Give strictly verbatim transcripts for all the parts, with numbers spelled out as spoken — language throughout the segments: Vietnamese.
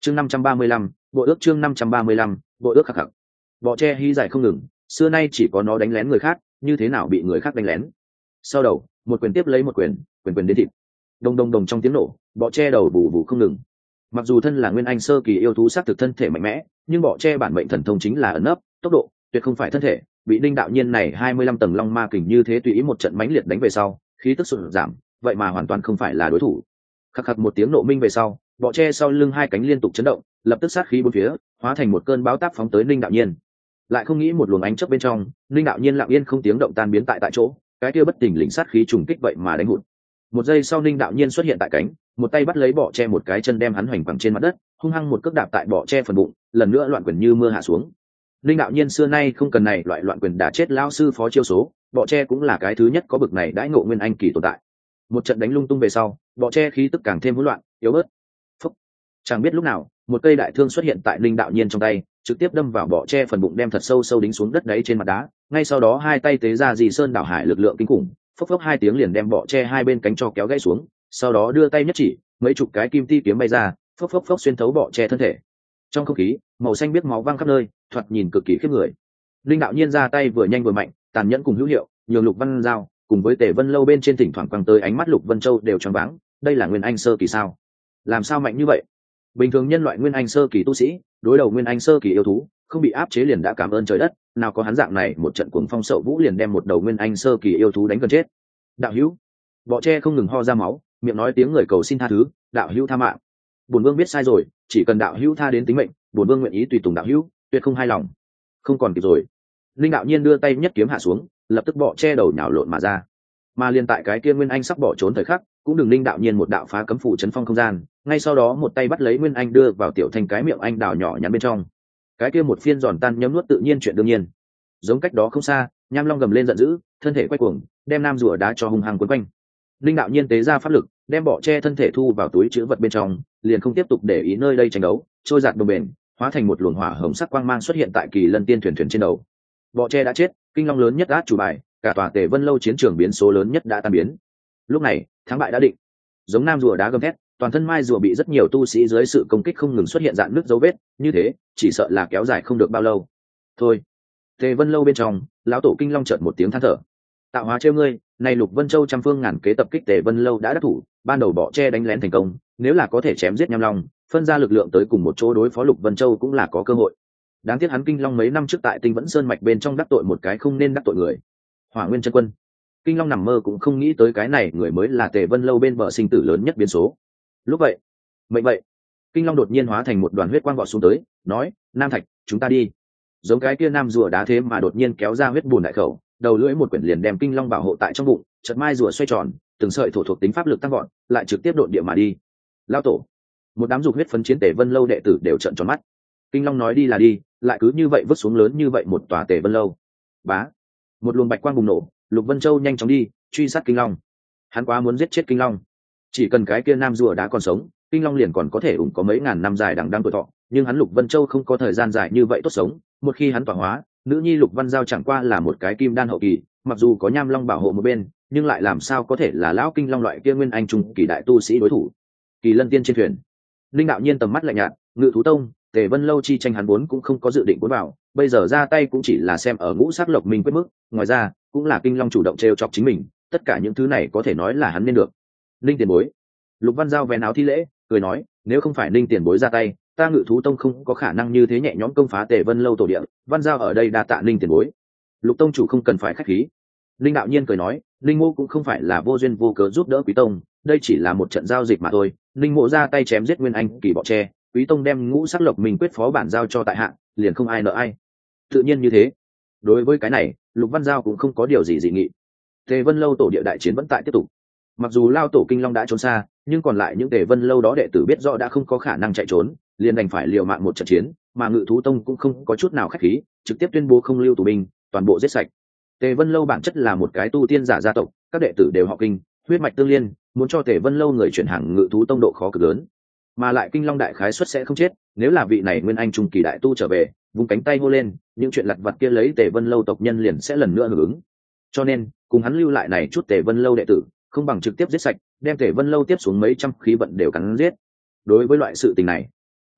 chương năm trăm ba mươi lăm bộ ước chương năm trăm ba mươi lăm bộ ước khắc khắc. Bọ tre hí dài không ngừng, xưa nay chỉ có nó đánh lén người khác, như thế nào bị người khác đánh lén. Sau đầu một quyền tiếp lấy một quyền, quyền quyền đến thịt, đông đông đồng trong tiếng nổ, bọ tre đầu bù bù không ngừng. Mặc dù thân là nguyên anh sơ kỳ yêu thú xác thực thân thể mạnh mẽ, nhưng bọ tre bản mệnh thần thông chính là ẩn nấp tốc độ, tuyệt không phải thân thể. Bị Ninh đạo nhiên này hai mươi lăm tầng long ma kình như thế tùy ý một trận mãnh liệt đánh về sau, khí tức sụt giảm, vậy mà hoàn toàn không phải là đối thủ. Khắc khắc một tiếng nộ minh về sau, bọ tre sau lưng hai cánh liên tục chấn động, lập tức sát khí bốn phía, hóa thành một cơn bão táp phóng tới Ninh đạo nhiên. Lại không nghĩ một luồng ánh chớp bên trong, Ninh đạo nhiên lặng yên không tiếng động tan biến tại tại chỗ, cái kia bất tỉnh lĩnh sát khí trùng kích vậy mà đánh hụt. Một giây sau Ninh đạo nhiên xuất hiện tại cánh, một tay bắt lấy bọ tre một cái chân đem hắn hoành quẳng trên mặt đất, hung hăng một cước đạp tại bọ tre phần bụng, lần nữa loạn quyền như mưa hạ xuống. Ninh đạo nhiên xưa nay không cần này loại loạn quyền đả chết lão sư phó chiêu số, bọ tre cũng là cái thứ nhất có bực này đãi ngộ nguyên anh kỳ tồn tại. Một trận đánh lung tung về sau, bọ tre khí tức càng thêm hỗn loạn, yếu bớt. Phúc. Chẳng biết lúc nào, một cây đại thương xuất hiện tại Ninh đạo nhiên trong tay, trực tiếp đâm vào bọ tre phần bụng đem thật sâu sâu đính xuống đất đáy trên mặt đá. Ngay sau đó hai tay tế ra Dị Sơn đảo hải lực lượng kinh khủng, phốc phốc hai tiếng liền đem bọ tre hai bên cánh cho kéo gãy xuống, sau đó đưa tay nhất chỉ, mấy chục cái kim ti kiếm bay ra, phốc phốc phốc xuyên thấu bọ tre thân thể. Trong không khí, màu xanh biết máu văng khắp nơi, thoạt nhìn cực kỳ khiếp người. Linh đạo nhiên ra tay vừa nhanh vừa mạnh, tàn nhẫn cùng hữu hiệu, nhường Lục Văn Giao cùng với Tề Vân Lâu bên trên thỉnh thoảng quăng tới ánh mắt Lục Vân Châu đều choáng váng, đây là nguyên anh sơ kỳ sao? Làm sao mạnh như vậy? Bình thường nhân loại nguyên anh sơ kỳ tu sĩ, đối đầu nguyên anh sơ kỳ yêu thú, không bị áp chế liền đã cảm ơn trời đất, nào có hắn dạng này một trận cuồng phong sậu vũ liền đem một đầu nguyên anh sơ kỳ yêu thú đánh gần chết. Đạo hữu, bọ tre không ngừng ho ra máu, miệng nói tiếng người cầu xin tha thứ, đạo hữu tha mạng. Bổn vương biết sai rồi, chỉ cần đạo hữu tha đến tính mệnh, bổn vương nguyện ý tùy tùng đạo hữu, tuyệt không hai lòng. Không còn kịp rồi. Linh đạo nhiên đưa tay nhất kiếm hạ xuống, lập tức bọ che đầu nhào lộn mà ra. Mà liên tại cái kia nguyên anh sắp bỏ trốn thời khắc, cũng đừng Linh đạo nhiên một đạo phá cấm phủ chấn phong không gian, ngay sau đó một tay bắt lấy nguyên anh đưa vào tiểu thành cái miệng anh đào nhỏ nhắn bên trong. Cái kia một phiên giòn tan nhấm nuốt tự nhiên chuyện đương nhiên. Giống cách đó không xa, nham long gầm lên giận dữ, thân thể quay cuồng, đem nam rùa đá cho hung hăng quấn quanh. Linh đạo nhiên tế ra pháp lực, đem bọ che thân thể thu vào túi trữ vật bên trong, liền không tiếp tục để ý nơi đây tranh đấu, trôi giạt đồng bền, hóa thành một luồng hỏa hồng sắc quang mang xuất hiện tại kỳ lân tiên thuyền thuyền trên đầu. Bọ tre đã chết, kinh long lớn nhất át chủ bài, cả tòa Tề Vân Lâu chiến trường biến số lớn nhất đã tan biến. Lúc này, thắng bại đã định. Giống nam rùa đá gầm thét, toàn thân mai rùa bị rất nhiều tu sĩ dưới sự công kích không ngừng xuất hiện dạn nước dấu vết, như thế, chỉ sợ là kéo dài không được bao lâu. Thôi, Tề Vân Lâu bên trong, lão tổ kinh long chợt một tiếng than thở. Tạo hóa trêu ngươi, này Lục Vân Châu trăm phương ngàn kế tập kích Tề Vân Lâu đã đắc thủ, ban đầu bọ tre đánh lén thành công, nếu là có thể chém giết nham long, phân ra lực lượng tới cùng một chỗ đối phó Lục Vân Châu cũng là có cơ hội. Đáng tiếc hắn kinh long mấy năm trước tại Tinh Vẫn Sơn mạch bên trong đắc tội một cái không nên đắc tội người. Hỏa Nguyên Chân Quân. Kinh long nằm mơ cũng không nghĩ tới cái này người mới là Tề Vân Lâu bên bờ sinh tử lớn nhất biến số. Lúc vậy, mệnh vậy, kinh long đột nhiên hóa thành một đoàn huyết quang vọt xuống tới, nói: "Nam Thạch, chúng ta đi." Giống cái kia nam rùa đá thế mà đột nhiên kéo ra huyết bùn đại khẩu, đầu lưỡi một quyển liền đem kinh long bảo hộ tại trong bụng, chợt mai rùa xoay tròn, từng sợi thổ thuộc tính pháp lực tăng vọt, lại trực tiếp đột địa mà đi. Lao tổ, một đám dục huyết phấn chiến Tề Vân Lâu đệ tử đều trợn tròn mắt. Kinh long nói đi là đi, lại cứ như vậy vứt xuống lớn như vậy một tòa Tề Vân Lâu. Bá, một luồng bạch quang bùng nổ, Lục Vân Châu nhanh chóng đi truy sát kinh long. Hắn quá muốn giết chết kinh long, chỉ cần cái kia nam rùa đá còn sống, kinh long liền còn có thể ủng có mấy ngàn năm dài đằng đăng tuổi thọ, nhưng hắn Lục Vân Châu không có thời gian dài như vậy tốt sống. Một khi hắn tỏa hóa, nữ nhi Lục Văn Giao chẳng qua là một cái kim đan hậu kỳ, mặc dù có nham long bảo hộ một bên, nhưng lại làm sao có thể là lão kinh long loại kia nguyên anh trung kỳ đại tu sĩ đối thủ. Kỳ Lân Tiên trên thuyền, linh đạo nhiên tầm mắt lạnh nhạt, Ngự Thú Tông, Tề Vân Lâu chi tranh hắn vốn cũng không có dự định cuốn vào, bây giờ ra tay cũng chỉ là xem ở ngũ sắc lộc minh quyết mức, ngoài ra cũng là kinh long chủ động trêu chọc chính mình, tất cả những thứ này có thể nói là hắn nên được. Linh tiền bối. Lục Văn Giao vén áo thi lễ, cười nói: "Nếu không phải Linh tiền bối ra tay, ta Ngự Thú Tông không có khả năng như thế nhẹ nhõm công phá Tề Vân Lâu tổ địa, Văn Giao ở đây đa tạ Linh tiền bối." Lục tông chủ không cần phải khách khí. Linh đạo nhiên cười nói: "Linh mô cũng không phải là vô duyên vô cớ giúp đỡ quý tông, đây chỉ là một trận giao dịch mà thôi. Linh mộ ra tay chém giết nguyên anh kỳ bọ tre, quý tông đem ngũ sắc lộc mình quyết phó bản giao cho tại hạ, liền không ai nợ ai. Tự nhiên như thế." Đối với cái này, Lục Văn Giao cũng không có điều gì dị nghị. Tề Vân Lâu tổ địa đại chiến vẫn tại tiếp tục. Mặc dù lao tổ kinh long đã trốn xa, nhưng còn lại những Tề Vân Lâu đó đệ tử biết rõ đã không có khả năng chạy trốn, liền đành phải liều mạng một trận chiến, mà Ngự Thú Tông cũng không có chút nào khách khí, trực tiếp tuyên bố không lưu tù binh, toàn bộ giết sạch. Tề Vân Lâu bản chất là một cái tu tiên giả gia tộc, các đệ tử đều họ kinh, huyết mạch tương liên, muốn cho Tề Vân Lâu người chuyển hàng Ngự Thú Tông độ khó cực lớn. Mà lại kinh long đại khái suất sẽ không chết, nếu là vị này nguyên anh trung kỳ đại tu trở về, vung cánh tay hô lên, những chuyện lặt vặt kia lấy Tề Vân Lâu tộc nhân liền sẽ lần nữa hưởng ứng. Cho nên, cùng hắn lưu lại này chút Tề Vân Lâu đệ tử, không bằng trực tiếp giết sạch, đem Tề Vân Lâu tiếp xuống mấy trăm khí vận đều cắn giết. Đối với loại sự tình này,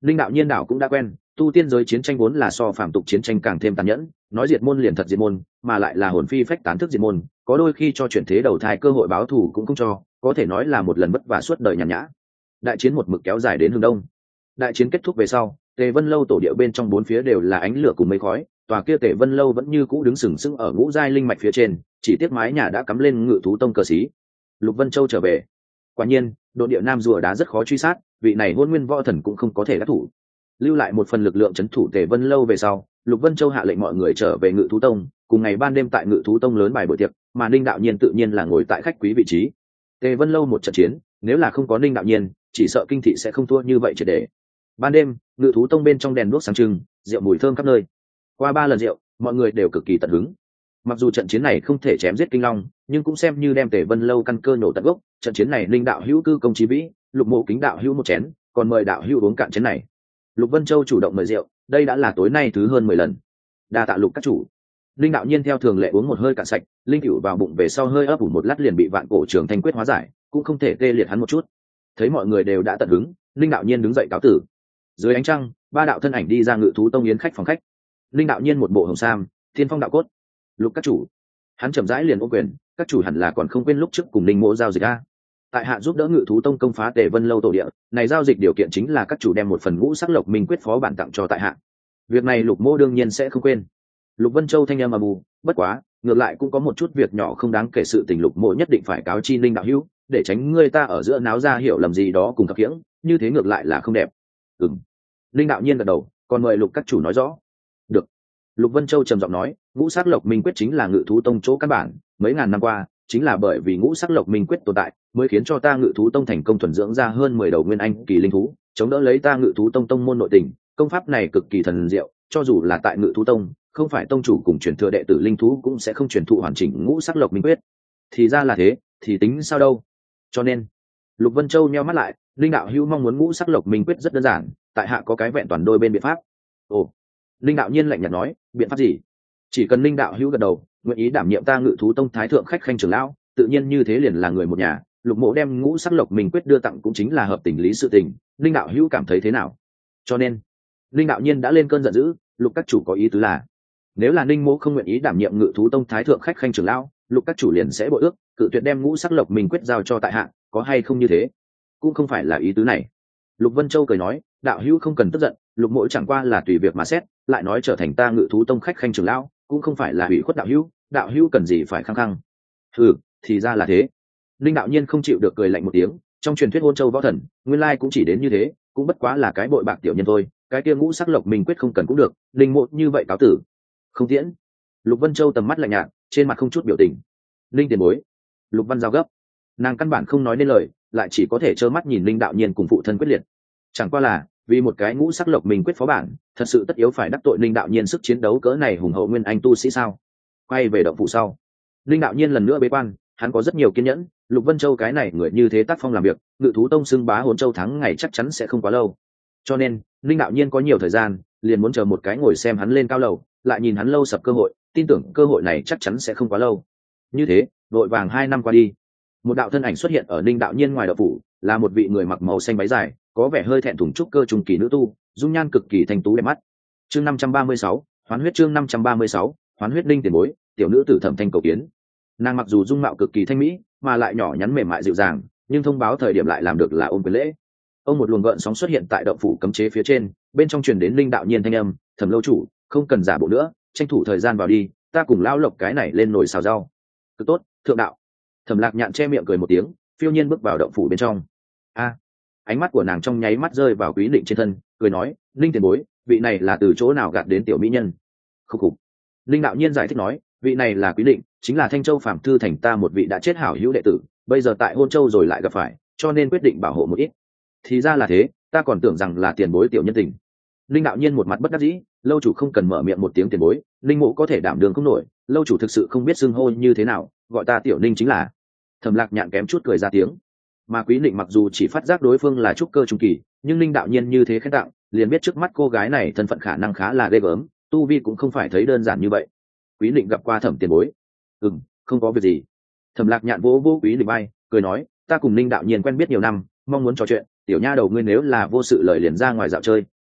Linh đạo nhiên đảo cũng đã quen, tu tiên giới chiến tranh vốn là so phàm tục chiến tranh càng thêm tàn nhẫn, nói diệt môn liền thật diệt môn, mà lại là hồn phi phách tán thức diệt môn, có đôi khi cho chuyển thế đầu thai cơ hội báo thù cũng không cho, có thể nói là một lần vất vả suốt đời nhàn nhã. Đại chiến một mực kéo dài đến hướng đông. Đại chiến kết thúc về sau, Tề Vân lâu tổ địa bên trong bốn phía đều là ánh lửa cùng mây khói, tòa kia Tề Vân lâu vẫn như cũ đứng sừng sững ở ngũ giai linh mạch phía trên, chỉ tiếc mái nhà đã cắm lên Ngự thú tông cờ xí. Lục Vân Châu trở về. Quả nhiên, độ địa nam rùa đá rất khó truy sát, vị này hôn nguyên võ thần cũng không có thể đắc thủ. Lưu lại một phần lực lượng trấn thủ Tề Vân lâu về sau, Lục Vân Châu hạ lệnh mọi người trở về Ngự thú tông, cùng ngày ban đêm tại Ngự thú tông lớn bài buổi tiệc, mà Ninh đạo nhiên tự nhiên là ngồi tại khách quý vị trí. Tề Vân lâu một trận chiến, nếu là không có Ninh đạo nhiên, chỉ sợ kinh thị sẽ không thua như vậy triệt để. Ban đêm, Ngự thú tông bên trong đèn đuốc sáng trưng, rượu mùi thơm khắp nơi. Qua ba lần rượu, mọi người đều cực kỳ tận hứng. Mặc dù trận chiến này không thể chém giết kinh long, nhưng cũng xem như đem Tề Vân lâu căn cơ nổ tận gốc. Trận chiến này Ninh đạo hữu cư công chí vĩ, Lục Mộ kính đạo hữu một chén, còn mời đạo hữu uống cạn chén này. Lục Vân Châu chủ động mời rượu, đây đã là tối nay thứ hơn mười lần. Đa tạ Lục các chủ. Linh đạo nhiên theo thường lệ uống một hơi cạn sạch, linh cửu vào bụng về sau hơi ấp ủ một lát liền bị vạn cổ trường thanh quyết hóa giải, cũng không thể tê liệt hắn một chút. Thấy mọi người đều đã tận hứng, Linh đạo nhiên đứng dậy cáo tử. Dưới ánh trăng, ba đạo thân ảnh đi ra Ngự thú tông yến khách phòng khách. Linh đạo nhiên một bộ hồng sam, thiên phong đạo cốt. Lục các chủ. Hắn chậm rãi liền ô quyền, các chủ hẳn là còn không quên lúc trước cùng Linh Mộ giao dịch a. Tại hạ giúp đỡ Ngự thú tông công phá Tề Vân lâu tổ địa, này giao dịch điều kiện chính là các chủ đem một phần ngũ sắc lộc minh quyết phó bản tặng cho tại hạ. Việc này Lục Mộ đương nhiên sẽ không quên. Lục Vân Châu thanh âm ầm ầm, bất quá, ngược lại cũng có một chút việc nhỏ không đáng kể, sự tình Lục Mộ nhất định phải cáo chi Linh đạo hữu, để tránh ngươi ta ở giữa náo ra hiểu lầm gì đó cùng thập hiễng, như thế ngược lại là không đẹp. Ừm. Linh đạo nhiên gật đầu, còn mời Lục các chủ nói rõ. Được. Lục Vân Châu trầm giọng nói, ngũ sắc lộc minh quyết chính là Ngự thú tông chỗ căn bản, mấy ngàn năm qua, chính là bởi vì ngũ sắc lộc minh quyết tồn tại, mới khiến cho ta Ngự thú tông thành công thuần dưỡng ra hơn mười đầu nguyên anh kỳ linh thú, chống đỡ lấy ta Ngự thú tông tông môn nội tình. Công pháp này cực kỳ thần diệu, cho dù là tại Ngự thú tông, không phải tông chủ cùng truyền thừa đệ tử linh thú cũng sẽ không truyền thụ hoàn chỉnh ngũ sắc lộc minh quyết. Thì ra là thế, thì tính sao đâu. Cho nên, Lục Vân Châu nheo mắt lại, Linh đạo hữu mong muốn ngũ sắc lộc minh quyết rất đơn giản, tại hạ có cái vẹn toàn đôi bên biện pháp. Ồ. Linh đạo nhiên lạnh nhạt nói, biện pháp gì? Chỉ cần Linh đạo hữu gật đầu, nguyện ý đảm nhiệm ta Ngự thú tông thái thượng khách khanh trưởng lão, tự nhiên như thế liền là người một nhà. Lục Mộ đem ngũ sắc lộc minh quyết đưa tặng cũng chính là hợp tình lý sự tình, Linh đạo hữu cảm thấy thế nào? Cho nên, Linh đạo nhiên đã lên cơn giận dữ, Lục các chủ có ý tứ là, nếu là Ninh Mộ không nguyện ý đảm nhiệm Ngự thú tông thái thượng khách khanh trưởng lão, Lục các chủ liền sẽ bội ước, cự tuyệt đem ngũ sắc lộc minh quyết giao cho tại hạ, có hay không như thế? Cũng không phải là ý tứ này. Lục Vân Châu cười nói, đạo hữu không cần tức giận, Lục Mộ chẳng qua là tùy việc mà xét, lại nói trở thành ta Ngự thú tông khách khanh trưởng lão, cũng không phải là hủy khuất đạo hữu, đạo hữu cần gì phải khăng khăng. Ừ, thì ra là thế. Linh đạo nhiên không chịu được cười lạnh một tiếng, trong truyền thuyết Hôn Châu võ thần, nguyên lai cũng chỉ đến như thế, cũng bất quá là cái bội bạc tiểu nhân thôi, cái kia ngũ sắc lộc minh quyết không cần cũng được, Linh Mộ như vậy cáo tử. Không tiễn. Lục Vân Châu tầm mắt lạnh nhạt, trên mặt không chút biểu tình. Linh tiền bối. Lục Văn giao gấp, nàng căn bản không nói nên lời, lại chỉ có thể trơ mắt nhìn Linh đạo nhiên cùng phụ thân quyết liệt. Chẳng qua là vì một cái ngũ sắc lộc minh quyết phó bản, thật sự tất yếu phải đắc tội Linh đạo nhiên sức chiến đấu cỡ này hùng hậu nguyên anh tu sĩ sao? Quay về động phủ sau, Linh đạo nhiên lần nữa bế quan, hắn có rất nhiều kiên nhẫn. Lục Vân Châu cái này người như thế tác phong làm việc, Ngự thú tông xưng bá Hồn Châu thắng ngày chắc chắn sẽ không quá lâu. Cho nên, Linh đạo nhiên có nhiều thời gian, liền muốn chờ một cái ngồi xem hắn lên cao lầu, lại nhìn hắn lâu sập cơ hội, tin tưởng cơ hội này chắc chắn sẽ không quá lâu. Như thế, vội vàng hai năm qua đi, một đạo thân ảnh xuất hiện ở Linh đạo nhiên ngoài động phủ, là một vị người mặc màu xanh váy dài, có vẻ hơi thẹn thùng trúc cơ trung kỳ nữ tu, dung nhan cực kỳ thanh tú đẹp mắt. Chương năm trăm ba mươi sáu, Hoán huyết chương năm trăm ba mươi sáu, Hoán huyết Linh tiền bối, tiểu nữ tử Thẩm Thanh cầu kiến. Nàng mặc dù dung mạo cực kỳ thanh mỹ, mà lại nhỏ nhắn mềm mại dịu dàng, nhưng thông báo thời điểm lại làm được là ôm quyền lễ. Ông một luồng gợn sóng xuất hiện tại động phủ cấm chế phía trên, bên trong truyền đến Linh đạo nhiên thanh âm, Thẩm lâu chủ, không cần giả bộ nữa, tranh thủ thời gian vào đi, ta cùng lão lộc cái này lên nồi xào rau. Cực tốt, thượng đạo. Thẩm Lạc Nhạn che miệng cười một tiếng, phiêu nhiên bước vào động phủ bên trong. A, ánh mắt của nàng trong nháy mắt rơi vào Quý Định trên thân, cười nói, Linh tiền bối, vị này là từ chỗ nào gạt đến tiểu mỹ nhân? Khúc khục. Linh đạo nhiên giải thích nói, vị này là Quý Định, chính là Thanh Châu Phạm Thư thành ta một vị đã chết hảo hữu đệ tử, bây giờ tại Hôn Châu rồi lại gặp phải, cho nên quyết định bảo hộ một ít. Thì ra là thế, ta còn tưởng rằng là tiền bối tiểu nhân tình. Linh đạo nhiên một mặt bất đắc dĩ, lâu chủ không cần mở miệng một tiếng tiền bối, Linh mộ có thể đảm đường không nổi, lâu chủ thực sự không biết xưng hô như thế nào, gọi ta tiểu Linh chính là. Thẩm Lạc Nhạn kém chút cười ra tiếng. Mà Quý Định mặc dù chỉ phát giác đối phương là trúc cơ trung kỳ, nhưng Linh đạo nhiên như thế khen tặng, liền biết trước mắt cô gái này thân phận khả năng khá là ghê gớm, tu vi cũng không phải thấy đơn giản như vậy. Quý Định gặp qua Thẩm tiền bối. Ừm, không có việc gì. Thẩm Lạc Nhạn vỗ vỗ Quý Định bay, cười nói, ta cùng Linh đạo nhiên quen biết nhiều năm, mong muốn trò chuyện, tiểu nha đầu ngươi nếu là vô sự lời liền ra ngoài dạo chơi,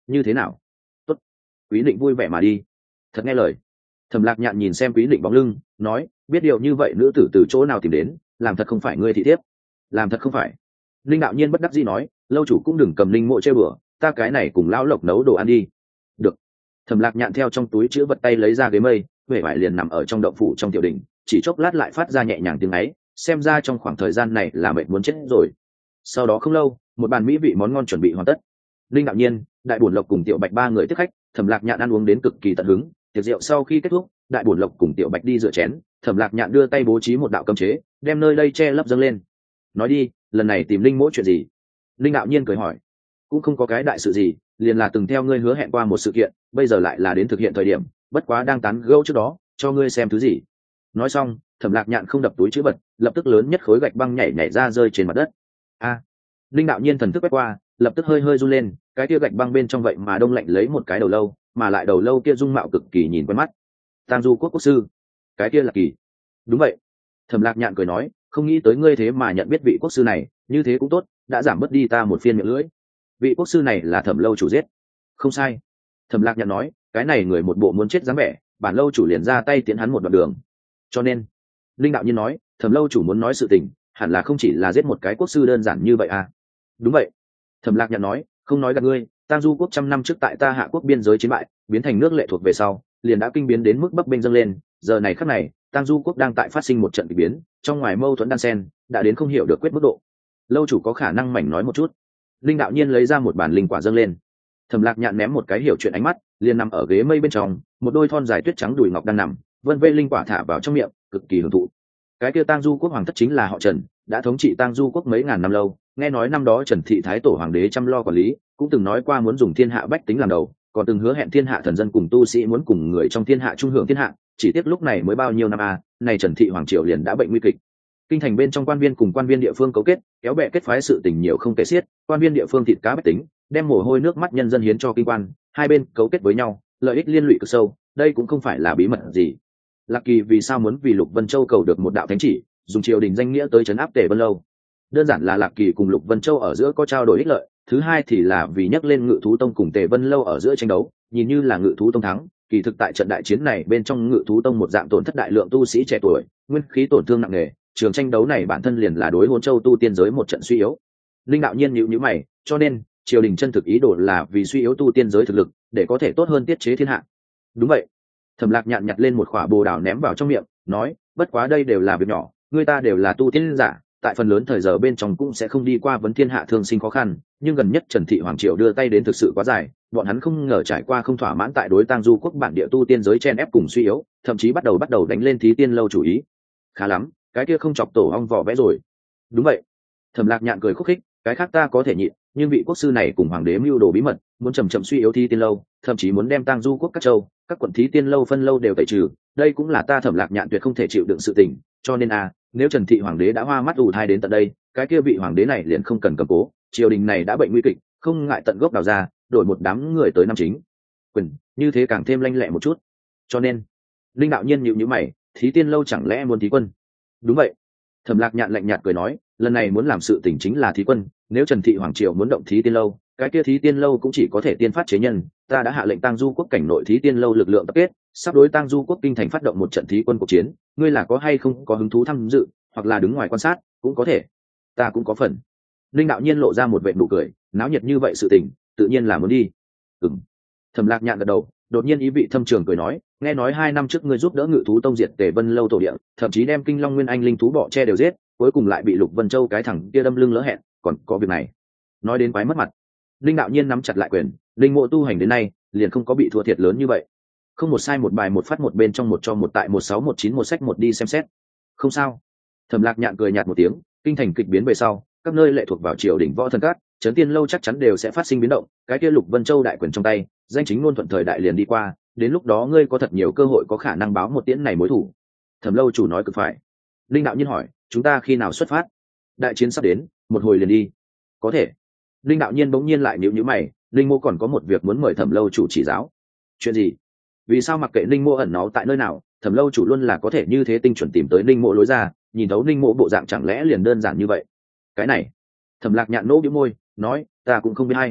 như thế nào? Tốt. Quý định vui vẻ mà đi. Thật nghe lời. Thẩm Lạc Nhạn nhìn xem Quý định bóng lưng, nói, biết điều như vậy nữ tử từ chỗ nào tìm đến, làm thật không phải ngươi thị thiếp. Làm thật không phải. Linh đạo nhiên bất đắc dĩ nói, lâu chủ cũng đừng cầm linh mộ chơi bừa, ta cái này cùng lão lộc nấu đồ ăn đi. Được. Thẩm Lạc Nhạn theo trong túi chứa vật tay lấy ra ghế mây, huệ vải liền nằm ở trong động phủ trong tiểu đình, chỉ chốc lát lại phát ra nhẹ nhàng tiếng ấy, xem ra trong khoảng thời gian này là mệt muốn chết rồi. Sau đó không lâu, một bàn mỹ vị món ngon chuẩn bị hoàn tất. Linh đạo nhiên, đại bổn lộc cùng tiểu bạch ba người tiếp khách, Thẩm Lạc Nhạn ăn uống đến cực kỳ tận hứng. Tiệc rượu sau khi kết thúc, đại bổn lộc cùng tiểu bạch đi rửa chén, Thẩm Lạc Nhạn đưa tay bố trí một đạo cấm chế, đem nơi đây che lấp dâng lên. Nói đi, lần này tìm linh mỗ chuyện gì? Linh đạo nhiên cười hỏi. Cũng không có cái đại sự gì, liền là từng theo ngươi hứa hẹn qua một sự kiện, bây giờ lại là đến thực hiện thời điểm, bất quá đang tán gẫu trước đó, cho ngươi xem thứ gì. Nói xong, Thẩm Lạc Nhạn không đập túi chữ vật, lập tức lớn nhất khối gạch băng nhảy nhảy ra rơi trên mặt đất. A! Linh đạo nhiên thần thức quét qua, lập tức hơi hơi run lên, cái kia gạch băng bên trong vậy mà đông lạnh lấy một cái đầu lâu, mà lại đầu lâu kia dung mạo cực kỳ nhìn quen mắt. Tang Du quốc quốc sư, cái kia là Kỳ. Đúng vậy. Thẩm Lạc Nhạn cười nói, không nghĩ tới ngươi thế mà nhận biết vị quốc sư này, như thế cũng tốt, đã giảm bớt đi ta một phiên miệng lưỡi. Vị quốc sư này là Thẩm lâu chủ giết. Không sai. Thẩm Lạc Nhạn nói, cái này người một bộ muốn chết dáng vẻ, bản lâu chủ liền ra tay tiến hắn một đoạn đường. Cho nên, Linh đạo nhiên nói, Thẩm lâu chủ muốn nói sự tình, hẳn là không chỉ là giết một cái quốc sư đơn giản như vậy à? Đúng vậy. Thẩm Lạc Nhạn nói, không nói gạt ngươi, Tang Du quốc trăm năm trước tại ta Hạ quốc biên giới chiến bại, biến thành nước lệ thuộc về sau, liền đã kinh biến đến mức bấp bênh dâng lên, giờ này khắc này, Tang Du quốc đang tại phát sinh một trận kỳ biến, trong ngoài mâu thuẫn đan xen, đã đến không hiểu được quyết mức độ. Lâu chủ có khả năng mảnh nói một chút. Linh đạo nhiên lấy ra một bản linh quả dâng lên. Thẩm Lạc Nhạn ném một cái hiểu chuyện ánh mắt, liền nằm ở ghế mây bên trong, một đôi thon dài tuyết trắng đùi ngọc đang nằm, vân vê linh quả thả vào trong miệng, cực kỳ hưởng thụ. Cái kia Tang Du quốc hoàng thất chính là họ Trần, đã thống trị Tang Du quốc mấy ngàn năm lâu, nghe nói năm đó Trần thị thái tổ hoàng đế chăm lo quản lý, cũng từng nói qua muốn dùng thiên hạ bách tính làm đầu, còn từng hứa hẹn thiên hạ thần dân cùng tu sĩ muốn cùng người trong thiên hạ trung hưởng thiên hạ, chỉ tiếc lúc này mới bao nhiêu năm a, à, này Trần thị hoàng triều liền đã bệnh nguy kịch. Kinh thành bên trong quan viên cùng quan viên địa phương cấu kết, kéo bè kết phái sự tình nhiều không kể xiết, quan viên địa phương thịt cá bách tính, đem mồ hôi nước mắt nhân dân hiến cho kinh quan, hai bên cấu kết với nhau, lợi ích liên lụy cực sâu, đây cũng không phải là bí mật gì. Lạc Kỳ vì sao muốn vì Lục Vân Châu cầu được một đạo thánh chỉ, dùng triều đình danh nghĩa tới trấn áp Tề Vân Lâu? Đơn giản là Lạc Kỳ cùng Lục Vân Châu ở giữa có trao đổi ích lợi, thứ hai thì là vì nhắc lên Ngự thú tông cùng Tề Vân Lâu ở giữa tranh đấu, nhìn như là Ngự thú tông thắng, kỳ thực tại trận đại chiến này bên trong Ngự thú tông một dạng tổn thất đại lượng tu sĩ trẻ tuổi, nguyên khí tổn thương nặng nề, trường tranh đấu này bản thân liền là đối Hỗn Châu tu tiên giới một trận suy yếu. Linh đạo nhiên nhíu nhíu mày, cho nên triều đình chân thực ý đồ là vì suy yếu tu tiên giới thực lực, để có thể tốt hơn tiết chế thiên hạ. Đúng vậy. Thẩm Lạc Nhạn nhặt lên một quả bồ đào ném vào trong miệng, nói, bất quá đây đều là việc nhỏ, người ta đều là tu tiên giả, tại phần lớn thời giờ bên trong cũng sẽ không đi qua vấn thiên hạ thương sinh khó khăn, nhưng gần nhất Trần thị hoàng triều đưa tay đến thực sự quá dài, bọn hắn không ngờ trải qua không thỏa mãn tại đối Tang Du quốc bản địa tu tiên giới chen ép cùng suy yếu, thậm chí bắt đầu bắt đầu đánh lên Thí Tiên lâu chủ ý. Khá lắm, cái kia không chọc tổ ong vỏ vẽ rồi. Đúng vậy. Thẩm Lạc Nhạn cười khúc khích, cái khác ta có thể nhịn, nhưng vị quốc sư này cùng hoàng đế mưu đồ bí mật, muốn chậm chậm suy yếu Thí Tiên lâu, thậm chí muốn đem Tang Du quốc các châu, các quận Thí Tiên lâu phân lâu đều tẩy trừ, đây cũng là ta Thẩm Lạc Nhạn tuyệt không thể chịu đựng sự tình, cho nên a, nếu Trần thị hoàng đế đã hoa mắt ù thai đến tận đây, cái kia vị hoàng đế này liền không cần cầm cố, triều đình này đã bệnh nguy kịch, không ngại tận gốc đào ra, đổi một đám người tới năm chính quyền, như thế càng thêm lanh lẹ một chút. Cho nên, Linh đạo nhiên nhíu nhíu mày, Thí Tiên lâu chẳng lẽ muốn thí quân? Đúng vậy. Thẩm Lạc Nhạn lạnh nhạt cười nói, lần này muốn làm sự tình chính là thí quân, nếu Trần thị hoàng triều muốn động Thí Tiên lâu, cái kia Thí Tiên lâu cũng chỉ có thể tiên phát chế nhân, ta đã hạ lệnh Tang Du quốc cảnh nội Thí Tiên lâu lực lượng tập kết, sắp đối Tang Du quốc kinh thành phát động một trận thí quân cuộc chiến, ngươi là có hay không có hứng thú tham dự, hoặc là đứng ngoài quan sát, cũng có thể. Ta cũng có phần. Linh đạo nhiên lộ ra một vệt nụ cười, náo nhiệt như vậy sự tình, tự nhiên là muốn đi. Ừm. Thẩm Lạc Nhạn gật đầu, đột nhiên ý vị thâm trường cười nói, nghe nói hai năm trước ngươi giúp đỡ Ngự thú tông diệt Tề Vân lâu tổ địa, thậm chí đem Kinh Long Nguyên Anh linh thú bọ che đều giết, cuối cùng lại bị Lục Vân Châu cái thằng kia đâm lưng lỡ hẹn, còn có việc này. Nói đến quái mất mặt. Linh đạo nhiên nắm chặt lại quyền, linh mộ tu hành đến nay, liền không có bị thua thiệt lớn như vậy. Không một sai một bài một phát một bên trong một cho một tại một sáu một chín một sách một đi xem xét. Không sao. Thẩm Lạc Nhạn cười nhạt một tiếng, kinh thành kịch biến về sau, các nơi lệ thuộc vào triều đình võ thần các, Trấn Tiên lâu chắc chắn đều sẽ phát sinh biến động, cái kia Lục Vân Châu đại quyền trong tay, danh chính ngôn thuận thời đại liền đi qua, đến lúc đó ngươi có thật nhiều cơ hội có khả năng báo một tiễn này mối thủ. Thẩm lâu chủ nói cực phải. Linh đạo nhiên hỏi, chúng ta khi nào xuất phát? Đại chiến sắp đến, một hồi liền đi. Có thể. Linh đạo nhiên bỗng nhiên lại nhíu nhíu mày, Linh Mô còn có một việc muốn mời Thẩm lâu chủ chỉ giáo. Chuyện gì? Vì sao mặc kệ Linh Mô ẩn náu tại nơi nào, Thẩm lâu chủ luôn là có thể như thế tinh chuẩn tìm tới Linh Mô lối ra, nhìn thấu Linh Mô bộ dạng chẳng lẽ liền đơn giản như vậy? Cái này. Thẩm Lạc Nhạn nỗ bĩu môi, nói, ta cũng không biết hay.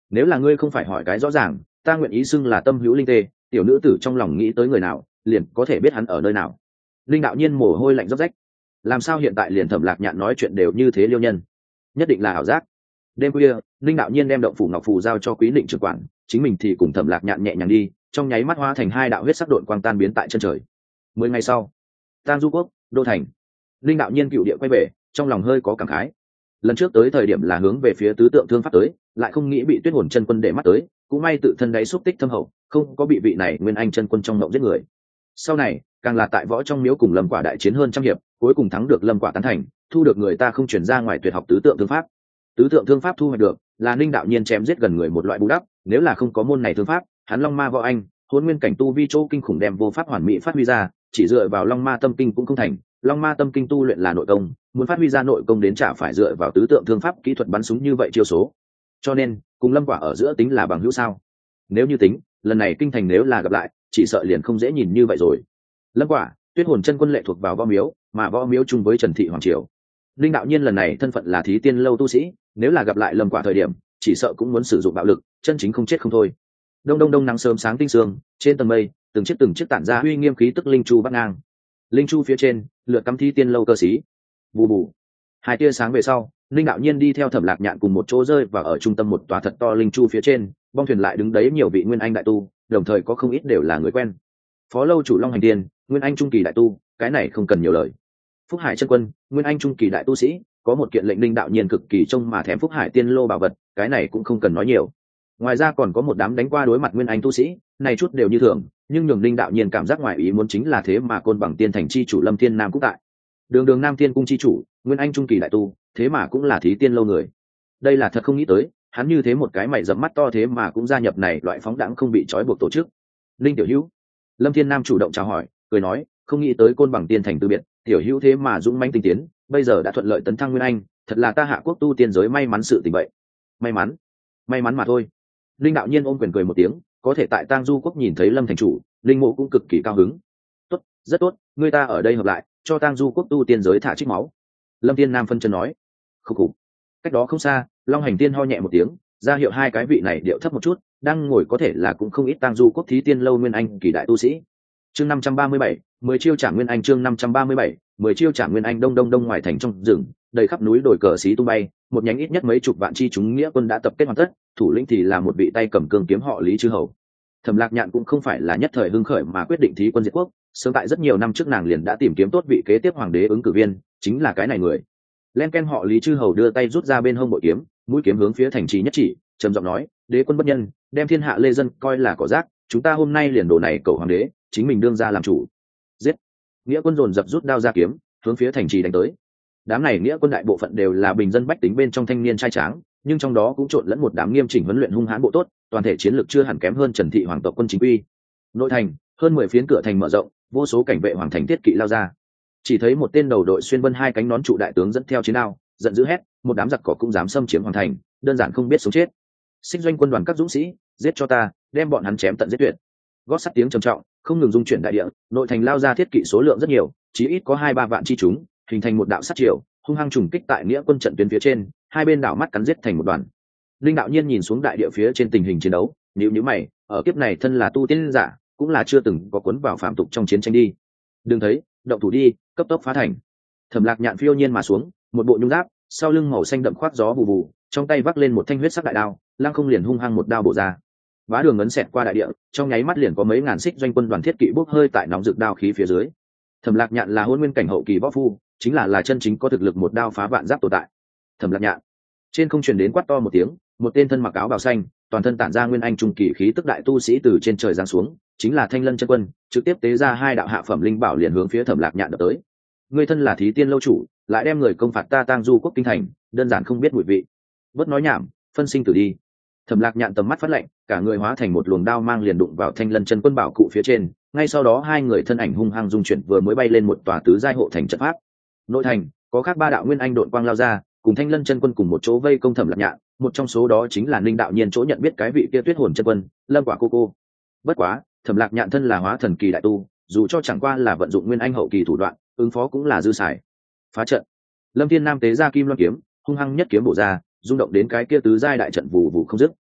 nếu là ngươi không phải hỏi cái rõ ràng, ta nguyện ý xưng là tâm hữu linh tê, tiểu nữ tử trong lòng nghĩ tới người nào liền có thể biết hắn ở nơi nào. Linh đạo nhiên mồ hôi lạnh róc rách, làm sao hiện tại liền Thẩm Lạc Nhạn nói chuyện đều như thế liêu nhân, nhất định là ảo giác. Đêm khuya, Linh đạo nhiên đem động phủ ngọc phù giao cho Quý Định trưởng quản, chính mình thì cùng Thẩm Lạc Nhạn nhẹ nhàng đi, trong nháy mắt hóa thành hai đạo huyết sắc độn quang tan biến tại chân trời. Mười ngày sau, Tang Du quốc, đô thành. Linh đạo nhiên cựu địa quay về, trong lòng hơi có cảm khái. Lần trước tới thời điểm là hướng về phía tứ tượng thương pháp tới, lại không nghĩ bị Tuyết Hồn chân quân để mắt tới, cũng may tự thân đáy xúc tích thâm hậu, không có bị vị này Nguyên Anh chân quân trong ngộng giết người. Sau này, càng là tại võ trong miếu cùng Lâm Quả đại chiến hơn trăm hiệp, cuối cùng thắng được Lâm Quả tán thành, thu được người ta không chuyển ra ngoài tuyệt học tứ tượng thương pháp. Tứ tượng thương pháp thu hoạch được, là Linh đạo nhiên chém giết gần người một loại bù đắp, nếu là không có môn này thương pháp, hắn Long Ma võ anh, Hỗn Nguyên cảnh tu vi chỗ kinh khủng đem vô pháp hoàn mỹ phát huy ra, chỉ dựa vào Long Ma tâm kinh cũng không thành. Long Ma tâm kinh tu luyện là nội công, muốn phát huy ra nội công đến chả phải dựa vào tứ tượng thương pháp kỹ thuật bắn súng như vậy chiêu số. Cho nên, cùng Lâm Quả ở giữa tính là bằng hữu sao? Nếu như tính, lần này kinh thành nếu là gặp lại, chỉ sợ liền không dễ nhìn như vậy rồi. Lâm Quả, Tuyết Hồn chân quân lệ thuộc vào võ miếu, mà võ miếu chung với Trần Thị hoàng triều. Linh đạo nhiên lần này thân phận là thí tiên lâu tu sĩ, nếu là gặp lại Lâm Quả thời điểm, chỉ sợ cũng muốn sử dụng bạo lực, chân chính không chết không thôi. Đông đông đông nắng sớm sáng tinh sương, trên tầng mây, từng chiếc từng chiếc tản ra uy nghiêm khí tức linh chu bắc ngang. Linh chu phía trên, lượt cắm thí tiên lâu cơ sĩ. Bù bù. Hai tia sáng về sau, Linh đạo nhiên đi theo Thẩm Lạc Nhạn cùng một chỗ rơi và ở trung tâm một tòa thật to linh chu phía trên, bong thuyền lại đứng đấy nhiều vị nguyên anh đại tu, đồng thời có không ít đều là người quen. Phó lâu chủ Long Hành Tiên, nguyên anh trung kỳ đại tu, cái này không cần nhiều lời. Phúc Hải chân quân, nguyên anh trung kỳ đại tu sĩ, có một kiện lệnh Linh đạo nhiên cực kỳ trông mà thèm Phúc Hải tiên lô bảo vật, cái này cũng không cần nói nhiều. Ngoài ra còn có một đám đánh qua đối mặt nguyên anh tu sĩ, này chút đều như thường, nhưng nhường Linh đạo nhiên cảm giác ngoài ý muốn chính là thế mà Côn Bằng Tiên thành chi chủ Lâm Thiên Nam cũng tại. Đường Đường Nam Thiên cung chi chủ, nguyên anh trung kỳ đại tu, thế mà cũng là thí tiên lâu người. Đây là thật không nghĩ tới, hắn như thế một cái mày rậm mắt to thế mà cũng gia nhập này loại phóng đãng không bị trói buộc tổ chức. Linh tiểu hữu, Lâm Thiên Nam chủ động chào hỏi, cười nói, không nghĩ tới Côn Bằng Tiên thành từ biệt, tiểu hữu thế mà dũng mãnh tinh tiến, bây giờ đã thuận lợi tấn thăng nguyên anh, thật là ta Hạ quốc tu tiên giới may mắn sự tình vậy. May mắn, may mắn mà thôi. Linh đạo nhiên ôm quyền cười một tiếng, có thể tại Tang Du quốc nhìn thấy Lâm thành chủ, Linh mộ cũng cực kỳ cao hứng. Tốt, rất tốt, người ta ở đây hợp lại, cho Tang Du quốc tu tiên giới thả trích máu. Lâm Thiên Nam phân chân nói. Khúc khục. Cách đó không xa, Long Hành Tiên ho nhẹ một tiếng, ra hiệu hai cái vị này điệu thấp một chút, đang ngồi có thể là cũng không ít Tang Du quốc thí tiên lâu nguyên anh kỳ đại tu sĩ. Chương năm trăm ba mươi bảy, mười chiêu trả nguyên anh chương năm trăm ba mươi bảy, mười chiêu trả nguyên anh đông đông đông ngoài thành trong rừng, đầy khắp núi đồi cờ xí tung bay, một nhánh ít nhất mấy chục vạn chi chúng nghĩa quân đã tập kết hoàn tất, thủ lĩnh thì là một vị tay cầm cương kiếm họ Lý Chư Hầu. Thẩm Lạc Nhạn cũng không phải là nhất thời hưng khởi mà quyết định thí quân diệt quốc, sớm tại rất nhiều năm trước nàng liền đã tìm kiếm tốt vị kế tiếp hoàng đế ứng cử viên, chính là cái này người. Len ken họ Lý Chư Hầu đưa tay rút ra bên hông bội kiếm, mũi kiếm hướng phía thành trì nhất chỉ, trầm giọng nói, đế quân bất nhân, đem thiên hạ lê dân coi là cỏ rác, chúng ta hôm nay liền đổ này cầu hoàng đế, chính mình đương ra làm chủ. Giết. Nghĩa quân dồn dập rút đao ra kiếm, hướng phía thành trì đánh tới. Đám này nghĩa quân đại bộ phận đều là bình dân bách tính bên trong thanh niên trai tráng, nhưng trong đó cũng trộn lẫn một đám nghiêm chỉnh huấn luyện hung hãn bộ tốt, toàn thể chiến lược chưa hẳn kém hơn Trần Thị hoàng tộc quân chính quy. Nội thành, hơn mười phiến cửa thành mở rộng, vô số cảnh vệ hoàng thành thiết kỵ lao ra. Chỉ thấy một tên đầu đội xuyên vân hai cánh nón trụ đại tướng dẫn theo chiến đao, giận dữ hét, một đám giặc cỏ cũng dám xâm chiếm hoàng thành, đơn giản không biết sống chết. Xích doanh quân đoàn các dũng sĩ, giết cho ta, đem bọn hắn chém tận giết tuyệt. Gót sắt tiếng trầm trọng, không ngừng dung chuyển đại địa, nội thành lao ra thiết kỵ số lượng rất nhiều, chí ít có hai ba vạn chi chúng, hình thành một đạo sát triều, hung hăng trùng kích tại nghĩa quân trận tuyến phía trên, hai bên đảo mắt cắn giết thành một đoàn. Linh đạo nhiên nhìn xuống đại địa phía trên tình hình chiến đấu, nhíu nhíu mày, ở kiếp này thân là tu tiên giả, cũng là chưa từng có cuốn vào phạm tục trong chiến tranh đi. Đừng thấy, động thủ đi, cấp tốc phá thành. Thẩm Lạc Nhạn phiêu nhiên mà xuống, một bộ nhung giáp, sau lưng màu xanh đậm khoác gió bù bù, trong tay vác lên một thanh huyết sắc đại đao, lăng không liền hung hăng một đao bổ ra. Vá đường ấn xẹt qua đại địa, trong nháy mắt liền có mấy ngàn xích doanh quân đoàn thiết kỵ bốc hơi tại nóng rực đao khí phía dưới. Thẩm Lạc Nhạn là hôn nguyên cảnh hậu kỳ võ phu, chính là là chân chính có thực lực một đao phá vạn giáp tồn tại. Thẩm Lạc Nhạn. Trên không truyền đến quát to một tiếng, một tên thân mặc áo bào xanh, toàn thân tản ra nguyên anh trung kỳ khí tức đại tu sĩ từ trên trời giáng xuống, chính là Thanh Lân chân quân, trực tiếp tế ra hai đạo hạ phẩm linh bảo liền hướng phía Thẩm Lạc Nhạn đập tới. Ngươi thân là thí tiên lâu chủ, lại đem người công phạt ta Tang Du quốc kinh thành, đơn giản không biết mùi vị. Bất nói nhảm, phân sinh tử đi. Thẩm Lạc Nhạn tầm mắt phát lạnh, cả người hóa thành một luồng đao mang liền đụng vào Thanh Lân chân quân bảo cụ phía trên, ngay sau đó hai người thân ảnh hung hăng dung chuyển vừa mới bay lên một tòa tứ giai hộ thành trận pháp. Nội thành, có khác ba đạo nguyên anh độn quang lao ra, cùng Thanh Lân chân quân cùng một chỗ vây công Thẩm Lạc Nhạn, một trong số đó chính là Ninh đạo nhiên chỗ nhận biết cái vị kia Tuyết Hồn chân quân, Lâm Quả cô cô. Bất quá, Thẩm Lạc Nhạn thân là hóa thần kỳ đại tu, dù cho chẳng qua là vận dụng nguyên anh hậu kỳ thủ đoạn, ứng phó cũng là dư xài. Phá trận. Lâm Thiên Nam tế ra kim loan kiếm, hung hăng nhất kiếm bổ ra, rung động đến cái kia tứ giai đại trận vù vù không dứt.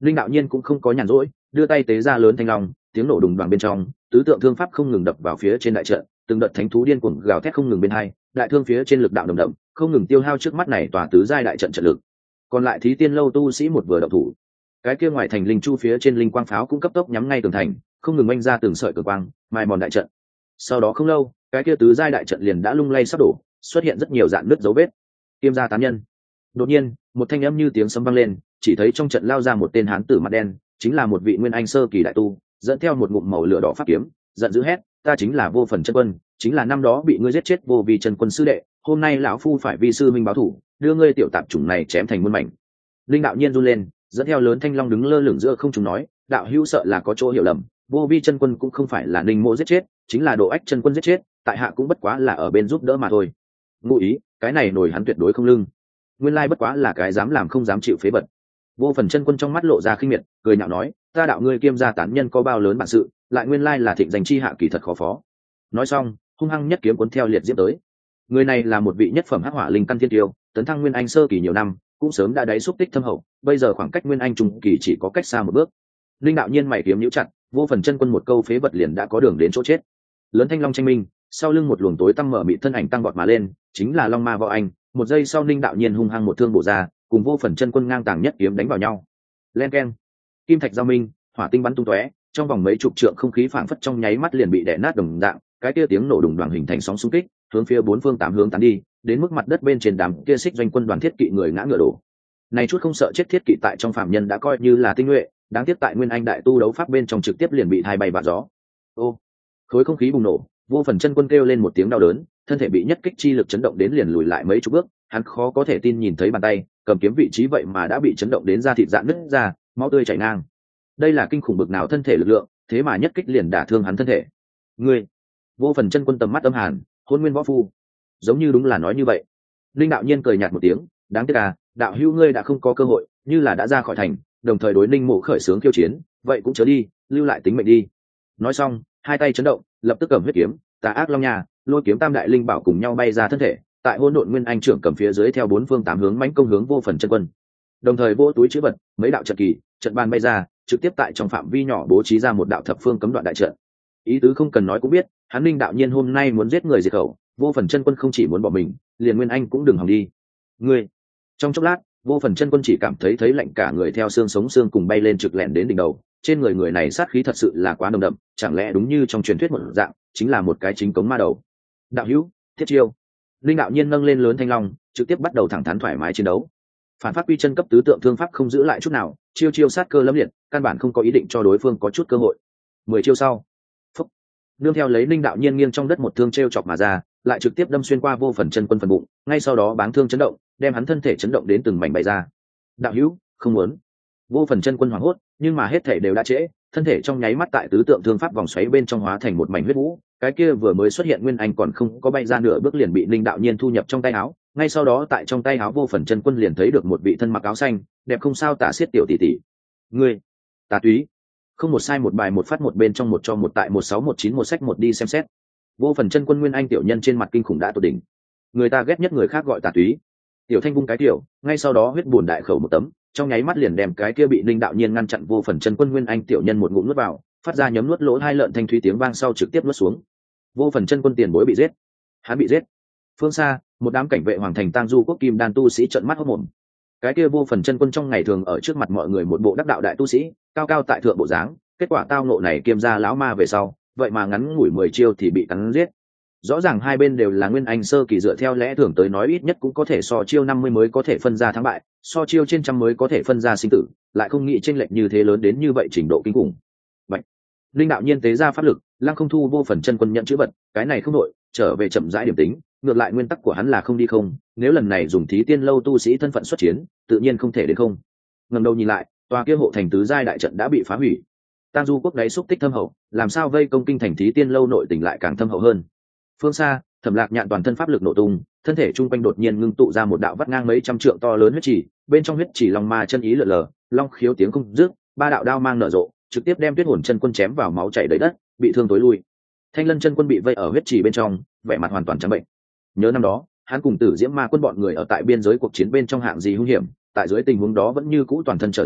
Linh đạo nhiên cũng không có nhàn rỗi, đưa tay tế ra lớn thanh long, tiếng nổ đùng đoàng bên trong, tứ tượng thương pháp không ngừng đập vào phía trên đại trận, từng đợt thánh thú điên cuồng gào thét không ngừng bên hai, đại thương phía trên lực đạo đậm đậm, không ngừng tiêu hao trước mắt này tòa tứ giai đại trận trận lực. Còn lại thí tiên lâu tu sĩ một vừa động thủ, cái kia ngoài thành linh chu phía trên linh quang pháo cũng cấp tốc nhắm ngay tường thành, không ngừng oanh ra từng sợi cường quang, mài mòn đại trận. Sau đó không lâu, cái kia tứ giai đại trận liền đã lung lay sắp đổ, xuất hiện rất nhiều dạn nứt dấu vết. Kiêm gia tán nhân. Đột nhiên, một thanh âm như tiếng sấm vang lên, chỉ thấy trong trận lao ra một tên hán tử mặt đen, chính là một vị nguyên anh sơ kỳ đại tu, dẫn theo một ngụm màu lửa đỏ pháp kiếm, giận dữ hét: "Ta chính là Vô Phần chân quân, chính là năm đó bị ngươi giết chết Vô Vi chân quân sư đệ, hôm nay lão phu phải vi sư minh báo thủ, đưa ngươi tiểu tạp chủng này chém thành muôn mảnh." Linh đạo nhiên run lên, dẫn theo lớn thanh long đứng lơ lửng giữa không trung nói: "Đạo hữu sợ là có chỗ hiểu lầm, Vô Vi chân quân cũng không phải là Ninh Mộ giết chết, chính là Độ Ách chân quân giết chết, tại hạ cũng bất quá là ở bên giúp đỡ mà thôi." Ngụ ý, cái này nổi hắn tuyệt đối không lưng. Nguyên lai bất quá là cái dám làm không dám chịu phế vật. Vô Phần chân quân trong mắt lộ ra khinh miệt, cười nhạo nói: "Ta đạo ngươi Kiêm gia tán nhân có bao lớn bản sự, lại nguyên lai là thịnh danh chi hạ kỳ thật khó phó." Nói xong, hung hăng nhất kiếm cuốn theo liệt diễm tới. Người này là một vị nhất phẩm hắc hỏa linh căn thiên tiêu, tấn thăng nguyên anh sơ kỳ nhiều năm, cũng sớm đã đáy xúc tích thâm hậu, bây giờ khoảng cách nguyên anh trung kỳ chỉ có cách xa một bước. Linh đạo nhiên mày kiếm nhíu chặt, Vô Phần chân quân một câu phế vật liền đã có đường đến chỗ chết. Lớn thanh long tranh minh, sau lưng một luồng tối tăm mở mịt thân ảnh tăng vọt mà lên, chính là Long Ma Võ Anh. Một giây sau, Linh đạo nhiên hung hăng một thương bổ ra, cùng Vô Phần chân quân ngang tàng nhất kiếm đánh vào nhau. Len keng, kim thạch giao minh, hỏa tinh bắn tung tóe, trong vòng mấy chục trượng không khí phảng phất trong nháy mắt liền bị đè nát đồng dạng, cái kia tiếng nổ đùng đoàng hình thành sóng xung kích, hướng phía bốn phương tám hướng tán đi, đến mức mặt đất bên trên đám kia xích doanh quân đoàn thiết kỵ người ngã ngựa đổ. Này chút không sợ chết thiết kỵ tại trong phạm nhân đã coi như là tinh nhuệ, đáng tiếc tại nguyên anh đại tu đấu pháp bên trong trực tiếp liền bị thay bay vạ gió. Ô, khối không khí bùng nổ, Vô Phần chân quân kêu lên một tiếng đau đớn, thân thể bị nhất kích chi lực chấn động đến liền lùi lại mấy chục bước, hắn khó có thể tin nhìn thấy bàn tay cầm kiếm vị trí vậy mà đã bị chấn động đến da thịt rạn nứt ra, máu tươi chảy ngang. Đây là kinh khủng bực nào thân thể lực lượng, thế mà nhất kích liền đả thương hắn thân thể. Ngươi, Vô Phần chân quân tầm mắt âm hàn, hôn nguyên võ phu, giống như đúng là nói như vậy. Linh đạo nhiên cười nhạt một tiếng, đáng tiếc à, đạo hữu ngươi đã không có cơ hội, như là đã ra khỏi thành, đồng thời đối Ninh Mộ khởi xướng khiêu chiến, vậy cũng chớ đi, lưu lại tính mệnh đi. Nói xong, hai tay chấn động, lập tức cầm huyết kiếm, Tà Ác Long Nha, Lôi kiếm tam đại linh bảo cùng nhau bay ra thân thể, tại hỗn độn nguyên anh trưởng cầm phía dưới theo bốn phương tám hướng mãnh công hướng Vô Phần chân quân. Đồng thời vô túi chữ vật, mấy đạo trận kỳ, trận bàn bay ra, trực tiếp tại trong phạm vi nhỏ bố trí ra một đạo thập phương cấm đoạn đại trận. Ý tứ không cần nói cũng biết, hắn Linh đạo nhiên hôm nay muốn giết người diệt khẩu, Vô Phần chân quân không chỉ muốn bỏ mình, liền nguyên anh cũng đừng hòng đi. Ngươi. Trong chốc lát, Vô Phần chân quân chỉ cảm thấy thấy lạnh cả người theo xương sống xương cùng bay lên trực lẹn đến đỉnh đầu, trên người người này sát khí thật sự là quá nồng đậm, chẳng lẽ đúng như trong truyền thuyết một dạng, chính là một cái chính cống ma đầu. Đạo hữu, thiết chiêu. Linh đạo nhiên nâng lên lớn thanh long, trực tiếp bắt đầu thẳng thắn thoải mái chiến đấu. Phản pháp quy chân cấp tứ tượng thương pháp không giữ lại chút nào, chiêu chiêu sát cơ lâm liệt, căn bản không có ý định cho đối phương có chút cơ hội. Mười chiêu sau, phúc, nương theo lấy Linh đạo nhiên nghiêng trong đất một thương trêu chọc mà ra, lại trực tiếp đâm xuyên qua Vô Phần chân quân phần bụng, ngay sau đó báng thương chấn động, đem hắn thân thể chấn động đến từng mảnh bay ra. Đạo hữu, không muốn. Vô Phần chân quân hoảng hốt, nhưng mà hết thể đều đã trễ, thân thể trong nháy mắt tại tứ tượng thương pháp vòng xoáy bên trong hóa thành một mảnh huyết vũ, cái kia vừa mới xuất hiện nguyên anh còn không có bay ra nửa bước liền bị Linh đạo nhiên thu nhập trong tay áo, ngay sau đó tại trong tay áo Vô Phần chân quân liền thấy được một vị thân mặc áo xanh, đẹp không sao tả xiết tiểu tỷ tỷ. Ngươi, tà túy. Không một sai một bài một phát một bên trong một cho một tại một sáu một chín một sách một đi xem xét. Vô Phần chân quân nguyên anh tiểu nhân trên mặt kinh khủng đã tột đỉnh. Người ta ghét nhất người khác gọi tà túy. Tiểu Thanh vung cái tiểu, ngay sau đó huyết buồn đại khẩu một tấm, trong nháy mắt liền đem cái kia bị Linh đạo nhiên ngăn chặn Vô Phần chân quân nguyên anh tiểu nhân một ngụm nuốt vào, phát ra nhấm nuốt lỗ hai lợn thanh thúy tiếng vang sau trực tiếp nuốt xuống. Vô Phần chân quân tiền bối bị giết. Hắn bị giết. Phương xa, một đám cảnh vệ hoàng thành tang du quốc kim đan tu sĩ trợn mắt hốt mồm. Cái kia Vô Phần chân quân trong ngày thường ở trước mặt mọi người một bộ đắc đạo đại tu sĩ, cao cao tại thượng bộ dáng, kết quả tao ngộ này Kiêm gia lão ma về sau, vậy mà ngắn ngủi mười chiêu thì bị cắn giết. Rõ ràng hai bên đều là nguyên anh sơ kỳ, dựa theo lẽ thường tới nói ít nhất cũng có thể so chiêu năm mươi mới có thể phân ra thắng bại, so chiêu trên trăm mới có thể phân ra sinh tử, lại không nghĩ chênh lệch như thế lớn đến như vậy trình độ kinh khủng. Vậy, Linh đạo nhiên tế ra pháp lực, lăng không thu Vô Phần chân quân nhận chữ vật, cái này không đội, trở về chậm rãi điểm tính, ngược lại nguyên tắc của hắn là không đi không, nếu lần này dùng thí tiên lâu tu sĩ thân phận xuất chiến, tự nhiên không thể đến không. Ngẩng đầu nhìn lại, tòa kia hộ thành tứ giai đại trận đã bị phá hủy. Tang du quốc đáy xúc tích thâm hậu, làm sao vây công kinh thành thí tiên lâu nội tình lại càng thâm hậu hơn. Phương xa, Thẩm Lạc Nhạn toàn thân pháp lực nổ tung, thân thể trung quanh đột nhiên ngưng tụ ra một đạo vắt ngang mấy trăm trượng to lớn huyết chỉ, bên trong huyết chỉ long ma chân ý lượn lờ, long khiếu tiếng không dứt, ba đạo đao mang nở rộ, trực tiếp đem Tuyết Hồn chân quân chém vào máu chảy đầy đất, bị thương tối lui. Thanh Lân chân quân bị vây ở huyết chỉ bên trong, vẻ mặt hoàn toàn trắng bệnh. Nhớ năm đó, hắn cùng Tử Diễm Ma quân bọn người ở tại biên giới cuộc chiến bên trong hạng gì hung hiểm, tại dưới tình huống đó vẫn như cũ toàn thân trở ra,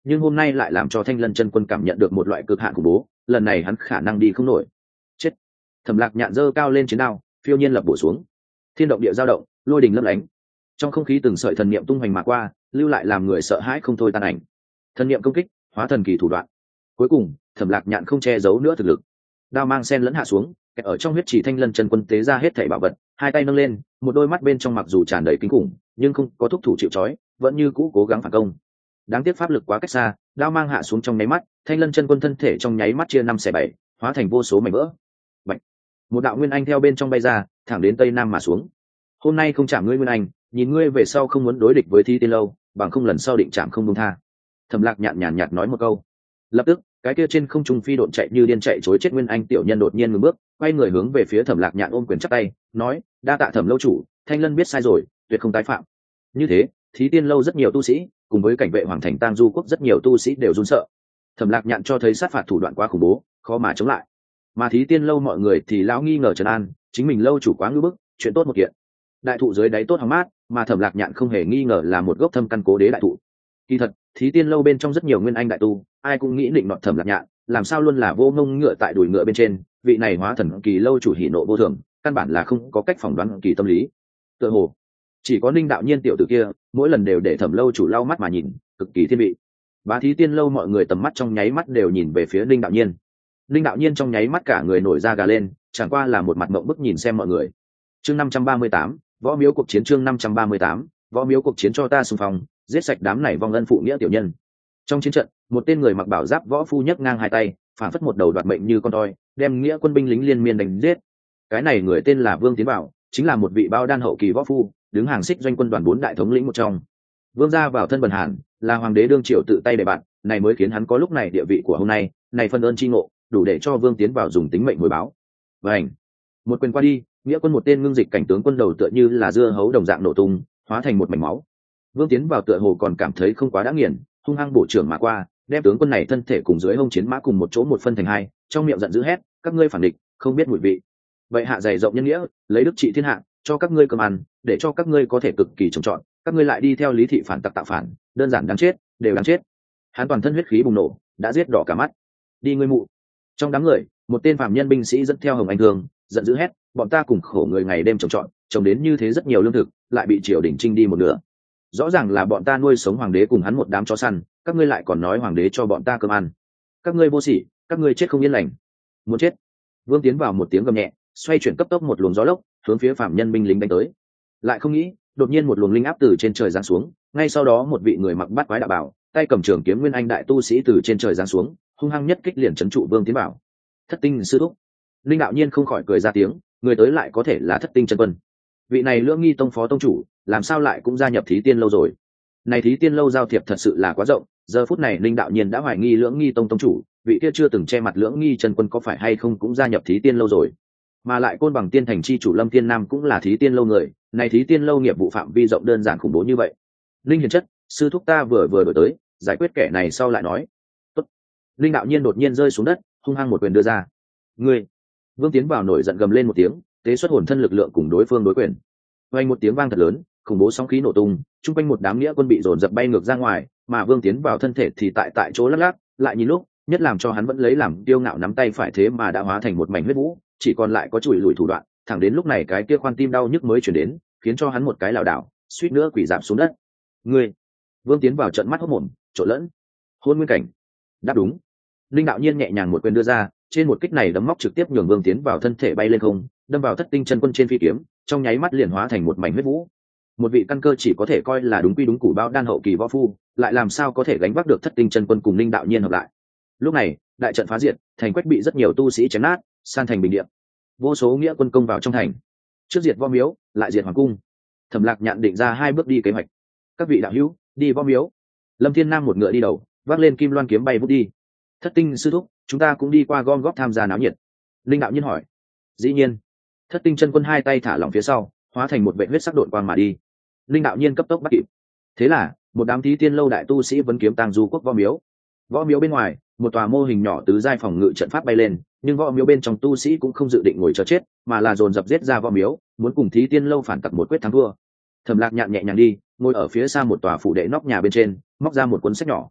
nhưng hôm nay lại làm cho Thanh Lân chân quân cảm nhận được một loại cực hạn khủng bố, lần này hắn khả năng đi không nổi. Chết. Thẩm Lạc Nhạn giơ cao lên chiến đao, phiêu nhiên lập bổ xuống. Thiên động địa dao động, lôi đình lấp lánh. Trong không khí từng sợi thần niệm tung hoành mà qua, lưu lại làm người sợ hãi không thôi tan ảnh. Thần niệm công kích, hóa thần kỳ thủ đoạn. Cuối cùng, Thẩm Lạc Nhạn không che giấu nữa thực lực. Đao mang sen lẫn hạ xuống, kẹp ở trong huyết chỉ Thanh Lân chân quân tế ra hết thảy bảo vật, hai tay nâng lên, một đôi mắt bên trong mặc dù tràn đầy kinh khủng, nhưng không có thúc thủ chịu trói, vẫn như cũ cố gắng phản công. Đáng tiếc pháp lực quá cách xa, đao mang hạ xuống trong nháy mắt, Thanh Lân chân quân thân thể trong nháy mắt chia năm xẻ bảy, hóa thành vô số mảnh vỡ. Bạch. Một đạo nguyên anh theo bên trong bay ra, thẳng đến tây nam mà xuống. Hôm nay không chạm ngươi nguyên anh, nhìn ngươi về sau không muốn đối địch với Thi Tiên lâu, bằng không lần sau định chạm không buông tha. Thẩm Lạc nhàn nhạt, nhạt nói một câu. Lập tức, cái kia trên không trung phi độn chạy như điên chạy trối chết nguyên anh tiểu nhân đột nhiên ngừng bước, quay người hướng về phía Thẩm Lạc Nhạn ôm quyền chắp tay, nói: "Đa tạ Thẩm lâu chủ, Thanh Lân biết sai rồi, tuyệt không tái phạm." Như thế, Thí Tiên lâu rất nhiều tu sĩ, cùng với cảnh vệ hoàng thành Tang Du quốc rất nhiều tu sĩ đều run sợ. Thẩm Lạc Nhạn cho thấy sát phạt thủ đoạn quá khủng bố, khó mà chống lại. Mà Thí Tiên lâu mọi người thì lão nghi ngờ trấn an, chính mình lâu chủ quá ngưu bức, chuyện tốt một kiện. Đại thụ dưới đáy tốt hóng mát, mà Thẩm Lạc Nhạn không hề nghi ngờ là một gốc thâm căn cố đế đại thụ. Kỳ thật, Thí Tiên lâu bên trong rất nhiều nguyên anh đại tu, ai cũng nghĩ định nọt Thẩm Lạc Nhạn, làm sao luôn là vô ngông ngựa tại đùi ngựa bên trên, vị này hóa thần kỳ lâu chủ hỉ nộ vô thường, căn bản là không có cách phỏng đoán kỳ tâm lý. Tựa hồ chỉ có Ninh Đạo Nhiên tiểu tử kia, mỗi lần đều để Thẩm lâu chủ lau mắt mà nhìn, cực kỳ thiên vị. Bá Thí Tiên lâu mọi người tầm mắt trong nháy mắt đều nhìn về phía Ninh Đạo Nhiên. Ninh Đạo Nhiên trong nháy mắt cả người nổi da gà lên, chẳng qua là một mặt mộng bức nhìn xem mọi người. Chương năm trăm ba mươi tám, võ miếu cuộc chiến. Chương năm trăm ba mươi tám, võ miếu cuộc chiến. Cho ta xung phong, giết sạch đám này vong ân phụ nghĩa tiểu nhân. Trong chiến trận, một tên người mặc bảo giáp võ phu nhấc ngang hai tay, phản phất một đầu đoạt mệnh như con toi, đem nghĩa quân binh lính liên miên đánh giết. Cái này người tên là Vương Tiến Bảo, chính là một vị bao đan hậu kỳ võ phu, đứng hàng xích doanh quân đoàn bốn đại thống lĩnh một trong. Vương gia vào thân bần hàn, là hoàng đế đương triều tự tay để bạn, này mới khiến hắn có lúc này địa vị của hôm nay, này phân ơn chi ngộ, đủ để cho Vương Tiến Bảo dùng tính mệnh hồi báo. Vành, một quyền qua đi, nghĩa quân một tên ngưng dịch cảnh tướng quân đầu tựa như là dưa hấu đồng dạng nổ tung, hóa thành một mảnh máu. Vương Tiến Bảo tựa hồ còn cảm thấy không quá đã nghiền, hung hăng bổ trưởng mà qua, đem tướng quân này thân thể cùng dưới hông chiến mã cùng một chỗ một phân thành hai, trong miệng giận dữ hét: "Các ngươi phản địch, không biết mùi vị. Vậy hạ dày rộng nhân nghĩa, lấy đức trị thiên hạ, cho các ngươi cơm ăn, để cho các ngươi có thể cực kỳ trồng trọt, các ngươi lại đi theo lý thị phản tặc tạo phản, đơn giản đáng chết, đều đáng chết." Hắn toàn thân huyết khí bùng nổ, đã giết đỏ cả mắt. Đi ngươi mụ. Trong đám người, một tên phạm nhân binh sĩ dẫn theo Hồng Anh Thương, giận dữ hét: "Bọn ta cùng khổ người ngày đêm trồng trọt, trồng đến như thế rất nhiều lương thực, lại bị triều đình trinh đi một nửa. Rõ ràng là bọn ta nuôi sống hoàng đế cùng hắn một đám chó săn, các ngươi lại còn nói hoàng đế cho bọn ta cơm ăn. Các ngươi vô sỉ, các ngươi chết không yên lành, muốn chết." Vương Tiến Vào một tiếng gầm nhẹ, xoay chuyển cấp tốc một luồng gió lốc, hướng phía phạm nhân binh lính đánh tới. Lại không nghĩ, đột nhiên một luồng linh áp từ trên trời giáng xuống, ngay sau đó một vị người mặc bát quái đạo bảo, tay cầm trường kiếm nguyên anh đại tu sĩ từ trên trời giáng xuống, hung hăng nhất kích liền trấn trụ Vương Tiến Bảo. Thất tinh sư thúc. Linh Đạo Nhiên không khỏi cười ra tiếng, người tới lại có thể là Thất tinh chân quân. Vị này Lưỡng Nghi tông phó tông chủ, làm sao lại cũng gia nhập Thí Tiên lâu rồi? Này Thí Tiên lâu giao thiệp thật sự là quá rộng, giờ phút này Linh Đạo Nhiên đã hoài nghi Lưỡng Nghi tông tông chủ, vị kia chưa từng che mặt Lưỡng Nghi chân quân có phải hay không cũng gia nhập Thí Tiên lâu rồi. Mà lại Côn Bằng Tiên thành chi chủ Lâm Tiên Nam cũng là Thí Tiên lâu người, này Thí Tiên lâu nghiệp vụ phạm vi rộng đơn giản khủng bố như vậy. Linh hiền chất, sư thúc ta vừa vừa đổi tới, giải quyết kẻ này sau lại nói. Tốt. Linh Đạo Nhiên đột nhiên rơi xuống đất, hung hăng một quyền đưa ra. Ngươi. Vương Tiến Vào nổi giận gầm lên một tiếng, tế xuất hồn thân lực lượng cùng đối phương đối quyền. Vang một tiếng vang thật lớn, khủng bố sóng khí nổ tung, trung quanh một đám nghĩa quân bị dồn dập bay ngược ra ngoài, mà Vương Tiến Vào thân thể thì tại tại chỗ lắc lắc, lại nhìn lúc, nhất làm cho hắn vẫn lấy làm tiêu ngạo nắm tay phải thế mà đã hóa thành một mảnh huyết vũ, chỉ còn lại có chùi lùi thủ đoạn, thẳng đến lúc này cái kia khoan tim đau nhức mới chuyển đến, khiến cho hắn một cái lảo đảo, suýt nữa quỳ rạp xuống đất. Ngươi. Vương Tiến Vào trận mắt hốt mồm, trộn lẫn. Hôn nguyên cảnh. Đáp đúng. Linh Đạo Nhiên nhẹ nhàng một quyền đưa ra, trên một kích này đấm móc trực tiếp nhường Vương Tiến Vào thân thể bay lên không, đâm vào Thất tinh chân quân trên phi kiếm, trong nháy mắt liền hóa thành một mảnh huyết vũ. Một vị căn cơ chỉ có thể coi là đúng quy đúng củ bao đan hậu kỳ võ phu, lại làm sao có thể gánh vác được Thất tinh chân quân cùng Linh Đạo Nhiên hợp lại. Lúc này, đại trận phá diệt, thành quách bị rất nhiều tu sĩ chém nát, san thành bình địa. Vô số nghĩa quân công vào trong thành. Trước diệt võ miếu, lại diệt hoàng cung. Thẩm Lạc Nhạn định ra hai bước đi kế hoạch. Các vị đạo hữu, đi võ miếu. Lâm Thiên Nam một ngựa đi đầu, vác lên kim loan kiếm bay vút đi. Thất tinh sư thúc, chúng ta cũng đi qua gom góp tham gia náo nhiệt. Linh Đạo Nhiên hỏi. Dĩ nhiên. Thất tinh chân quân hai tay thả lỏng phía sau, hóa thành một vệ huyết sắc độn quang mà đi. Linh Đạo Nhiên cấp tốc bắt kịp. Thế là, một đám Thí Tiên lâu đại tu sĩ vấn kiếm Tàng Du quốc võ miếu. Võ miếu bên ngoài, một tòa mô hình nhỏ tứ giai phòng ngự trận pháp bay lên, nhưng võ miếu bên trong tu sĩ cũng không dự định ngồi chờ chết, mà là dồn dập giết ra võ miếu, muốn cùng Thí Tiên lâu phản tặc một quyết thắng thua. Thẩm Lạc Nhạn nhẹ nhàng đi, ngồi ở phía xa một tòa phủ đệ nóc nhà bên trên, móc ra một cuốn sách nhỏ.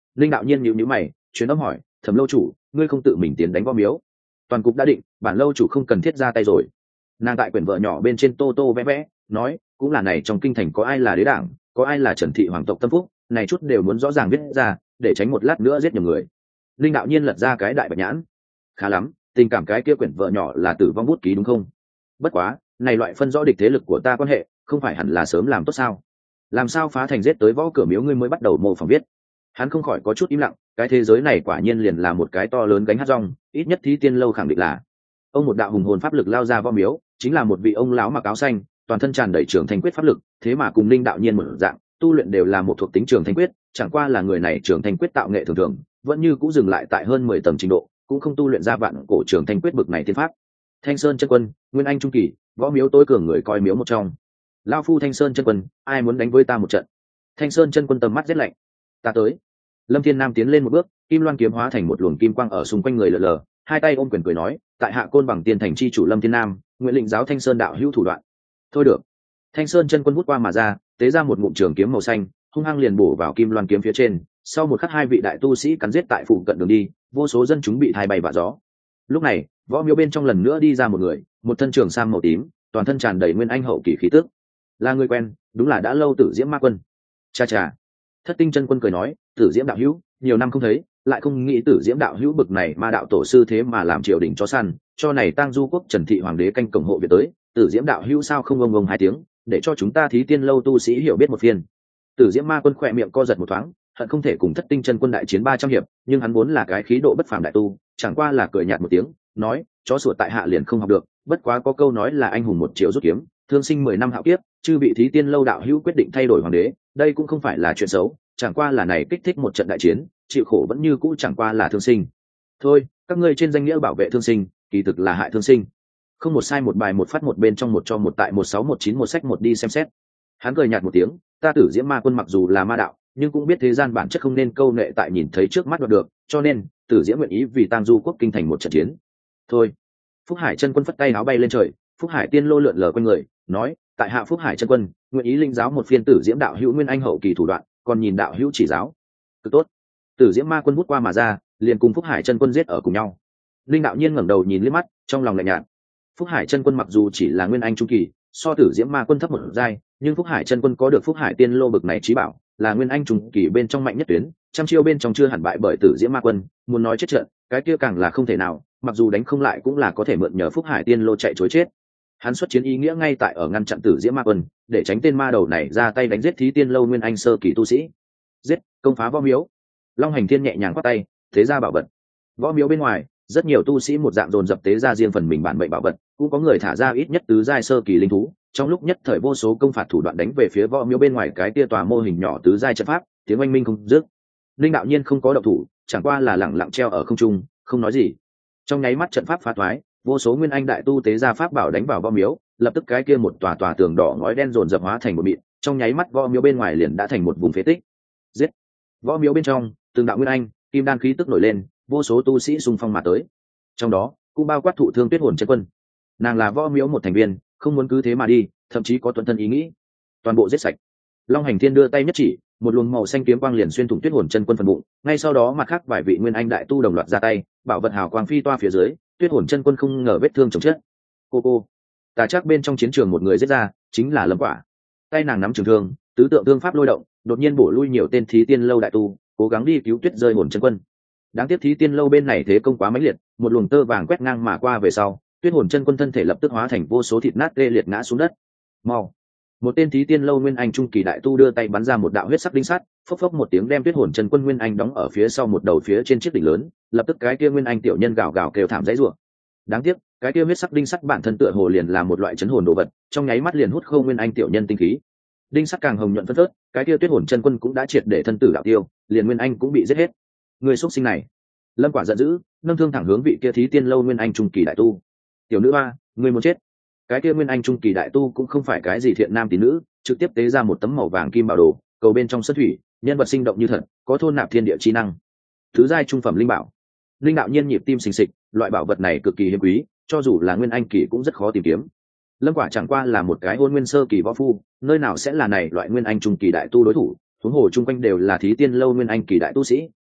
linh đạo nhiên nhíu nhíu mày, chuyến âm hỏi, Thẩm lâu chủ, ngươi không tự mình tiến đánh võ miếu? Toàn cục đã định, bản lâu chủ không cần thiết ra tay rồi. Nàng tại quyển vợ nhỏ bên trên tô tô vẽ vẽ, nói, cũng là này trong kinh thành có ai là đế đảng, có ai là Trần thị hoàng tộc tâm phúc, này chút đều muốn rõ ràng viết ra, để tránh một lát nữa giết nhiều người. Linh đạo nhiên lật ra cái đại bạch nhãn. Khá lắm, tình cảm cái kia quyển vợ nhỏ là tử vong bút ký đúng không? Bất quá, này loại phân rõ địch thế lực của ta quan hệ, không phải hẳn là sớm làm tốt sao? Làm sao phá thành giết tới võ cửa miếu ngươi mới bắt đầu mô phỏng viết? Hắn không khỏi có chút im lặng, cái thế giới này quả nhiên liền là một cái to lớn gánh hát rong, ít nhất Thí Tiên lâu khẳng định là. Ông một đạo hùng hồn pháp lực lao ra võ miếu, chính là một vị ông lão mặc áo xanh, toàn thân tràn đầy trường thanh quyết pháp lực, thế mà cùng linh đạo nhiên một dạng, tu luyện đều là một thuộc tính trường thanh quyết, chẳng qua là người này trường thanh quyết tạo nghệ thường thường, vẫn như cũng dừng lại tại hơn mười tầng trình độ, cũng không tu luyện ra vạn cổ trường thanh quyết bực này tiên pháp. Thanh Sơn chân quân, Nguyên Anh trung kỳ, võ miếu tối cường người coi miếu một trong. Lão phu Thanh Sơn chân quân, ai muốn đánh với ta một trận? Thanh Sơn chân quân tầm mắt giết lạnh. Ta tới. Lâm Thiên Nam tiến lên một bước, kim loan kiếm hóa thành một luồng kim quang ở xung quanh người lờ lờ, hai tay ôm quyền cười nói, tại hạ côn bằng tiên thành chi chủ Lâm Thiên Nam, nguyện lĩnh giáo Thanh Sơn đạo hữu thủ đoạn. Thôi được. Thanh Sơn chân quân hút qua mà ra, tế ra một ngụm trường kiếm màu xanh, hung hăng liền bổ vào kim loan kiếm phía trên. Sau một khắc hai vị đại tu sĩ cắn giết tại phụ cận đường đi, vô số dân chúng bị thai bay vạ gió. Lúc này, võ miếu bên trong lần nữa đi ra một người, một thân trường sam màu tím, toàn thân tràn đầy nguyên anh hậu kỳ khí tức. Là người quen, đúng là đã lâu Tử Diễm Ma Quân. Cha cha. Thất Tinh chân quân cười nói, Tử Diễm đạo hữu, nhiều năm không thấy, lại không nghĩ Tử Diễm đạo hữu bực này ma đạo tổ sư thế mà làm triều đình chó săn, cho này tang du quốc Trần thị hoàng đế canh cổng hộ viện tới, Tử Diễm đạo hữu sao không ông ông hai tiếng, để cho chúng ta Thí Tiên lâu tu sĩ hiểu biết một phiên. Tử Diễm Ma Quân khỏe miệng co giật một thoáng, hận không thể cùng Thất Tinh chân quân đại chiến ba trăm hiệp, nhưng hắn vốn là cái khí độ bất phàm đại tu, chẳng qua là cười nhạt một tiếng, nói, chó sủa tại hạ liền không học được, bất quá có câu nói là anh hùng một triệu rút kiếm, thương sinh mười năm hạo kiếp, chư vị Thí Tiên lâu đạo hữu quyết định thay đổi hoàng đế, đây cũng không phải là chuyện xấu, chẳng qua là này kích thích một trận đại chiến, chịu khổ vẫn như cũ chẳng qua là thương sinh. Thôi, các ngươi trên danh nghĩa bảo vệ thương sinh, kỳ thực là hại thương sinh. Không một sai một bài một phát một bên trong một cho một tại một sáu một chín một sách một đi xem xét. Hắn cười nhạt một tiếng, ta Tử Diễm Ma Quân mặc dù là ma đạo, nhưng cũng biết thế gian bản chất không nên câu nệ tại nhìn thấy trước mắt đoạt được, cho nên Tử Diễm nguyện ý vì Tang Du quốc kinh thành một trận chiến. Thôi. Phúc Hải chân quân phất tay áo bay lên trời, Phúc Hải tiên lô lượn lờ quanh người, nói, tại hạ Phúc Hải chân quân, nguyện ý linh giáo một phiên Tử Diễm đạo hữu nguyên anh hậu kỳ thủ đoạn, còn nhìn đạo hữu chỉ giáo. Cực tốt. Tử Diễm Ma Quân hút qua mà ra, liền cùng Phúc Hải chân quân giết ở cùng nhau. Linh đạo nhiên ngẩng đầu nhìn liếc mắt, trong lòng lạnh nhạt. Phúc Hải chân quân mặc dù chỉ là nguyên anh trung kỳ, so Tử Diễm Ma Quân thấp một giai, nhưng Phúc Hải chân quân có được Phúc Hải tiên lô bực này trí bảo, là nguyên anh trung kỳ bên trong mạnh nhất tuyến, trăm chiêu bên trong chưa hẳn bại bởi Tử Diễm Ma Quân, muốn nói chết trận, cái kia càng là không thể nào, mặc dù đánh không lại cũng là có thể mượn nhờ Phúc Hải tiên lô chạy trối chết. Hắn xuất chiến ý nghĩa ngay tại ở ngăn chặn Tử Diễm Ma Quân, để tránh tên ma đầu này ra tay đánh giết Thí Tiên lâu nguyên anh sơ kỳ tu sĩ. Giết, công phá võ miếu. Long Hành Thiên nhẹ nhàng quát tay, thế ra bảo vật. Võ miếu bên ngoài, rất nhiều tu sĩ một dạng dồn dập tế ra riêng phần mình bản mệnh bảo vật, cũng có người thả ra ít nhất tứ giai sơ kỳ linh thú. Trong lúc nhất thời vô số công phạt thủ đoạn đánh về phía võ miếu bên ngoài cái tia tòa mô hình nhỏ tứ giai trận pháp, tiếng oanh minh không dứt. Linh đạo nhiên không có động thủ, chẳng qua là lẳng lặng treo ở không trung, không nói gì. Trong nháy mắt trận pháp phá thoái, vô số nguyên anh đại tu tế ra pháp bảo đánh vào võ miếu, lập tức cái kia một tòa tòa tường đỏ ngói đen dồn dập hóa thành một mịn, trong nháy mắt võ miếu bên ngoài liền đã thành một vùng phế tích. Giết! Võ miếu bên trong, từng đạo nguyên anh, kim đan khí tức nổi lên, vô số tu sĩ xung phong mà tới. Trong đó, cũng bao quát thụ thương Tuyết Hồn chân quân. Nàng là võ miếu một thành viên, không muốn cứ thế mà đi, thậm chí có tuân thân ý nghĩ. Toàn bộ giết sạch. Long Hành Thiên đưa tay nhất chỉ, một luồng màu xanh kiếm quang liền xuyên thủng Tuyết Hồn chân quân phần bụng, ngay sau đó mặt khác vài vị nguyên anh đại tu đồng loạt ra tay, bảo vật hào quang phi toa phía dưới, Tuyết Hồn chân quân không ngờ vết thương chồng chết. Cô cô, tà chắc bên trong chiến trường một người giết ra, chính là Lâm Quả. Tay nàng nắm trường thương, tứ tượng thương pháp lôi động, đột nhiên bổ lui nhiều tên Thí Tiên lâu đại tu, cố gắng đi cứu Tuyết rơi hồn chân quân. Đáng tiếc Thí Tiên lâu bên này thế công quá mãnh liệt, một luồng tơ vàng quét ngang mà qua về sau, Tuyết hồn chân quân thân thể lập tức hóa thành vô số thịt nát tê liệt ngã xuống đất. Mau! Một tên Thí Tiên lâu nguyên anh trung kỳ đại tu đưa tay bắn ra một đạo huyết sắc đinh sắt, phốc phốc một tiếng đem Tuyết hồn chân quân nguyên anh đóng ở phía sau một đầu phía trên chiếc đỉnh lớn, lập tức cái kia nguyên anh tiểu nhân gào gào kêu thảm dãy rủa. Đáng tiếc, cái kia huyết sắc đinh sắt bản thân tựa hồ liền là một loại chấn hồn đồ vật, trong nháy mắt liền hút khô nguyên anh tiểu nhân tinh khí. Đinh sắt càng hồng nhuận phân phớt, cái kia Tuyết hồn chân quân cũng đã triệt để thân tử đạo tiêu, liền nguyên anh cũng bị giết hết. Người xuất sinh này! Lâm Quả giận dữ, nâng thương thẳng hướng vị kia Thí Tiên lâu nguyên anh trung kỳ đại tu. Tiểu nữ hoa, ngươi muốn chết! Cái kia nguyên anh trung kỳ đại tu cũng không phải cái gì thiện nam tín nữ, trực tiếp tế ra một tấm màu vàng kim bảo đồ, cầu bên trong sân thủy, nhân vật sinh động như thật, có thôn nạp thiên địa chi năng. Thứ giai trung phẩm linh bảo. Linh đạo nhiên nhịp tim xình xịch, loại bảo vật này cực kỳ hiếm quý, cho dù là nguyên anh kỳ cũng rất khó tìm kiếm. Lâm Quả chẳng qua là một cái hôn nguyên sơ kỳ võ phu, nơi nào sẽ là này loại nguyên anh trung kỳ đại tu đối thủ, huống hồ chung quanh đều là Thí Tiên lâu nguyên anh kỳ đại tu sĩ,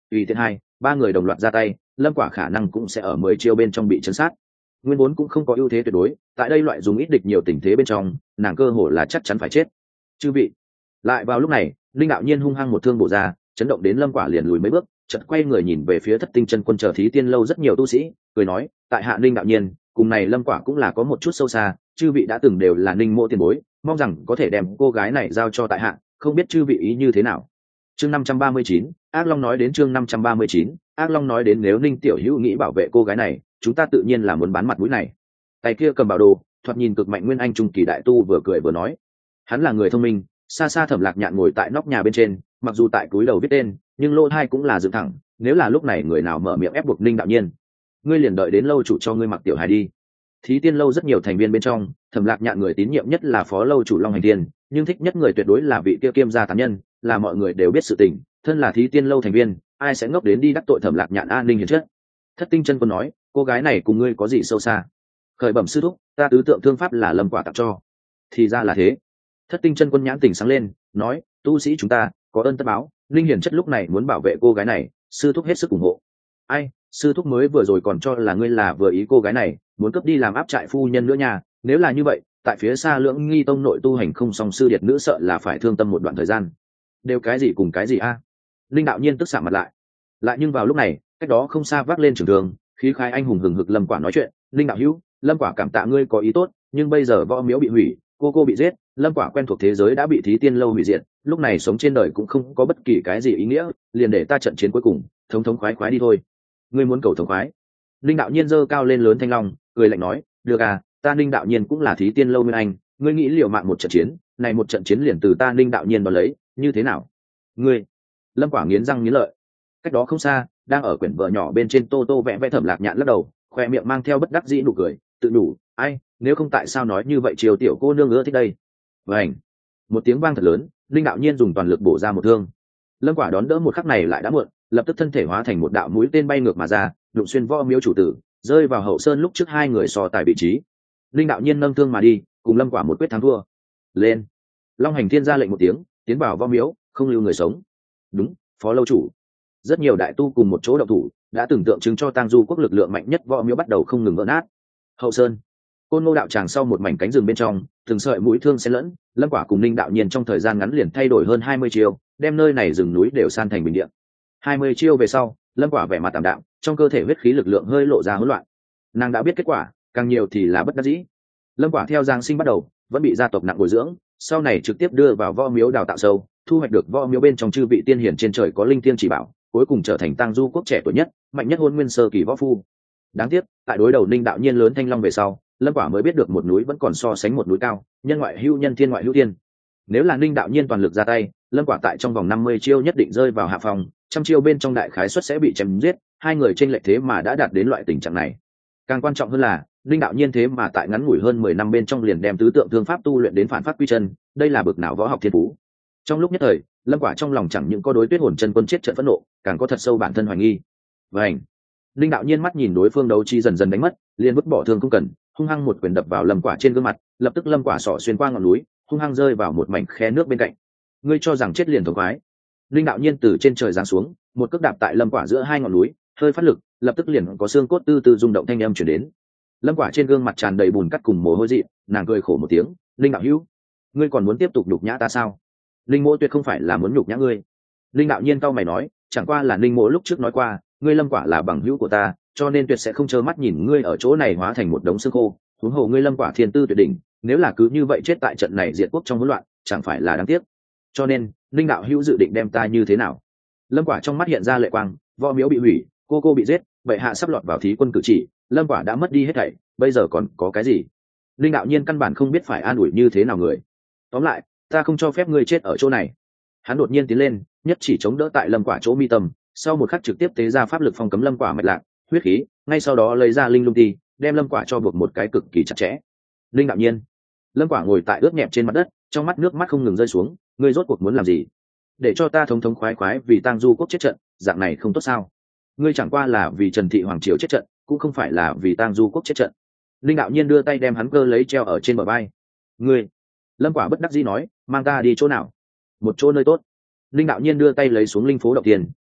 tùy tiện hai ba người đồng loạt ra tay, lâm quả khả năng cũng sẽ ở mười chiêu bên trong bị chấn sát. Nguyên vốn cũng không có ưu thế tuyệt đối, tại đây loại dùng ít địch nhiều tình thế bên trong, nàng cơ hồ là chắc chắn phải chết. Chư vị, lại vào lúc này, linh đạo nhiên hung hăng một thương bổ ra, chấn động đến lâm quả liền lùi mấy bước, chợt quay người nhìn về phía Thất Tinh Chân Quân chờ Thí Tiên lâu rất nhiều tu sĩ, cười nói, tại hạ linh đạo nhiên, cùng này lâm quả cũng là có một chút sâu xa, chư vị đã từng đều là ninh mộ tiền bối, mong rằng có thể đem cô gái này giao cho tại hạ, không biết chư vị ý như thế nào. Chương năm trăm ba mươi chín, ác long nói đến chương năm trăm ba mươi chín, ác long nói đến nếu ninh tiểu hữu nghĩ bảo vệ cô gái này, chúng ta tự nhiên là muốn bán mặt mũi này. Tay kia cầm bảo đồ, thoạt nhìn cực mạnh nguyên anh trung kỳ đại tu vừa cười vừa nói, hắn là người thông minh. Xa xa Thẩm Lạc Nhạn ngồi tại nóc nhà bên trên, mặc dù tại cúi đầu viết tên, nhưng lỗ hai cũng là dựng thẳng. Nếu là lúc này người nào mở miệng ép buộc ninh đạo nhiên, ngươi liền đợi đến lâu chủ cho ngươi mặc tiểu hài đi. Thí Tiên lâu rất nhiều thành viên bên trong, Thẩm Lạc Nhạn người tín nhiệm nhất là phó lâu chủ Long Hành Tiên, nhưng thích nhất người tuyệt đối là vị kia Kiêm gia tán nhân, là mọi người đều biết sự tình. Thân là Thí Tiên lâu thành viên, ai sẽ ngốc đến đi đắc tội Thẩm Lạc Nhạn an ninh hiền chất. Thất Tinh Chân Quân nói, cô gái này cùng ngươi có gì sâu xa? Khởi bẩm sư thúc, ta tứ tượng thương pháp là lâm quả tặng cho. Thì ra là thế. Thất Tinh Chân Quân nhãn tỉnh sáng lên, nói, tu sĩ chúng ta có ơn tất báo, linh hiển chất lúc này muốn bảo vệ cô gái này, sư thúc hết sức ủng hộ. Ai, sư thúc mới vừa rồi còn cho là ngươi là vừa ý cô gái này, muốn cướp đi làm áp trại phu nhân nữa nha. Nếu là như vậy, tại phía xa Lưỡng Nghi tông nội tu hành không song sư điệt nữ sợ là phải thương tâm một đoạn thời gian. Đều cái gì cùng cái gì a? Linh đạo nhiên tức xạ mặt lại. Lại nhưng vào lúc này, cách đó không xa vác lên trường đường, khí khái anh hùng hừng hực lâm quả nói chuyện, linh đạo hữu, lâm quả cảm tạ ngươi có ý tốt, nhưng bây giờ võ miếu bị hủy, cô cô bị giết, lâm quả quen thuộc thế giới đã bị Thí Tiên lâu hủy diệt, lúc này sống trên đời cũng không có bất kỳ cái gì ý nghĩa, liền để ta trận chiến cuối cùng thống thống khoái khoái đi thôi. Ngươi muốn cầu thống khoái? Linh đạo nhiên giơ cao lên lớn thanh long, cười lạnh nói, được à, ta Linh đạo nhiên cũng là Thí Tiên lâu nguyên anh, ngươi nghĩ liều mạng một trận chiến, này một trận chiến liền từ ta Linh đạo nhiên đón lấy, như thế nào? Ngươi? Lâm quả nghiến răng nghiến lợi. Cách đó không xa, đang ở quyển vợ nhỏ bên trên tô tô vẽ vẽ Thẩm Lạc Nhạn lắc đầu, khoe miệng mang theo bất đắc dĩ nụ cười, tự đủ, ai, nếu không tại sao nói như vậy chiều tiểu cô nương ưa thích đây. Vảnh, một tiếng vang thật lớn, linh đạo nhiên dùng toàn lực bổ ra một thương. Lâm quả đón đỡ một khắc này lại đã muộn, lập tức thân thể hóa thành một đạo mũi tên bay ngược mà ra, đụng xuyên võ miếu chủ tử, rơi vào hậu sơn lúc trước hai người so tài vị trí. Linh đạo nhiên nâng thương mà đi, cùng lâm quả một quyết thắng thua. Lên. Long Hành Thiên ra lệnh một tiếng, tiến vào võ miếu, không lưu người sống. Đúng, phó lâu chủ. Rất nhiều đại tu cùng một chỗ động thủ, đã tưởng tượng chứng cho Tang Du quốc lực lượng mạnh nhất võ miếu bắt đầu không ngừng vỡ nát. Hậu sơn, Côn Ngô đạo tràng sau một mảnh cánh rừng bên trong, từng sợi mũi thương xen lẫn, lâm quả cùng linh đạo nhiên trong thời gian ngắn liền thay đổi hơn hai mươi chiêu, đem nơi này rừng núi đều san thành bình địa. hai mươi chiêu về sau, lâm quả vẻ mặt tạm đạm, trong cơ thể huyết khí lực lượng hơi lộ ra hỗn loạn. Nàng đã biết kết quả, càng nhiều thì là bất đắc dĩ. Lâm quả theo Giang Sinh bắt đầu, vẫn bị gia tộc nặng bồi dưỡng, sau này trực tiếp đưa vào võ miếu đào tạo sâu, thu hoạch được võ miếu bên trong chư vị tiên hiển trên trời có linh tiên chỉ bảo, cuối cùng trở thành Tang Du quốc trẻ tuổi nhất, mạnh nhất hôn nguyên sơ kỳ võ phu. Đáng tiếc, tại đối đầu linh đạo nhiên lớn thanh long về sau, lâm quả mới biết được một núi vẫn còn so sánh một núi cao, nhân ngoại hữu nhân, thiên ngoại hữu thiên. Nếu là linh đạo nhiên toàn lực ra tay, lâm quả tại trong vòng năm mươi chiêu nhất định rơi vào hạ phòng, trăm chiêu bên trong đại khái suất sẽ bị chém giết, hai người trên lệch thế mà đã đạt đến loại tình trạng này. Càng quan trọng hơn là, linh đạo nhiên thế mà tại ngắn ngủi hơn mười năm bên trong liền đem tứ tượng thương pháp tu luyện đến phản phát quy chân, đây là bậc nào võ học thiên phú. Trong lúc nhất thời, lâm quả trong lòng chẳng những có đối Tuyết Hồn chân quân chết trận phẫn nộ, càng có thật sâu bản thân hoài nghi. Vành, linh đạo nhiên mắt nhìn đối phương đấu chi dần dần đánh mất, liền vứt bỏ thương không cần, hung hăng một quyền đập vào lâm quả trên gương mặt, lập tức lâm quả sọ xuyên qua ngọn núi, hung hăng rơi vào một mảnh khe nước bên cạnh. Ngươi cho rằng chết liền thống khoái? Linh đạo nhiên từ trên trời giáng xuống, một cước đạp tại lâm quả giữa hai ngọn núi, hơi phát lực, lập tức liền có xương cốt tư tư rung động thanh âm truyền đến. Lâm quả trên gương mặt tràn đầy bùn cắt cùng mồ hôi dị, nàng cười khổ một tiếng, linh đạo hữu, ngươi còn muốn tiếp tục nhục nhã ta sao? Linh mỗ tuyệt không phải là muốn nhục nhã ngươi. Linh đạo nhiên cau mày nói, chẳng qua là linh mỗ lúc trước nói qua, ngươi lâm quả là bằng hữu của ta, cho nên tuyệt sẽ không trơ mắt nhìn ngươi ở chỗ này hóa thành một đống xương khô. Huống hồ ngươi lâm quả thiên tư tuyệt đỉnh, nếu là cứ như vậy chết tại trận này diệt quốc trong hỗn loạn, chẳng phải là đáng tiếc. Cho nên, linh đạo hữu dự định đem ta như thế nào? Lâm quả trong mắt hiện ra lệ quang, võ miếu bị hủy, cô cô bị giết, bệ hạ sắp lọt vào thí quân cử chỉ, lâm quả đã mất đi hết thảy, bây giờ còn có cái gì? Linh đạo nhiên căn bản không biết phải an ủi như thế nào người. Tóm lại, ta không cho phép ngươi chết ở chỗ này. Hắn đột nhiên tiến lên, nhất chỉ chống đỡ tại lâm quả chỗ mi tâm, sau một khắc trực tiếp tế ra pháp lực phong cấm lâm quả mạch lạc, huyết khí, ngay sau đó lấy ra linh lung ti, đem lâm quả cho buộc một cái cực kỳ chặt chẽ. Linh đạo nhiên, lâm quả ngồi tại ướt nhẹp trên mặt đất, trong mắt nước mắt không ngừng rơi xuống, ngươi rốt cuộc muốn làm gì? Để cho ta thống thống khoái khoái vì Tang Du quốc chết trận, dạng này không tốt sao? Ngươi chẳng qua là vì Trần thị hoàng triều chết trận, cũng không phải là vì Tang Du quốc chết trận. Linh đạo nhiên đưa tay đem hắn cơ lấy treo ở trên bờ vai. Ngươi, lâm quả bất đắc dĩ nói, mang ta đi chỗ nào? Một chỗ nơi tốt. Linh đạo nhiên đưa tay lấy xuống linh phố động tiền,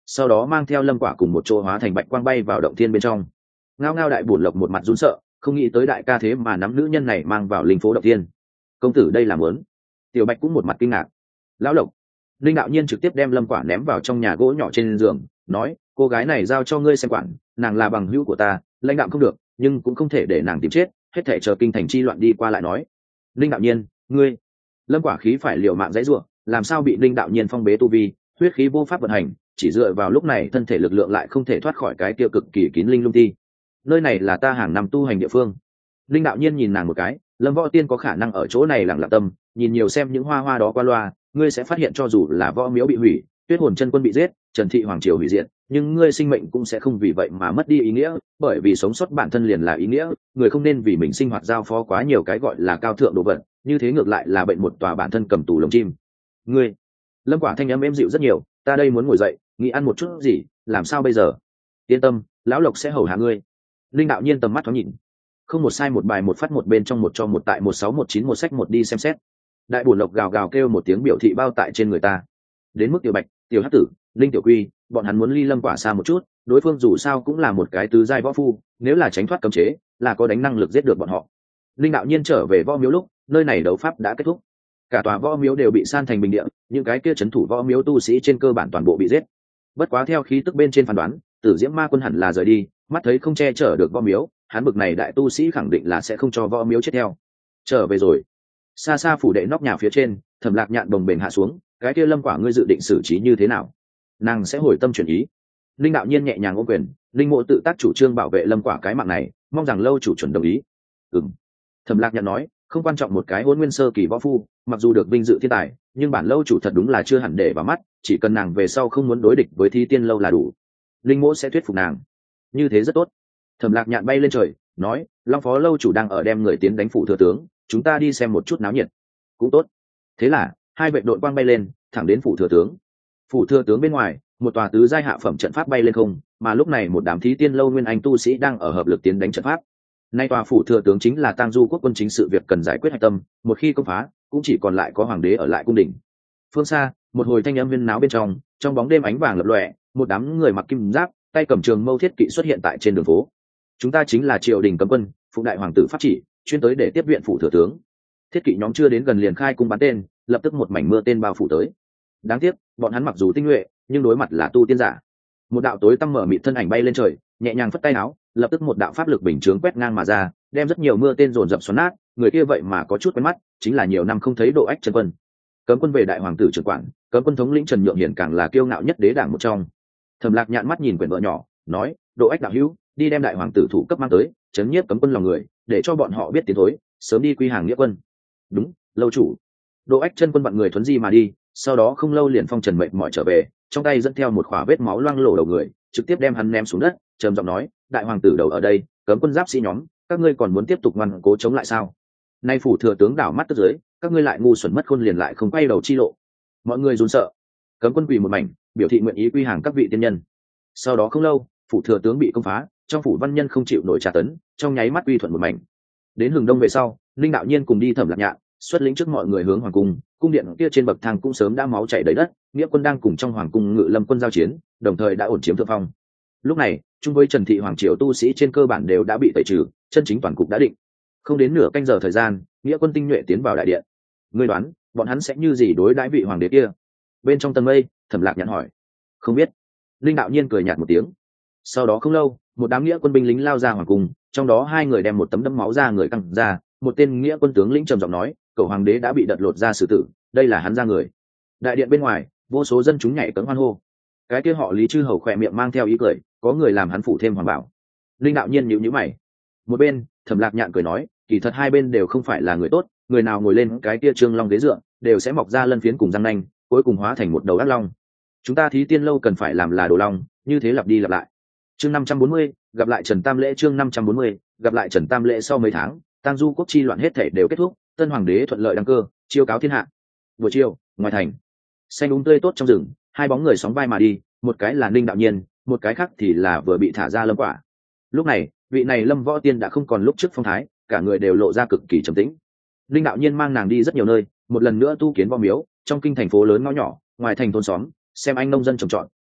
sau đó mang theo lâm quả cùng một chỗ hóa thành bạch quang bay vào động thiên bên trong. Ngao ngao đại bổn lộc một mặt run sợ, không nghĩ tới đại ca thế mà nắm nữ nhân này mang vào linh phố động thiên. Công tử đây là muốn? Tiểu bạch cũng một mặt kinh ngạc. Lão lộc. Linh đạo nhiên trực tiếp đem lâm quả ném vào trong nhà gỗ nhỏ trên giường, nói, cô gái này giao cho ngươi xem quản, nàng là bằng hữu của ta, lãnh đạm không được, nhưng cũng không thể để nàng tìm chết, hết thể chờ kinh thành chi loạn đi qua lại nói. Linh đạo nhiên, ngươi. Lâm quả khí phải liều mạng dãy rủa, làm sao bị linh đạo nhiên phong bế tu vi, huyết khí vô pháp vận hành, chỉ dựa vào lúc này thân thể lực lượng lại không thể thoát khỏi cái tiêu cực kỳ kín linh lung ti. Nơi này là ta hàng năm tu hành địa phương. Linh đạo nhiên nhìn nàng một cái, Lâm Võ Tiên có khả năng ở chỗ này lặng lặng tâm, nhìn nhiều xem những hoa hoa đó qua loa, ngươi sẽ phát hiện cho dù là võ miếu bị hủy, Tuyết Hồn chân quân bị giết, Trần Thị hoàng triều hủy diệt, nhưng ngươi sinh mệnh cũng sẽ không vì vậy mà mất đi ý nghĩa, bởi vì sống sót bản thân liền là ý nghĩa, người không nên vì mình sinh hoạt giao phó quá nhiều cái gọi là cao thượng đồ vật, như thế ngược lại là bệnh một tòa bản thân cầm tù lồng chim. Ngươi. Lâm Quả thanh âm êm dịu rất nhiều, ta đây muốn ngồi dậy, nghĩ ăn một chút gì, làm sao bây giờ? Yên tâm, lão Lộc sẽ hầu hạ ngươi. Linh đạo nhiên tầm mắt thoáng nhìn, không một sai một bài một phát một bên trong một cho một tại một sáu một chín một sách một đi xem xét. Đại bổn Lộc gào gào kêu một tiếng biểu thị bao tại trên người ta. Đến mức Tiểu Bạch, Tiểu Hắc Tử, Linh Tiểu Quy, bọn hắn muốn ly Lâm Quả xa một chút, đối phương dù sao cũng là một cái tứ giai võ phu, nếu là tránh thoát cấm chế, là có đánh năng lực giết được bọn họ. Linh đạo nhiên trở về võ miếu lúc, nơi này đấu pháp đã kết thúc. Cả tòa võ miếu đều bị san thành bình địa, những cái kia trấn thủ võ miếu tu sĩ trên cơ bản toàn bộ bị giết. Bất quá theo khí tức bên trên phán đoán, Tử Diễm Ma Quân hẳn là rời đi, mắt thấy không che chở được võ miếu, hắn bực này đại tu sĩ khẳng định là sẽ không cho võ miếu chết theo. Trở về rồi. Xa xa phủ đệ nóc nhà phía trên, Thẩm Lạc Nhạn đồng bền hạ xuống, cái kia Lâm Quả ngươi dự định xử trí như thế nào? Nàng sẽ hồi tâm chuyển ý. Linh đạo nhiên nhẹ nhàng ôm quyền, linh mộ tự tác chủ trương bảo vệ Lâm Quả cái mạng này, mong rằng lâu chủ chuẩn đồng ý. Ừm. Thẩm Lạc Nhạn nói, không quan trọng một cái Hỗn Nguyên sơ kỳ võ phu, mặc dù được vinh dự thiên tài, nhưng bản lâu chủ thật đúng là chưa hẳn để vào mắt, chỉ cần nàng về sau không muốn đối địch với Thi Tiên lâu là đủ. Linh mộ sẽ thuyết phục nàng. Như thế rất tốt. Thẩm Lạc Nhạn bay lên trời, nói, Long Phó lâu chủ đang ở đem người tiến đánh phủ thừa tướng, chúng ta đi xem một chút náo nhiệt. Cũng tốt. Thế là hai vệ đội quang bay lên, thẳng đến phủ thừa tướng. Phủ thừa tướng bên ngoài, một tòa tứ giai hạ phẩm trận pháp bay lên không, mà lúc này một đám Thí Tiên lâu nguyên anh tu sĩ đang ở hợp lực tiến đánh trận pháp. Nay tòa phủ thừa tướng chính là Tang Du quốc quân chính sự việc cần giải quyết hạch tâm, một khi công phá, cũng chỉ còn lại có hoàng đế ở lại cung đình. Phương xa, một hồi thanh âm huyên náo bên trong, trong bóng đêm ánh vàng lập lòe, một đám người mặc kim giáp, tay cầm trường mâu thiết kỵ xuất hiện tại trên đường phố. Chúng ta chính là triều đình cấm quân, phụ đại hoàng tử pháp chỉ, chuyên tới để tiếp viện phủ thừa tướng. Thiết kỵ nhóm chưa đến gần liền khai cung bắn tên, lập tức một mảnh mưa tên bao phủ tới. Đáng tiếc, bọn hắn mặc dù tinh nhuệ, nhưng đối mặt là tu tiên giả. Một đạo tối tăm mở mịt thân ảnh bay lên trời, nhẹ nhàng phất tay áo, lập tức một đạo pháp lực bình chướng quét ngang mà ra, đem rất nhiều mưa tên dồn dập xoắn nát. Người kia vậy mà có chút quen mắt, chính là nhiều năm không thấy Độ Ách Chân Quân. Cấm quân về đại hoàng tử trưởng quản, cấm quân thống lĩnh Trần Nhượng Hiển càng là kiêu ngạo nhất đế đảng một trong. Thẩm Lạc Nhạn mắt nhìn quyển vợ nhỏ, nói, Độ Ách đạo hữu, đi đem đại hoàng tử thủ cấp mang tới, chấn nhiếp cấm quân lòng người, để cho bọn họ biết tiến thối, sớm đi quy hàng nghĩa quân. Đúng, lâu chủ. Độ Ách Chân Quân bọn người thuấn di mà đi, sau đó không lâu liền phong trần mệt mỏi trở về, trong tay dẫn theo một khỏa vết máu loang lổ đầu người, trực tiếp đem hắn ném xuống đất, trầm giọng nói, đại hoàng tử đầu ở đây, cấm quân giáp sĩ nhóm, các ngươi còn muốn tiếp tục ngoan cố chống lại sao? Nay phủ thừa tướng đảo mắt tức dưới, các ngươi lại ngu xuẩn mất khôn liền lại không quay đầu chi lộ. Mọi người run sợ, cấm quân quỳ một mảnh, biểu thị nguyện ý quy hàng các vị tiên nhân. Sau đó không lâu, phủ thừa tướng bị công phá, trong phủ văn nhân không chịu nổi tra tấn, trong nháy mắt uy thuận một mảnh. Đến hừng đông về sau, linh đạo nhiên cùng đi Thẩm Lạc Nhạn, xuất lĩnh trước mọi người hướng hoàng cung, cung điện kia trên bậc thang cũng sớm đã máu chảy đầy đất, nghĩa quân đang cùng trong hoàng cung ngự lâm quân giao chiến, đồng thời đã ổn chiếm thượng phong. Lúc này, chung với Trần Thị hoàng triều tu sĩ trên cơ bản đều đã bị tẩy trừ, chân chính toàn cục đã định. Không đến nửa canh giờ thời gian, nghĩa quân tinh nhuệ tiến vào đại điện. Ngươi đoán, bọn hắn sẽ như gì đối đãi vị hoàng đế kia? Bên trong tầng mây, Thẩm Lạc Nhạn hỏi. Không biết. Linh đạo nhiên cười nhạt một tiếng. Sau đó không lâu, một đám nghĩa quân binh lính lao ra hoàng cung, trong đó hai người đem một tấm đẫm máu ra người căng ra, một tên nghĩa quân tướng lĩnh trầm giọng nói, cậu hoàng đế đã bị đợt lột ra xử tử, đây là hắn ra người. Đại điện bên ngoài, vô số dân chúng nhảy cẫng hoan hô. Cái kia họ Lý Chư hầu khỏe miệng mang theo ý cười, có người làm hắn phụ thêm hoàng bảo. Linh đạo nhiên nhíu nhíu mày. Một bên, Thẩm Lạc Nhạn cười nói, kỳ thật hai bên đều không phải là người tốt, người nào ngồi lên cái kia trương long ghế dựa, đều sẽ mọc ra lân phiến cùng răng nanh, cuối cùng hóa thành một đầu ác long. Chúng ta Thí Tiên lâu cần phải làm là đồ long, như thế lặp đi lặp lại. Chương năm trăm bốn mươi, gặp lại Trần Tam Lễ. Chương năm trăm bốn mươi, gặp lại Trần Tam Lễ. Sau mấy tháng, Tang Du quốc chi loạn hết thảy đều kết thúc, tân hoàng đế thuận lợi đăng cơ, chiêu cáo thiên hạ. Buổi chiều, ngoài thành, xanh đúng tươi tốt trong rừng, hai bóng người sóng vai mà đi, một cái là Ninh đạo nhiên, một cái khác thì là vừa bị thả ra Lâm Quả. Lúc này, vị này Lâm Võ Tiên đã không còn lúc trước phong thái, cả người đều lộ ra cực kỳ trầm tĩnh. Ninh đạo nhiên mang nàng đi rất nhiều nơi, một lần nữa tu kiến võ miếu, trong kinh thành phố lớn ngõ nhỏ, ngoài thành thôn xóm, xem anh nông dân trồng trọt,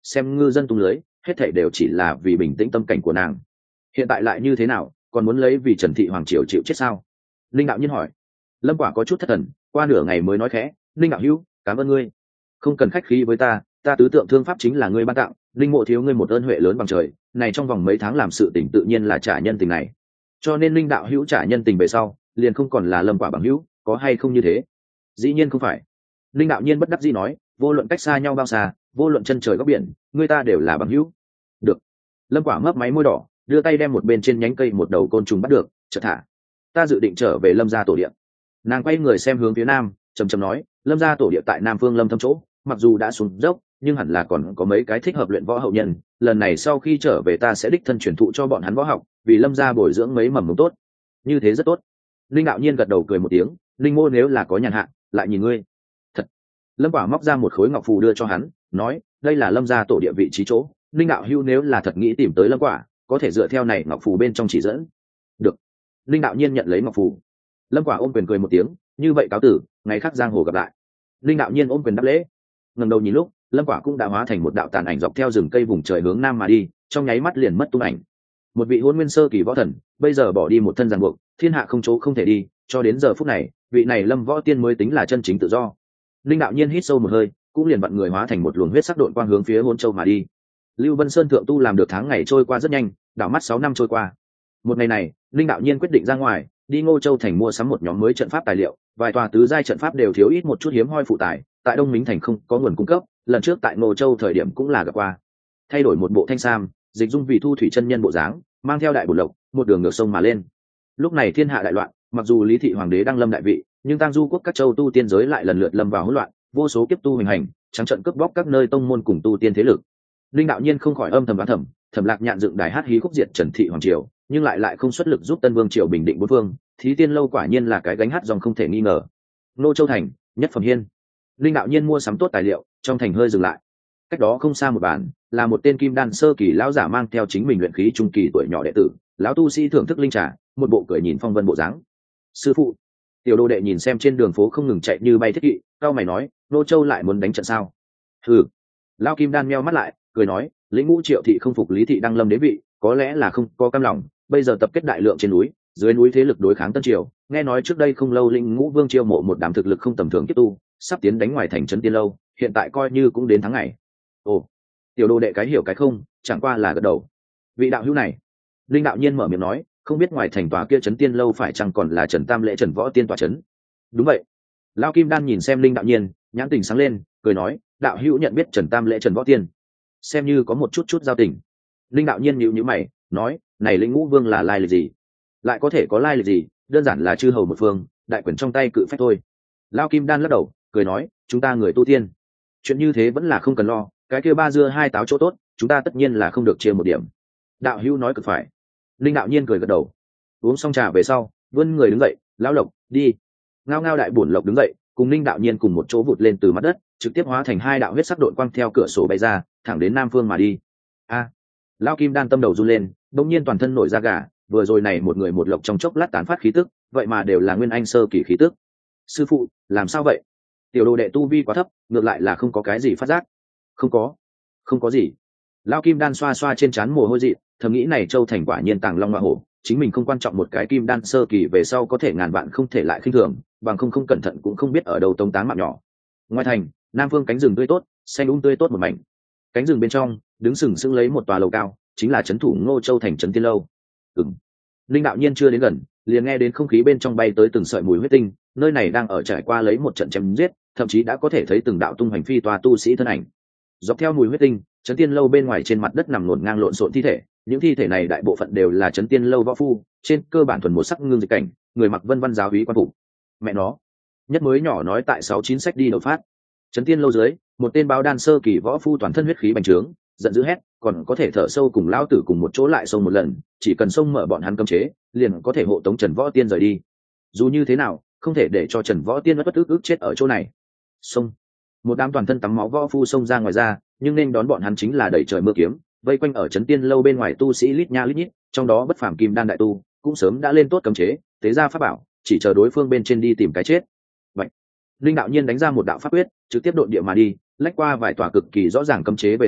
xem ngư dân tung lưới hết thảy đều chỉ là vì bình tĩnh tâm cảnh của nàng. Hiện tại lại như thế nào, còn muốn lấy vì Trần Thị Hoàng Triều chịu chết sao? Linh đạo nhiên hỏi. Lâm Quả có chút thất thần, qua nửa ngày mới nói khẽ, Linh đạo hữu, cảm ơn ngươi. Không cần khách khí với ta, ta tứ tượng thương pháp chính là ngươi ban tặng, Linh mộ thiếu ngươi một ơn huệ lớn bằng trời, này trong vòng mấy tháng làm sự tình tự nhiên là trả nhân tình này. Cho nên Linh đạo hữu trả nhân tình về sau, liền không còn là Lâm Quả bằng hữu, có hay không như thế? Dĩ nhiên không phải. Linh đạo nhiên bất đắc dĩ nói, vô luận cách xa nhau bao xa, vô luận chân trời góc biển, người ta đều là bằng hữu. Được. Lâm Quả mấp máy môi đỏ, đưa tay đem một bên trên nhánh cây một đầu côn trùng bắt được, chợt thả. Ta dự định trở về Lâm gia tổ địa. Nàng quay người xem hướng phía nam, trầm trầm nói, Lâm gia tổ địa tại Nam Phương Lâm Thâm chỗ, mặc dù đã xuống dốc, nhưng hẳn là còn có mấy cái thích hợp luyện võ hậu nhân, lần này sau khi trở về ta sẽ đích thân truyền thụ cho bọn hắn võ học, vì Lâm gia bồi dưỡng mấy mầm mống tốt. Như thế rất tốt. Linh đạo nhiên gật đầu cười một tiếng, Linh mô nếu là có nhàn hạ, lại nhìn ngươi. Thật. Lâm Quả móc ra một khối ngọc phù đưa cho hắn, nói, đây là Lâm gia tổ địa vị trí chỗ, Linh đạo hưu nếu là thật nghĩ tìm tới Lâm Quả, có thể dựa theo này ngọc phù bên trong chỉ dẫn. Được. Linh đạo nhiên nhận lấy ngọc phù. Lâm Quả ôm quyền cười một tiếng, như vậy cáo tử, ngày khác giang hồ gặp lại. Linh đạo nhiên ôm quyền đáp lễ. Ngẩng đầu nhìn lúc, Lâm Quả cũng đã hóa thành một đạo tàn ảnh dọc theo rừng cây vùng trời hướng nam mà đi, trong nháy mắt liền mất tung ảnh. Một vị hôn nguyên sơ kỳ võ thần, bây giờ bỏ đi một thân ràng buộc, thiên hạ không chỗ không thể đi, cho đến giờ phút này, vị này Lâm võ tiên mới tính là chân chính tự do. Linh đạo nhiên hít sâu một hơi, cũng liền vặn người hóa thành một luồng huyết sắc độn quang hướng phía Hôn Châu mà đi. Lưu Vân Sơn thượng tu làm được tháng ngày trôi qua rất nhanh, đảo mắt sáu năm trôi qua. Một ngày này, Linh đạo nhiên quyết định ra ngoài, đi Ngô Châu thành mua sắm một nhóm mới trận pháp tài liệu, vài tòa tứ giai trận pháp đều thiếu ít một chút hiếm hoi phụ tài, tại Đông Minh thành không có nguồn cung cấp, lần trước tại Ngô Châu thời điểm cũng là gặp qua. Thay đổi một bộ thanh sam, dịch dung vì thu thủy chân nhân bộ dáng, mang theo đại bổn lộc, một đường ngược sông mà lên. Lúc này thiên hạ đại loạn, mặc dù Lý thị hoàng đế đang lâm đại vị, nhưng Tang Du quốc các châu tu tiên giới lại lần lượt lâm vào hỗn loạn, vô số kiếp tu hình hành, trắng trận cướp bóc các nơi tông môn cùng tu tiên thế lực. Linh đạo nhiên không khỏi âm thầm đoán thầm, Thẩm Lạc Nhạn dựng đài hát hí khúc diệt Trần Thị hoàng triều, nhưng lại lại không xuất lực giúp Tân Vương triều bình định bốn phương, Thí Tiên lâu quả nhiên là cái gánh hát dòng không thể nghi ngờ. Nô Châu thành, nhất phẩm hiên. Linh đạo nhiên mua sắm tốt tài liệu, trong thành hơi dừng lại. Cách đó không xa một bàn, là một tên kim đan sơ kỳ lão giả mang theo chính mình luyện khí trung kỳ tuổi nhỏ đệ tử, lão tu sĩ thưởng thức linh trà, một bộ cười nhìn phong vân bộ dáng. Sư phụ. Tiểu đồ đệ nhìn xem trên đường phố không ngừng chạy như bay thiết kỵ, cao mày nói, Nô Châu lại muốn đánh trận sao? Hừ. Lão kim đan meo mắt lại, cười nói, lĩnh ngũ triệu thị không phục Lý thị đăng lâm đế vị, có lẽ là không có cam lòng, bây giờ tập kết đại lượng trên núi, dưới núi thế lực đối kháng Tân Triều, nghe nói trước đây không lâu lĩnh ngũ vương chiêu mộ một đám thực lực không tầm thường tiếp tu, sắp tiến đánh ngoài thành trấn Tiên lâu, hiện tại coi như cũng đến tháng ngày. Ồ. Tiểu đồ đệ cái hiểu cái không, chẳng qua là gật đầu. Vị đạo hữu này, Linh đạo nhiên mở miệng nói, không biết ngoài thành tòa kia trấn Tiên lâu phải chăng còn là Trần Tam Lễ Trần Võ Tiên tòa trấn? Đúng vậy. Lão kim đan nhìn xem Linh đạo nhiên, nhãn tình sáng lên, cười nói, đạo hữu nhận biết Trần Tam Lễ Trần Võ Tiên, xem như có một chút chút giao tình. Linh đạo nhiên nhíu nhíu mày, nói, này lĩnh ngũ vương là lai lịch gì? Lại có thể có lai lịch gì? Đơn giản là chư hầu một phương, đại quyền trong tay cự phách thôi. Lão kim đan lắc đầu, cười nói, chúng ta người tu tiên, chuyện như thế vẫn là không cần lo, cái kia ba dưa hai táo chỗ tốt, chúng ta tất nhiên là không được chia một điểm. Đạo hữu nói cực phải. Linh đạo nhiên cười gật đầu. Uống xong trà về sau, vươn người đứng dậy, lão lộc, đi. Ngao ngao đại bổn lộc đứng dậy, cùng Linh đạo nhiên cùng một chỗ vụt lên từ mặt đất, trực tiếp hóa thành hai đạo huyết sắc đội quang theo cửa sổ bay ra, thẳng đến Nam Phương mà đi. A. Lão kim đan tâm đầu run lên, đột nhiên toàn thân nổi da gà, vừa rồi này một người một lộc trong chốc lát tán phát khí tức, vậy mà đều là nguyên anh sơ kỳ khí tức. Sư phụ, làm sao vậy? Tiểu đồ đệ tu vi quá thấp, ngược lại là không có cái gì phát giác. Không có, không có gì. Lão kim đan xoa xoa trên trán mồ hôi dị, thầm nghĩ này Châu thành quả nhiên tàng long hoa hổ, chính mình không quan trọng một cái kim đan sơ kỳ về sau có thể ngàn vạn không thể lại khinh thường, bằng không không cẩn thận cũng không biết ở đâu tống táng mạng nhỏ. Ngoài thành, Nam Phương cánh rừng tươi tốt, xanh um tươi tốt một mảnh. Cánh rừng bên trong, đứng sừng sững lấy một tòa lầu cao, chính là trấn thủ Ngô Châu thành trấn Tiên lâu. Ừm. Linh đạo nhiên chưa đến gần, liền nghe đến không khí bên trong bay tới từng sợi mùi huyết tinh, nơi này đang ở trải qua lấy một trận chém giết, thậm chí đã có thể thấy từng đạo tung hành phi tòa tu sĩ thân ảnh. Dọc theo mùi huyết tinh, trấn Tiên lâu bên ngoài trên mặt đất nằm ngổn ngang lộn xộn thi thể, những thi thể này đại bộ phận đều là trấn Tiên lâu võ phu, trên cơ bản thuần một sắc ngưng dịch cảnh, người mặc vân vân giáo úy quan phục. Mẹ nó, nhất mới nhỏ nói tại sáu chín sách đi đột phát. Trấn Tiên lâu dưới, một tên báo đan sơ kỳ võ phu toàn thân huyết khí bành trướng, giận dữ hét, còn có thể thở sâu cùng lão tử cùng một chỗ lại xông một lần, chỉ cần xông mở bọn hắn cấm chế, liền có thể hộ tống Trần Võ Tiên rời đi. Dù như thế nào, không thể để cho Trần Võ Tiên bất ức ức chết ở chỗ này. Xông! Một đám toàn thân tắm máu võ phu xông ra ngoài ra, nhưng nên đón bọn hắn chính là đẩy trời mưa kiếm, vây quanh ở Trấn Tiên lâu bên ngoài tu sĩ lít nha lít nhít, trong đó bất phàm kim đan đại tu cũng sớm đã lên tốt cấm chế, tế ra pháp bảo, chỉ chờ đối phương bên trên đi tìm cái chết. Vậy, Linh đạo nhiên đánh ra một đạo pháp quyết, trực tiếp độn địa mà đi, lách qua vài tòa cực kỳ rõ ràng cấm chế về sau,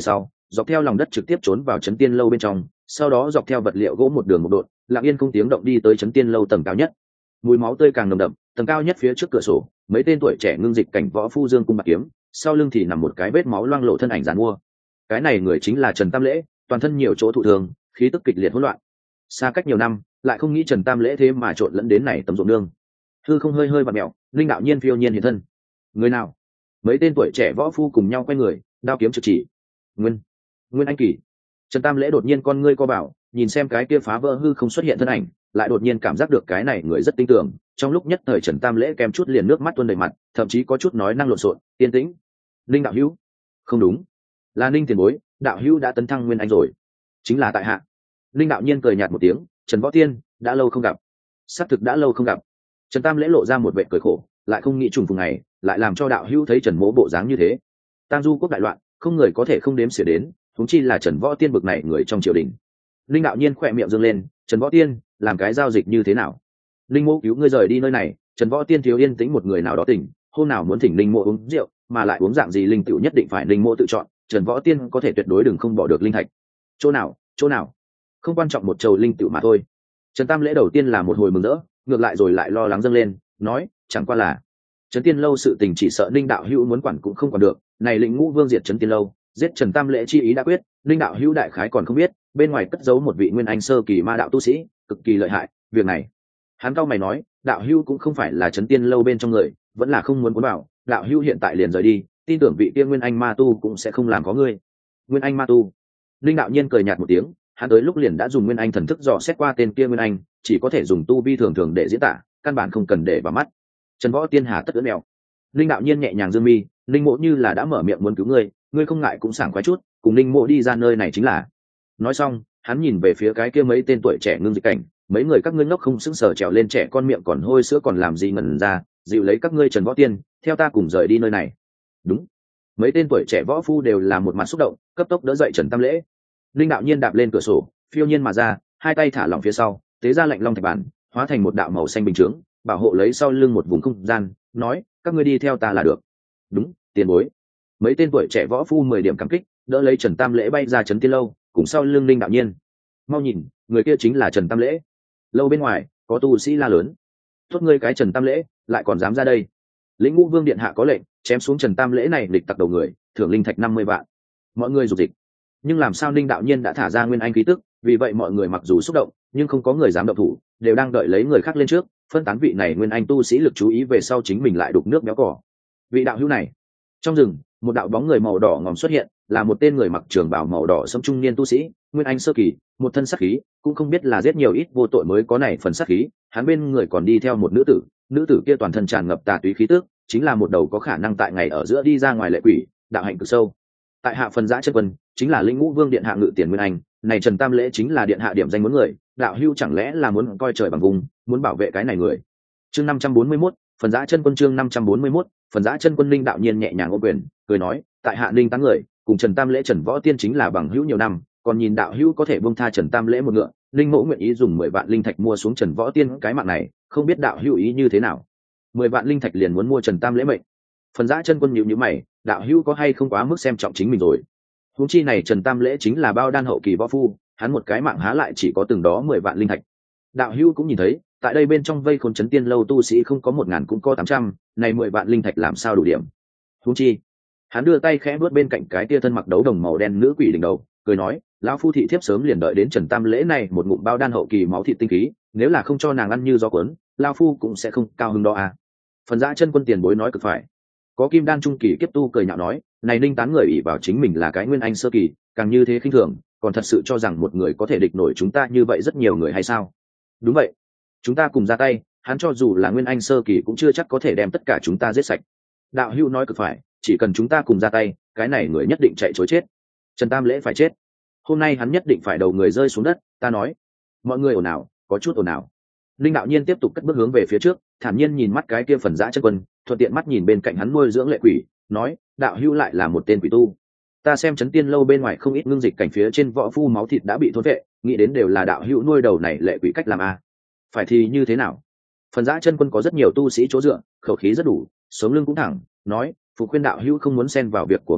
dọc theo lòng đất trực tiếp trốn vào trấn tiên lâu bên trong, sau đó dọc theo vật liệu gỗ một đường một đột, lặng yên không tiếng động đi tới trấn tiên lâu tầng cao nhất. Mùi máu tươi càng nồng đậm, tầng cao nhất phía trước cửa sổ, mấy tên tuổi trẻ ngưng dịch cảnh võ phu dương cung bạc kiếm, sau lưng thì nằm một cái vết máu loang lộ thân ảnh giàn mua. Cái này người chính là Trần Tam Lễ, toàn thân nhiều chỗ thụ thường, khí tức kịch liệt hỗn loạn. Xa cách nhiều năm, lại không nghĩ Trần Tam Lễ thế mà trộn lẫn đến này tầm ruộng nương. Hư không hơi hơi vặn mèo, linh đạo nhiên phiêu nhiên hiện thân. Người nào? Mấy tên tuổi trẻ võ phu cùng nhau quay người, đao kiếm trực chỉ. Nguyên, Nguyên Anh Kỳ. Trần Tam Lễ đột nhiên con ngươi co bảo, nhìn xem cái kia phá vỡ hư không xuất hiện thân ảnh, lại đột nhiên cảm giác được cái này người rất tinh tưởng. Trong lúc nhất thời Trần Tam Lễ kèm chút liền nước mắt tuôn đầy mặt, thậm chí có chút nói năng lộn xộn. Yên tĩnh. Linh đạo hữu. Không đúng, là Ninh tiền bối, đạo hữu đã tấn thăng Nguyên Anh rồi. Chính là tại hạ. Linh đạo nhiên cười nhạt một tiếng, Trần Võ Tiên, đã lâu không gặp. Xác thực đã lâu không gặp. Trần Tam Lễ lộ ra một vẻ cười khổ, lại không nghĩ trùng phùng này, lại làm cho đạo hữu thấy Trần Mỗ bộ dáng như thế. Tang Du quốc đại loạn, không người có thể không đếm xỉa đến, huống chi là Trần Võ Tiên bực này người trong triều đình. Linh đạo nhiên khỏe miệng dương lên, Trần Võ Tiên, làm cái giao dịch như thế nào? Linh Mỗ cứu ngươi rời đi nơi này, Trần Võ Tiên thiếu yên tĩnh một người nào đó tỉnh, hôm nào muốn thỉnh Linh Mỗ uống rượu, mà lại uống dạng gì linh tiểu nhất định phải Linh Mỗ tự chọn, Trần Võ Tiên có thể tuyệt đối đừng không bỏ được linh thạch. Chỗ nào? Chỗ nào? Không quan trọng một chầu linh tiểu mà thôi. Trần Tam Lễ đầu tiên là một hồi mừng rỡ, ngược lại rồi lại lo lắng dâng lên, nói, chẳng qua là Trấn Tiên lâu sự tình chỉ sợ Linh đạo hữu muốn quản cũng không quản được, này lĩnh ngũ vương diệt Trấn Tiên lâu, giết Trần Tam Lễ chi ý đã quyết, Linh đạo hữu đại khái còn không biết, bên ngoài cất giấu một vị nguyên anh sơ kỳ ma đạo tu sĩ, cực kỳ lợi hại, việc này. Hắn cao mày nói, đạo hữu cũng không phải là Trấn Tiên lâu bên trong người, vẫn là không muốn cuốn vào, đạo hữu hiện tại liền rời đi, tin tưởng vị kia nguyên anh ma tu cũng sẽ không làm có ngươi. Nguyên anh ma tu? Linh đạo nhiên cười nhạt một tiếng, hắn tới lúc liền đã dùng nguyên anh thần thức dò xét qua tên kia nguyên anh, chỉ có thể dùng tu vi thường thường để diễn tả, căn bản không cần để vào mắt. Trần Võ Tiên hà tất ưỡn mèo. Linh đạo nhiên nhẹ nhàng dương mi, Linh Mộ như là đã mở miệng muốn cứu ngươi, ngươi không ngại cũng sảng khoái chút, cùng Linh Mộ đi ra nơi này chính là. Nói xong, hắn nhìn về phía cái kia mấy tên tuổi trẻ ngưng dịch cảnh, mấy người các ngươi ngốc không sững sờ trèo lên trẻ con miệng còn hôi sữa còn làm gì ngẩn ra, dịu lấy các ngươi Trần Võ Tiên, theo ta cùng rời đi nơi này. Đúng. Mấy tên tuổi trẻ võ phu đều là một mặt xúc động, cấp tốc đỡ dậy Trần Tam Lễ. Linh đạo nhiên đạp lên cửa sổ, phiêu nhiên mà ra, hai tay thả lỏng phía sau, tế ra lạnh long thạch bản, hóa thành một đạo màu xanh bình chướng, bảo hộ lấy sau lưng một vùng không gian, nói, các ngươi đi theo ta là được. Đúng, tiền bối. Mấy tên tuổi trẻ võ phu mười điểm cảm kích, đỡ lấy Trần Tam Lễ bay ra Trấn Tiên lâu, cùng sau lưng Linh đạo nhiên. Mau nhìn, người kia chính là Trần Tam Lễ. Lâu bên ngoài có tu sĩ la lớn, tốt ngươi cái Trần Tam Lễ, lại còn dám ra đây. Lĩnh Ngũ Vương điện hạ có lệnh, chém xuống Trần Tam Lễ này lịch tặc đầu người, thưởng linh thạch năm mươi vạn. Mọi người rục dịch. Nhưng làm sao Linh đạo nhiên đã thả ra nguyên anh khí tức, vì vậy mọi người mặc dù xúc động, nhưng không có người dám động thủ, đều đang đợi lấy người khác lên trước, phân tán vị này nguyên anh tu sĩ lực chú ý về sau chính mình lại đục nước béo cỏ. Vị đạo hữu này. Trong rừng, một đạo bóng người màu đỏ ngòm xuất hiện, là một tên người mặc trường bào màu đỏ sẫm trung niên tu sĩ, nguyên anh sơ kỳ, một thân sát khí, cũng không biết là giết nhiều ít vô tội mới có này phần sát khí, hắn bên người còn đi theo một nữ tử, nữ tử kia toàn thân tràn ngập tà túy khí tức, chính là một đầu có khả năng tại ngày ở giữa đi ra ngoài lệ quỷ, đạo hạnh cực sâu. Tại hạ phần giã chân quân, chính là Linh Ngũ Vương điện hạ ngự tiền nguyên anh, này Trần Tam Lễ chính là điện hạ điểm danh muốn người, đạo hưu chẳng lẽ là muốn coi trời bằng vùng, muốn bảo vệ cái này người. Chương năm trăm bốn mươi mốt, phần giã chân quân chương năm trăm bốn mươi mốt, phần giã chân quân. Linh đạo nhiên nhẹ nhàng ôm quyền, cười nói, tại hạ Linh táng người, cùng Trần Tam Lễ Trần Võ Tiên chính là bằng hữu nhiều năm, còn nhìn đạo hữu có thể buông tha Trần Tam Lễ một ngựa, Linh mẫu nguyện ý dùng mười vạn linh thạch mua xuống Trần Võ Tiên cái mạng này, không biết đạo hữu ý như thế nào. Mười vạn linh thạch liền muốn mua Trần Tam Lễ mệnh. Phần giã chân quân nhíu nhíu mày, đạo hữu có hay không quá mức xem trọng chính mình rồi. Huống chi này Trần Tam Lễ chính là bao đan hậu kỳ võ phu, hắn một cái mạng há lại chỉ có từng đó mười vạn linh thạch. Đạo hữu cũng nhìn thấy, tại đây bên trong vây khốn Trấn Tiên lâu tu sĩ không có một ngàn cũng có tám trăm, này mười vạn linh thạch làm sao đủ điểm. Huống chi, hắn đưa tay khẽ bước bên cạnh cái tia thân mặc đấu đồng màu đen nữ quỷ đỉnh đầu, cười nói, lão phu thị thiếp sớm liền đợi đến Trần Tam Lễ này một ngụm bao đan hậu kỳ máu thịt tinh khí, nếu là không cho nàng ăn như gió cuốn, lão phu cũng sẽ không cao hứng đó à. Phần giã chân quân tiền bối nói cực phải. Có kim đan trung kỳ kiếp tu cười nhạo nói, này Ninh tán người ỷ vào chính mình là cái nguyên anh sơ kỳ, càng như thế khinh thường, còn thật sự cho rằng một người có thể địch nổi chúng ta như vậy rất nhiều người hay sao? Đúng vậy, chúng ta cùng ra tay, hắn cho dù là nguyên anh sơ kỳ cũng chưa chắc có thể đem tất cả chúng ta giết sạch. Đạo hữu nói cực phải, chỉ cần chúng ta cùng ra tay, cái này người nhất định chạy trối chết. Trần Tam Lễ phải chết, hôm nay hắn nhất định phải đầu người rơi xuống đất. Ta nói, mọi người ồn ào, có chút ồn ào. Linh đạo nhiên tiếp tục cất bước hướng về phía trước, thản nhiên nhìn mắt cái kia phần giã chân quân, thuận tiện mắt nhìn bên cạnh hắn nuôi dưỡng lệ quỷ, nói, đạo hữu lại là một tên quỷ tu. Ta xem Trấn Tiên lâu bên ngoài không ít ngưng dịch cảnh phía trên võ phu máu thịt đã bị thôn vệ, nghĩ đến đều là đạo hữu nuôi đầu này lệ quỷ cách làm a. Phải thì như thế nào? Phần giã chân quân có rất nhiều tu sĩ chỗ dựa, khẩu khí rất đủ, sống lưng cũng thẳng, nói, phụ khuyên đạo hữu không muốn xen vào việc của người khác,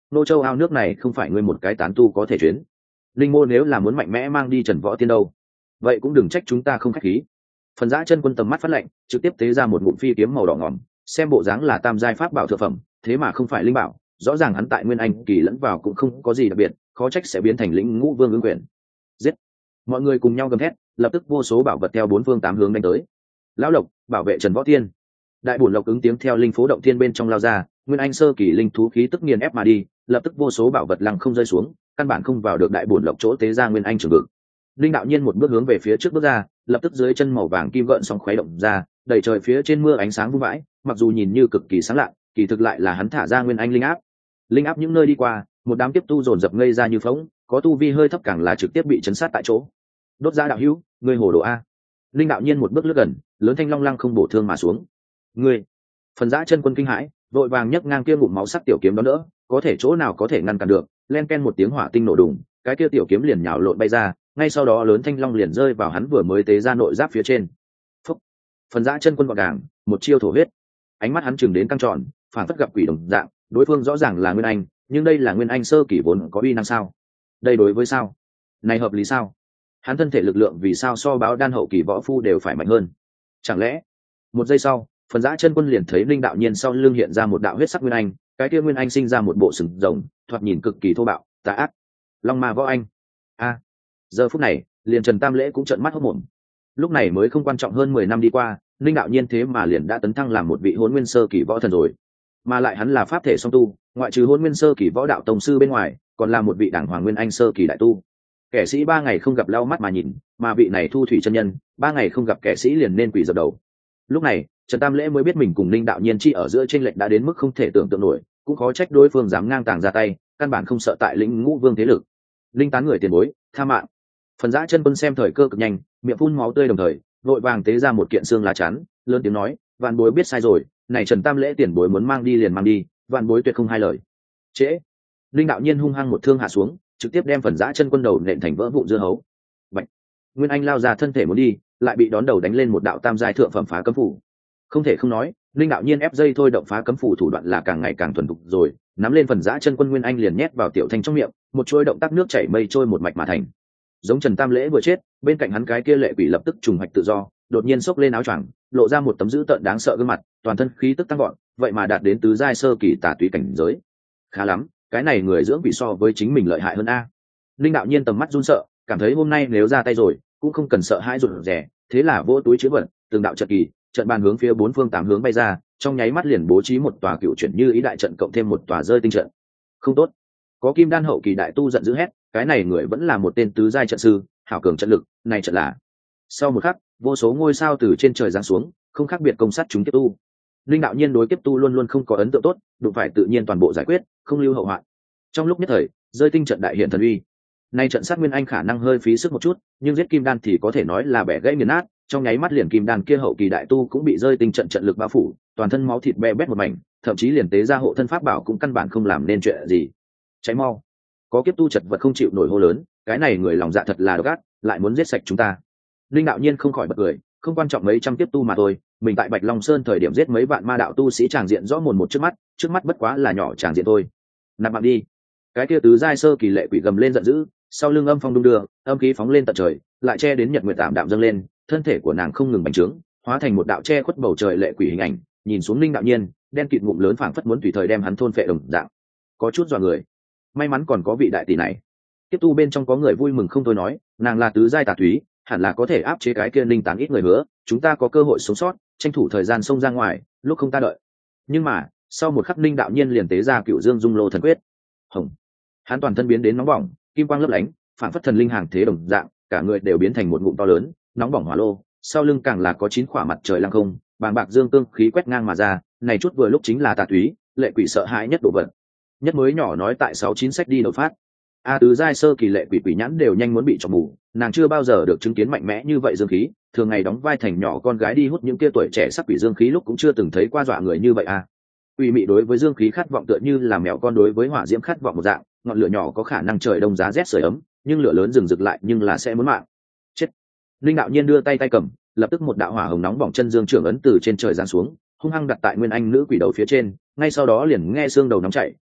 nô châu ao nước này không phải ngươi một cái tán tu có thể chuyến. Linh mô nếu là muốn mạnh mẽ mang đi Trần Võ Tiên đâu, vậy cũng đừng trách chúng ta không khách khí. Phần Dã Chân Quân tầm mắt phát lạnh, trực tiếp tế ra một ngụm phi kiếm màu đỏ ngòm, xem bộ dáng là tam giai pháp bảo thượng phẩm, thế mà không phải linh bảo, rõ ràng hắn tại Nguyên Anh kỳ lẫn vào cũng không có gì đặc biệt, khó trách sẽ biến thành lĩnh ngũ vương ứng quyền. Giết! Mọi người cùng nhau gầm thét, lập tức vô số bảo vật theo bốn phương tám hướng đánh tới. Lão Lộc, bảo vệ Trần Võ Tiên. Đại bổn lộc ứng tiếng theo linh phố động thiên bên trong lao ra, Nguyên Anh sơ kỳ linh thú khí tức nghiền ép mà đi, lập tức vô số bảo vật lăng không rơi xuống, căn bản không vào được đại bổn lộc chỗ tế ra Nguyên Anh trường vực. Linh đạo nhiên một bước hướng về phía trước bước ra, lập tức dưới chân màu vàng kim gợn sóng khuấy động ra, đẩy trời phía trên mưa ánh sáng vung vãi, mặc dù nhìn như cực kỳ sáng lạ, kỳ thực lại là hắn thả ra Nguyên Anh linh áp. Linh áp những nơi đi qua, một đám tiếp tu dồn dập ngây ra như phỗng, có tu vi hơi thấp càng là trực tiếp bị chấn sát tại chỗ. Đốt ra đạo hữu, ngươi hồ đồ a. Linh đạo nhiên một bước lướt gần, lớn thanh long lăng không bổ thương mà xuống. Ngươi! Phần Dã Chân Quân kinh hãi, vội vàng nhấc ngang kia ngụm máu sắc tiểu kiếm đó nữa, có thể chỗ nào có thể ngăn cản được, len ken một tiếng hỏa tinh nổ đùng, cái kia tiểu kiếm liền nhào lộn bay ra, ngay sau đó lớn thanh long liền rơi vào hắn vừa mới tế ra nội giáp phía trên. Phúc! Phần Dã Chân Quân gọn gàng, một chiêu thổ huyết. Ánh mắt hắn chừng đến căng tròn, phản phất gặp quỷ đồng dạng, đối phương rõ ràng là Nguyên Anh, nhưng đây là Nguyên Anh sơ kỳ vốn có uy năng sao? Đây đối với sao? Này hợp lý sao? Hắn thân thể lực lượng vì sao so báo đan hậu kỳ võ phu đều phải mạnh hơn? Chẳng lẽ? Một giây sau, Phần Dã Chân Quân liền thấy linh đạo nhiên sau lưng hiện ra một đạo huyết sắc Nguyên Anh, cái kia Nguyên Anh sinh ra một bộ sừng rồng, thoạt nhìn cực kỳ thô bạo, tà ác. Long Ma Võ Anh. A. Giờ phút này, liền Trần Tam Lễ cũng trợn mắt hốt mồm. Lúc này mới không quan trọng hơn mười năm đi qua, linh đạo nhiên thế mà liền đã tấn thăng làm một vị Hỗn Nguyên sơ kỳ võ thần rồi. Mà lại hắn là pháp thể song tu, ngoại trừ Hỗn Nguyên sơ kỳ võ đạo tông sư bên ngoài, còn là một vị đảng hoàng Nguyên Anh sơ kỳ đại tu. Kẻ sĩ ba ngày không gặp lau mắt mà nhìn, mà vị này thu thủy chân nhân, ba ngày không gặp kẻ sĩ liền nên quỳ dập đầu. Lúc này, Trần Tam Lễ mới biết mình cùng linh đạo nhiên chi ở giữa chênh lệch đã đến mức không thể tưởng tượng nổi, cũng khó trách đối phương dám ngang tàng ra tay, căn bản không sợ tại lĩnh ngũ vương thế lực. Linh tán người tiền bối, tha mạng. Phần Dã Chân Quân xem thời cơ cực nhanh, miệng phun máu tươi đồng thời, vội vàng tế ra một kiện xương lá chắn, lớn tiếng nói, vạn bối biết sai rồi, này Trần Tam Lễ tiền bối muốn mang đi liền mang đi, vạn bối tuyệt không hai lời. Trễ. Linh đạo nhiên hung hăng một thương hạ xuống, trực tiếp đem Phần Dã Chân Quân đầu nện thành vỡ vụn dưa hấu. Bạch. Nguyên Anh lao ra thân thể muốn đi, lại bị đón đầu đánh lên một đạo tam giai thượng phẩm phá cấm phủ. Không thể không nói, linh đạo nhiên ép dây thôi động phá cấm phủ thủ đoạn là càng ngày càng thuần thục rồi, nắm lên Phần Dã Chân Quân Nguyên Anh liền nhét vào tiểu thanh trong miệng, một chuỗi động tác nước chảy mây trôi một mạch mà thành. Giống Trần Tam Lễ vừa chết, bên cạnh hắn cái kia lệ quỷ lập tức trùng hoạch tự do, đột nhiên xốc lên áo choàng, lộ ra một tấm dữ tợn đáng sợ gương mặt, toàn thân khí tức tăng vọt, vậy mà đạt đến tứ giai sơ kỳ tà túy cảnh giới. Khá lắm, cái này người dưỡng bị so với chính mình lợi hại hơn a. Linh đạo nhiên tầm mắt run sợ, cảm thấy hôm nay nếu ra tay rồi, cũng không cần sợ hãi rụt rè, thế là vỗ túi chứa vật, từng đạo trận kỳ, trận bàn hướng phía bốn phương tám hướng bay ra, trong nháy mắt liền bố trí một tòa cựu chuyển như ý đại trận cộng thêm một tòa rơi tinh trận. Không tốt, có kim đan hậu kỳ đại tu giận dữ hét, cái này người vẫn là một tên tứ giai trận sư, hảo cường trận lực, này trận là. Sau một khắc, vô số ngôi sao từ trên trời giáng xuống, không khác biệt công sát chúng tiếp tu. Linh đạo nhiên đối tiếp tu luôn luôn không có ấn tượng tốt, đụng phải tự nhiên toàn bộ giải quyết, không lưu hậu hoạn. Trong lúc nhất thời, rơi tinh trận đại hiện thần uy. Nay trận sát Nguyên Anh khả năng hơi phí sức một chút, nhưng giết kim đan thì có thể nói là bẻ gãy nghiền nát, trong nháy mắt liền kim đan kia hậu kỳ đại tu cũng bị rơi tinh trận trận lực bao phủ, toàn thân máu thịt bè bét một mảnh, thậm chí liền tế ra hộ thân pháp bảo cũng căn bản không làm nên chuyện gì. Cháy mau. Có kiếp tu chật vật không chịu nổi hô lớn, cái này người lòng dạ thật là độc ác, lại muốn giết sạch chúng ta. Linh đạo nhiên không khỏi bật cười, không quan trọng mấy trăm kiếp tu mà thôi, mình tại Bạch Long Sơn thời điểm giết mấy vạn ma đạo tu sĩ tràng diện rõ mồn một trước mắt, trước mắt bất quá là nhỏ tràng diện thôi. Nạp mạng đi. Cái kia tứ giai sơ kỳ lệ quỷ gầm lên giận dữ, sau lưng âm phong đung đưa, âm khí phóng lên tận trời, lại che đến nhật nguyệt tạm đạm dâng lên, thân thể của nàng không ngừng bành trướng, hóa thành một đạo che khuất bầu trời lệ quỷ hình ảnh, nhìn xuống Linh đạo nhiên, đen kịt ngụm lớn phảng phất muốn tùy thời đem hắn thôn phệ đồng dạng. Có chút dọa người. May mắn còn có vị đại tỷ này. Tiếp tu bên trong có người vui mừng không thôi nói, nàng là tứ giai tà túy, hẳn là có thể áp chế cái kia linh tán ít người hứa, chúng ta có cơ hội sống sót, tranh thủ thời gian xông ra ngoài, lúc không ta đợi. Nhưng mà, sau một khắc Linh đạo nhiên liền tế ra Cựu Dương Dung Lô thần quyết. Hồng. Hắn toàn thân biến đến nóng bỏng, kim quang lấp lánh, phản phất thần linh hàng thế đồng dạng, cả người đều biến thành một ngụm to lớn, nóng bỏng hỏa lô, sau lưng càng là có chín khỏa mặt trời lăng không, bàng bạc dương cương khí quét ngang mà ra, này chút vừa lúc chính là tà túy, lệ quỷ sợ hãi nhất độ vật. Nhất mới nhỏ nói tại sáu chín sách đi đột phát. A tứ giai sơ kỳ lệ quỷ quỷ nhãn đều nhanh muốn bị chọc mù, nàng chưa bao giờ được chứng kiến mạnh mẽ như vậy dương khí, thường ngày đóng vai thành nhỏ con gái đi hút những kia tuổi trẻ sắc quỷ dương khí lúc cũng chưa từng thấy qua dọa người như vậy a. Quỷ mị đối với dương khí khát vọng tựa như là mèo con đối với hỏa diễm khát vọng một dạng, ngọn lửa nhỏ có khả năng trời đông giá rét sưởi ấm, nhưng lửa lớn rừng rực lại nhưng là sẽ muốn mạng. Chết. Linh đạo nhiên đưa tay tay cầm, lập tức một đạo hỏa hồng nóng bỏng chân dương trưởng ấn từ trên trời giáng xuống, hung hăng đặt tại Nguyên Anh nữ quỷ đầu phía trên, ngay sau đó liền nghe xương đầu nóng chảy,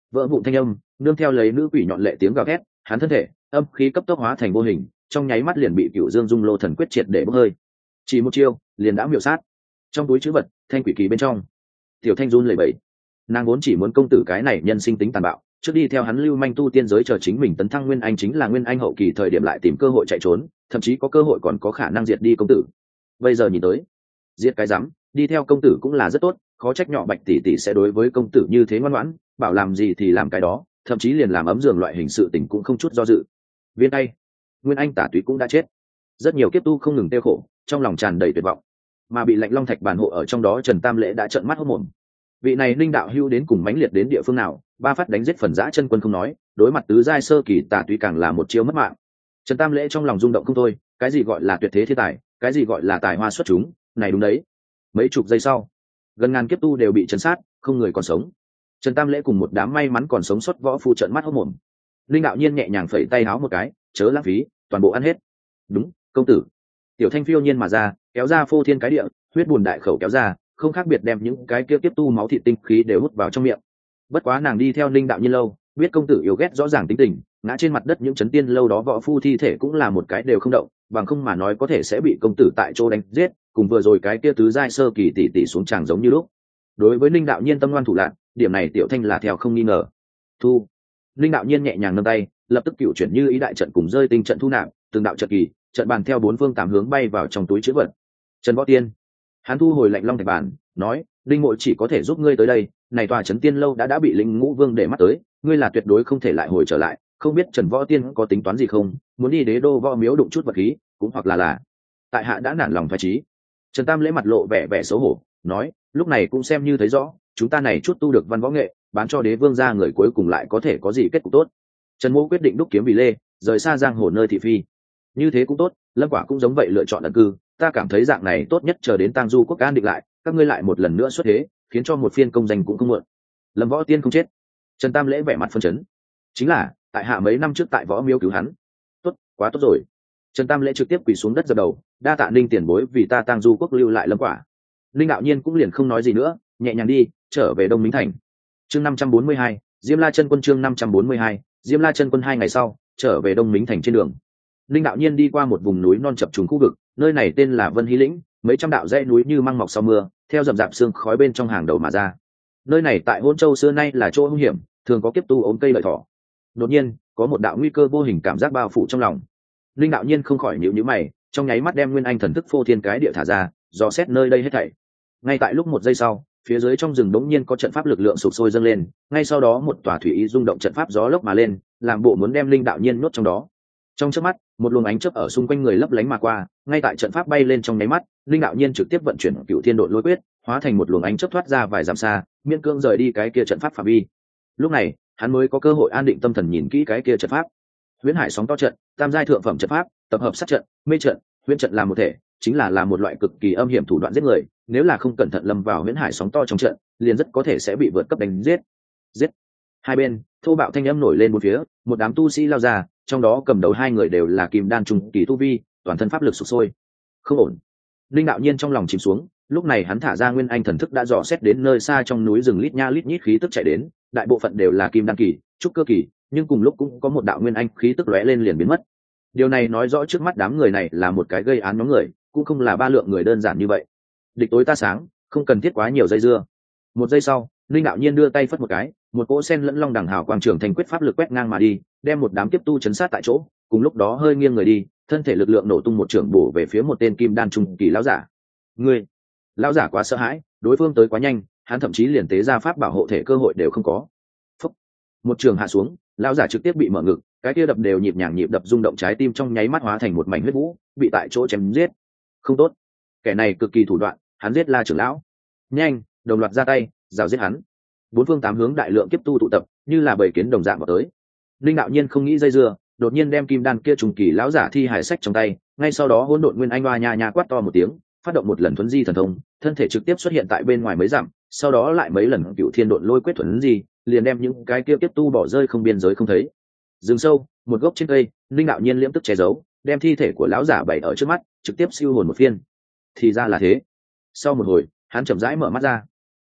vỡ vụn thanh âm nương theo lấy nữ quỷ nhọn lệ tiếng gào thét, hắn thân thể âm khí cấp tốc hóa thành vô hình, trong nháy mắt liền bị Cửu Dương Dung Lô Thần Quyết triệt để bốc hơi. Chỉ một chiêu liền đã miểu sát. Trong túi trữ vật thanh quỷ kỳ bên trong, tiểu thanh run lẩy bẩy. Nàng vốn chỉ muốn công tử cái này nhân sinh tính tàn bạo, trước đi theo hắn lưu manh tu tiên giới chờ chính mình tấn thăng nguyên anh, chính là nguyên anh hậu kỳ thời điểm lại tìm cơ hội chạy trốn, thậm chí có cơ hội còn có khả năng diệt đi công tử. Bây giờ nhìn tới, diệt cái rắm, đi theo công tử cũng là rất tốt, khó trách nhỏ Bạch tỷ tỷ sẽ đối với công tử như thế ngoan ngoãn, bảo làm gì thì làm cái đó, thậm chí liền làm ấm giường loại hình sự tình cũng không chút do dự. Viên tay, nguyên anh tả túy cũng đã chết, rất nhiều kiếp tu không ngừng tiêu khổ, trong lòng tràn đầy tuyệt vọng, mà bị lạnh long thạch bản hộ ở trong đó Trần Tam Lễ đã trợn mắt hốt mồm. Vị này linh đạo hưu đến cùng mãnh liệt đến địa phương nào, ba phát đánh giết phần giã chân quân không nói, đối mặt tứ giai sơ kỳ tả túy càng là một chiêu mất mạng. Trần Tam Lễ trong lòng rung động không thôi, cái gì gọi là tuyệt thế thiên tài, cái gì gọi là tài hoa xuất chúng, này đúng đấy. Mấy chục giây sau, gần ngàn kiếp tu đều bị chấn sát, không người còn sống. Trần Tam Lễ cùng một đám may mắn còn sống sót võ phu trợn mắt hốt mồm. Linh đạo nhiên nhẹ nhàng phẩy tay háo một cái, chớ lãng phí, toàn bộ ăn hết. Đúng, công tử. Tiểu Thanh phiêu nhiên mà ra, kéo ra phô thiên cái địa, huyết bùn đại khẩu kéo ra, không khác biệt đem những cái kia tiếp tu máu thịt tinh khí đều hút vào trong miệng. Bất quá nàng đi theo Linh đạo nhiên lâu, biết công tử yếu ghét rõ ràng tính tình, ngã trên mặt đất những chấn tiên lâu đó võ phu thi thể cũng là một cái đều không động, bằng không mà nói có thể sẽ bị công tử tại chỗ đánh giết, cùng vừa rồi cái kia tứ giai sơ kỳ tỷ tỷ xuống tràng giống như lúc. Đối với Linh đạo nhiên tâm ngoan thủ lạn, điểm này Tiểu Thanh là theo không nghi ngờ. Thu. Linh đạo nhiên nhẹ nhàng nâng tay, lập tức cựu chuyển như ý đại trận cùng rơi tinh trận thu nạp, từng đạo trận kỳ, trận bàn theo bốn phương tám hướng bay vào trong túi trữ vật. Trần Võ Tiên, hắn thu hồi lạnh long thạch bàn, nói, linh mộ chỉ có thể giúp ngươi tới đây, này tòa trấn tiên lâu đã đã bị linh ngũ vương để mắt tới, ngươi là tuyệt đối không thể lại hồi trở lại, không biết Trần Võ Tiên có tính toán gì không, muốn đi đế đô võ miếu đụng chút vật khí, cũng hoặc là là tại hạ đã nản lòng thoái chí. Trần Tam Lễ mặt lộ vẻ vẻ xấu hổ, nói, lúc này cũng xem như thấy rõ, chúng ta này chút tu được văn võ nghệ, bán cho đế vương gia người cuối cùng lại có thể có gì kết cục tốt. Trần Mỗ quyết định đúc kiếm vì lê, rời xa giang hồ nơi thị phi. Như thế cũng tốt, Lâm Quả cũng giống vậy lựa chọn ẩn cư, ta cảm thấy dạng này tốt nhất chờ đến Tang Du quốc an định lại, các ngươi lại một lần nữa xuất thế, khiến cho một phiên công danh cũng không muộn. Lâm Võ Tiên không chết. Trần Tam Lễ vẻ mặt phân chấn. Chính là, tại hạ mấy năm trước tại võ miếu cứu hắn. Tốt, quá tốt rồi. Trần Tam Lễ trực tiếp quỳ xuống đất dập đầu, đa tạ Ninh tiền bối vì ta Tang Du quốc lưu lại Lâm Quả. Ninh đạo nhiên cũng liền không nói gì nữa, nhẹ nhàng đi, trở về Đông Minh thành. Chương năm trăm bốn mươi hai, Diêm La Chân Quân chương năm trăm bốn mươi hai, Diêm La Chân Quân hai ngày sau, trở về Đông Minh thành trên đường. Ninh đạo nhiên đi qua một vùng núi non chập trùng khu vực, nơi này tên là Vân Hí Lĩnh, mấy trăm đạo dãy núi như măng mọc sau mưa, theo rậm rạp sương khói bên trong hàng đầu mà ra. Nơi này tại Hôn Châu xưa nay là chỗ hung hiểm, thường có kiếp tu ốm cây lợi thỏ. Đột nhiên, có một đạo nguy cơ vô hình cảm giác bao phủ trong lòng. Ninh đạo nhiên không khỏi nhíu nhíu mày, trong nháy mắt đem nguyên anh thần thức phô thiên cái địa thả ra, dò xét nơi đây hết thảy. Ngay tại lúc một giây sau, phía dưới trong rừng đống nhiên có trận pháp lực lượng sụp sôi dâng lên, ngay sau đó một tòa thủy ý rung động trận pháp gió lốc mà lên, làm bộ muốn đem Linh đạo nhiên nuốt trong đó. Trong chớp mắt, một luồng ánh chớp ở xung quanh người lấp lánh mà qua, ngay tại trận pháp bay lên trong nháy mắt, Linh đạo nhiên trực tiếp vận chuyển Cửu Thiên Độn Lôi Quyết, hóa thành một luồng ánh chớp thoát ra vài dặm xa, miễn cưỡng rời đi cái kia trận pháp phạm vi. Lúc này, hắn mới có cơ hội an định tâm thần nhìn kỹ cái kia trận pháp. Huyễn Hải sóng to trận, tam giai thượng phẩm trận pháp, tập hợp sát trận, mê trận, huyễn trận làm một thể, chính là là một loại cực kỳ âm hiểm thủ đoạn giết người, nếu là không cẩn thận lâm vào huyễn hải sóng to trong trận, liền rất có thể sẽ bị vượt cấp đánh giết. Giết. Hai bên, thô bạo thanh âm nổi lên một phía, một đám tu sĩ lao ra, trong đó cầm đầu hai người đều là kim đan trung kỳ tu vi, toàn thân pháp lực sục sôi. Không ổn. Linh đạo nhiên trong lòng chìm xuống, lúc này hắn thả ra nguyên anh thần thức đã dò xét đến nơi xa trong núi rừng lít nha lít nhít khí tức chạy đến, đại bộ phận đều là kim đan kỳ, trúc cơ kỳ, nhưng cùng lúc cũng có một đạo nguyên anh khí tức lóe lên liền biến mất. Điều này nói rõ trước mắt đám người này là một cái gây án nhóm người, cũng không là ba lượng người đơn giản như vậy. Địch tối ta sáng, không cần thiết quá nhiều dây dưa. Một giây sau, Linh đạo nhiên đưa tay phất một cái, một cỗ sen lẫn long đẳng hào quang trường thành quyết pháp lực quét ngang mà đi, đem một đám tiếp tu chấn sát tại chỗ, cùng lúc đó hơi nghiêng người đi, thân thể lực lượng nổ tung một trường bổ về phía một tên kim đan trung kỳ lão giả. Ngươi, lão giả quá sợ hãi, đối phương tới quá nhanh, hắn thậm chí liền tế ra pháp bảo hộ thể cơ hội đều không có. Phúc. Một trường hạ xuống, lão giả trực tiếp bị mở ngực, cái kia đập đều nhịp nhàng nhịp đập rung động trái tim trong nháy mắt hóa thành một mảnh huyết vũ, bị tại chỗ chém giết. Không tốt, kẻ này cực kỳ thủ đoạn, hắn giết La trưởng lão. Nhanh, đồng loạt ra tay, rào giết hắn. Bốn phương tám hướng đại lượng kiếp tu tụ tập, như là bầy kiến đồng dạng vào tới. Linh đạo nhiên không nghĩ dây dưa, đột nhiên đem kim đan kia trùng kỳ lão giả thi hải sách trong tay, ngay sau đó hỗn độn nguyên anh oa nha nha quát to một tiếng, phát động một lần thuấn di thần thông, thân thể trực tiếp xuất hiện tại bên ngoài mấy dặm, sau đó lại mấy lần Cửu Thiên Độn Lôi Quyết thuấn di, liền đem những cái kia kiếp tu bỏ rơi không biên giới không thấy. Dừng sâu, một gốc trên cây, Linh đạo nhiên liễm tức che giấu, đem thi thể của lão giả bày ở trước mắt, trực tiếp siêu hồn một phiên. Thì ra là thế. Sau một hồi, hắn chậm rãi mở mắt ra.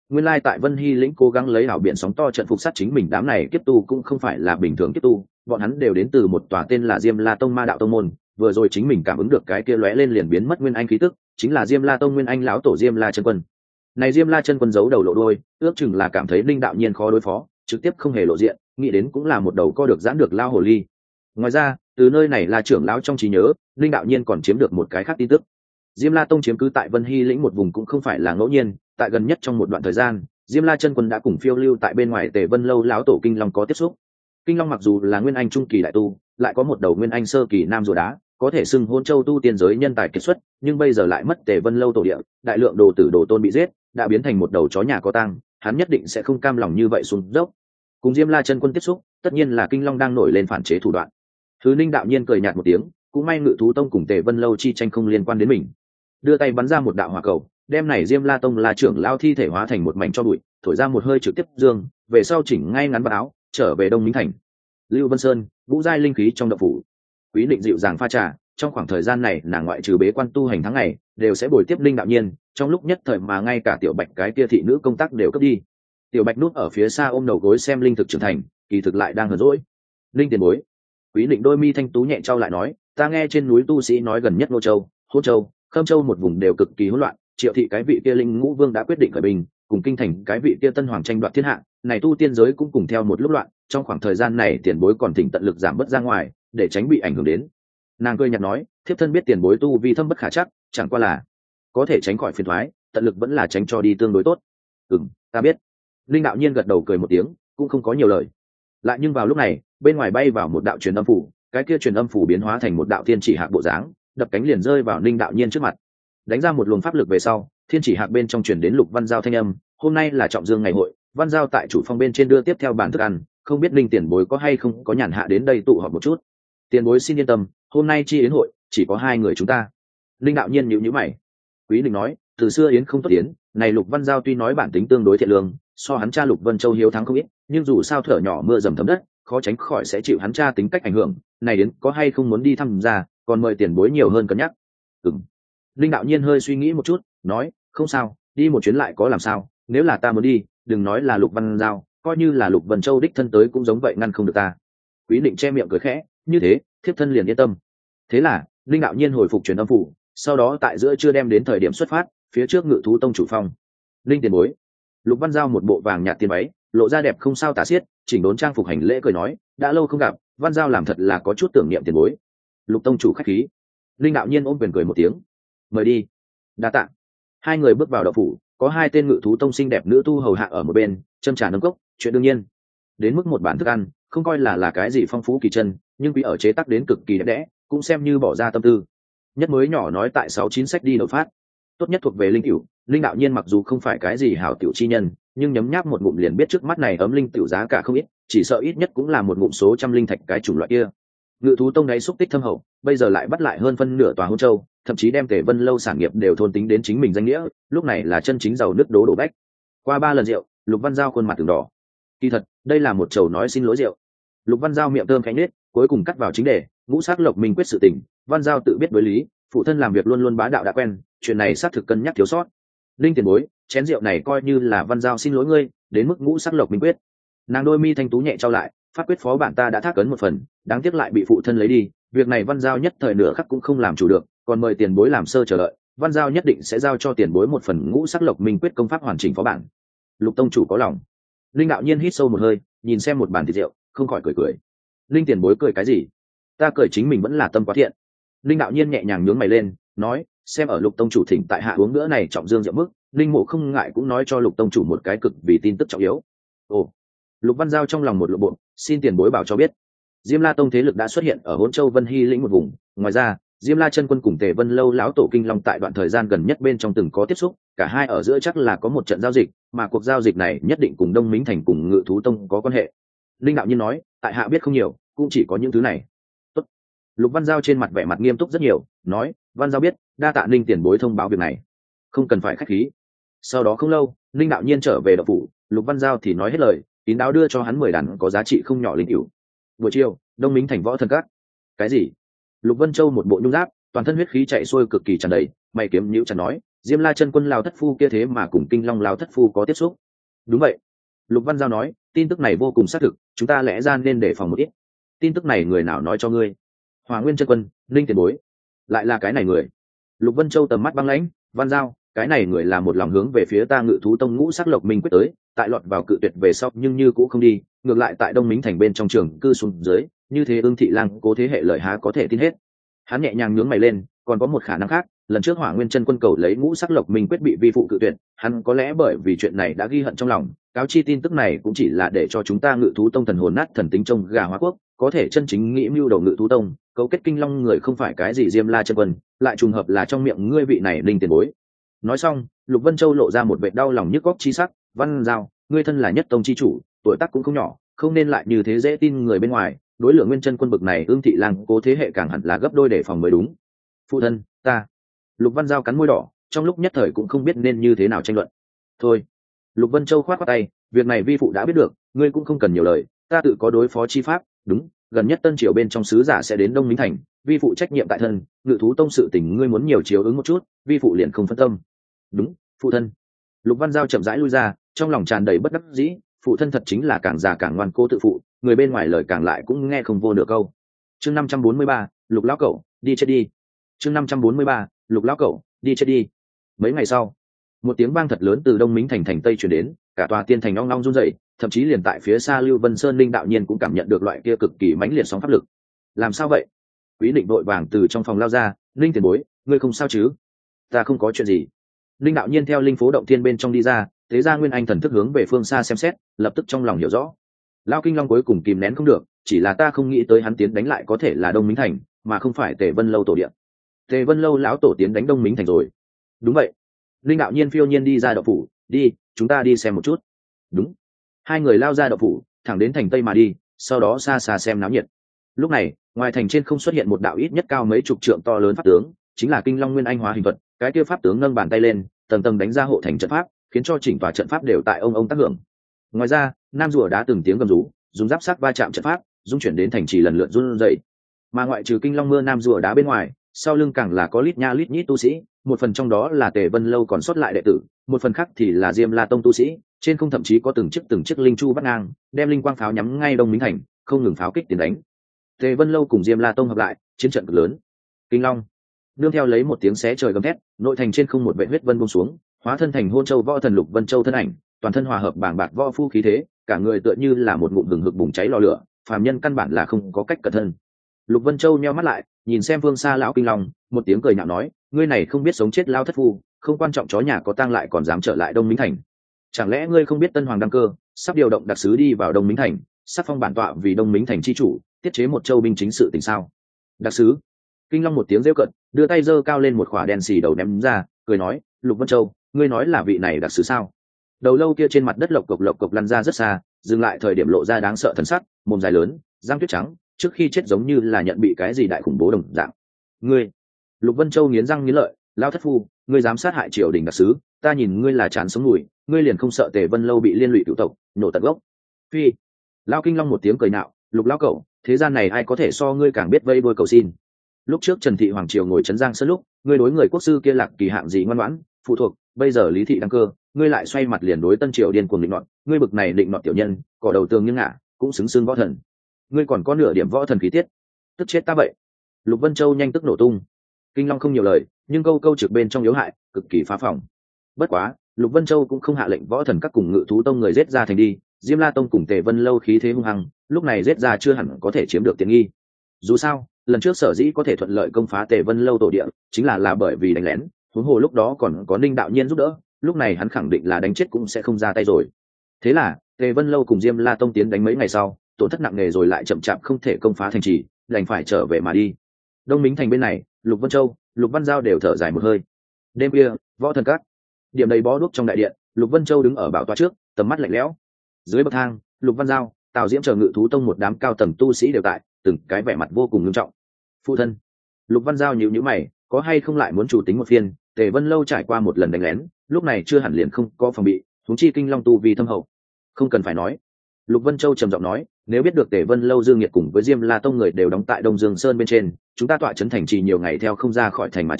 nguyên lai tại Vân Hy lĩnh cố gắng lấy ảo biển sóng to trận phục sát chính mình, đám này kiếp tu cũng không phải là bình thường kiếp tu, bọn hắn đều đến từ một tòa tên là Diêm La Tông Ma đạo tông môn. Vừa rồi chính mình cảm ứng được cái kia lóe lên liền biến mất nguyên anh khí tức, chính là Diêm La Tông nguyên anh lão tổ Diêm La chân quân. Này Diêm La chân quân giấu đầu lộ đuôi, ước chừng là cảm thấy Linh đạo nhiên khó đối phó, trực tiếp không hề lộ diện, nghĩ đến cũng là một đầu co được giãn được lao hồ ly. Ngoài ra, từ nơi này là trưởng lão trong trí nhớ, Linh đạo nhiên còn chiếm được một cái khác tin tức. Diêm La Tông chiếm cứ tại Vân Hy lĩnh một vùng cũng không phải là ngẫu nhiên, tại gần nhất trong một đoạn thời gian, Diêm La chân quân đã cùng phiêu lưu tại bên ngoài Tề Vân lâu lão tổ Kinh Long có tiếp xúc. Kinh Long mặc dù là nguyên anh trung kỳ đại tu, lại có một đầu nguyên anh sơ kỳ nam rùa đá, có thể xưng hôn châu tu tiên giới nhân tài kiệt xuất, nhưng bây giờ lại mất Tề Vân lâu tổ địa, đại lượng đồ tử đồ tôn bị giết, đã biến thành một đầu chó nhà có tang, hắn nhất định sẽ không cam lòng như vậy xuống dốc. Cùng Diêm La chân quân tiếp xúc, tất nhiên là Kinh Long đang nổi lên phản chế thủ đoạn. Thứ Ninh đạo nhiên cười nhạt một tiếng, cũng may Ngự thú tông cùng Tề Vân lâu chi tranh không liên quan đến mình, đưa tay bắn ra một đạo hỏa cầu, đem này Diêm La tông là trưởng lao thi thể hóa thành một mảnh cho bụi, thổi ra một hơi trực tiếp dương, về sau chỉnh ngay ngắn vào áo, trở về Đông Minh thành. Lưu Vân Sơn, vũ giai linh khí trong động phủ. Quý Định dịu dàng pha trà, trong khoảng thời gian này nàng ngoại trừ bế quan tu hành tháng ngày, đều sẽ bồi tiếp Linh đạo nhiên, trong lúc nhất thời mà ngay cả Tiểu Bạch cái kia thị nữ công tác đều cướp đi. Tiểu Bạch núp ở phía xa ôm đầu gối xem linh thực trưởng thành, kỳ thực lại đang hờn dỗi. Linh tiền bối. Quý Định đôi mi thanh tú nhẹ trao lại nói, ta nghe trên núi tu sĩ nói gần nhất Ngô Châu, Hỗ Châu, Khâm Châu một vùng đều cực kỳ hỗn loạn, Triệu thị cái vị kia linh ngũ vương đã quyết định khởi binh, cùng kinh thành cái vị kia tân hoàng tranh đoạt thiên hạ, này tu tiên giới cũng cùng theo một lúc loạn, trong khoảng thời gian này tiền bối còn thỉnh tận lực giảm bớt ra ngoài, để tránh bị ảnh hưởng đến. Nàng cười nhạt nói, thiếp thân biết tiền bối tu vi thâm bất khả chắc, chẳng qua là có thể tránh khỏi phiền toái, tận lực vẫn là tránh cho đi tương đối tốt. Ừm, ta biết. Linh đạo nhiên gật đầu cười một tiếng, cũng không có nhiều lời. Lại nhưng vào lúc này, bên ngoài bay vào một đạo truyền âm phủ, cái kia truyền âm phủ biến hóa thành một đạo thiên chỉ hạc bộ dáng, đập cánh liền rơi vào Linh đạo nhiên trước mặt. Đánh ra một luồng pháp lực về sau, thiên chỉ hạc bên trong truyền đến Lục Văn Giao thanh âm, hôm nay là trọng dương ngày hội, Văn Giao tại chủ phong bên trên đưa tiếp theo bàn thức ăn, không biết Linh tiền bối có hay không có nhàn hạ đến đây tụ họp một chút. Tiền bối xin yên tâm, hôm nay chi yến hội chỉ có hai người chúng ta. Linh đạo nhiên nhíu nhíu mày. Quý Định nói, từ xưa yến không tốt yến, này Lục Văn Giao tuy nói bản tính tương đối thiện lương, so hắn cha Lục Vân Châu hiếu thắng không ít, nhưng dù sao thở nhỏ mưa dầm thấm đất, khó tránh khỏi sẽ chịu hắn cha tính cách ảnh hưởng, này đến có hay không muốn đi thăm gia, còn mời tiền bối nhiều hơn cân nhắc. Ừm. Linh đạo nhiên hơi suy nghĩ một chút, nói, không sao, đi một chuyến lại có làm sao, nếu là ta muốn đi, đừng nói là Lục Văn Giao, coi như là Lục Vân Châu đích thân tới cũng giống vậy ngăn không được ta. Quý Định che miệng cười khẽ, như thế, thiếp thân liền yên tâm. Thế là, Linh đạo nhiên hồi phục truyền âm phủ, sau đó tại giữa trưa đem đến thời điểm xuất phát, phía trước Ngự thú tông chủ phong. Linh tiền bối. Lục Văn Giao một bộ vàng nhạt tiền váy, lộ ra đẹp không sao tả xiết, chỉnh đốn trang phục hành lễ cười nói, đã lâu không gặp, Văn Giao làm thật là có chút tưởng niệm tiền bối. Lục tông chủ khách khí. Linh đạo nhiên ôm quyền cười một tiếng, mời đi. Đa tạ. Hai người bước vào đạo phủ, có hai tên Ngự thú tông xinh đẹp nữ tu hầu hạ ở một bên, châm trà nâng cốc, chuyện đương nhiên. Đến mức một bản thức ăn, không coi là là cái gì phong phú kỳ chân, nhưng quý ở chế tác đến cực kỳ đẹp đẽ, cũng xem như bỏ ra tâm tư. Nhất mới nhỏ nói tại sáu chín sách đi đột phát, tốt nhất thuộc về linh cửu. Linh đạo nhiên mặc dù không phải cái gì hảo tiểu chi nhân, nhưng nhấm nháp một ngụm liền biết trước mắt này ấm linh tiểu giá cả không ít, chỉ sợ ít nhất cũng là một ngụm số trăm linh thạch cái chủng loại kia. Ngự thú tông đấy xúc tích thâm hậu, bây giờ lại bắt lại hơn phân nửa tòa Hôn Châu, thậm chí đem Tề Vân lâu sản nghiệp đều thôn tính đến chính mình danh nghĩa, lúc này là chân chính giàu nứt đố đổ bách. Qua ba lần rượu, Lục Văn Giao khuôn mặt từng đỏ. Kỳ thật, đây là một chầu nói xin lỗi rượu. Lục Văn Giao miệng thơm khẽ nhếch, cuối cùng cắt vào chính đề, ngũ sắc lộc minh quyết sự tình, Văn Giao tự biết đối lý, phụ thân làm việc luôn luôn bá đạo đã quen, chuyện này xác thực cân nhắc thiếu sót. Linh tiền bối, chén rượu này coi như là Văn Giao xin lỗi ngươi, đến mức ngũ sắc lộc minh quyết. Nàng đôi mi thanh tú nhẹ trao lại, pháp quyết phó bản ta đã thác ấn một phần, đáng tiếc lại bị phụ thân lấy đi, việc này Văn Giao nhất thời nửa khắc cũng không làm chủ được, còn mời tiền bối làm sơ chờ đợi, Văn Giao nhất định sẽ giao cho tiền bối một phần ngũ sắc lộc minh quyết công pháp hoàn chỉnh phó bản. Lục tông chủ có lòng. Linh đạo nhiên hít sâu một hơi, nhìn xem một bàn thịt rượu, không khỏi cười cười. Linh tiền bối cười cái gì? Ta cười chính mình vẫn là tâm quá thiện. Linh đạo nhiên nhẹ nhàng nhướng mày lên, nói, xem ở Lục tông chủ thỉnh tại hạ uống nữa này trọng dương rượu mức, Linh mộ không ngại cũng nói cho Lục tông chủ một cái cực vì tin tức trọng yếu. Ồ. Lục Văn Giao trong lòng một lộ bộ, xin tiền bối bảo cho biết. Diêm La tông thế lực đã xuất hiện ở Hỗn Châu Vân Hy lĩnh một vùng, ngoài ra, Diêm La chân quân cùng Tề Vân lâu lão tổ Kinh Long tại đoạn thời gian gần nhất bên trong từng có tiếp xúc, cả hai ở giữa chắc là có một trận giao dịch, mà cuộc giao dịch này nhất định cùng Đông Minh thành cùng Ngự thú tông có quan hệ. Linh đạo nhiên nói, tại hạ biết không nhiều, cũng chỉ có những thứ này. Tốt. Lục Văn Giao trên mặt vẻ mặt nghiêm túc rất nhiều, nói, Văn Giao biết, đa tạ Linh tiền bối thông báo việc này, không cần phải khách khí. Sau đó không lâu, Linh đạo nhiên trở về đạo phủ, Lục Văn Giao thì nói hết lời, tín đáo đưa cho hắn mười đàn có giá trị không nhỏ linh cửu. Buổi chiều, Đông Minh thành võ thần các. Cái gì? Lục Vân Châu một bộ nhung giáp, toàn thân huyết khí chạy xuôi cực kỳ tràn đầy, mày kiếm nhíu chặt nói, Diêm La chân quân lao thất phu kia thế mà cùng Kinh Long lao thất phu có tiếp xúc. Đúng vậy, Lục Văn Giao nói, tin tức này vô cùng xác thực, chúng ta lẽ ra nên đề phòng một ít. Tin tức này người nào nói cho ngươi? Hỏa Nguyên chân quân, Linh tiền bối. Lại là cái này người. Lục Vân Châu tầm mắt băng lãnh, Văn Giao, cái này người là một lòng hướng về phía ta Ngự thú tông ngũ sắc lộc minh quyết tới, tại lọt vào cự tuyệt về sau nhưng như cũng không đi, ngược lại tại Đông Mính thành bên trong trường cư xuống dưới, như thế Ưng Thị Lang cố thế hệ lợi há có thể tin hết. Hắn nhẹ nhàng nhướng mày lên, còn có một khả năng khác, lần trước Hỏa Nguyên chân quân cầu lấy ngũ sắc lộc minh quyết bị vi phụ cự tuyệt, hắn có lẽ bởi vì chuyện này đã ghi hận trong lòng, cáo chi tin tức này cũng chỉ là để cho chúng ta Ngự thú tông thần hồn nát thần tính trông gà hóa quốc, có thể chân chính nghĩ mưu đầu Ngự thú tông, cấu kết Kinh Long người không phải cái gì Diêm La chân quân, lại trùng hợp là trong miệng ngươi vị này Linh tiền bối. Nói xong, Lục Vân Châu lộ ra một vẻ đau lòng nhức góc chi sắc, Văn Giao, ngươi thân là nhất tông chi chủ, tuổi tác cũng không nhỏ, không nên lại như thế dễ tin người bên ngoài, đối lượng Nguyên chân quân bực này Ưng Thị Lang cố thế hệ càng hẳn là gấp đôi để phòng mới đúng. Phụ thân, ta. Lục Văn Giao cắn môi đỏ, trong lúc nhất thời cũng không biết nên như thế nào tranh luận. Thôi, Lục Vân Châu khoát khoát tay, việc này vi phụ đã biết được, ngươi cũng không cần nhiều lời, ta tự có đối phó chi pháp. Đúng, gần nhất Tân Triều bên trong sứ giả sẽ đến Đông Mính thành, vi phụ trách nhiệm tại thân, Ngự thú tông sự tình ngươi muốn nhiều chiếu ứng một chút, vi phụ liền không phân tâm. Đúng, phụ thân. Lục Văn Giao chậm rãi lui ra, trong lòng tràn đầy bất đắc dĩ, phụ thân thật chính là càng già càng ngoan cố tự phụ, người bên ngoài lời càng lại cũng nghe không vô nửa câu. Chương năm trăm bốn mươi ba, Lục lão cẩu, đi chết đi. Chương năm trăm bốn mươi ba, Lục lão cẩu, đi chết đi. Mấy ngày sau, một tiếng vang thật lớn từ Đông Mính thành thành tây truyền đến, cả tòa tiên thành ong ong run rẩy, thậm chí liền tại phía xa Lưu Vân Sơn Linh đạo nhiên cũng cảm nhận được loại kia cực kỳ mãnh liệt sóng pháp lực. Làm sao vậy? Quý Định đội vàng từ trong phòng lao ra, Linh tiền bối, ngươi không sao chứ? Ta không có chuyện gì. Linh đạo nhiên theo linh phố động thiên bên trong đi ra, thế ra Nguyên Anh thần thức hướng về phương xa xem xét, lập tức trong lòng hiểu rõ. Lao Kinh Long cuối cùng kìm nén không được, chỉ là ta không nghĩ tới hắn tiến đánh lại có thể là Đông Mính thành, mà không phải Tề Vân lâu tổ điện. Tề Vân lâu lão tổ tiến đánh Đông Mính thành rồi. Đúng vậy. Linh đạo nhiên phiêu nhiên đi ra động phủ, đi, chúng ta đi xem một chút. Đúng. Hai người lao ra động phủ, thẳng đến thành tây mà đi, sau đó xa xa xem náo nhiệt. Lúc này, ngoài thành trên không xuất hiện một đạo ít nhất cao mấy chục trượng to lớn pháp tướng, chính là Kinh Long Nguyên Anh hóa hình thuật. Cái kia pháp tướng nâng bàn tay lên, tầng tầng đánh ra hộ thành trận pháp, khiến cho chỉnh tòa trận pháp đều tại ông ông tác hưởng. Ngoài ra, nam rùa đá từng tiếng gầm rú, dùng giáp sắc va chạm trận pháp, dung chuyển đến thành trì lần lượt run rẩy. Mà ngoại trừ Kinh Long mưa nam rùa đá bên ngoài, sau lưng càng là có lít nha lít nhít tu sĩ, một phần trong đó là Tề Vân lâu còn sót lại đệ tử, một phần khác thì là Diêm La tông tu sĩ, trên không thậm chí có từng chiếc từng chiếc linh chu bắt ngang, đem linh quang pháo nhắm ngay Đông Mính thành, không ngừng pháo kích tiến đánh. Tề Vân lâu cùng Diêm La tông hợp lại, chiến trận cực lớn. Kinh Long nương theo lấy một tiếng xé trời gầm thét, nội thành trên không một vệ huyết vân buông xuống, hóa thân thành Hôn Châu võ thần Lục Vân Châu thân ảnh, toàn thân hòa hợp bàng bạc võ phu khí thế, cả người tựa như là một ngụm hừng hực bùng cháy lò lửa, phàm nhân căn bản là không có cách cẩn thân. Lục Vân Châu nheo mắt lại, nhìn xem phương xa lão Kinh Long, một tiếng cười nhạo nói, ngươi này không biết sống chết lao thất phu, không quan trọng chó nhà có tang lại còn dám trở lại Đông Mính thành. Chẳng lẽ ngươi không biết Tân Hoàng đăng cơ, sắp điều động đặc sứ đi vào Đông Mính thành, sắp phong bản tọa vì Đông Mính thành chi chủ, tiết chế một châu binh chính sự tình sao? Đặc sứ? Kinh Long một tiếng rêu cận, đưa tay giơ cao lên một khỏa đèn xì đầu ném ra, cười nói, Lục Vân Châu, ngươi nói là vị này đặc sứ sao? Đầu lâu kia trên mặt đất lộc cộc lộc cộc lăn ra rất xa, dừng lại thời điểm lộ ra đáng sợ thần sắc, mồm dài lớn, răng tuyết trắng, trước khi chết giống như là nhận bị cái gì đại khủng bố đồng dạng. Ngươi? Lục Vân Châu nghiến răng nghiến lợi, lao thất phu, ngươi dám sát hại triều đình đặc sứ, ta nhìn ngươi là chán sống mùi, ngươi liền không sợ Tề Vân lâu bị liên lụy cửu tộc, nổ tận gốc. Phi. Lao Kinh Long một tiếng cười nạo, Lục lão cẩu, thế gian này ai có thể so ngươi càng biết vây đuôi cầu xin. Lúc trước Trần Thị Hoàng triều ngồi trấn Giang Sơn lúc, ngươi đối người quốc sư kia lạc kỳ hạng gì ngoan ngoãn, phụ thuộc, bây giờ Lý Thị đăng cơ, ngươi lại xoay mặt liền đối Tân Triều điên cuồng định nọt, ngươi bực này định nọt tiểu nhân, cỏ đầu tường như ngả, cũng xứng xưng võ thần. Ngươi còn có nửa điểm võ thần khí tiết, tức chết ta vậy. Lục Vân Châu nhanh tức nổ tung. Kinh Long không nhiều lời, nhưng câu câu trực bên trong yếu hại, cực kỳ phá phòng. Bất quá, Lục Vân Châu cũng không hạ lệnh võ thần các cùng Ngự thú tông người giết ra thành đi, Diêm La tông cùng Tề Vân lâu khí thế hung hăng, lúc này giết ra chưa hẳn có thể chiếm được tiện nghi. Dù sao, lần trước sở dĩ có thể thuận lợi công phá Tề Vân lâu tổ địa, chính là là bởi vì đánh lén, huống hồ lúc đó còn có Ninh đạo nhiên giúp đỡ, lúc này hắn khẳng định là đánh chết cũng sẽ không ra tay rồi. Thế là, Tề Vân lâu cùng Diêm La tông tiến đánh mấy ngày sau, tổn thất nặng nề rồi lại chậm chạp không thể công phá thành trì, đành phải trở về mà đi. Đông Mính thành bên này, Lục Vân Châu, Lục Văn Giao đều thở dài một hơi. Đêm khuya, võ thần các, điểm đầy bó đuốc trong đại điện, Lục Vân Châu đứng ở bảo tọa trước, tầm mắt lạnh lẽo. Dưới bậc thang, Lục Văn Giao, Tào Diễm chờ Ngự thú tông một đám cao tầng tu sĩ đều tại, từng cái vẻ mặt vô cùng nghiêm trọng. Phụ thân. Lục Văn Giao nhíu nhíu mày, có hay không lại muốn chủ tính một phiên, Tề Vân lâu trải qua một lần đánh lén, lúc này chưa hẳn liền không có phòng bị, huống chi Kinh Long tu vi thâm hậu. Không cần phải nói. Lục Vân Châu trầm giọng nói, nếu biết được Tề Vân lâu Dương Nghiệt cùng với Diêm La tông người đều đóng tại Đông Dương Sơn bên trên, chúng ta tọa trấn thành trì nhiều ngày theo không ra khỏi thành mà chiến,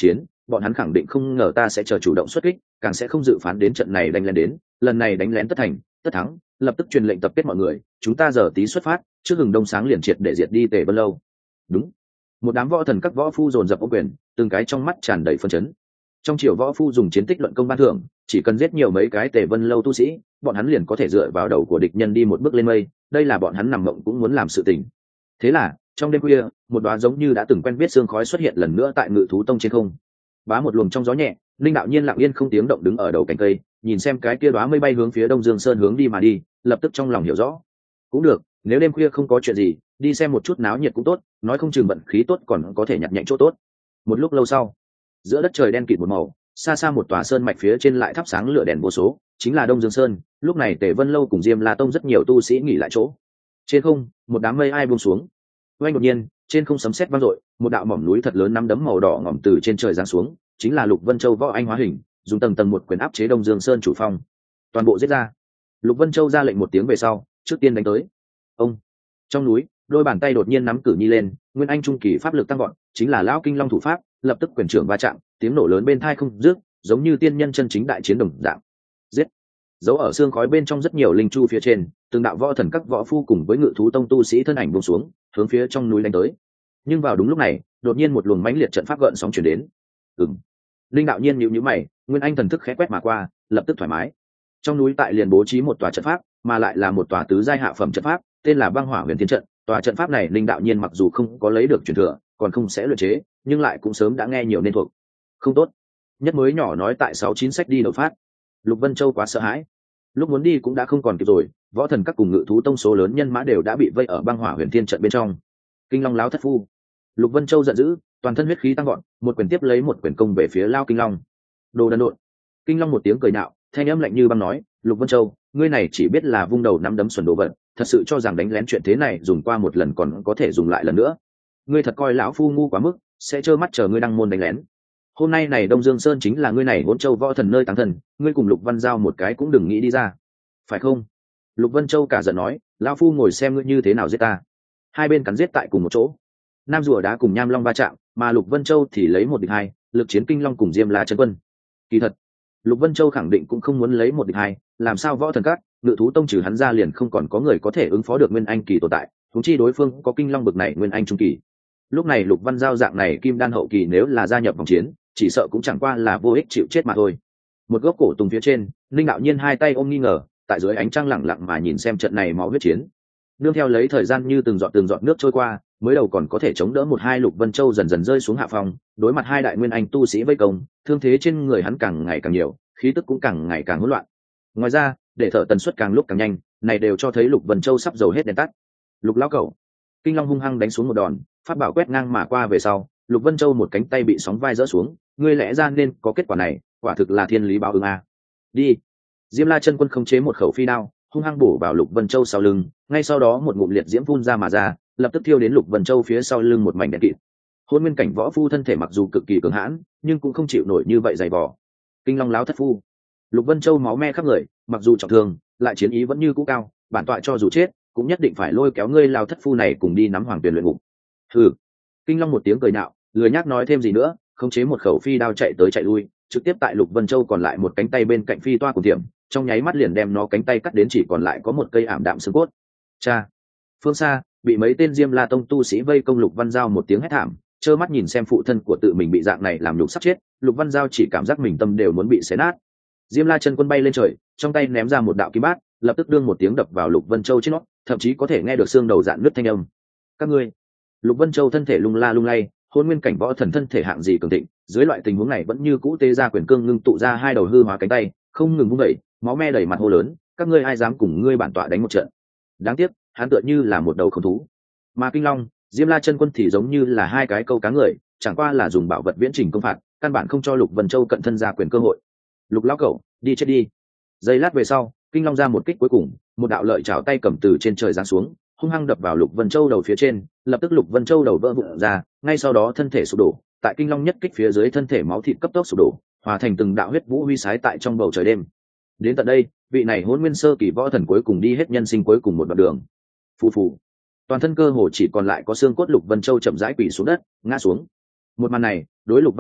bọn hắn khẳng định không ngờ ta sẽ chờ chủ động xuất kích, càng sẽ không dự phán đến trận này đánh lén đến, lần này đánh lén tất thành tất thắng, lập tức truyền lệnh tập kết mọi người, chúng ta giờ tí xuất phát, trước hừng đông sáng liền triệt để diệt đi Tề Vân Lâu. Đúng. Một đám võ thần các võ phu dồn dập ôm quyền, từng cái trong mắt tràn đầy phấn chấn. Trong triều võ phu dùng chiến tích luận công ban thưởng, chỉ cần giết nhiều mấy cái Tề Vân Lâu tu sĩ, bọn hắn liền có thể dựa vào đầu của địch nhân đi một bước lên mây, đây là bọn hắn nằm mộng cũng muốn làm sự tình. Thế là trong đêm khuya, một đóa giống như đã từng quen biết sương khói xuất hiện lần nữa tại Ngự Thú Tông trên không. Bá một luồng trong gió nhẹ, Linh Đạo Nhiên lặng yên không tiếng động đứng ở đầu cành cây, nhìn xem cái kia đóa mây bay hướng phía Đông Dương Sơn hướng đi mà đi, lập tức trong lòng hiểu rõ. Cũng được, nếu đêm khuya không có chuyện gì, đi xem một chút náo nhiệt cũng tốt, nói không chừng vận khí tốt còn có thể nhặt nhạnh chỗ tốt. Một lúc lâu sau, giữa đất trời đen kịt một màu, xa xa một tòa sơn mạch phía trên lại thắp sáng lửa đèn vô số, chính là Đông Dương Sơn. Lúc này Tề Vân Lâu cùng Diêm La Tông rất nhiều tu sĩ nghỉ lại chỗ. Trên không, một đám mây ai buông xuống. Oanh đột nhiên, trên không sấm sét vang dội, một đạo mỏm núi thật lớn nắm đấm màu đỏ ngòm từ trên trời giáng xuống, chính là Lục Vân Châu võ anh hóa hình, dùng tầng tầng một quyền áp chế Đông Dương Sơn chủ phong. Toàn bộ giết ra. Lục Vân Châu ra lệnh một tiếng về sau, trước tiên đánh tới. Ông. Trong núi, đôi bàn tay đột nhiên nắm cử nhi lên, nguyên anh trung kỳ pháp lực tăng vọt, chính là lão kinh long thủ pháp, lập tức quyền trưởng va chạm, tiếng nổ lớn bên tai không dứt, giống như tiên nhân chân chính đại chiến đồng dạng. Giết. Giấu ở xương khói bên trong rất nhiều linh chu phía trên, từng đạo võ thần các võ phu cùng với Ngự Thú Tông tu sĩ thân ảnh buông xuống, hướng phía trong núi đánh tới. Nhưng vào đúng lúc này, đột nhiên một luồng mãnh liệt trận pháp gợn sóng truyền đến. Ừm. Linh Đạo Nhiên nhíu nhíu mày, nguyên anh thần thức khẽ quét mà qua, lập tức thoải mái. Trong núi tại liền bố trí một tòa trận pháp, mà lại là một tòa tứ giai hạ phẩm trận pháp, tên là Băng Hỏa Huyền Thiên Trận. Tòa trận pháp này Linh Đạo Nhiên mặc dù không có lấy được truyền thừa, còn không sẽ luyện chế, nhưng lại cũng sớm đã nghe nhiều nên thuộc. Không tốt. Nhất mới nhỏ nói tại sáu chín sách đi đột phát. Lục Vân Châu quá sợ hãi, lúc muốn đi cũng đã không còn kịp rồi, võ thần các cùng Ngự Thú Tông số lớn nhân mã đều đã bị vây ở Băng Hỏa Huyền Thiên Trận bên trong. Kinh Long láo thất phu. Lục Vân Châu giận dữ, toàn thân huyết khí tăng gọn, một quyền tiếp lấy một quyền công về phía lao Kinh Long. Đồ đần độn. Kinh Long một tiếng cười nhạo, thanh âm lạnh như băng nói, Lục Vân Châu, ngươi này chỉ biết là vung đầu nắm đấm xuẩn đồ vật, thật sự cho rằng đánh lén chuyện thế này dùng qua một lần còn có thể dùng lại lần nữa. Ngươi thật coi lão phu ngu quá mức, sẽ trơ mắt chờ ngươi đăng môn đánh lén. Hôm nay này Đông Dương Sơn chính là ngươi này Hỗn Châu võ thần nơi táng thần, ngươi cùng Lục Văn Giao một cái cũng đừng nghĩ đi ra, phải không? Lục Vân Châu cả giận nói, lão phu ngồi xem ngươi như thế nào giết ta. Hai bên cắn giết tại cùng một chỗ, nam rùa đá cùng nham long va chạm, mà Lục Vân Châu thì lấy một địch hai, lực chiến Kinh Long cùng Diêm La chân quân. Kỳ thật, Lục Vân Châu khẳng định cũng không muốn lấy một địch hai, làm sao võ thần các, Ngự Thú Tông trừ hắn ra liền không còn có người có thể ứng phó được nguyên anh kỳ tồn tại, huống chi đối phương có Kinh Long bực này nguyên anh trung kỳ. Lúc này Lục Văn Giao dạng này kim đan hậu kỳ nếu là gia nhập vòng chiến, chỉ sợ cũng chẳng qua là vô ích chịu chết mà thôi. Một gốc cổ tùng phía trên, Linh Đạo Nhiên hai tay ôm nghi ngờ, tại dưới ánh trăng lặng lặng mà nhìn xem trận này máu huyết chiến. Nương theo lấy thời gian như từng giọt từng giọt nước trôi qua, mới đầu còn có thể chống đỡ một hai Lục Vân Châu dần dần rơi xuống hạ phòng, đối mặt hai đại nguyên anh tu sĩ vây công, thương thế trên người hắn càng ngày càng nhiều, khí tức cũng càng ngày càng hỗn loạn. Ngoài ra, để thở tần suất càng lúc càng nhanh, này đều cho thấy Lục Vân Châu sắp dầu hết đèn tắt. Lục lão cẩu, Kinh Long hung hăng đánh xuống một đòn, pháp bảo quét ngang mà qua về sau, Lục Vân Châu một cánh tay bị sóng vai rỡ xuống, ngươi lẽ ra nên có kết quả này, quả thực là thiên lý báo ứng a. Đi. Diêm La chân quân không chế một khẩu phi đao, hung hăng bổ vào Lục Vân Châu sau lưng, ngay sau đó một ngụm liệt diễm phun ra mà ra, lập tức thiêu đến Lục Vân Châu phía sau lưng một mảnh đen kịt. Hôn nguyên cảnh võ phu thân thể mặc dù cực kỳ cường hãn, nhưng cũng không chịu nổi như vậy dày vò. Kinh Long láo thất phu. Lục Vân Châu máu me khắp người, mặc dù trọng thương, lại chiến ý vẫn như cũ cao, bản tọa cho dù chết, cũng nhất định phải lôi kéo ngươi lao thất phu này cùng đi nắm hoàng tuyển luyện ngục. Hừ. Kinh Long một tiếng cười nhạo, lười nhác nói thêm gì nữa, khống chế một khẩu phi đao chạy tới chạy lui, trực tiếp tại Lục Vân Châu còn lại một cánh tay bên cạnh phi toa cùng tiệm, trong nháy mắt liền đem nó cánh tay cắt đến chỉ còn lại có một cây ảm đạm xương cốt. Cha. Phương xa, bị mấy tên Diêm La Tông tu sĩ vây công, Lục Văn Giao một tiếng hét thảm, trơ mắt nhìn xem phụ thân của tự mình bị dạng này làm nhục sắp chết, Lục Văn Giao chỉ cảm giác mình tâm đều muốn bị xé nát. Diêm La chân quân bay lên trời, trong tay ném ra một đạo kim bát, lập tức đương một tiếng đập vào Lục Vân Châu trên nó, thậm chí có thể nghe được xương đầu dạn nứt thanh âm. Các ngươi. Lục Vân Châu thân thể lung la lung lay, hôn nguyên cảnh võ thần thân thể hạng gì cường thịnh, dưới loại tình huống này vẫn như cũ tê ra quyền cương ngưng tụ ra hai đầu hư hóa cánh tay, không ngừng vung đẩy, máu me đầy mặt hô lớn, các ngươi ai dám cùng ngươi bản tọa đánh một trận? Đáng tiếc, hắn tựa như là một đầu khổng thú. Mà Kinh Long, Diêm La chân quân thì giống như là hai cái câu cá người, chẳng qua là dùng bảo vật viễn trình công phạt, căn bản không cho Lục Vân Châu cận thân ra quyền cơ hội. Lục lão cẩu, đi chết đi. Giây lát về sau, Kinh Long ra một kích cuối cùng, một đạo lợi chảo tay cầm từ trên trời giáng xuống, hung hăng đập vào Lục Vân Châu đầu phía trên, lập tức Lục Vân Châu đầu vỡ vụn ra, ngay sau đó thân thể sụp đổ, tại Kinh Long nhất kích phía dưới thân thể máu thịt cấp tốc sụp đổ, hòa thành từng đạo huyết vũ huy sái tại trong bầu trời đêm. Đến tận đây, vị này Hỗn Nguyên sơ kỳ võ thần cuối cùng đi hết nhân sinh cuối cùng một đoạn đường. Phù phù. Toàn thân cơ hồ chỉ còn lại có xương cốt, Lục Vân Châu chậm rãi quỳ xuống đất, ngã xuống. Một màn này, đối Lục Văn Giao,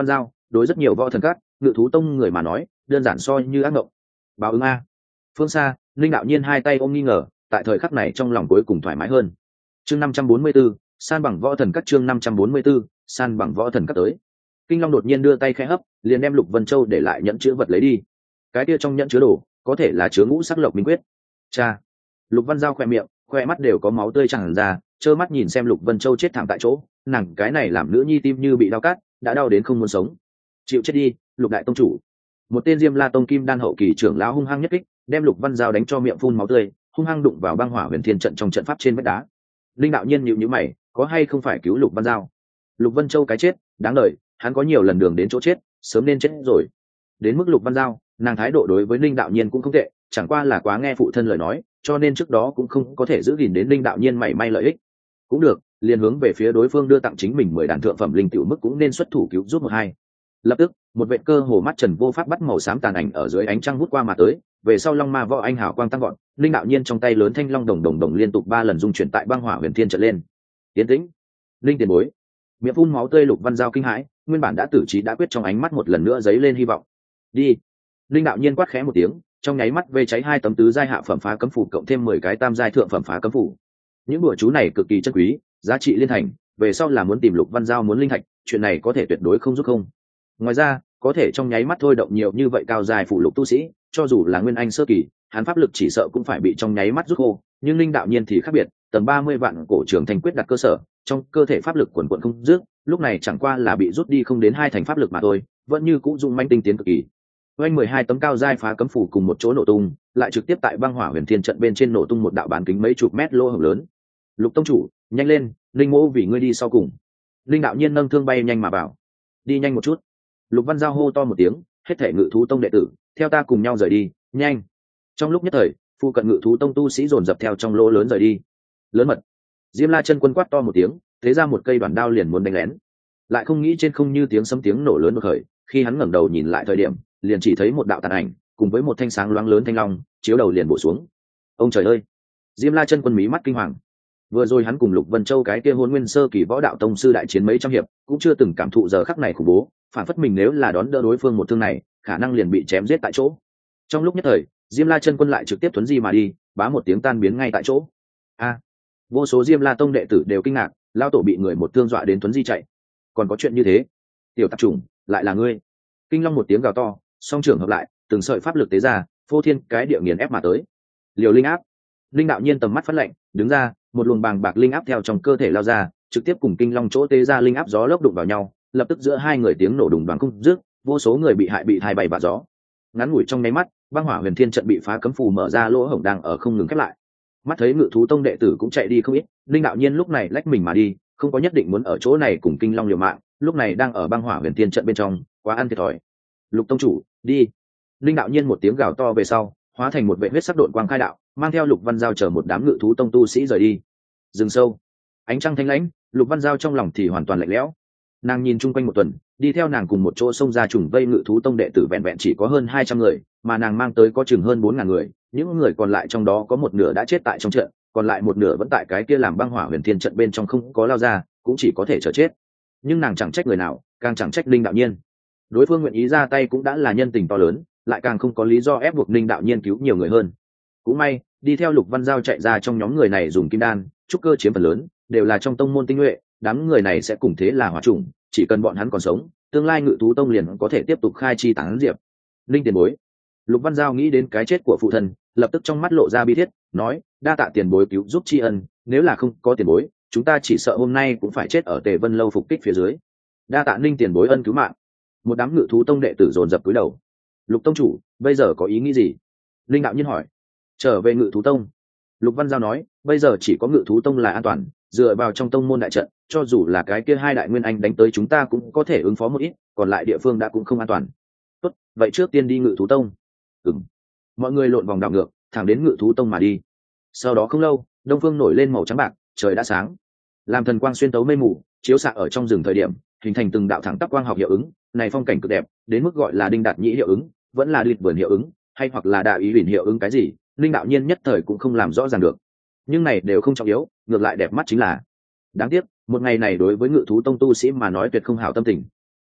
đối rất nhiều võ thần các ngự thú tông người mà nói đơn giản so như ác mộng. Báo ứng a. Phương xa linh đạo nhiên hai tay ôm nghi ngờ, tại thời khắc này trong lòng cuối cùng thoải mái hơn. Chương năm trăm bốn mươi 544, san bằng võ thần các. Chương năm trăm bốn mươi 544, san bằng võ thần các tới. Kinh Long đột nhiên đưa tay khẽ hấp, liền đem Lục Vân Châu để lại nhẫn chứa vật lấy đi. Cái kia trong nhẫn chứa đồ, có thể là chứa ngũ sắc lộc minh quyết. Cha. Lục Văn Giao khỏe miệng, khỏe mắt đều có máu tươi tràn ra, trơ mắt nhìn xem Lục Vân Châu chết thảm tại chỗ, nàng cái này làm nữ nhi tim như bị đau cắt, đã đau đến không muốn sống. Chịu chết đi, Lục đại tông chủ. Một tên Diêm La tông kim đan hậu kỳ trưởng lão hung hăng nhất kích, đem Lục Văn Giao đánh cho miệng phun máu tươi, hung hăng đụng vào băng hỏa huyền thiên trận trong trận pháp trên vách đá. Linh đạo nhiên nhíu nhíu mày, có hay không phải cứu Lục Văn Giao? Lục Vân Châu cái chết, đáng đời, hắn có nhiều lần đường đến chỗ chết, sớm nên chết rồi. Đến mức Lục Văn Giao, nàng thái độ đối với Linh đạo nhiên cũng không tệ, chẳng qua là quá nghe phụ thân lời nói, cho nên trước đó cũng không có thể giữ gìn đến Linh đạo nhiên mảy may lợi ích. Cũng được, liền hướng về phía đối phương đưa tặng chính mình mười đàn thượng phẩm linh tiểu mức cũng nên xuất thủ cứu giúp một hai. Lập tức, một vệ cơ hồ mắt trần vô pháp bắt màu xám tàn ảnh ở dưới ánh trăng hút qua mà tới, về sau long ma võ anh hào quang tăng gọn, Linh đạo nhiên trong tay lớn thanh long đồng đồng đồng liên tục ba lần dung chuyển tại băng hỏa huyền thiên trận lên. Tiến tĩnh. Linh tiền bối. Miệng phun máu tươi Lục Văn Giao kinh hãi, nguyên bản đã tử trí đã quyết trong ánh mắt một lần nữa dấy lên hy vọng. Đi. Linh đạo nhiên quát khẽ một tiếng, trong nháy mắt vây cháy hai tấm tứ giai hạ phẩm phá cấm phủ cộng thêm mười cái tam giai thượng phẩm phá cấm phủ. Những bùa chú này cực kỳ chân quý, giá trị liên thành, về sau là muốn tìm Lục Văn Giao muốn linh thạch, chuyện này có thể tuyệt đối không giúp không. Ngoài ra, có thể trong nháy mắt thôi động nhiều như vậy cao dài phụ lục tu sĩ, cho dù là nguyên anh sơ kỳ, hắn pháp lực chỉ sợ cũng phải bị trong nháy mắt rút khô, nhưng linh đạo nhiên thì khác biệt, tầm ba mươi vạn cổ trường thành quyết đặt cơ sở, trong cơ thể pháp lực quần quần không dứt, lúc này chẳng qua là bị rút đi không đến hai thành pháp lực mà thôi, vẫn như cũ dung manh tinh tiến cực kỳ. Oanh mười hai tấm cao giai phá cấm phủ cùng một chỗ nổ tung, lại trực tiếp tại băng hỏa huyền thiên trận bên trên nổ tung một đạo bán kính mấy chục mét lỗ hổng lớn. Lục tông chủ, nhanh lên, linh mỗ vì ngươi đi sau cùng. Linh đạo nhiên nâng thương bay nhanh mà bảo. Đi nhanh một chút. Lục Văn Giao hô to một tiếng, hết thể ngự thú tông đệ tử, theo ta cùng nhau rời đi, nhanh. Trong lúc nhất thời, phu cận ngự thú tông tu sĩ dồn dập theo trong lỗ lớn rời đi. Lớn mật. Diêm La chân quân quát to một tiếng, thế ra một cây đoàn đao liền muốn đánh lén. Lại không nghĩ trên không như tiếng sấm tiếng nổ lớn một khởi, khi hắn ngẩng đầu nhìn lại thời điểm, liền chỉ thấy một đạo tàn ảnh, cùng với một thanh sáng loáng lớn thanh long, chiếu đầu liền bổ xuống. Ông trời ơi! Diêm La chân quân mí mắt kinh hoàng. Vừa rồi hắn cùng Lục Vân Châu cái kia Hôn Nguyên sơ kỳ võ đạo tông sư đại chiến mấy trăm hiệp, cũng chưa từng cảm thụ giờ khắc này khủng bố, phản phất mình nếu là đón đỡ đối phương một thương này, khả năng liền bị chém giết tại chỗ. Trong lúc nhất thời, Diêm La chân quân lại trực tiếp thuấn di mà đi, bá một tiếng tan biến ngay tại chỗ. A! Vô số Diêm La tông đệ tử đều kinh ngạc, lao tổ bị người một thương dọa đến thuấn di chạy. Còn có chuyện như thế? Tiểu tạp chủng, lại là ngươi? Kinh Long một tiếng gào to, song trưởng hợp lại, từng sợi pháp lực tế ra, phô thiên cái địa nghiền ép mà tới. Liều linh áp. Linh đạo nhiên tầm mắt phát lạnh, đứng ra, một luồng bàng bạc linh áp theo trong cơ thể lao ra, trực tiếp cùng Kinh Long chỗ tế ra linh áp gió lốc đụng vào nhau, lập tức giữa hai người tiếng nổ đùng đoàng không dứt, vô số người bị hại bị thai bay bạt gió. Ngắn ngủi trong nháy mắt, băng hỏa huyền thiên trận bị phá cấm phù mở ra lỗ hổng đang ở không ngừng khép lại. Mắt thấy ngự thú tông đệ tử cũng chạy đi không ít, Linh đạo nhiên lúc này lách mình mà đi, không có nhất định muốn ở chỗ này cùng Kinh Long liều mạng, lúc này đang ở băng hỏa huyền thiên trận bên trong, quá ăn thiệt thòi. Lục tông chủ, đi. Linh đạo nhiên một tiếng gào to về sau, hóa thành một vệ huyết sắc độn quang khai đạo, mang theo Lục Văn Giao chở một đám ngự thú tông tu sĩ rời đi. Rừng sâu, ánh trăng thanh lãnh, Lục Văn Giao trong lòng thì hoàn toàn lạnh lẽo. Nàng nhìn chung quanh một tuần, đi theo nàng cùng một chỗ xông ra trùng vây ngự thú tông đệ tử vẹn vẹn chỉ có hơn hai trăm người, mà nàng mang tới có chừng hơn bốn ngàn người, những người còn lại trong đó có một nửa đã chết tại trong trận, còn lại một nửa vẫn tại cái kia làm băng hỏa huyền thiên trận bên trong không có lao ra, cũng chỉ có thể chờ chết. Nhưng nàng chẳng trách người nào, càng chẳng trách Linh đạo nhiên. Đối phương nguyện ý ra tay cũng đã là nhân tình to lớn, lại càng không có lý do ép buộc Linh đạo nhiên cứu nhiều người hơn. Cũng may, đi theo Lục Văn Giao chạy ra trong nhóm người này dùng kim đan, trúc cơ chiếm phần lớn, đều là trong tông môn tinh nhuệ, đám người này sẽ cùng thế là hỏa chủng, chỉ cần bọn hắn còn sống, tương lai ngự thú tông liền có thể tiếp tục khai chi tán diệp. Linh tiền bối. Lục Văn Giao nghĩ đến cái chết của phụ thân, lập tức trong mắt lộ ra bi thiết, nói, đa tạ tiền bối cứu giúp tri ân, nếu là không có tiền bối, chúng ta chỉ sợ hôm nay cũng phải chết ở Tề Vân lâu phục kích phía dưới. Đa tạ Linh tiền bối ân cứu mạng. Một đám ngự thú tông đệ tử dồn dập cúi đầu. Lục tông chủ, bây giờ có ý nghĩ gì? Linh đạo nhiên hỏi. Trở về ngự thú tông. Lục Văn Giao nói, bây giờ chỉ có ngự thú tông là an toàn, dựa vào trong tông môn đại trận, cho dù là cái kia hai đại nguyên anh đánh tới chúng ta cũng có thể ứng phó một ít, còn lại địa phương đã cũng không an toàn. Tốt, vậy trước tiên đi ngự thú tông. Ừm. Mọi người lộn vòng đảo ngược, thẳng đến ngự thú tông mà đi. Sau đó không lâu, đông phương nổi lên màu trắng bạc, trời đã sáng. Làm thần quang xuyên tấu mây mù, chiếu xạ ở trong rừng thời điểm, hình thành từng đạo thẳng tắp quang học hiệu ứng, này phong cảnh cực đẹp, đến mức gọi là đinh đạt nhĩ hiệu ứng, vẫn là lịch vườn hiệu ứng, hay hoặc là đạo ý huyền hiệu ứng cái gì, linh đạo nhiên nhất thời cũng không làm rõ ràng được. Nhưng này đều không trọng yếu, ngược lại đẹp mắt chính là. Đáng tiếc, một ngày này đối với ngự thú tông tu sĩ mà nói tuyệt không hảo tâm tình.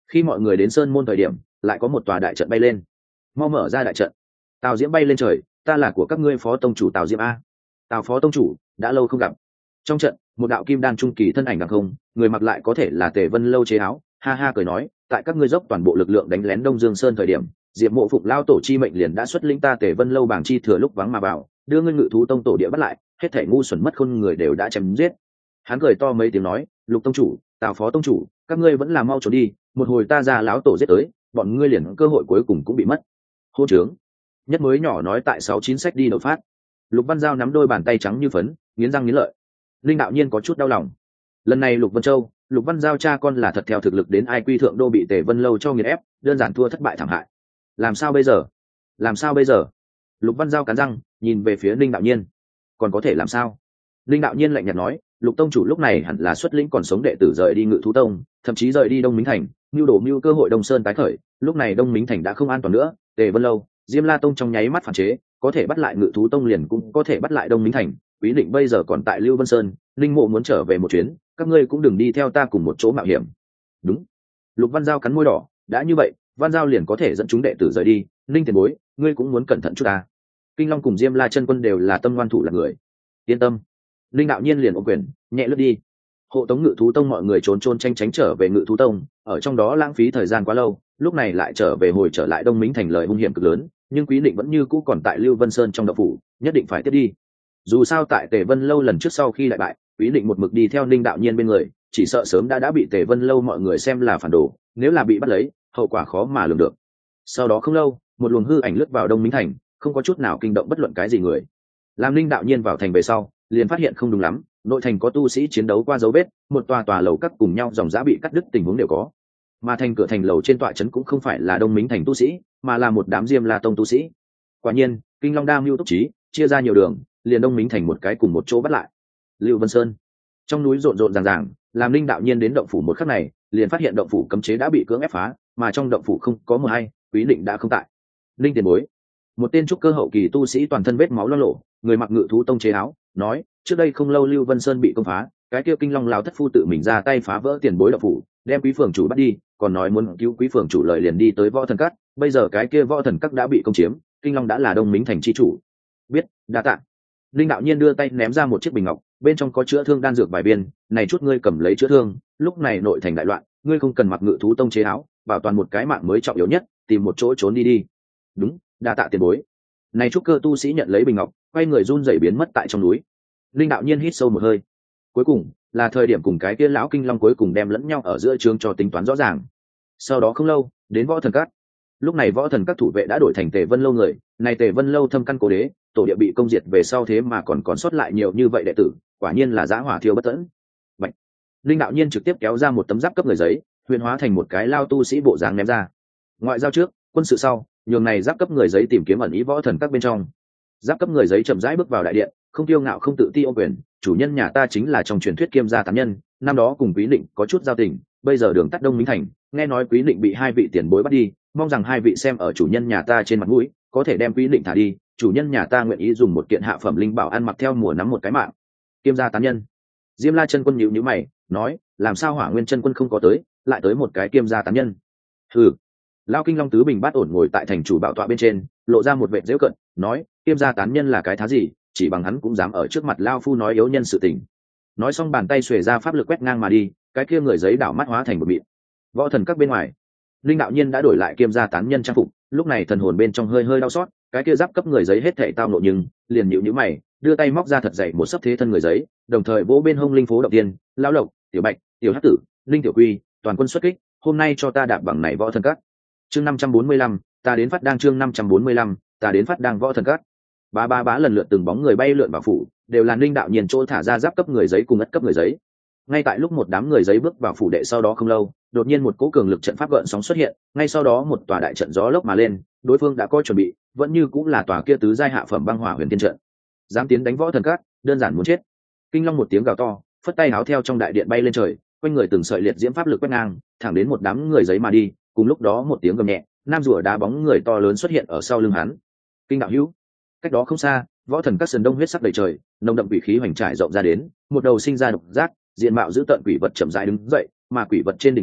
khi mọi người đến sơn môn thời điểm lại có một tòa đại trận bay lên. Mau mở ra đại trận. Tào Diễm bay lên trời, ta là của các ngươi phó tông chủ Tào Diễm a. Tào phó tông chủ, đã lâu không gặp. Trong trận, một đạo kim đan trung kỳ thân ảnh đằng không, người mặc lại có thể là Tề Vân Lâu chế áo, ha ha cười nói, tại các ngươi dốc toàn bộ lực lượng đánh lén Đông Dương Sơn thời điểm, Diệp Mộ Phụng lao tổ chi mệnh liền đã xuất lĩnh ta Tề Vân Lâu bảng chi thừa lúc vắng mà vào, đưa ngươi Ngự Thú Tông tổ địa bắt lại, hết thảy ngu xuẩn mất khôn người đều đã chém giết. Hắn cười to mấy tiếng nói, Lục tông chủ, Tào phó tông chủ, các ngươi vẫn là mau trốn đi, một hồi ta ra lão tổ giết tới, bọn ngươi liền cơ hội cuối cùng cũng bị mất. Hô trướng. Nhất mới nhỏ nói tại sáu chín sách đi đột phát. Lục Văn Giao nắm đôi bàn tay trắng như phấn, nghiến răng nghiến lợi. Linh đạo nhiên có chút đau lòng. Lần này Lục Vân Châu, Lục Văn Giao cha con là thật theo thực lực đến ai quy thượng đô bị Tề Vân Lâu cho nghiền ép, đơn giản thua thất bại thảm hại. Làm sao bây giờ? Làm sao bây giờ? Lục Văn Giao cắn răng, nhìn về phía Linh đạo nhiên. Còn có thể làm sao? Linh đạo nhiên lạnh nhạt nói, Lục tông chủ lúc này hẳn là xuất lĩnh còn sống đệ tử rời đi Ngự Thú Tông, thậm chí rời đi Đông Minh Thành, mưu đồ mưu cơ hội Đông Sơn tái khởi. Lúc này Đông Minh Thành đã không an toàn nữa, Tề Vân Lâu, Diêm La Tông trong nháy mắt phản chế, có thể bắt lại Ngự Thú Tông liền cũng có thể bắt lại Đông Minh Thành. Quý định bây giờ còn tại Lưu Vân Sơn, Linh Mộ muốn trở về một chuyến, các ngươi cũng đừng đi theo ta cùng một chỗ mạo hiểm. Đúng. Lục Văn Giao cắn môi đỏ, đã như vậy, Văn Giao liền có thể dẫn chúng đệ tử rời đi. Linh tiền bối, ngươi cũng muốn cẩn thận chút ta. Kinh Long cùng Diêm La chân quân đều là tâm ngoan thủ là người. Yên tâm. Linh đạo nhiên liền ôm quyền, nhẹ lướt đi. Hộ tống Ngự Thú Tông mọi người trốn trốn tranh tránh trở về Ngự Thú Tông, ở trong đó lãng phí thời gian quá lâu, lúc này lại trở về hồi trở lại Đông Minh Thành lời hung hiểm cực lớn, nhưng Quý Định vẫn như cũ còn tại Lưu Vân Sơn trong động phủ, nhất định phải tiếp đi. Dù sao tại Tề Vân Lâu lần trước sau khi đại bại, Quý Định một mực đi theo Linh đạo nhiên bên người, chỉ sợ sớm đã đã bị Tề Vân Lâu mọi người xem là phản đồ, nếu là bị bắt lấy, hậu quả khó mà lường được. Sau đó không lâu, một luồng hư ảnh lướt vào Đông Minh Thành, không có chút nào kinh động bất luận cái gì người. Làm Linh đạo nhiên vào thành về sau, liền phát hiện không đúng lắm, nội thành có tu sĩ chiến đấu qua dấu vết, một tòa tòa lầu các cùng nhau dòng giá bị cắt đứt tình huống đều có. Mà thành cửa thành lầu trên tọa trấn cũng không phải là Đông Minh Thành tu sĩ, mà là một đám Diêm La Tông tu sĩ. Quả nhiên, Kinh Long đa mưu túc trí, chia ra nhiều đường, liền Đông Minh Thành một cái cùng một chỗ bắt lại. Lưu Vân Sơn, trong núi rộn rộn ràng ràng, làm Linh đạo nhiên đến động phủ một khắc này, liền phát hiện động phủ cấm chế đã bị cưỡng ép phá, mà trong động phủ không có mờ hay, Quý Định đã không tại. Linh tiền bối, một tên trúc cơ hậu kỳ tu sĩ toàn thân vết máu loang lổ, người mặc Ngự Thú Tông chế áo, nói, trước đây không lâu Lưu Vân Sơn bị công phá, cái kia Kinh Long lão thất phu tự mình ra tay phá vỡ tiền bối động phủ, đem Quý phường chủ bắt đi, còn nói muốn cứu Quý phường chủ lời liền đi tới Võ Thần Các, bây giờ cái kia Võ Thần Các đã bị công chiếm, Kinh Long đã là Đông Minh Thành chi chủ. Biết, đa tạ. Linh đạo nhiên đưa tay ném ra một chiếc bình ngọc, bên trong có chữa thương đan dược vài viên, này chút ngươi cầm lấy chữa thương, lúc này nội thành đại loạn, ngươi không cần mặc Ngự Thú Tông chế áo, bảo toàn một cái mạng mới trọng yếu nhất, tìm một chỗ trốn đi đi. Đúng, đa tạ tiền bối. Này trúc cơ tu sĩ nhận lấy bình ngọc, quay người run rẩy biến mất tại trong núi. Linh đạo nhiên hít sâu một hơi. Cuối cùng, là thời điểm cùng cái kia lão Kinh Long cuối cùng đem lẫn nhau ở giữa trường cho tính toán rõ ràng. Sau đó không lâu, đến Võ Thần Các. Lúc này Võ Thần Các thủ vệ đã đổi thành Tề Vân Lâu người, này Tề Vân Lâu thâm căn cố đế, tổ địa bị công diệt về sau thế mà còn còn sót lại nhiều như vậy đệ tử, quả nhiên là dã hỏa thiêu bất tận. Bạch. Linh đạo nhiên trực tiếp kéo ra một tấm giáp cấp người giấy, huyền hóa thành một cái lao tu sĩ bộ dáng ném ra. Ngoại giao trước, quân sự sau, nhường này giáp cấp người giấy tìm kiếm ẩn ý Võ Thần Các bên trong. Giáp cấp người giấy chậm rãi bước vào đại điện, không tiêu ngạo không tự ti ô quyền, chủ nhân nhà ta chính là trong truyền thuyết Kiêm gia tán nhân, năm đó cùng Quý Định có chút giao tình, bây giờ đường tắt Đông Minh Thành, nghe nói Quý Định bị hai vị tiền bối bắt đi, mong rằng hai vị xem ở chủ nhân nhà ta trên mặt mũi, có thể đem Quý Định thả đi, chủ nhân nhà ta nguyện ý dùng một kiện hạ phẩm linh bảo ăn mặc theo mùa nắm một cái mạng. Kiêm gia tán nhân. Diêm La chân quân nhíu nhíu mày, nói, làm sao Hỏa Nguyên chân quân không có tới, lại tới một cái Kiêm gia tán nhân? Hừ. Lao Kinh Long tứ bình bát ổn ngồi tại thành chủ bảo tọa bên trên, lộ ra một vẻ giễu cận, nói, Kiêm gia tán nhân là cái thá gì, chỉ bằng hắn cũng dám ở trước mặt lao phu nói yếu nhân sự tình. Nói xong bàn tay xuề ra pháp lực quét ngang mà đi, cái kia người giấy đảo mắt hóa thành một mịn. Võ Thần Các bên ngoài, Linh đạo nhiên đã đổi lại Kiêm gia tán nhân trang phục, lúc này thần hồn bên trong hơi hơi đau xót, cái kia giáp cấp người giấy hết thảy tao nộ nhưng liền nhíu nhíu mày, đưa tay móc ra thật dày một sấp thế thân người giấy, đồng thời vỗ bên hông linh phố động tiên, lão lộc, tiểu bạch, tiểu hắc tử, linh tiểu quy, toàn quân xuất kích, hôm nay cho ta đạp bằng này Võ Thần Các. Chương năm trăm bốn mươi lăm, ta đến phát đang chương năm trăm bốn mươi lăm, ta đến phát đang Võ Thần Các. Ba ba bá lần lượt từng bóng người bay lượn vào phủ, đều là Linh đạo nhiên chỗ thả ra giáp cấp người giấy cùng ất cấp người giấy. Ngay tại lúc một đám người giấy bước vào phủ đệ sau đó không lâu, đột nhiên một cỗ cường lực trận pháp gợn sóng xuất hiện, ngay sau đó một tòa đại trận gió lốc mà lên, đối phương đã có chuẩn bị, vẫn như cũng là tòa kia tứ giai hạ phẩm băng hỏa huyền thiên trận. Dám tiến đánh Võ Thần Các, đơn giản muốn chết. Kinh Long một tiếng gào to, phất tay áo theo trong đại điện bay lên trời, quanh người từng sợi liệt diễm pháp lực quét ngang, thẳng đến một đám người giấy mà đi, cùng lúc đó một tiếng gầm nhẹ, nam rùa đá bóng người to lớn xuất hiện ở sau lưng hắn. Kinh đạo hữu. Cách đó không xa, Võ Thần Các sườn đông huyết sắc đầy trời, nồng đậm quỷ khí hoành trải rộng ra đến, một đầu sinh ra độc giác, diện mạo dữ tợn quỷ vật chậm rãi đứng dậy, mà quỷ vật trên đỉnh đầu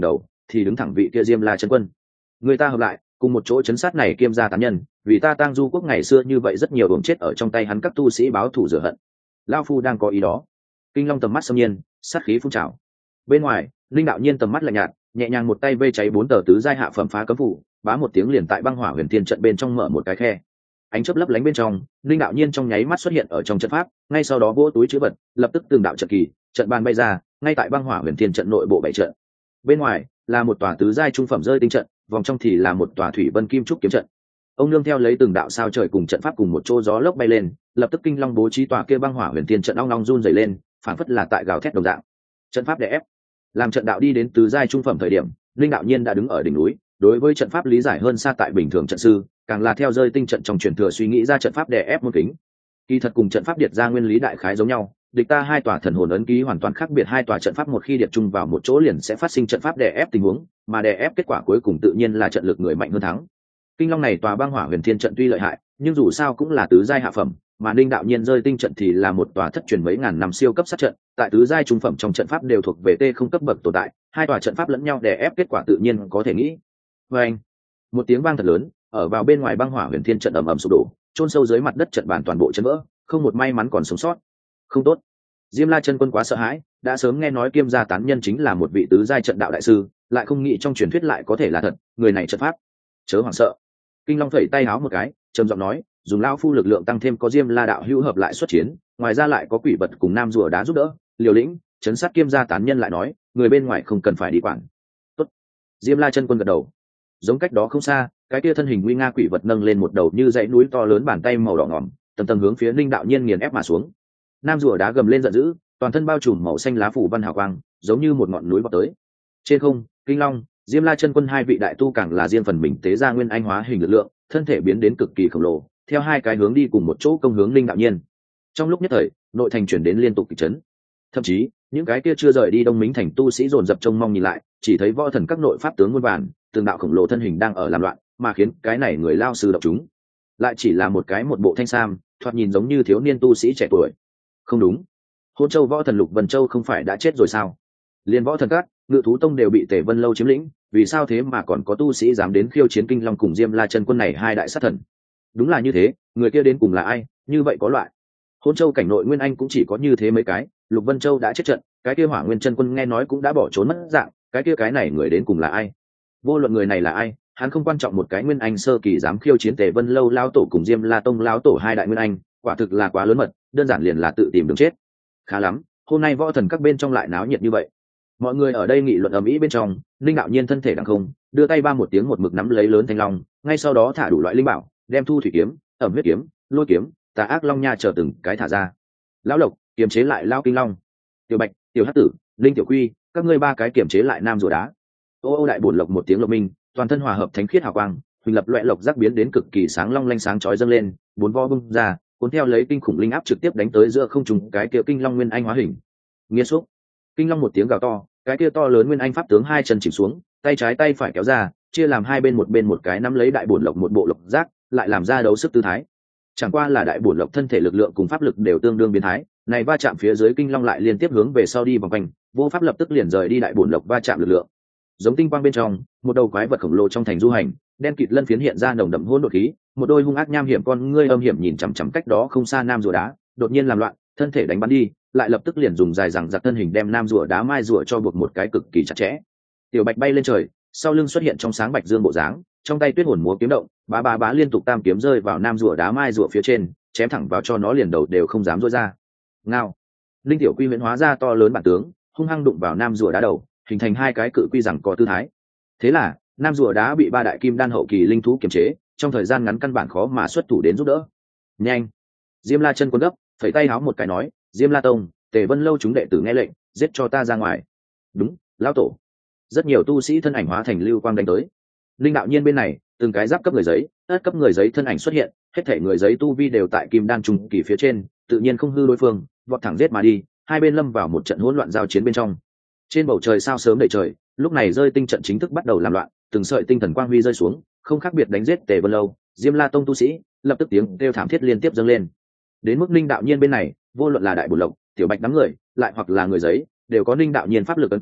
thì đứng thẳng vị kia Diêm La chân quân. Người ta hợp lại cùng một chỗ chấn sát này Kiêm gia tán nhân, vì ta Tang Du quốc ngày xưa như vậy rất nhiều uổng chết ở trong tay hắn các tu sĩ báo thù rửa hận. Lão phu đang có ý đó. Kinh Long tầm mắt xâm nhiên, sát khí phun trào. Bên ngoài, Linh đạo nhiên tầm mắt lạnh nhạt, nhẹ nhàng một tay vây cháy bốn tờ tứ giai hạ phẩm phá cấm phủ, bá một tiếng liền tại băng hỏa huyền thiên trận bên trong mở một cái khe. Ánh chớp lấp lánh bên trong, Linh đạo nhiên trong nháy mắt xuất hiện ở trong trận pháp, ngay sau đó vỗ túi chứa vật, lập tức từng đạo trận kỳ, trận bàn bay ra, ngay tại băng hỏa huyền thiên trận nội bộ bảy trận. Bên ngoài là một tòa tứ giai trung phẩm rơi tinh trận, vòng trong thì là một tòa thủy vân kim trúc kiếm trận. Ông nương theo lấy từng đạo sao trời cùng trận pháp cùng một chỗ gió lốc bay lên, lập tức Kinh Long bố trí tòa kia băng hỏa huyền thiên trận ong ong run rẩy lên, phản phất là tại gào thét đồng dạng. Trận pháp đè ép. Làm trận đạo đi đến tứ giai trung phẩm thời điểm, Linh đạo nhiên đã đứng ở đỉnh núi, đối với trận pháp lý giải hơn xa tại bình thường trận sư, càng là theo rơi tinh trận trong truyền thừa suy nghĩ ra trận pháp đè ép môn kính. Kỳ thật cùng trận pháp điệt ra nguyên lý đại khái giống nhau, địch ta hai tòa thần hồn ấn ký hoàn toàn khác biệt, hai tòa trận pháp một khi điệt chung vào một chỗ liền sẽ phát sinh trận pháp đè ép tình huống, mà đè ép kết quả cuối cùng tự nhiên là trận lực người mạnh hơn thắng. Kinh Long này tòa băng hỏa huyền thiên trận tuy lợi hại, nhưng dù sao cũng là tứ giai hạ phẩm, mà Linh đạo nhiên rơi tinh trận thì là một tòa thất truyền mấy ngàn năm siêu cấp sát trận, tại tứ giai trung phẩm trong trận pháp đều thuộc về T không cấp bậc tồn tại, hai tòa trận pháp lẫn nhau đè ép kết quả tự nhiên có thể nghĩ. Và anh, một tiếng vang thật lớn, ở vào bên ngoài băng hỏa huyền thiên trận ầm ầm sụp đổ, chôn sâu dưới mặt đất trận bàn toàn bộ chấn vỡ, không một may mắn còn sống sót. Không tốt. Diêm La chân quân quá sợ hãi, đã sớm nghe nói Kiêm gia tán nhân chính là một vị tứ giai trận đạo đại sư, lại không nghĩ trong truyền thuyết lại có thể là thật, người này trận pháp. Chớ hoảng sợ. Kinh Long phẩy tay háo một cái, trầm giọng nói, dùng lão phu lực lượng tăng thêm có Diêm La đạo hữu hợp lại xuất chiến, ngoài ra lại có quỷ vật cùng nam rùa đá giúp đỡ, liều lĩnh, chấn sát Kiêm gia tán nhân lại nói, người bên ngoài không cần phải đi quản. Tốt. Diêm La chân quân gật đầu. Giống cách đó không xa, cái kia thân hình nguy nga quỷ vật nâng lên một đầu như dãy núi to lớn, bàn tay màu đỏ ngòm, tầng tầng hướng phía Linh đạo nhiên nghiền ép mà xuống. Nam rùa đá gầm lên giận dữ, toàn thân bao trùm màu xanh lá phủ văn hào quang, giống như một ngọn núi vọt tới. Trên không, Kinh Long, Diêm La chân quân hai vị đại tu càng là riêng phần mình tế ra nguyên anh hóa hình lực lượng, thân thể biến đến cực kỳ khổng lồ, theo hai cái hướng đi cùng một chỗ công hướng Linh đạo nhiên. Trong lúc nhất thời, nội thành chuyển đến liên tục kịch chấn. Thậm chí, những cái kia chưa rời đi Đông Minh thành tu sĩ dồn dập trông mong nhìn lại, chỉ thấy võ thần các nội pháp tướng muôn vàn, từng đạo khổng lồ thân hình đang ở làm loạn, mà khiến cái này người lao sư độc chúng. Lại chỉ là một cái một bộ thanh sam, thoạt nhìn giống như thiếu niên tu sĩ trẻ tuổi. Không đúng, Hôn Châu võ thần Lục Vân Châu không phải đã chết rồi sao? Liên võ thần các, Ngự thú tông đều bị Tề Vân Lâu chiếm lĩnh, vì sao thế mà còn có tu sĩ dám đến khiêu chiến Kinh Long cùng Diêm La chân quân này hai đại sát thần? Đúng là như thế, người kia đến cùng là ai? Như vậy có loại. Hôn Châu cảnh nội nguyên anh cũng chỉ có như thế mấy cái, Lục Vân Châu đã chết trận, cái kia Hỏa Nguyên chân quân nghe nói cũng đã bỏ trốn mất dạng, cái kia cái này người đến cùng là ai? Vô luận người này là ai, hắn không quan trọng, một cái nguyên anh sơ kỳ dám khiêu chiến Tề Vân Lâu lão tổ cùng Diêm La tông lão tổ hai đại nguyên anh, quả thực là quá lớn mật, đơn giản liền là tự tìm đường chết. Khá lắm, hôm nay võ thần các bên trong lại náo nhiệt như vậy. Mọi người ở đây nghị luận ầm ĩ bên trong, Linh đạo nhiên thân thể đằng không, đưa tay ba một tiếng một mực nắm lấy lớn thanh long, ngay sau đó thả đủ loại linh bảo, đem thu thủy kiếm, ẩm huyết kiếm, lôi kiếm, tà ác long nha chờ từng cái thả ra. Lão Lộc kiềm chế lại Lão Kinh Long, Tiểu Bạch, Tiểu Hắc Tử, Linh Tiểu Quy, các ngươi ba cái kiềm chế lại nam rùa đá. Ô ô đại bổn lộc một tiếng lộc minh, toàn thân hòa hợp thánh khiết hào quang, huỳnh lập loẹt lộc giác biến đến cực kỳ sáng long lanh sáng chói dâng lên, bốn vo bung ra, cuốn theo lấy kinh khủng linh áp trực tiếp đánh tới giữa không trung cái kia Kinh Long nguyên anh hóa hình. Nghiên xúc. Kinh Long một tiếng gào to, cái kia to lớn nguyên anh pháp tướng hai chân chìm xuống, tay trái tay phải kéo ra, chia làm hai bên, một bên một cái nắm lấy đại bổn lộc một bộ lộc giác, lại làm ra đấu sức tư thái. Chẳng qua là đại bổn lộc thân thể lực lượng cùng pháp lực đều tương đương biến thái, này va chạm phía dưới Kinh Long lại liên tiếp hướng về sau đi vòng quanh, vô pháp lập tức liền rời đi đại bổn lộc va chạm lực lượng. Giống tinh quang bên trong, một đầu quái vật khổng lồ trong thành du hành, đen kịt lân phiến hiện ra nồng đậm hỗn độn khí, một đôi hung ác nham hiểm con ngươi âm hiểm nhìn chằm chằm cách đó không xa nam rùa đá, đột nhiên làm loạn, thân thể đánh bắn đi, lại lập tức liền dùng dài rằng giặc thân hình đem nam rùa đá mai rùa cho buộc một cái cực kỳ chặt chẽ. Tiểu Bạch bay lên trời, sau lưng xuất hiện trong sáng bạch dương bộ dáng, trong tay tuyết hồn múa kiếm động, bá bá bá liên tục tam kiếm rơi vào nam rùa đá mai rùa phía trên, chém thẳng vào cho nó liền đầu đều không dám rối ra. Ngao. Linh Tiểu Quy huyễn hóa ra to lớn bản tướng, hung hăng đụng vào nam rùa đá đầu, hình thành hai cái cự quy rằng có tư thái. Thế là nam rùa đá bị ba đại kim đan hậu kỳ linh thú kiềm chế, trong thời gian ngắn căn bản khó mà xuất thủ đến giúp đỡ. Nhanh. Diêm La chân quân gấp, phẩy tay háo một cái nói, Diêm La tông, Tề Vân Lâu chúng đệ tử nghe lệnh, giết cho ta ra ngoài. Đúng, lão tổ. Rất nhiều tu sĩ thân ảnh hóa thành lưu quang đánh tới. Linh đạo nhiên bên này, từng cái giáp cấp người giấy, tất cấp người giấy thân ảnh xuất hiện, hết thể người giấy tu vi đều tại kim đan trung kỳ phía trên, tự nhiên không hư đối phương, vọt thẳng giết mà đi, hai bên lâm vào một trận hỗn loạn giao chiến bên trong. Trên bầu trời sao sớm đầy trời, lúc này rơi tinh trận chính thức bắt đầu làm loạn, từng sợi tinh thần quang huy rơi xuống, không khác biệt đánh giết Tề Vân Lâu, Diêm La tông tu sĩ, lập tức tiếng kêu thảm thiết liên tiếp dâng lên. Đến mức Linh đạo nhiên bên này, vô luận là đại bổn lộc, Tiểu Bạch đám người, lại hoặc là người giấy, đều có Linh đạo nhiên pháp lực ấn ký,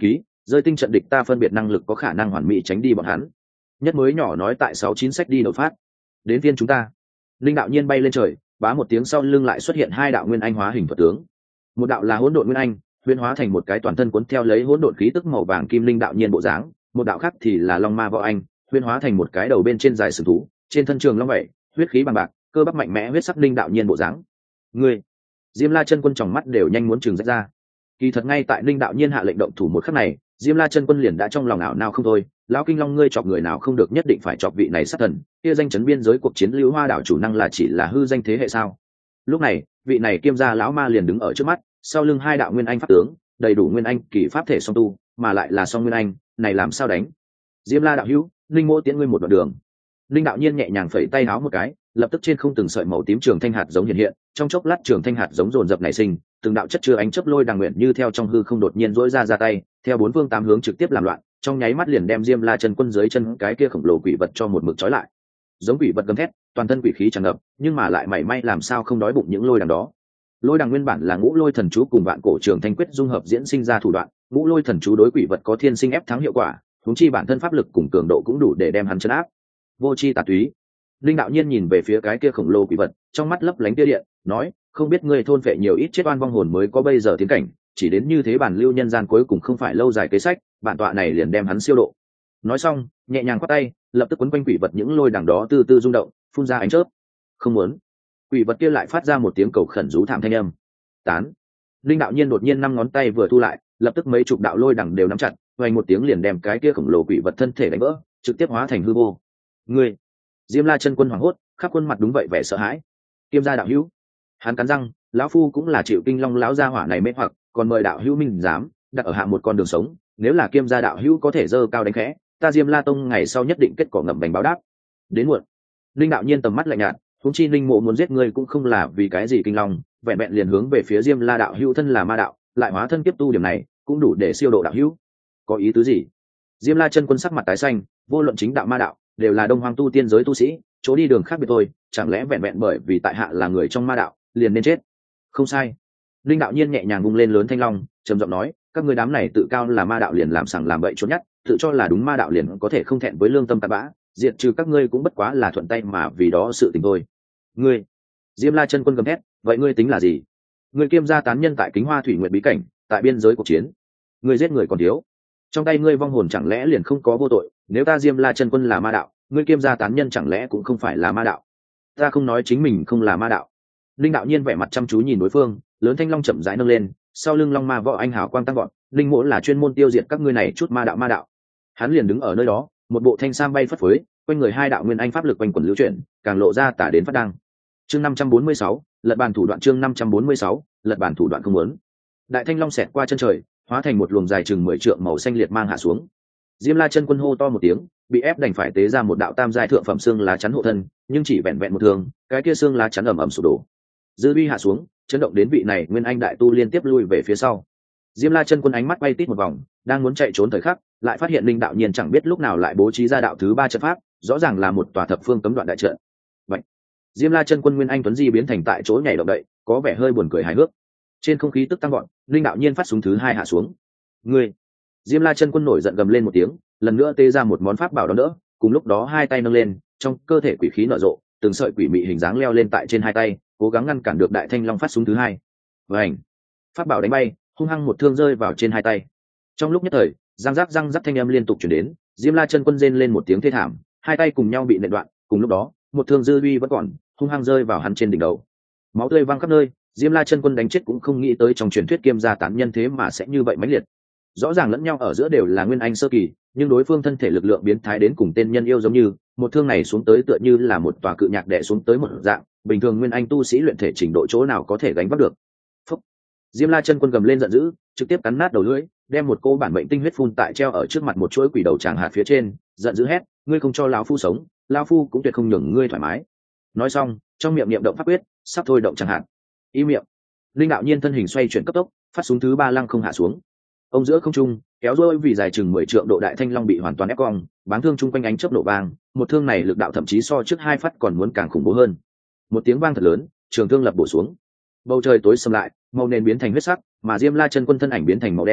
rơi tinh trận địch ta phân biệt năng lực có khả năng hoàn mỹ tránh đi bọn hắn. Nhất mới nhỏ nói tại sáu chín sách đi đột phát. Đến phiên chúng ta. Linh đạo nhiên bay lên trời, bá một tiếng sau lưng lại xuất hiện hai đạo nguyên anh hóa hình thuật tướng. Một đạo là hỗn độn nguyên anh, huyễn hóa thành một cái toàn thân cuốn theo lấy hỗn độn khí tức màu vàng kim linh đạo nhiên bộ dáng, một đạo khác thì là long ma võ anh, huyễn hóa thành một cái đầu bên trên dài sừng thú, trên thân trường long bảy, huyết khí bằng bạc, cơ bắp mạnh mẽ huyết sắc linh đạo nhiên bộ dáng. Ngươi, Diêm La chân quân tròng mắt đều nhanh muốn trừng rách ra. Kỳ thật ngay tại linh đạo nhiên hạ lệnh động thủ một khắc này, Diêm La chân quân liền đã trong lòng ảo nào không thôi, lão kinh long ngươi chọc người nào không được nhất định phải chọc vị này sát thần, kia danh chấn biên giới cuộc chiến lưu hoa đảo chủ năng là chỉ là hư danh thế hệ sao? Lúc này, vị này kiêm gia lão ma liền đứng ở trước mắt, sau lưng hai đạo nguyên anh pháp tướng, đầy đủ nguyên anh kỳ pháp thể song tu, mà lại là song nguyên anh, này làm sao đánh? Diêm La đạo hữu, linh mô tiễn ngươi một đoạn đường. Linh đạo nhiên nhẹ nhàng phẩy tay áo một cái, lập tức trên không từng sợi màu tím trường thanh hạt giống hiện hiện, trong chốc lát trường thanh hạt giống dồn dập nảy sinh, từng đạo chất chứa ánh chớp lôi đằng nguyện như theo trong hư không đột nhiên rỗi ra ra tay, theo bốn phương tám hướng trực tiếp làm loạn, trong nháy mắt liền đem Diêm La chân quân dưới chân cái kia khổng lồ quỷ vật cho một mực trói lại. Giống quỷ vật gầm thét, toàn thân quỷ khí tràn ngập, nhưng mà lại mảy may làm sao không đói bụng những lôi đằng đó. Lôi đằng nguyên bản là ngũ lôi thần chú cùng vạn cổ trường thanh quyết dung hợp diễn sinh ra thủ đoạn, ngũ lôi thần chú đối quỷ vật có thiên sinh ép thắng hiệu quả, huống chi bản thân pháp lực cùng cường độ cũng đủ để đem hắn chấn áp. Vô chi tà túy. Linh đạo nhiên nhìn về phía cái kia khổng lồ quỷ vật, trong mắt lấp lánh tia điện, nói, không biết ngươi thôn phệ nhiều ít chết oan vong hồn mới có bây giờ tiến cảnh, chỉ đến như thế bản lưu nhân gian cuối cùng không phải lâu dài kế sách, bản tọa này liền đem hắn siêu độ. Nói xong, nhẹ nhàng quát tay, lập tức quấn quanh quỷ vật những lôi đằng đó từ từ rung động, phun ra ánh chớp. Không muốn. Quỷ vật kia lại phát ra một tiếng cầu khẩn rú thảm thanh âm. Tán. Linh đạo nhiên đột nhiên năm ngón tay vừa thu lại, lập tức mấy chục đạo lôi đằng đều nắm chặt, vang một tiếng liền đem cái kia khổng lồ quỷ vật thân thể đánh vỡ, trực tiếp hóa thành hư vô. Ngươi. Diêm La chân quân hoảng hốt, khắp khuôn mặt đúng vậy vẻ sợ hãi. Kiêm gia đạo hữu. Hắn cắn răng, lão phu cũng là chịu kinh long lão gia hỏa này mê hoặc, còn mời đạo hữu minh dám đặt ở hạ một con đường sống, nếu là Kiêm gia đạo hữu có thể dơ cao đánh khẽ, ta Diêm La tông ngày sau nhất định kết cỏ ngậm bành báo đáp. Đến muộn. Linh đạo nhiên tầm mắt lạnh nhạt, huống chi linh mộ muốn giết ngươi cũng không là vì cái gì kinh long, vẹn vẹn liền hướng về phía Diêm La đạo hữu thân là ma đạo, lại hóa thân kiếp tu điểm này, cũng đủ để siêu độ đạo hữu. Có ý tứ gì? Diêm La chân quân sắc mặt tái xanh, vô luận chính đạo ma đạo, đều là đông hoang tu tiên giới tu sĩ, chỗ đi đường khác biệt thôi, chẳng lẽ vẹn vẹn bởi vì tại hạ là người trong ma đạo, liền nên chết? Không sai. Linh đạo nhiên nhẹ nhàng vung lên lớn thanh long, trầm giọng nói, các ngươi đám này tự cao là ma đạo liền làm sằng làm bậy trốn nhất, tự cho là đúng ma đạo liền có thể không thẹn với lương tâm tạt bã, diệt trừ các ngươi cũng bất quá là thuận tay mà vì đó sự tình thôi. Ngươi. Diêm La chân quân gầm thét, vậy ngươi tính là gì? Ngươi Kiêm gia tán nhân tại Kính Hoa Thủy Nguyện bí cảnh, tại biên giới cuộc chiến, ngươi giết người còn thiếu, trong tay ngươi vong hồn chẳng lẽ liền không có vô tội? Nếu ta Diêm La chân quân là ma đạo, ngươi Kiêm gia tán nhân chẳng lẽ cũng không phải là ma đạo? Ta không nói chính mình không là ma đạo. Linh đạo nhiên vẻ mặt chăm chú nhìn đối phương, lớn thanh long chậm rãi nâng lên, sau lưng long ma võ anh hào quang tăng vọt, linh mỗ là chuyên môn tiêu diệt các ngươi này chút ma đạo ma đạo. Hắn liền đứng ở nơi đó, một bộ thanh sam bay phất phới, quanh người hai đạo nguyên anh pháp lực quanh quẩn lưu chuyển, càng lộ ra tả đến phát đăng. Chương năm trăm bốn mươi sáu, lật bàn thủ đoạn chương năm trăm bốn mươi sáu, lật bàn thủ đoạn không muốn. Đại thanh long xẹt qua chân trời, hóa thành một luồng dài chừng mười trượng màu xanh liệt mang hạ xuống. Diêm La chân quân hô to một tiếng, bị ép đành phải tế ra một đạo tam giai thượng phẩm xương lá chắn hộ thân, nhưng chỉ vẹn vẹn một thương, cái kia xương lá chắn ầm ầm sụp đổ. Dư uy hạ xuống, chấn động đến vị này nguyên anh đại tu liên tiếp lui về phía sau. Diêm La chân quân ánh mắt bay tít một vòng, đang muốn chạy trốn thời khắc, lại phát hiện linh đạo nhiên chẳng biết lúc nào lại bố trí ra đạo thứ ba trận pháp, rõ ràng là một tòa thập phương cấm đoạn đại trận. Vậy, Diêm La chân quân nguyên anh tuấn di biến thành tại chỗ nhảy động đậy, có vẻ hơi buồn cười hài hước. Trên không khí tức tăng gọn, linh đạo nhiên phát súng thứ hai hạ xuống. Ngươi! Diêm La chân quân nổi giận gầm lên một tiếng, lần nữa tê ra một món pháp bảo đó đỡ, cùng lúc đó hai tay nâng lên, trong cơ thể quỷ khí nở rộ, từng sợi quỷ mị hình dáng leo lên tại trên hai tay, cố gắng ngăn cản được đại thanh long phát súng thứ hai. Vành! Pháp bảo đánh bay, hung hăng một thương rơi vào trên hai tay. Trong lúc nhất thời, răng rắc răng rắc thanh âm liên tục truyền đến, Diêm La chân quân rên lên một tiếng thê thảm, hai tay cùng nhau bị nện đoạn, cùng lúc đó, một thương dư uy vẫn còn, hung hăng rơi vào hắn trên đỉnh đầu. Máu tươi văng khắp nơi, Diêm La chân quân đánh chết cũng không nghĩ tới trong truyền thuyết Kiêm gia tán nhân thế mà sẽ như vậy mãnh liệt. Rõ ràng lẫn nhau ở giữa đều là nguyên anh sơ kỳ, nhưng đối phương thân thể lực lượng biến thái đến cùng tên nhân yêu giống như, một thương này xuống tới tựa như là một tòa cự nhạc đè xuống tới một dạng, bình thường nguyên anh tu sĩ luyện thể trình độ chỗ nào có thể gánh vác được. Phúc. Diêm La chân quân gầm lên giận dữ, trực tiếp cắn nát đầu lưỡi, đem một cô bản mệnh tinh huyết phun tại treo ở trước mặt một chuỗi quỷ đầu tràng hạt phía trên, giận dữ hét, ngươi không cho lão phu sống, lão phu cũng tuyệt không nhường ngươi thoải mái. Nói xong, trong miệng niệm động pháp quyết, sắp thôi động tràng hạt. Ý miệng. Linh đạo nhiên thân hình xoay chuyển cấp tốc, phát súng thứ ba lăng không hạ xuống. Ông giữa không trung, kéo dôi vì dài chừng mười trượng độ đại thanh long bị hoàn toàn ép cong, báng thương chung quanh ánh chớp nổ vang, một thương này lực đạo thậm chí so trước hai phát còn muốn càng khủng bố hơn. Một tiếng vang thật lớn, trường thương lập bổ xuống. Bầu trời tối sầm lại, màu nền biến thành huyết sắc, mà Diêm La chân quân thân ảnh biến thành màu đen,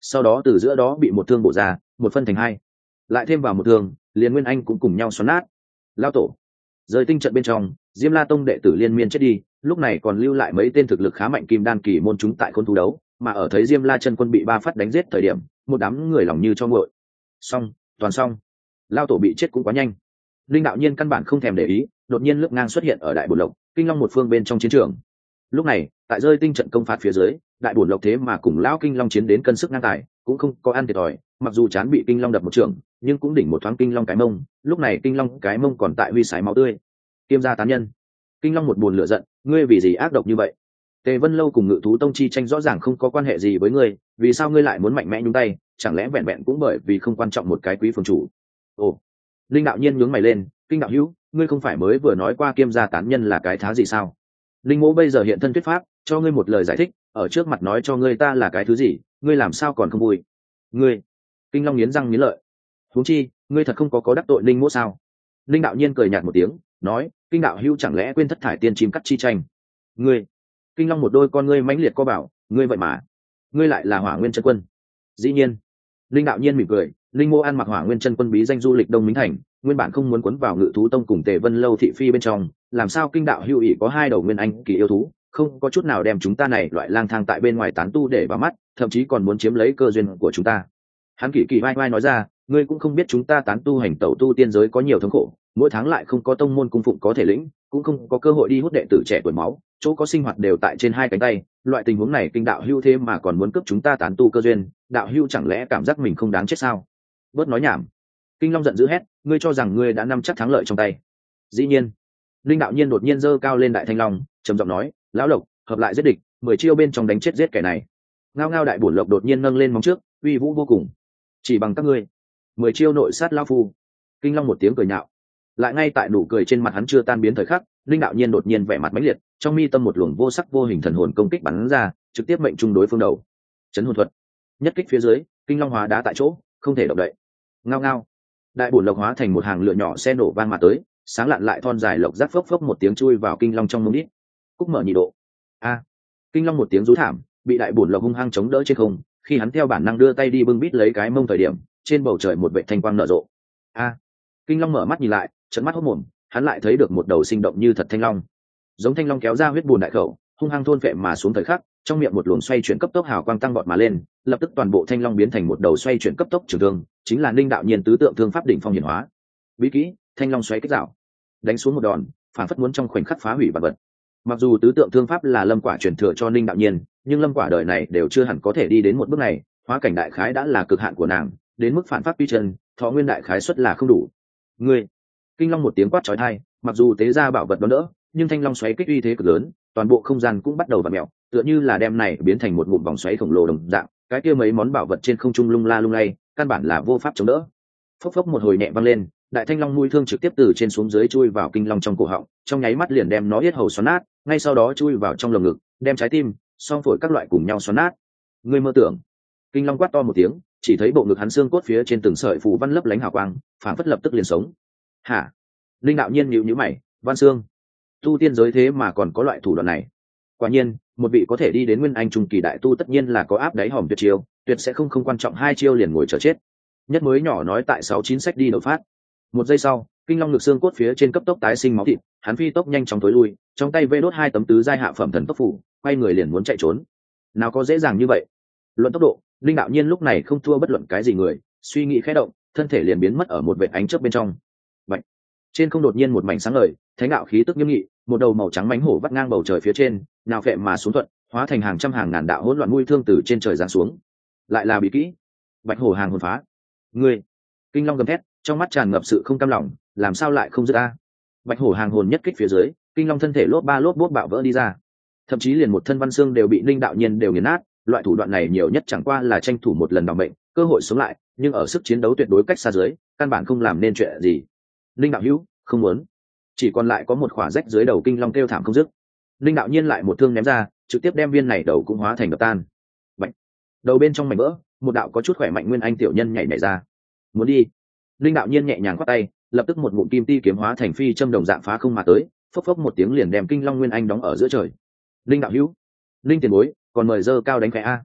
sau đó từ giữa đó bị một thương bổ ra, một phân thành hai, lại thêm vào một thương, liền nguyên anh cũng cùng nhau xoắn nát. Lao tổ rời tinh trận bên trong, Diêm La tông đệ tử liên miên chết đi, lúc này còn lưu lại mấy tên thực lực khá mạnh kim đan kỳ môn chúng tại khôn thú đấu, mà ở thấy Diêm La chân quân bị ba phát đánh giết thời điểm, một đám người lòng như cho nguội. Xong, toàn xong. Lao tổ bị chết cũng quá nhanh. Linh đạo nhiên căn bản không thèm để ý, đột nhiên lướt ngang xuất hiện ở đại bổn lộc, kinh long một phương bên trong chiến trường. Lúc này, tại rơi tinh trận công phạt phía dưới, đại bổn lộc thế mà cùng lão kinh long chiến đến cân sức ngang tài, cũng không có ăn thiệt thòi, mặc dù chán bị kinh long đập một trường, nhưng cũng đỉnh một thoáng kinh long cái mông, lúc này kinh long cái mông còn tại huy sái máu tươi. Kiêm gia tán nhân, kinh long một buồn lửa giận, ngươi vì gì ác độc như vậy? Tề Vân Lâu cùng Ngự thú tông chi tranh rõ ràng không có quan hệ gì với ngươi, vì sao ngươi lại muốn mạnh mẽ nhúng tay? Chẳng lẽ vẹn vẹn cũng bởi vì không quan trọng một cái quý phương chủ? Ồ, Linh đạo nhiên nhướng mày lên, kinh đạo hữu, ngươi không phải mới vừa nói qua kiêm gia tán nhân là cái thá gì sao? Linh mỗ bây giờ hiện thân thuyết pháp, cho ngươi một lời giải thích, ở trước mặt nói cho ngươi ta là cái thứ gì, ngươi làm sao còn không vui? Ngươi, kinh long nghiến răng nghiến lợi. Huống chi, ngươi thật không có có đắc tội Linh mỗ sao? Linh đạo nhiên cười nhạt một tiếng, nói, kinh đạo hữu chẳng lẽ quên thất thải tiên chim cắt chi tranh? Ngươi, kinh long một đôi con ngươi mãnh liệt co bảo, ngươi vậy mà, ngươi lại là Hỏa Nguyên chân quân? Dĩ nhiên. Linh đạo nhiên mỉm cười, Linh mô ăn mặc Hỏa Nguyên chân quân bí danh du lịch Đông Minh Thành, nguyên bản không muốn quấn vào Ngự thú tông cùng Tề Vân Lâu thị phi bên trong, làm sao kinh đạo hữu ỷ có hai đầu nguyên anh kỳ yêu thú, không có chút nào đem chúng ta này loại lang thang tại bên ngoài tán tu để vào mắt, thậm chí còn muốn chiếm lấy cơ duyên của chúng ta. Hắn kỳ kỳ vai vai nói ra, ngươi cũng không biết chúng ta tán tu hành tẩu tu tiên giới có nhiều thống khổ, mỗi tháng lại không có tông môn cung phụng có thể lĩnh, cũng không có cơ hội đi hút đệ tử trẻ tuổi máu, chỗ có sinh hoạt đều tại trên hai cánh tay, loại tình huống này kinh đạo hữu thế mà còn muốn cướp chúng ta tán tu cơ duyên, đạo hữu chẳng lẽ cảm giác mình không đáng chết sao? Bớt nói nhảm. Kinh long giận dữ hét, ngươi cho rằng ngươi đã nắm chắc thắng lợi trong tay? Dĩ nhiên. Linh đạo nhiên đột nhiên giơ cao lên đại thanh long, trầm giọng nói, lão lộc, hợp lại giết địch, mười chiêu bên trong đánh chết giết kẻ này. Ngao ngao đại bổn lộc đột nhiên nâng lên móng trước, uy vũ vô cùng. Chỉ bằng các ngươi, mười chiêu nội sát lão phu. Kinh long một tiếng cười nhạo. Lại ngay tại nụ cười trên mặt hắn chưa tan biến thời khắc, Linh đạo nhiên đột nhiên vẻ mặt mãnh liệt, trong mi tâm một luồng vô sắc vô hình thần hồn công kích bắn ra, trực tiếp mệnh trung đối phương đầu. Chấn hồn thuật. Nhất kích phía dưới, kinh long hóa đá tại chỗ, không thể động đậy. Ngao ngao. Đại bổn lộc hóa thành một hàng lửa nhỏ xe nổ vang mà tới, sáng lạn lại thon dài lộc rác phốc phốc một tiếng chui vào kinh long trong mông đít. Cúc mở nhị độ. A. Kinh long một tiếng rú thảm, bị đại bổn lộc hung hăng chống đỡ trên không, khi hắn theo bản năng đưa tay đi bưng bít lấy cái mông thời điểm, trên bầu trời một vệt thanh quang nở rộ. A. Kinh long mở mắt nhìn lại, trợn mắt hốt mồm, hắn lại thấy được một đầu sinh động như thật thanh long. Giống thanh long kéo ra huyết bùn đại khẩu, hung hăng thôn phệ mà xuống thời khắc, trong miệng một luồng xoay chuyển cấp tốc hào quang tăng vọt mà lên, lập tức toàn bộ thanh long biến thành một đầu xoay chuyển cấp tốc trường thương, chính là Linh đạo nhiên tứ tượng thương pháp đỉnh phong hiển hóa. Bí kỹ, thanh long xoáy kích dạo, đánh xuống một đòn, phản phất muốn trong khoảnh khắc phá hủy vật vật. Mặc dù tứ tượng thương pháp là lâm quả truyền thừa cho Linh đạo nhiên, nhưng lâm quả đời này đều chưa hẳn có thể đi đến một bước này, hóa cảnh đại khái đã là cực hạn của nàng, đến mức phản pháp pi chân, thọ nguyên đại khái suất là không đủ. Ngươi, kinh long một tiếng quát chói tai, mặc dù tế ra bảo vật đó đỡ, nhưng thanh long xoáy kích uy thế cực lớn, toàn bộ không gian cũng bắt đầu vặn mèo, tựa như là đem này biến thành một ngụm vòng xoáy khổng lồ đồng dạng, cái kia mấy món bảo vật trên không trung lung la lung lay, căn bản là vô pháp chống đỡ. Phốc phốc một hồi nhẹ vang lên, đại thanh long mũi thương trực tiếp từ trên xuống dưới chui vào kinh long trong cổ họng, trong nháy mắt liền đem nó yết hầu xoắn nát, ngay sau đó chui vào trong lồng ngực, đem trái tim, song phổi các loại cùng nhau xoắn nát. Ngươi mơ tưởng? Kinh long quát to một tiếng, chỉ thấy bộ ngực hắn xương cốt phía trên từng sợi phù văn lấp lánh hào quang, phản phất lập tức liền sống. Hả? Linh đạo nhiên nhíu nhíu mày, văn xương, tu tiên giới thế mà còn có loại thủ đoạn này. Quả nhiên, một vị có thể đi đến nguyên anh trung kỳ đại tu tất nhiên là có áp đáy hòm tuyệt chiêu, tuyệt sẽ không không quan trọng hai chiêu liền ngồi chờ chết. Nhất mới nhỏ nói tại sáu chín sách đi đột phát. Một giây sau, kinh long ngực xương cốt phía trên cấp tốc tái sinh máu thịt, hắn phi tốc nhanh chóng tối lui, trong tay vê đốt hai tấm tứ giai hạ phẩm thần tốc phủ, quay người liền muốn chạy trốn. Nào có dễ dàng như vậy. Luận tốc độ, Linh đạo nhiên lúc này không thua bất luận cái gì người, suy nghĩ khẽ động, thân thể liền biến mất ở một vệt ánh chớp bên trong. Bạch. Trên không đột nhiên một mảnh sáng ngời, thánh đạo khí tức nghiêm nghị, một đầu màu trắng mánh hổ vắt ngang bầu trời phía trên, nào phệ mà xuống thuận, hóa thành hàng trăm hàng ngàn đạo hỗn loạn mũi thương từ trên trời giáng xuống. Lại là bí kỹ. Bạch hổ hàng hồn phá. Ngươi. Kinh long gầm thét, trong mắt tràn ngập sự không cam lòng, làm sao lại không dứt a? Bạch hổ hàng hồn nhất kích phía dưới, kinh long thân thể lốp ba lốp bốt bạo vỡ đi ra, thậm chí liền một thân văn xương đều bị Linh đạo nhiên đều nghiền nát. Loại thủ đoạn này nhiều nhất chẳng qua là tranh thủ một lần đảm mệnh, cơ hội sống lại, nhưng ở sức chiến đấu tuyệt đối cách xa dưới, căn bản không làm nên chuyện gì. Linh đạo hữu, không muốn. Chỉ còn lại có một khỏa rách dưới đầu kinh long kêu thảm không dứt. Linh đạo nhiên lại một thương ném ra, trực tiếp đem viên này đầu cũng hóa thành đập tan. Bạch. Đầu bên trong mảnh vỡ, một đạo có chút khỏe mạnh nguyên anh tiểu nhân nhảy nhảy ra. Muốn đi. Linh đạo nhiên nhẹ nhàng quát tay, lập tức một ngụm kim ti kiếm hóa thành phi châm đồng dạng phá không mà tới, phốc phốc một tiếng liền đem kinh long nguyên anh đóng ở giữa trời. Linh đạo hữu, Linh tiền bối, còn mời dơ cao đánh khẽ a.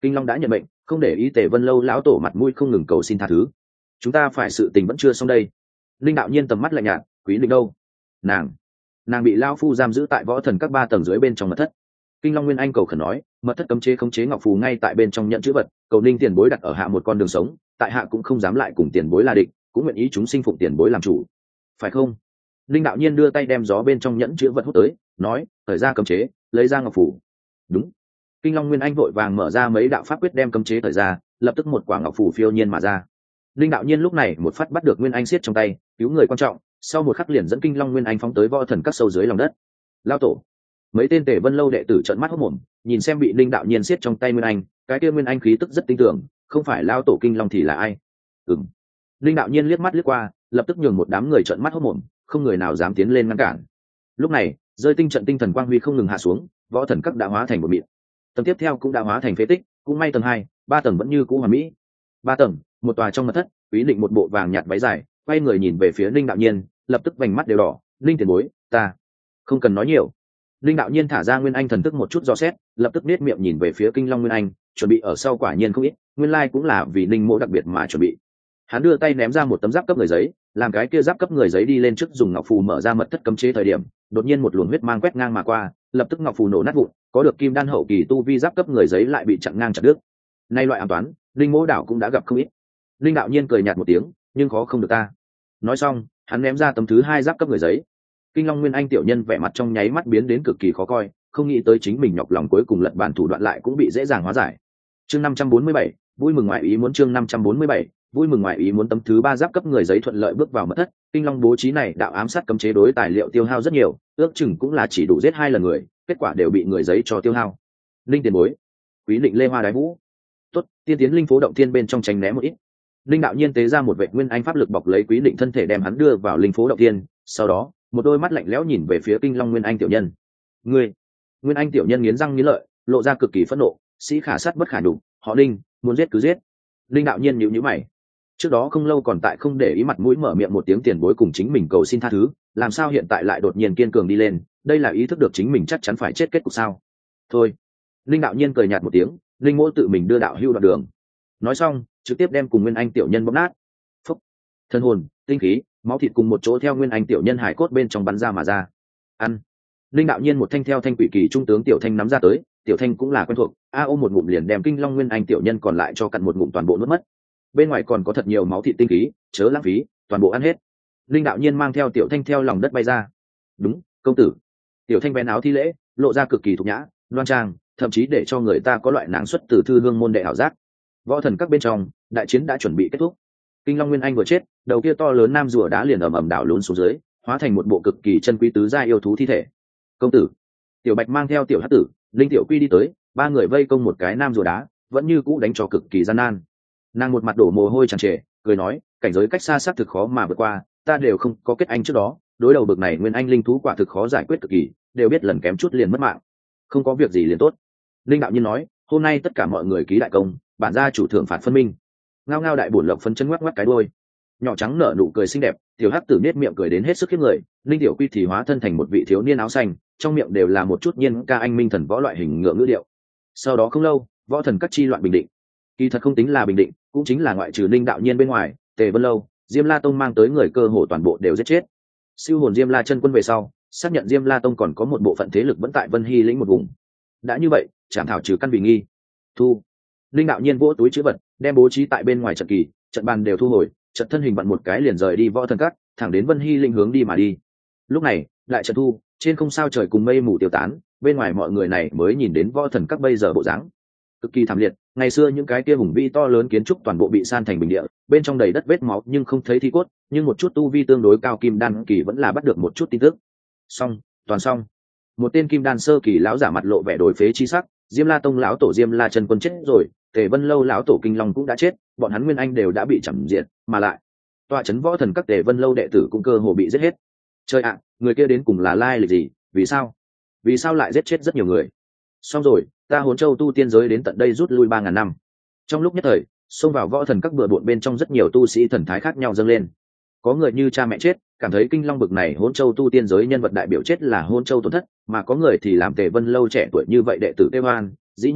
Kinh Long đã nhận mệnh, không để ý Tề Vân Lâu lão tổ mặt mũi không ngừng cầu xin tha thứ. Chúng ta phải sự tình vẫn chưa xong đây. Linh đạo nhiên tầm mắt lạnh nhạt, Quý Định đâu? Nàng, nàng bị lão phu giam giữ tại võ thần các ba tầng dưới bên trong mật thất. Kinh Long Nguyên Anh cầu khẩn nói, mật thất cấm chế khống chế ngọc phù ngay tại bên trong nhận chữ vật, cầu Ninh tiền bối đặt ở hạ một con đường sống, tại hạ cũng không dám lại cùng tiền bối là địch, cũng nguyện ý chúng sinh phụng tiền bối làm chủ. Phải không? Linh đạo nhiên đưa tay đem gió bên trong nhẫn chữ vật hút tới, nói, thời ra cấm chế, lấy ra ngọc phù. Đúng. Kinh Long Nguyên Anh vội vàng mở ra mấy đạo pháp quyết đem cấm chế thời ra, lập tức một quả ngọc phù phiêu nhiên mà ra. Linh đạo nhiên lúc này một phát bắt được Nguyên Anh siết trong tay, cứu người quan trọng, sau một khắc liền dẫn Kinh Long Nguyên Anh phóng tới võ thần các sâu dưới lòng đất. Lao tổ. Mấy tên Tề Vân Lâu đệ tử trợn mắt hốt mồm, nhìn xem bị Linh đạo nhiên siết trong tay Nguyên Anh, cái kia Nguyên Anh khí tức rất tinh tưởng, không phải lao tổ Kinh Long thì là ai? Ừm. Linh đạo nhiên liếc mắt liếc qua, lập tức nhường một đám người trợn mắt hốt mồm, không người nào dám tiến lên ngăn cản. Lúc này, rơi tinh trận tinh thần quang huy không ngừng hạ xuống, võ thần các đã hóa thành một mịn. Tầng tiếp theo cũng đã hóa thành phế tích, cũng may tầng hai, ba tầng vẫn như cũ hoàn mỹ. Ba tầng, một tòa trong mật thất, Quý Định một bộ vàng nhạt váy dài, quay người nhìn về phía Linh đạo nhiên, lập tức vành mắt đều đỏ, "Linh tiền bối, ta không cần nói nhiều." Linh đạo nhiên thả ra Nguyên Anh thần thức một chút dò xét, lập tức nét miệng nhìn về phía Kinh Long Nguyên Anh, chuẩn bị ở sau quả nhiên không ít, nguyên lai cũng là vì Linh mộ đặc biệt mà chuẩn bị. Hắn đưa tay ném ra một tấm giáp cấp người giấy, làm cái kia giáp cấp người giấy đi lên trước dùng ngọc phù mở ra mật thất cấm chế thời điểm, đột nhiên một luồng huyết mang quét ngang mà qua, lập tức ngọc phù nổ nát vụn, có được kim đan hậu kỳ tu vi giáp cấp người giấy lại bị chặn ngang chặt đứt. Nay loại an toán, Linh mộ đảo cũng đã gặp không ít. Linh đạo nhiên cười nhạt một tiếng, nhưng khó không được ta. Nói xong, hắn ném ra tấm thứ hai giáp cấp người giấy. Kinh Long Nguyên Anh tiểu nhân vẻ mặt trong nháy mắt biến đến cực kỳ khó coi, không nghĩ tới chính mình nhọc lòng cuối cùng lật bàn thủ đoạn lại cũng bị dễ dàng hóa giải. Chương năm trăm bốn mươi bảy, vui mừng ngoại ý muốn chương năm trăm bốn mươi bảy, vui mừng ngoại ý muốn tấm thứ ba giáp cấp người giấy thuận lợi bước vào mật thất. Kinh Long bố trí này đạo ám sát cấm chế đối tài liệu tiêu hao rất nhiều, ước chừng cũng là chỉ đủ giết hai lần người, kết quả đều bị người giấy cho tiêu hao. Linh tiền bối, Quý Định lê hoa đái vũ. Tốt, tiên tiến linh phố động thiên bên trong tránh né một ít. Linh đạo nhiên tế ra một vệ Nguyên Anh pháp lực bọc lấy Quý Định thân thể đem hắn đưa vào linh phố động thiên, sau đó, một đôi mắt lạnh lẽo nhìn về phía Kinh Long Nguyên Anh tiểu nhân. Ngươi, Nguyên Anh tiểu nhân nghiến răng nghiến lợi, lộ ra cực kỳ phẫn nộ, sĩ khả sát bất khả nhục, họ Linh, muốn giết cứ giết. Linh đạo nhiên nhíu nhíu mày. Trước đó không lâu còn tại không để ý mặt mũi mở miệng một tiếng tiền bối cùng chính mình cầu xin tha thứ, làm sao hiện tại lại đột nhiên kiên cường đi lên, đây là ý thức được chính mình chắc chắn phải chết kết cục sao? Thôi. Linh đạo nhiên cười nhạt một tiếng, Linh mỗ tự mình đưa đạo hưu đoạn đường. Nói xong, trực tiếp đem cùng Nguyên Anh tiểu nhân bóp nát. Phúc. Thân hồn, tinh khí, máu thịt cùng một chỗ theo Nguyên Anh tiểu nhân hải cốt bên trong bắn ra mà ra. Ăn. Linh đạo nhiên một thanh theo thanh quỷ kỳ trung tướng tiểu thanh nắm ra tới, tiểu thanh cũng là quen thuộc, a ôm một ngụm liền đem Kinh Long Nguyên Anh tiểu nhân còn lại cho cặn một ngụm toàn bộ nuốt mất. Bên ngoài còn có thật nhiều máu thịt tinh khí, chớ lãng phí, toàn bộ ăn hết. Linh đạo nhiên mang theo tiểu thanh theo lòng đất bay ra. Đúng, công tử. Tiểu thanh vén áo thi lễ, lộ ra cực kỳ thục nhã, đoan trang, thậm chí để cho người ta có loại nàng xuất từ thư hương môn đệ ảo giác. Võ thần các bên trong, đại chiến đã chuẩn bị kết thúc. Kinh Long Nguyên Anh vừa chết, đầu kia to lớn nam rùa đá liền ầm ầm đảo lún xuống dưới, hóa thành một bộ cực kỳ chân quý tứ gia yêu thú thi thể. Công tử, tiểu bạch mang theo tiểu hắc tử, linh tiểu quy đi tới, ba người vây công một cái nam rùa đá, vẫn như cũ đánh cho cực kỳ gian nan. Nàng một mặt đổ mồ hôi tràn trề, cười nói, cảnh giới cách xa xác thực khó mà vượt qua, ta đều không có kết anh trước đó, đối đầu bực này Nguyên Anh linh thú quả thực khó giải quyết cực kỳ, đều biết lần kém chút liền mất mạng. Không có việc gì liền tốt. Linh đạo nhiên nói, hôm nay tất cả mọi người ký đại công, bản gia chủ thượng phạt phân minh. Ngao ngao đại bổn lộc phân chân ngoắc ngoắc cái đuôi, nhỏ trắng nở nụ cười xinh đẹp, tiểu hắc tử nết miệng cười đến hết sức khiếp người, linh tiểu quy thì hóa thân thành một vị thiếu niên áo xanh, trong miệng đều là một chút nhiên ca anh minh thần võ loại hình ngựa ngữ điệu. Sau đó không lâu, võ thần các chi loạn bình định. Kỳ thật không tính là bình định, cũng chính là ngoại trừ linh đạo nhiên bên ngoài, Tề Vân Lâu, Diêm La Tông mang tới người cơ hồ toàn bộ đều giết chết. Siêu hồn Diêm La chân quân về sau, xác nhận Diêm La Tông còn có một bộ phận thế lực vẫn tại Vân Hy lĩnh một vùng. Đã như vậy, chảm thảo trừ căn vì nghi. Thu. Linh đạo nhiên vỗ túi chữ vật, đem bố trí tại bên ngoài trận kỳ, trận bàn đều thu hồi, trận thân hình bận một cái liền rời đi võ thần các, thẳng đến Vân Hy lĩnh hướng đi mà đi. Lúc này, đại trận thu, trên không sao trời cùng mây mù tiêu tán, bên ngoài mọi người này mới nhìn đến võ thần các bây giờ bộ dáng cực kỳ thảm liệt. Ngày xưa những cái kia hùng vĩ to lớn kiến trúc toàn bộ bị san thành bình địa, bên trong đầy đất vết máu nhưng không thấy thi cốt, nhưng một chút tu vi tương đối cao kim đan kỳ vẫn là bắt được một chút tin tức. Xong, toàn xong. Một tên kim đan sơ kỳ lão giả mặt lộ vẻ đối phế chi sắc, Diêm La Tông lão tổ Diêm La chân quân chết rồi, Tề Vân Lâu lão tổ Kinh Long cũng đã chết, bọn hắn Nguyên Anh đều đã bị chẩm diệt, mà lại tọa trấn võ thần các Tề Vân Lâu đệ tử cũng cơ hồ bị giết hết. Trời ạ, người kia đến cùng là lai lịch gì, vì sao? Vì sao lại giết chết rất nhiều người? Xong rồi, ta Hỗn Châu tu tiên giới đến tận đây rút lui ba ngàn năm. Trong lúc nhất thời, xông vào võ thần các bừa bộn bên trong rất nhiều tu sĩ thần thái khác nhau dâng lên. Có người như cha mẹ chết, cảm thấy Kinh Long bực này Hỗn Châu tu tiên giới nhân vật đại biểu chết là Hỗn Châu tổn thất, mà có người thì làm Tề Vân Lâu trẻ tuổi như vậy đệ tử Tê Hoan, dĩ nhiên,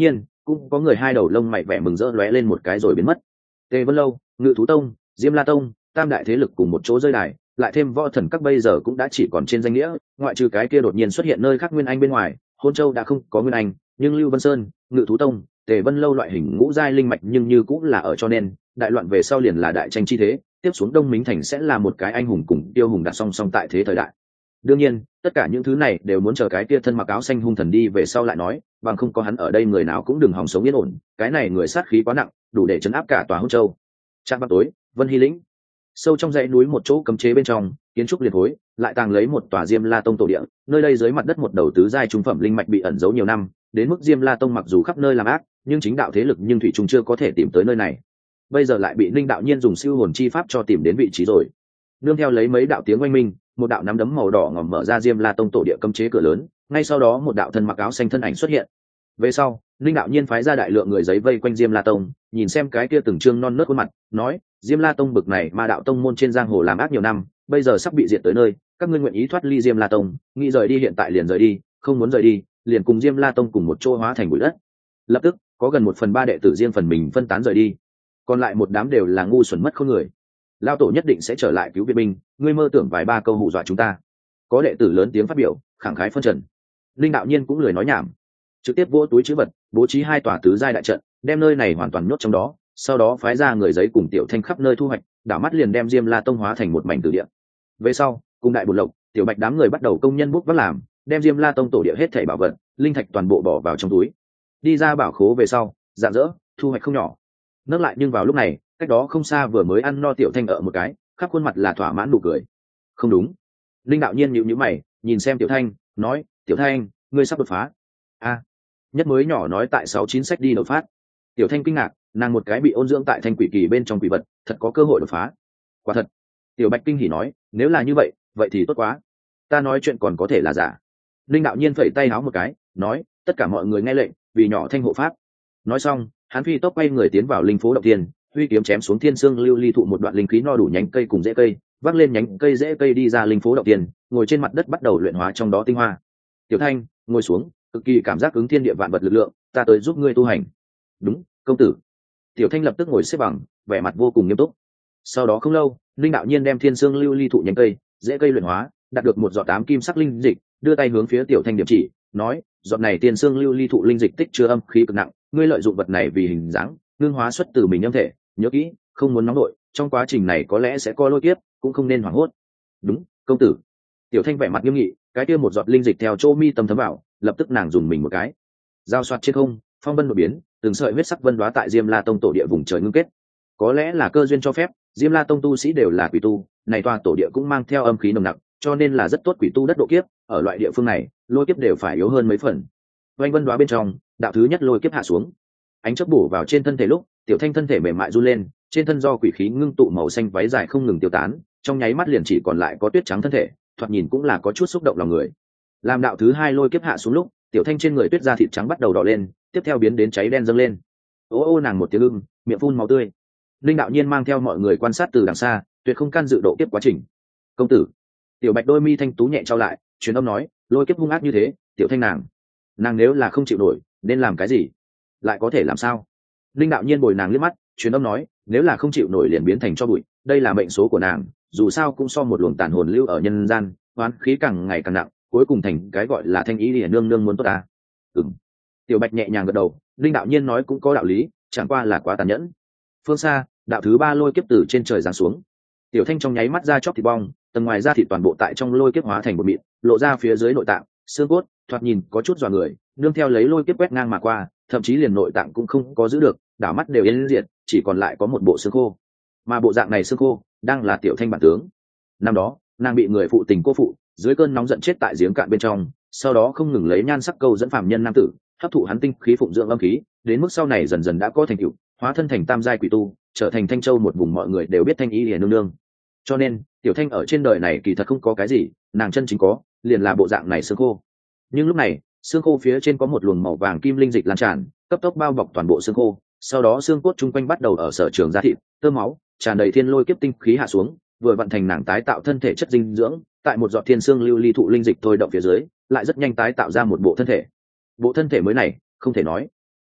cũng có người hai đầu lông mày vẻ mừng rỡ lóe lên một cái rồi biến mất. Tề Vân Lâu, Ngự Thú Tông, Diêm La Tông, tam đại thế lực cùng một chỗ rơi đài, lại thêm võ thần các bây giờ cũng đã chỉ còn trên danh nghĩa, ngoại trừ cái kia đột nhiên xuất hiện nơi khác Nguyên Anh bên ngoài, Hôn Châu đã không có Nguyên Anh, nhưng Lưu Vân Sơn, Ngự Thú Tông, Tề Vân Lâu loại hình ngũ giai linh mạch nhưng như cũng là ở, cho nên đại loạn về sau liền là đại tranh chi thế, tiếp xuống Đông Mính Thành sẽ là một cái anh hùng cùng tiêu hùng đặt song song tại thế thời đại. Đương nhiên, tất cả những thứ này đều muốn chờ cái kia thân mặc áo xanh hung thần đi về sau lại nói, bằng không có hắn ở đây người nào cũng đừng hòng sống yên ổn, cái này người sát khí quá nặng, đủ để chấn áp cả tòa Hôn Châu. Trạm vào tối, Vân Hy lĩnh, sâu trong dãy núi một chỗ cấm chế bên trong, kiến trúc liệt hối, lại tàng lấy một tòa Diêm La Tông tổ địa, nơi đây dưới mặt đất một đầu tứ giai trung phẩm linh mạch bị ẩn giấu nhiều năm, đến mức Diêm La Tông mặc dù khắp nơi làm ác, nhưng chính đạo thế lực nhưng thủy chung chưa có thể tìm tới nơi này. Bây giờ lại bị Linh đạo nhiên dùng siêu hồn chi pháp cho tìm đến vị trí rồi. Nương theo lấy mấy đạo tiếng oanh minh, một đạo nắm đấm màu đỏ ngòm mở ra Diêm La Tông tổ địa cấm chế cửa lớn, ngay sau đó một đạo thân mặc áo xanh thân ảnh xuất hiện. Về sau, Linh đạo nhiên phái ra đại lượng người giấy vây quanh Diêm La Tông, nhìn xem cái kia từng trương non nớt khuôn mặt, nói: Diêm La Tông bực này mà đạo tông môn trên giang hồ làm ác nhiều năm, bây giờ sắp bị diệt tới nơi, các ngươi nguyện ý thoát ly Diêm La Tông, nghĩ rời đi hiện tại liền rời đi, không muốn rời đi, liền cùng Diêm La Tông cùng một chỗ hóa thành bụi đất. Lập tức, có gần một phần ba đệ tử riêng phần mình phân tán rời đi, còn lại một đám đều là ngu xuẩn mất khôn người. Lao tổ nhất định sẽ trở lại cứu viện binh, ngươi mơ tưởng vài ba câu hù dọa chúng ta. Có đệ tử lớn tiếng phát biểu, khẳng khái phân trần. Linh đạo nhiên cũng lười nói nhảm, trực tiếp vỗ túi trữ vật, bố trí hai tòa tứ giai đại trận, đem nơi này hoàn toàn nhốt trong đó, sau đó phái ra người giấy cùng Tiểu Thanh khắp nơi thu hoạch, đảo mắt liền đem Diêm La Tông hóa thành một mảnh tử địa. Về sau, cùng đại bột lộc, Tiểu Bạch đám người bắt đầu công nhân bút vác làm, đem Diêm La Tông tổ địa hết thảy bảo vật, linh thạch toàn bộ bỏ vào trong túi. Đi ra bảo khố về sau, rạng rỡ, thu hoạch không nhỏ. Nấc lại nhưng vào lúc này, cách đó không xa vừa mới ăn no Tiểu Thanh ở một cái, khắp khuôn mặt là thỏa mãn nụ cười. Không đúng. Linh đạo nhiên nhíu nhíu mày, nhìn xem Tiểu Thanh, nói: Tiểu Thanh, ngươi sắp đột phá. A. Nhất mới nhỏ nói tại sáu chín sách đi đột phát. Tiểu Thanh kinh ngạc, nàng một cái bị ôn dưỡng tại thanh quỷ kỳ bên trong quỷ vật, thật có cơ hội đột phá. Quả thật. Tiểu Bạch kinh hỉ nói: nếu là như vậy, vậy thì tốt quá. Ta nói chuyện còn có thể là giả. Linh đạo nhiên phẩy tay háo một cái, nói: tất cả mọi người nghe lệnh, vì nhỏ thanh hộ pháp. Nói xong, hắn phi tốc quay người tiến vào linh phố động tiên, huy kiếm chém xuống thiên xương lưu ly thụ một đoạn linh khí no đủ nhánh cây cùng rễ cây, vác lên nhánh cây rễ cây đi ra linh phố động tiên, ngồi trên mặt đất bắt đầu luyện hóa trong đó tinh hoa. Tiểu Thanh, ngồi xuống, cực kỳ cảm giác ứng thiên địa vạn vật lực lượng, ta tới giúp ngươi tu hành. Đúng, công tử. Tiểu Thanh lập tức ngồi xếp bằng, vẻ mặt vô cùng nghiêm túc. Sau đó không lâu, linh đạo nhiên đem thiên xương lưu ly thụ nhánh cây, rễ cây luyện hóa, đạt được một giọt tám kim sắc linh dịch, đưa tay hướng phía Tiểu Thanh điểm chỉ, nói: giọt này thiên xương lưu ly thụ linh dịch tích chứa âm khí cực nặng, ngươi lợi dụng vật này vì hình dáng, ngưng hóa xuất từ mình âm thể, nhớ kỹ, không muốn nóng nổi, trong quá trình này có lẽ sẽ có lôi kiếp, cũng không nên hoảng hốt. Đúng, công tử. Tiểu Thanh vẻ mặt nghiêm nghị, cái kia một giọt linh dịch theo chỗ mi tâm thấm vào, lập tức nàng dùng mình một cái, giao xoát trên không, phong vân đột biến, từng sợi huyết sắc vân đoá tại Diêm La Tông tổ địa vùng trời ngưng kết. Có lẽ là cơ duyên cho phép, Diêm La Tông tu sĩ đều là quỷ tu, này tòa tổ địa cũng mang theo âm khí nồng nặc, cho nên là rất tốt quỷ tu đất độ kiếp, ở loại địa phương này, lôi kiếp đều phải yếu hơn mấy phần. Oanh vân đoá bên trong, đạo thứ nhất lôi kiếp hạ xuống, ánh chớp bổ vào trên thân thể lúc, Tiểu Thanh thân thể mềm mại run lên, trên thân do quỷ khí ngưng tụ màu xanh váy dài không ngừng tiêu tán, trong nháy mắt liền chỉ còn lại có tuyết trắng thân thể, thoạt nhìn cũng là có chút xúc động lòng người. Làm đạo thứ hai lôi kiếp hạ xuống lúc, Tiểu Thanh trên người tuyết da thịt trắng bắt đầu đỏ lên, tiếp theo biến đến cháy đen dâng lên. Ô ô nàng một tiếng ưng, miệng phun máu tươi. Linh đạo nhiên mang theo mọi người quan sát từ đằng xa, tuyệt không can dự độ kiếp quá trình. Công tử. Tiểu Bạch đôi mi thanh tú nhẹ trao lại, truyền âm nói: lôi kiếp hung ác như thế, Tiểu Thanh nàng, nàng nếu là không chịu nổi, nên làm cái gì? Lại có thể làm sao? Linh đạo nhiên bồi nàng liếc mắt, truyền âm nói: nếu là không chịu nổi liền biến thành cho bụi, đây là mệnh số của nàng, dù sao cũng so một luồng tàn hồn lưu ở nhân gian, oán khí càng ngày càng nặng, cuối cùng thành cái gọi là thanh ý liền nương nương muốn tốt ta. Ừm. Tiểu Bạch nhẹ nhàng gật đầu, Linh đạo nhiên nói cũng có đạo lý, chẳng qua là quá tàn nhẫn. Phương xa, đạo thứ ba lôi kiếp từ trên trời giáng xuống. Tiểu Thanh trong nháy mắt ra chóc thịt bong, tầng ngoài da thịt toàn bộ tại trong lôi kiếp hóa thành một mịn, lộ ra phía dưới nội tạng, xương cốt, thoạt nhìn có chút dọa người, nương theo lấy lôi kiếp quét ngang mà qua, thậm chí liền nội tạng cũng không có giữ được, đảo mắt đều yên diệt, chỉ còn lại có một bộ xương khô. Mà bộ dạng này xương khô, đang là Tiểu Thanh bản tướng. Năm đó, nàng bị người phụ tình cô phụ, dưới cơn nóng giận chết tại giếng cạn bên trong, sau đó không ngừng lấy nhan sắc câu dẫn phàm nhân nam tử, hấp thụ hắn tinh khí phụng dưỡng âm khí, đến mức sau này dần dần đã có thành tựu, hóa thân thành tam giai quỷ tu, trở thành Thanh Châu một vùng mọi người đều biết thanh ý liền nương nương. Cho nên, Tiểu Thanh ở trên đời này kỳ thật không có cái gì, nàng chân chính có, liền là bộ dạng này xương khô. Nhưng lúc này, xương khô phía trên có một luồng màu vàng kim linh dịch lan tràn, cấp tốc bao bọc toàn bộ xương khô, sau đó xương cốt chung quanh bắt đầu ở sở trường da thịt, tơ máu, tràn đầy thiên lôi kiếp tinh khí hạ xuống, vừa vận thành nàng tái tạo thân thể chất dinh dưỡng, tại một giọt thiên xương lưu ly thụ linh dịch thôi động phía dưới, lại rất nhanh tái tạo ra một bộ thân thể. Bộ thân thể mới này, không thể nói,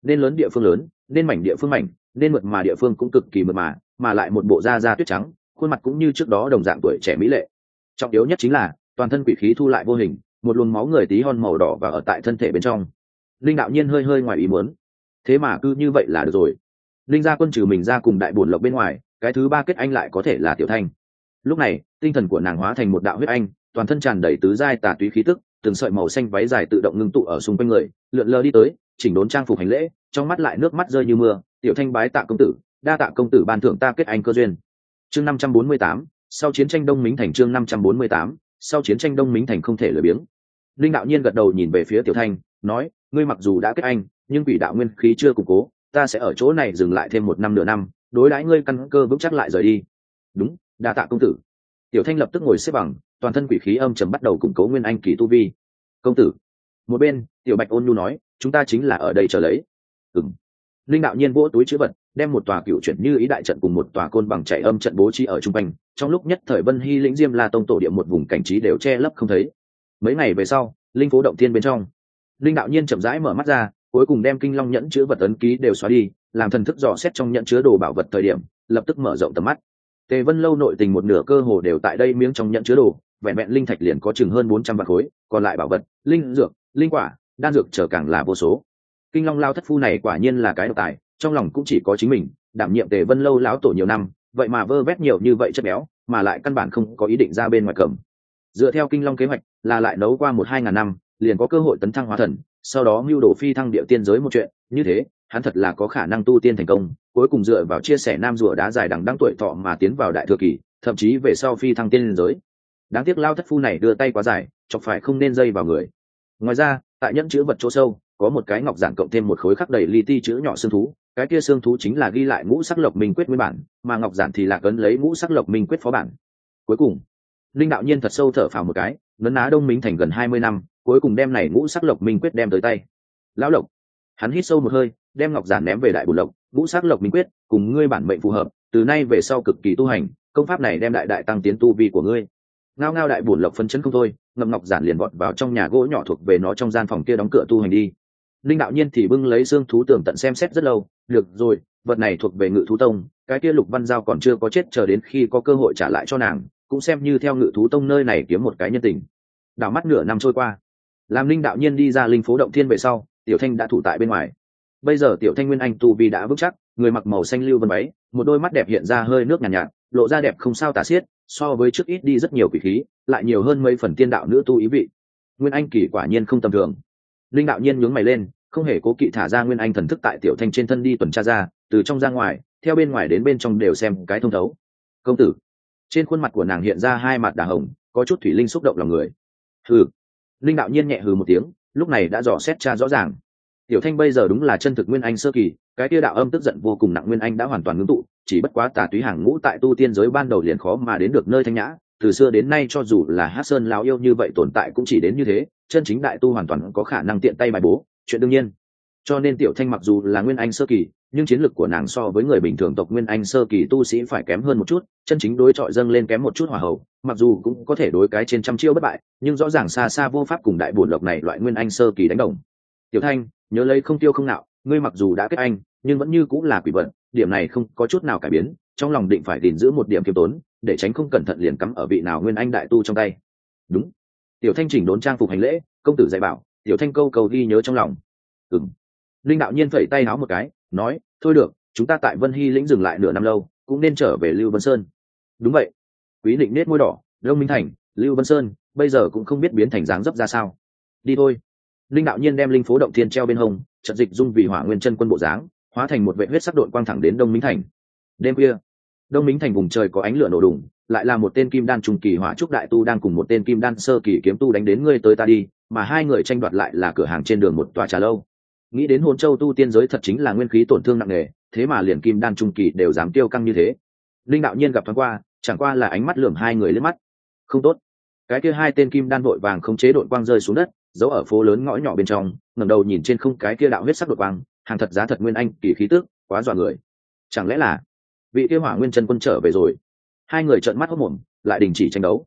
nên lớn địa phương lớn, nên mảnh địa phương mảnh, nên mượt mà địa phương cũng cực kỳ mượt mà, mà lại một bộ da da tuyết trắng, khuôn mặt cũng như trước đó đồng dạng tuổi trẻ mỹ lệ. Trọng yếu nhất chính là toàn thân quỷ khí thu lại vô hình, một luồng máu người tí hon màu đỏ và ở tại thân thể bên trong. Linh đạo nhiên hơi hơi ngoài ý muốn, thế mà cứ như vậy là được rồi. Linh gia quân trừ mình ra cùng đại bổn lộc bên ngoài, cái thứ ba kết anh lại có thể là Tiểu Thanh. Lúc này tinh thần của nàng hóa thành một đạo huyết anh, toàn thân tràn đầy tứ giai tà túy khí tức, từng sợi màu xanh váy dài tự động ngưng tụ ở xung quanh người, lượn lờ đi tới, chỉnh đốn trang phục hành lễ, trong mắt lại nước mắt rơi như mưa. Tiểu Thanh bái tạ công tử, đa tạ công tử ban thưởng ta kết anh cơ duyên. Chương năm trăm bốn mươi tám, sau chiến tranh Đông Mính thành. Chương năm trăm bốn mươi tám, sau chiến tranh Đông Mính thành không thể lười biếng. Linh đạo nhiên gật đầu nhìn về phía Tiểu Thanh, nói, ngươi mặc dù đã kết anh, nhưng quỷ đạo nguyên khí chưa củng cố, ta sẽ ở chỗ này dừng lại thêm một năm nửa năm, đối đãi ngươi căn cơ vững chắc lại rời đi. Đúng, đa tạ công tử. Tiểu Thanh lập tức ngồi xếp bằng, toàn thân quỷ khí âm trầm bắt đầu củng cố nguyên anh kỳ tu vi. Công tử. Một bên, Tiểu Bạch ôn nhu nói, chúng ta chính là ở đây chờ lấy. Ừm. Linh đạo nhiên vỗ túi chữ vật, đem một tòa cựu chuyển như ý đại trận cùng một tòa côn bằng chạy âm trận bố trí ở trung quanh. Trong lúc nhất thời Vân Hy lĩnh Diêm La tông tổ địa một vùng cảnh trí đều che lấp không thấy. Mấy ngày về sau, linh phố động thiên bên trong, linh đạo nhiên chậm rãi mở mắt ra, cuối cùng đem kinh long nhẫn chứa vật ấn ký đều xóa đi, làm thần thức dò xét trong nhẫn chứa đồ bảo vật thời điểm, lập tức mở rộng tầm mắt. Tề Vân lâu nội tình một nửa cơ hồ đều tại đây miếng trong nhẫn chứa đồ, vẹn vẹn linh thạch liền có chừng hơn bốn trăm vạn khối, còn lại bảo vật, linh dược, linh quả, đan dược trở càng là vô số. Kinh Long lao thất phu này quả nhiên là cái độc tài, trong lòng cũng chỉ có chính mình, đảm nhiệm Tề Vân lâu lão tổ nhiều năm, vậy mà vơ vét nhiều như vậy chất béo, mà lại căn bản không có ý định ra bên ngoài cầm. Dựa theo Kinh Long kế hoạch, là lại nấu qua một hai ngàn năm, liền có cơ hội tấn thăng hóa thần, sau đó mưu đồ phi thăng địa tiên giới một chuyện, như thế, hắn thật là có khả năng tu tiên thành công, cuối cùng dựa vào chia sẻ nam rùa đá dài đằng đẵng tuổi thọ mà tiến vào đại thừa kỳ, thậm chí về sau phi thăng tiên giới. Đáng tiếc lao thất phu này đưa tay quá dài, chọc phải không nên dây vào người. Ngoài ra, tại nhẫn chữ vật chỗ sâu, có một cái ngọc giản cộng thêm một khối khắc đầy li ti chữ nhỏ xương thú, cái kia xương thú chính là ghi lại ngũ sắc lộc minh quyết nguyên bản, mà ngọc giản thì là cấn lấy ngũ sắc lộc minh quyết phó bản. Cuối cùng, linh đạo nhiên thật sâu thở phào một cái, nấn ná Đông Mính thành gần hai mươi năm, cuối cùng đem này ngũ sắc lộc minh quyết đem tới tay. Lão Lộc, hắn hít sâu một hơi, đem ngọc giản ném về đại bổn lộc, ngũ sắc lộc minh quyết cùng ngươi bản mệnh phù hợp, từ nay về sau cực kỳ tu hành, công pháp này đem đại đại tăng tiến tu vi của ngươi. Ngao ngao đại bổn lộc phân chấn không thôi, ngậm ngọc giản liền vọt vào trong nhà gỗ nhỏ thuộc về nó trong gian phòng kia đóng cửa tu hành đi. Linh đạo nhiên thì bưng lấy xương thú tường tận xem xét rất lâu, được rồi, vật này thuộc về Ngự thú tông, cái kia Lục Văn Giao còn chưa có chết, chờ đến khi có cơ hội trả lại cho nàng, cũng xem như theo Ngự thú tông nơi này kiếm một cái nhân tình. Đảo mắt nửa năm trôi qua, làm linh đạo nhiên đi ra linh phố động thiên về sau, Tiểu Thanh đã thủ tại bên ngoài. Bây giờ Tiểu Thanh nguyên anh tu vi đã vững chắc, người mặc màu xanh lưu vân váy, một đôi mắt đẹp hiện ra hơi nước nhàn nhạt, nhạt, lộ ra đẹp không sao tả xiết, so với trước ít đi rất nhiều quỷ khí, lại nhiều hơn mấy phần tiên đạo nữ tu ý vị. Nguyên anh kỳ quả nhiên không tầm thường. Linh đạo nhiên nhướng mày lên, không hề cố kỵ thả ra nguyên anh thần thức tại Tiểu Thanh trên thân đi tuần tra ra, từ trong ra ngoài, theo bên ngoài đến bên trong đều xem cái thông thấu. Công tử. Trên khuôn mặt của nàng hiện ra hai mặt đỏ hồng, có chút thủy linh xúc động lòng người. Hừ. Linh đạo nhiên nhẹ hừ một tiếng, lúc này đã dò xét tra rõ ràng. Tiểu Thanh bây giờ đúng là chân thực nguyên anh sơ kỳ, cái kia đạo âm tức giận vô cùng nặng nguyên anh đã hoàn toàn ngưng tụ, chỉ bất quá tà túy hàng ngũ tại tu tiên giới ban đầu liền khó mà đến được nơi thanh nhã, từ xưa đến nay cho dù là Hắc Sơn lão yêu như vậy tồn tại cũng chỉ đến như thế, chân chính đại tu hoàn toàn có khả năng tiện tay bài bố, chuyện đương nhiên. Cho nên Tiểu Thanh mặc dù là nguyên anh sơ kỳ, nhưng chiến lực của nàng so với người bình thường tộc nguyên anh sơ kỳ tu sĩ phải kém hơn một chút, chân chính đối chọi dâng lên kém một chút hỏa hậu, mặc dù cũng có thể đối cái trên trăm chiêu bất bại, nhưng rõ ràng xa xa vô pháp cùng đại bổn lộc này loại nguyên anh sơ kỳ đánh đồng. Tiểu Thanh, nhớ lấy không tiêu không nạo, ngươi mặc dù đã kết anh, nhưng vẫn như cũng là quỷ vận, điểm này không có chút nào cải biến, trong lòng định phải gìn giữ một điểm kiêm tốn, để tránh không cẩn thận liền cắm ở vị nào nguyên anh đại tu trong tay. Đúng. Tiểu Thanh chỉnh đốn trang phục hành lễ, công tử dạy bảo, Tiểu Thanh câu cầu ghi nhớ trong lòng. Ừm. Linh đạo nhiên phẩy tay áo một cái, nói, thôi được, chúng ta tại Vân Hy lĩnh dừng lại nửa năm lâu, cũng nên trở về Lưu Vân Sơn. Đúng vậy. Quý Định nết môi đỏ, Đông Minh thành, Lưu Vân Sơn, bây giờ cũng không biết biến thành dáng dấp ra sao. Đi thôi. Linh đạo nhiên đem linh phố động thiên treo bên hông, trận dịch dung vì hỏa nguyên chân quân bộ dáng, hóa thành một vệ huyết sắc đội quang thẳng đến Đông Minh thành. Đêm khuya, Đông Minh thành vùng trời có ánh lửa nổ đùng, lại là một tên kim đan trung kỳ hỏa trúc đại tu đang cùng một tên kim đan sơ kỳ kiếm tu đánh đến ngươi tới ta đi, mà hai người tranh đoạt lại là cửa hàng trên đường một tòa trà lâu. Nghĩ đến Hồn Châu tu tiên giới thật chính là nguyên khí tổn thương nặng nề, thế mà liền kim đan trung kỳ đều dám tiêu căng như thế. Linh đạo nhiên gặp thoáng qua, chẳng qua là ánh mắt lườm hai người lên mắt. Không tốt. Cái kia hai tên kim đan vội vàng không chế đội quang rơi xuống đất, giấu ở phố lớn ngõ nhỏ bên trong, ngẩng đầu nhìn trên không cái kia đạo huyết sắc đội quang, hàng thật giá thật nguyên anh kỳ khí tức, quá dọa người. Chẳng lẽ là vị kia hỏa nguyên chân quân trở về rồi? Hai người trợn mắt hốt mồm, lại đình chỉ tranh đấu.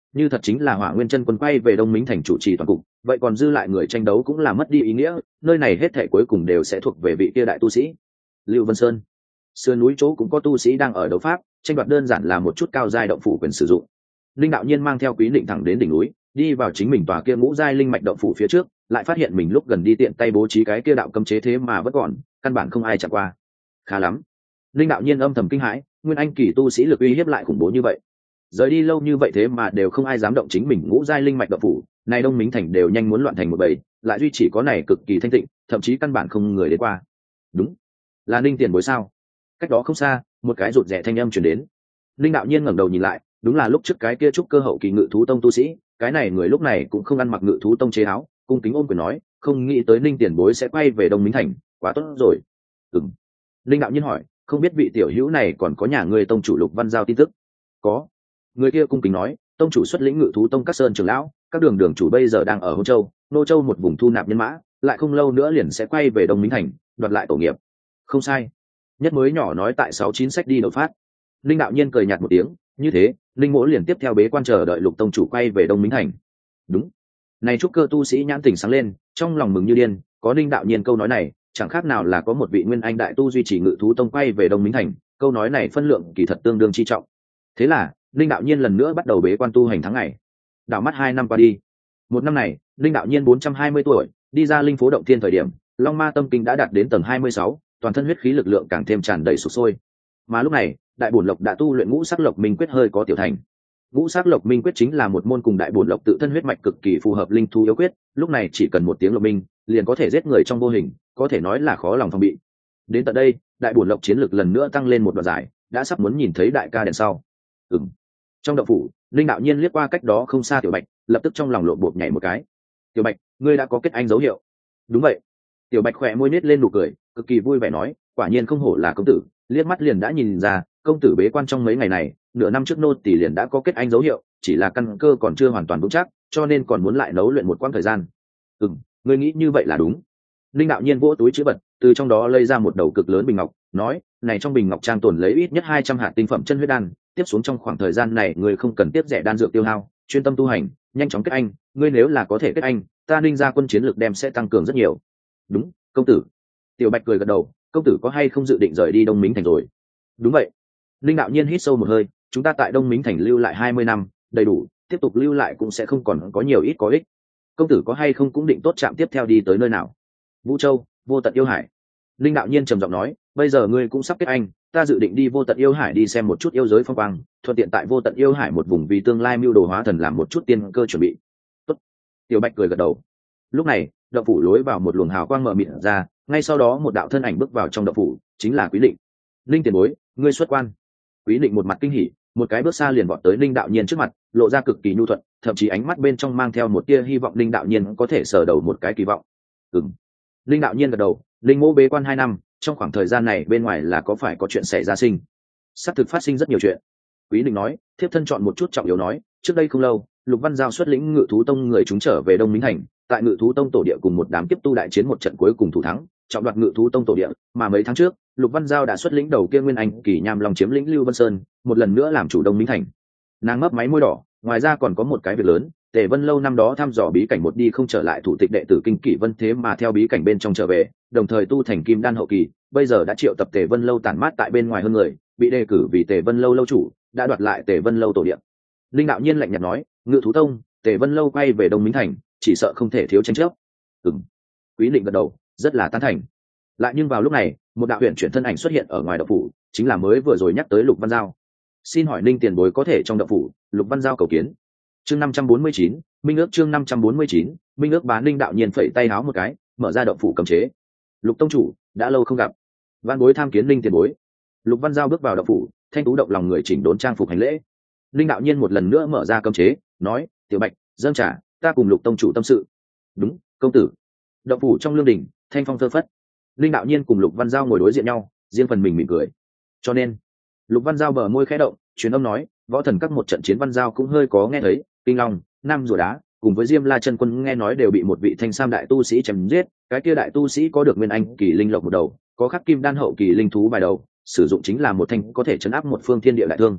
như thật chính là Hỏa Nguyên chân quân quay về Đông Minh thành chủ trì toàn cục, vậy còn dư lại người tranh đấu cũng là mất đi ý nghĩa, nơi này hết thảy cuối cùng đều sẽ thuộc về vị kia đại tu sĩ. Lưu Vân Sơn, sườn núi chỗ cũng có tu sĩ đang ở đấu pháp, tranh đoạt đơn giản là một chút cao giai động phủ quyền sử dụng. Linh Đạo Nhiên mang theo Quý Định thẳng đến đỉnh núi, đi vào chính mình tòa kia ngũ giai linh mạch động phủ phía trước, lại phát hiện mình lúc gần đi tiện tay bố trí cái kia đạo cấm chế thế mà vẫn còn, căn bản không ai chạm qua. Khá lắm. Linh Đạo Nhiên âm thầm kinh hãi, nguyên anh kỳ tu sĩ lực uy hiếp lại khủng bố như vậy. Rời đi lâu như vậy thế mà đều không ai dám động chính mình ngũ giai linh mạch động phủ, này Đông Minh thành đều nhanh muốn loạn thành một bầy, lại duy chỉ có này cực kỳ thanh tịnh, thậm chí căn bản không người đến qua. Đúng, là Ninh Tiền Bối sao? Cách đó không xa, một cái rụt rè thanh âm truyền đến. Linh Đạo Nhiên ngẩng đầu nhìn lại, đúng là lúc trước cái kia trúc cơ hậu kỳ ngự thú tông tu sĩ, cái này người lúc này cũng không ăn mặc ngự thú tông chế áo, cung kính ôm quyền nói, không nghĩ tới Ninh Tiền Bối sẽ quay về Đông Minh thành, quá tốt rồi. Ừm. Linh Đạo Nhiên hỏi, không biết vị tiểu hữu này còn có nhà người tông chủ Lục Văn Giao tin tức? Có. Người kia cung kính nói, tông chủ xuất lĩnh ngự thú tông các sơn trưởng lão, các đường đường chủ bây giờ đang ở Hô Châu, Nô Châu một vùng thu nạp nhân mã, lại không lâu nữa liền sẽ quay về Đông Minh thành, đoạt lại tổ nghiệp. Không sai. Nhất mới nhỏ nói tại sáu chín sách đi đột phát. Linh Đạo Nhiên cười nhạt một tiếng, như thế, Linh Mỗ liền tiếp theo bế quan chờ đợi Lục tông chủ quay về Đông Minh thành. Đúng. Này trúc cơ tu sĩ nhãn tỉnh sáng lên, trong lòng mừng như điên, có Linh Đạo Nhiên câu nói này, chẳng khác nào là có một vị nguyên anh đại tu duy trì ngự thú tông quay về Đông Minh thành, câu nói này phân lượng kỳ thật tương đương chi trọng. Thế là, Linh Đạo Nhiên lần nữa bắt đầu bế quan tu hành tháng ngày. Đảo mắt hai năm qua đi. Một năm này, Linh Đạo Nhiên bốn trăm hai mươi tuổi, đi ra linh phố động thiên thời điểm, Long Ma tâm kinh đã đạt đến tầng hai mươi sáu, toàn thân huyết khí lực lượng càng thêm tràn đầy sục sôi. Mà lúc này, Đại Bổn Lộc đã tu luyện Ngũ Sắc Lộc Minh Quyết hơi có tiểu thành. Ngũ Sắc Lộc Minh Quyết chính là một môn cùng Đại Bổn Lộc tự thân huyết mạch cực kỳ phù hợp linh thú yếu quyết, lúc này chỉ cần một tiếng lộc minh, liền có thể giết người trong vô hình, có thể nói là khó lòng phòng bị. Đến tận đây, Đại Bổn Lộc chiến lực lần nữa tăng lên một đoạn giải, đã sắp muốn nhìn thấy đại ca đèn sau. Ừm. Trong động phủ, Linh Đạo Nhiên liếc qua cách đó không xa Tiểu Bạch, lập tức trong lòng lộn bột nhảy một cái. Tiểu Bạch, ngươi đã có kết anh dấu hiệu. Đúng vậy. Tiểu Bạch khỏe môi nết lên nụ cười, cực kỳ vui vẻ nói, quả nhiên không hổ là công tử, liếc mắt liền đã nhìn ra, công tử bế quan trong mấy ngày này, nửa năm trước nô tỳ liền đã có kết anh dấu hiệu, chỉ là căn cơ còn chưa hoàn toàn vững chắc, cho nên còn muốn lại nấu luyện một quãng thời gian. Ừm, ngươi nghĩ như vậy là đúng. Linh Đạo Nhiên vỗ túi trữ vật, từ trong đó lấy ra một đầu cực lớn bình ngọc, nói, này trong bình ngọc trang tồn lấy ít nhất hai trăm hạt tinh phẩm chân huyết đan, tiếp xuống trong khoảng thời gian này ngươi không cần tiếp rẻ đan dược tiêu hao, chuyên tâm tu hành, nhanh chóng kết anh, ngươi nếu là có thể kết anh, ta Ninh gia quân chiến lực đem sẽ tăng cường rất nhiều. Đúng, công tử. Tiểu Bạch cười gật đầu, công tử có hay không dự định rời đi Đông Minh thành rồi? Đúng vậy. Linh Đạo Nhiên hít sâu một hơi, chúng ta tại Đông Minh thành lưu lại hai mươi năm, đầy đủ, tiếp tục lưu lại cũng sẽ không còn có nhiều ít có ích. Công tử có hay không cũng định tốt chạm tiếp theo đi tới nơi nào? Vũ Châu, Vô Tận Yêu Hải. Linh Đạo Nhiên trầm giọng nói, bây giờ ngươi cũng sắp kết anh, ta dự định đi Vô Tận Yêu Hải đi xem một chút yêu giới phong quang, thuận tiện tại Vô Tận Yêu Hải một vùng vì tương lai mưu đồ hóa thần làm một chút tiên cơ chuẩn bị. Tốt. Tiểu Bạch cười gật đầu. Lúc này, động phủ lối vào một luồng hào quang mờ mịt ra, ngay sau đó một đạo thân ảnh bước vào trong động phủ, chính là Quý Định. Linh tiền bối, ngươi xuất quan. Quý Định một mặt kinh hỉ, một cái bước xa liền vọt tới Linh Đạo Nhiên trước mặt, lộ ra cực kỳ nhu thuận, thậm chí ánh mắt bên trong mang theo một tia hy vọng Linh Đạo Nhiên có thể sở đầu một cái kỳ vọng. Ừm. Linh Đạo Nhiên gật đầu, Linh Mỗ bế quan hai năm, trong khoảng thời gian này bên ngoài là có phải có chuyện xảy ra sinh. Sắp thực phát sinh rất nhiều chuyện. Quý Định nói, thiếp thân chọn một chút trọng yếu nói, trước đây không lâu, Lục Văn Giao xuất lĩnh Ngự thú tông người chúng trở về Đông Minh thành, tại Ngự thú tông tổ địa cùng một đám kiếp tu đại chiến một trận cuối cùng thủ thắng, trọng đoạt Ngự thú tông tổ địa, mà mấy tháng trước, Lục Văn Giao đã xuất lĩnh đầu kia Nguyên Anh kỳ Nham Long chiếm lĩnh Lưu Vân Sơn, một lần nữa làm chủ Đông Minh thành. Nàng mấp máy môi đỏ, ngoài ra còn có một cái việc lớn, Tề Vân lâu năm đó thăm dò bí cảnh một đi không trở lại thủ tịch đệ tử Kinh Kỷ Vân thế mà theo bí cảnh bên trong trở về, đồng thời tu thành Kim Đan hậu kỳ, bây giờ đã triệu tập Tề Vân lâu tản mát tại bên ngoài hơn người, bị đề cử vì Tề Vân lâu lâu chủ, đã đoạt lại Tề Vân lâu tổ địa. Linh Đạo Nhiên lạnh nhạt nói, Ngự thú tông, Tề Vân lâu quay về Đông Minh thành, chỉ sợ không thể thiếu tranh chấp. Ừm. Quý Định gật đầu, rất là tán thành. Lại nhưng vào lúc này, một đạo huyền chuyển thân ảnh xuất hiện ở ngoài động phủ, chính là mới vừa rồi nhắc tới Lục Văn Giao. Xin hỏi Ninh tiền bối có thể trong động phủ, Lục Văn Giao cầu kiến. Chương năm trăm bốn mươi chín, Minh ước chương năm trăm bốn mươi chín, Minh ước bá Ninh Đạo Nhiên phẩy tay háo một cái, mở ra động phủ cấm chế. Lục tông chủ, đã lâu không gặp. Văn bối tham kiến Ninh tiền bối. Lục Văn Giao bước vào động phủ, thanh tú động lòng người chỉnh đốn trang phục hành lễ. Ninh Đạo Nhiên một lần nữa mở ra cấm chế, nói, Tiểu Bạch, dâng trà, ta cùng Lục tông chủ tâm sự. Đúng, công tử. Động phủ trong lương đình, thanh phong thơ phất. Ninh Đạo Nhiên cùng Lục Văn Giao ngồi đối diện nhau, riêng phần mình mỉm cười. Cho nên, Lục Văn Giao bờ môi khẽ động, truyền âm nói, võ thần các một trận chiến Văn Giao cũng hơi có nghe thấy, Kinh Long, Nam Rùa Đá, cùng với Diêm La chân quân nghe nói đều bị một vị thanh sam đại tu sĩ chém giết, cái kia đại tu sĩ có được Nguyên Anh kỳ linh lộc một đầu, có khắc Kim Đan hậu kỳ linh thú vài đầu, sử dụng chính là một thanh có thể chấn áp một phương thiên địa đại thương.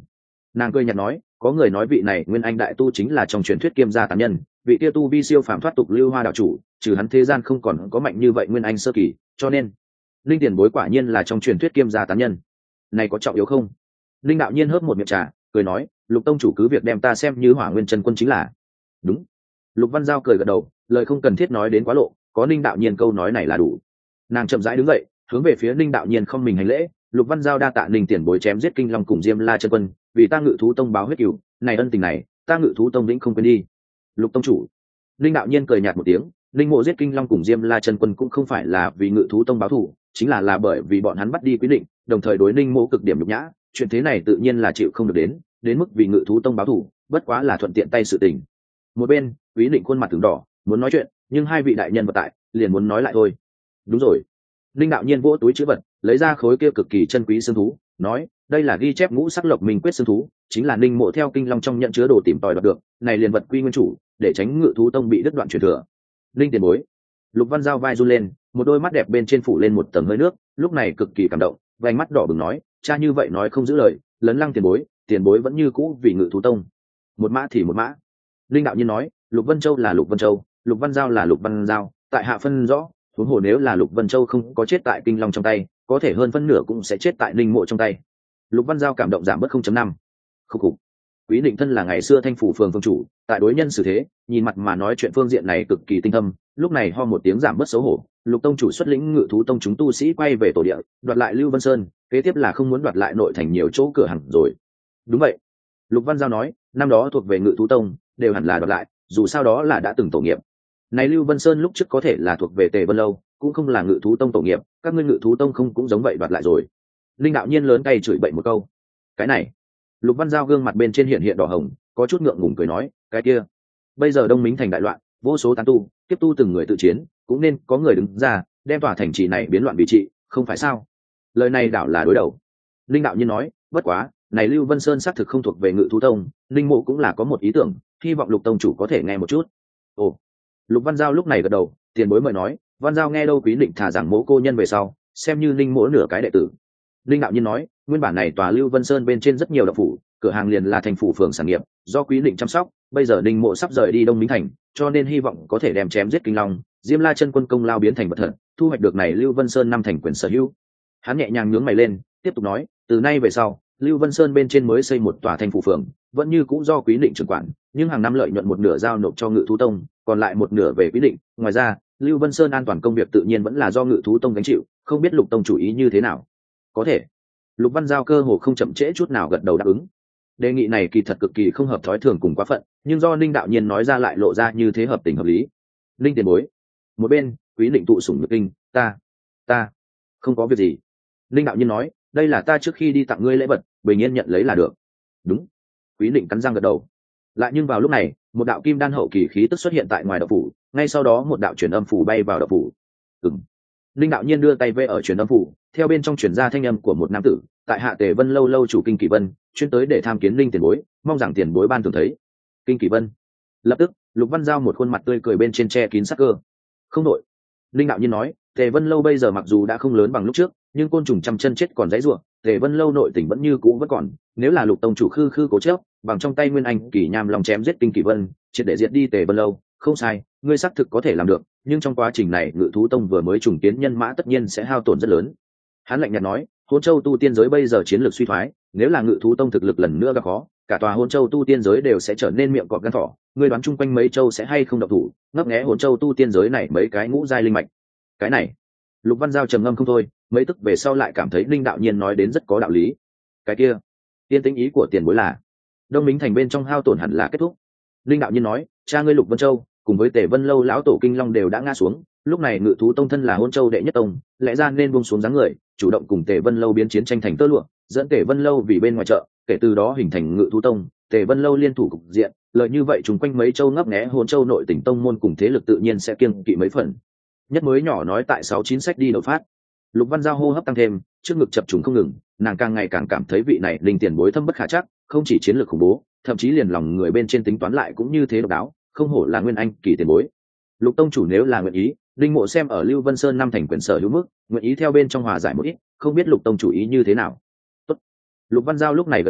Nàng cười nhạt nói, có người nói vị này nguyên anh đại tu chính là trong truyền thuyết kiêm gia tán nhân, vị kia tu vi siêu phàm thoát tục lưu hoa đạo chủ, trừ hắn thế gian không còn có mạnh như vậy nguyên anh sơ kỳ, cho nên linh tiền bối quả nhiên là trong truyền thuyết kiêm gia tán nhân. Này có trọng yếu không? Linh đạo nhiên hớp một miệng trà, cười nói, Lục tông chủ cứ việc đem ta xem như Hỏa Nguyên chân quân chính là. Đúng. Lục Văn Giao cười gật đầu, lời không cần thiết nói đến quá lộ, có Linh đạo nhiên câu nói này là đủ. Nàng chậm rãi đứng dậy, hướng về phía Linh đạo nhiên không mình hành lễ. Lục Văn Giao đa tạ Linh tiền bối chém giết Kinh Long cùng Diêm La chân quân, vì ta Ngự thú tông báo huyết cửu, này ân tình này, ta Ngự thú tông vĩnh không quên đi. Lục tông chủ. Linh đạo nhiên cười nhạt một tiếng, Linh mộ giết Kinh Long cùng Diêm La chân quân cũng không phải là vì Ngự thú tông báo thù, chính là là bởi vì bọn hắn bắt đi Quý Định, đồng thời đối Linh mộ cực điểm nhục nhã, chuyện thế này tự nhiên là chịu không được đến, đến mức vì Ngự thú tông báo thù, bất quá là thuận tiện tay sự tình. Một bên, Quý Định khuôn mặt từng đỏ, muốn nói chuyện, nhưng hai vị đại nhân vật tại, liền muốn nói lại thôi. Đúng rồi. Linh đạo nhiên vỗ túi trữ vật, lấy ra khối kia cực kỳ chân quý xương thú, nói, đây là ghi chép ngũ sắc lộc minh quyết xương thú, chính là Linh mộ theo Kinh Long trong nhận chứa đồ tìm tòi đoạt được, này liền vật quy nguyên chủ, để tránh Ngự thú tông bị đứt đoạn truyền thừa. Linh tiền bối. Lục Văn Giao vai run lên, một đôi mắt đẹp bên trên phủ lên một tầng hơi nước, lúc này cực kỳ cảm động, vành mắt đỏ bừng nói, cha như vậy nói không giữ lời, lấn lăng tiền bối, tiền bối vẫn như cũ vì Ngự thú tông. Một mã thì một mã. Linh đạo nhiên nói, Lục Vân Châu là Lục Vân Châu, Lục Văn Giao là Lục Văn Giao, tại hạ phân rõ, huống hồ nếu là Lục Vân Châu không có chết tại Kinh Long trong tay, có thể hơn phân nửa cũng sẽ chết tại Linh mộ trong tay. Lục Văn Giao cảm động giảm bớt không chấm năm. Khúc khục. Quý Định thân là ngày xưa Thanh phủ phường vương chủ, tại đối nhân xử thế, nhìn mặt mà nói chuyện phương diện này cực kỳ tinh thâm, lúc này ho một tiếng giảm bớt xấu hổ. Lục tông chủ xuất lĩnh Ngự thú tông chúng tu sĩ quay về tổ địa, đoạt lại Lưu Vân Sơn, kế tiếp là không muốn đoạt lại nội thành nhiều chỗ cửa hàng rồi. Đúng vậy. Lục Văn Giao nói, năm đó thuộc về Ngự thú tông, đều hẳn là đoạt lại, dù sao đó là đã từng tổ nghiệp. Này Lưu Vân Sơn lúc trước có thể là thuộc về Tề Vân Lâu, cũng không là Ngự thú tông tổ nghiệp, các ngươi Ngự thú tông không cũng giống vậy đoạt lại rồi. Linh đạo nhiên lớn tay chửi bậy một câu. Cái này. Lục Văn Giao gương mặt bên trên hiện hiện đỏ hồng, có chút ngượng ngùng cười nói, cái kia. Bây giờ Đông Minh thành đại loạn, vô số tán tu, tiếp tu từng người tự chiến, cũng nên có người đứng ra, đem tòa thành trì này biến loạn vị trị, không phải sao? Lời này đảo là đối đầu. Linh đạo nhiên nói, bất quá, này Lưu Vân Sơn xác thực không thuộc về Ngự thú tông, Linh mộ cũng là có một ý tưởng, hy vọng Lục tông chủ có thể nghe một chút. Ồ. Lục Văn Giao lúc này gật đầu, tiền bối mời nói, Văn Giao nghe đâu Quý Định thả rằng mỗ cô nhân về sau, xem như Linh mỗ nửa cái đệ tử. Linh đạo nhiên nói, nguyên bản này tòa Lưu Vân Sơn bên trên rất nhiều đạo phủ, cửa hàng liền là thành phủ phường sản nghiệp, do Quý Định chăm sóc, bây giờ Linh mộ sắp rời đi Đông Minh thành, cho nên hy vọng có thể đem chém giết Kinh Long, Diêm La chân quân công lao biến thành vật thật, thu hoạch được này Lưu Vân Sơn năm thành quyền sở hữu. Hắn nhẹ nhàng nhướng mày lên, tiếp tục nói, từ nay về sau, Lưu Vân Sơn bên trên mới xây một tòa thành phủ phường, vẫn như cũ do Quý Định trưởng quản, nhưng hàng năm lợi nhuận một nửa giao nộp cho Ngự thú tông, còn lại một nửa về Quý Định. Ngoài ra, Lưu Vân Sơn an toàn công việc tự nhiên vẫn là do Ngự thú tông gánh chịu, không biết Lục tông chủ ý như thế nào. Có thể. Lục Văn Giao cơ hồ không chậm trễ chút nào gật đầu đáp ứng. Đề nghị này kỳ thật cực kỳ không hợp thói thường cùng quá phận, nhưng do Ninh đạo nhiên nói ra lại lộ ra như thế hợp tình hợp lý. Ninh tiền bối. Một bên, Quý Định tụ sủng nhược kinh, ta, ta, không có việc gì. Ninh đạo nhiên nói, đây là ta trước khi đi tặng ngươi lễ vật, bình yên nhận lấy là được. Đúng. Quý Định cắn răng gật đầu. Lại nhưng vào lúc này, một đạo kim đan hậu kỳ khí tức xuất hiện tại ngoài đạo phủ, ngay sau đó một đạo truyền âm phủ bay vào đạo phủ. Ừm. Ninh đạo nhiên đưa tay vê ở truyền âm phủ, theo bên trong truyền ra thanh âm của một nam tử, tại hạ Tề Vân lâu lâu chủ Kinh Kỳ Vân, chuyên tới để tham kiến Linh tiền bối, mong rằng tiền bối ban thường thấy. Kinh Kỳ Vân. Lập tức, Lục Văn Giao một khuôn mặt tươi cười bên trên che kín sắc cơ. Không đội. Linh đạo nhiên nói, Tề Vân lâu bây giờ mặc dù đã không lớn bằng lúc trước, nhưng côn trùng trăm chân chết còn dãy rủa, Tề Vân lâu nội tình vẫn như cũ vẫn còn, nếu là Lục tông chủ khư khư cố chấp, bằng trong tay Nguyên Anh kỳ nham lòng chém giết Kinh Kỳ Vân, triệt để diệt đi Tề Vân lâu, không sai, ngươi xác thực có thể làm được, nhưng trong quá trình này Ngự thú tông vừa mới trùng kiến nhân mã tất nhiên sẽ hao tổn rất lớn. Hắn lạnh nhạt nói, Hỗn Châu tu tiên giới bây giờ chiến lược suy thoái, nếu là Ngự thú tông thực lực lần nữa gặp khó, cả tòa Hỗn Châu tu tiên giới đều sẽ trở nên miệng cọp gan thỏ, ngươi đoán chung quanh mấy châu sẽ hay không động thủ, ngấp nghé Hỗn Châu tu tiên giới này mấy cái ngũ giai linh mạch. Cái này, Lục Văn Giao trầm ngâm không thôi, mấy tức về sau lại cảm thấy Linh đạo nhiên nói đến rất có đạo lý. Cái kia, tiên tính ý của tiền bối là, Đông Minh thành bên trong hao tổn hẳn là kết thúc. Linh đạo nhiên nói, cha ngươi Lục Vân Châu cùng với Tề Vân lâu lão tổ Kinh Long đều đã ngã xuống, lúc này Ngự thú tông thân là Hỗn Châu đệ nhất tông, lẽ ra nên buông xuống dáng người, chủ động cùng Tề Vân lâu biến chiến tranh thành tơ lụa, dẫn Tề Vân lâu vì bên ngoài chợ, kể từ đó hình thành Ngự thú tông, Tề Vân lâu liên thủ cục diện, lợi như vậy chúng quanh mấy châu ngấp nghé Hỗn Châu nội tỉnh tông môn cùng thế lực tự nhiên sẽ kiêng kỵ mấy phần. Nhất mới nhỏ nói tại sáu chín sách đi đột phát. Lục Văn Giao hô hấp tăng thêm, trước ngực chập trùng không ngừng, nàng càng ngày càng cảm thấy vị này Linh tiền bối thâm bất khả trắc, không chỉ chiến lược khủng bố, thậm chí liền lòng người bên trên tính toán lại cũng như thế độc đáo, không hổ là Nguyên Anh kỳ tiền bối. Lục tông chủ nếu là nguyện ý, Linh mộ xem ở Lưu Vân Sơn năm thành quyền sở hữu mức, nguyện ý theo bên trong hòa giải một ít, không biết Lục tông chủ ý như thế nào. Tốt. Lục Văn Giao lúc này gật đầu,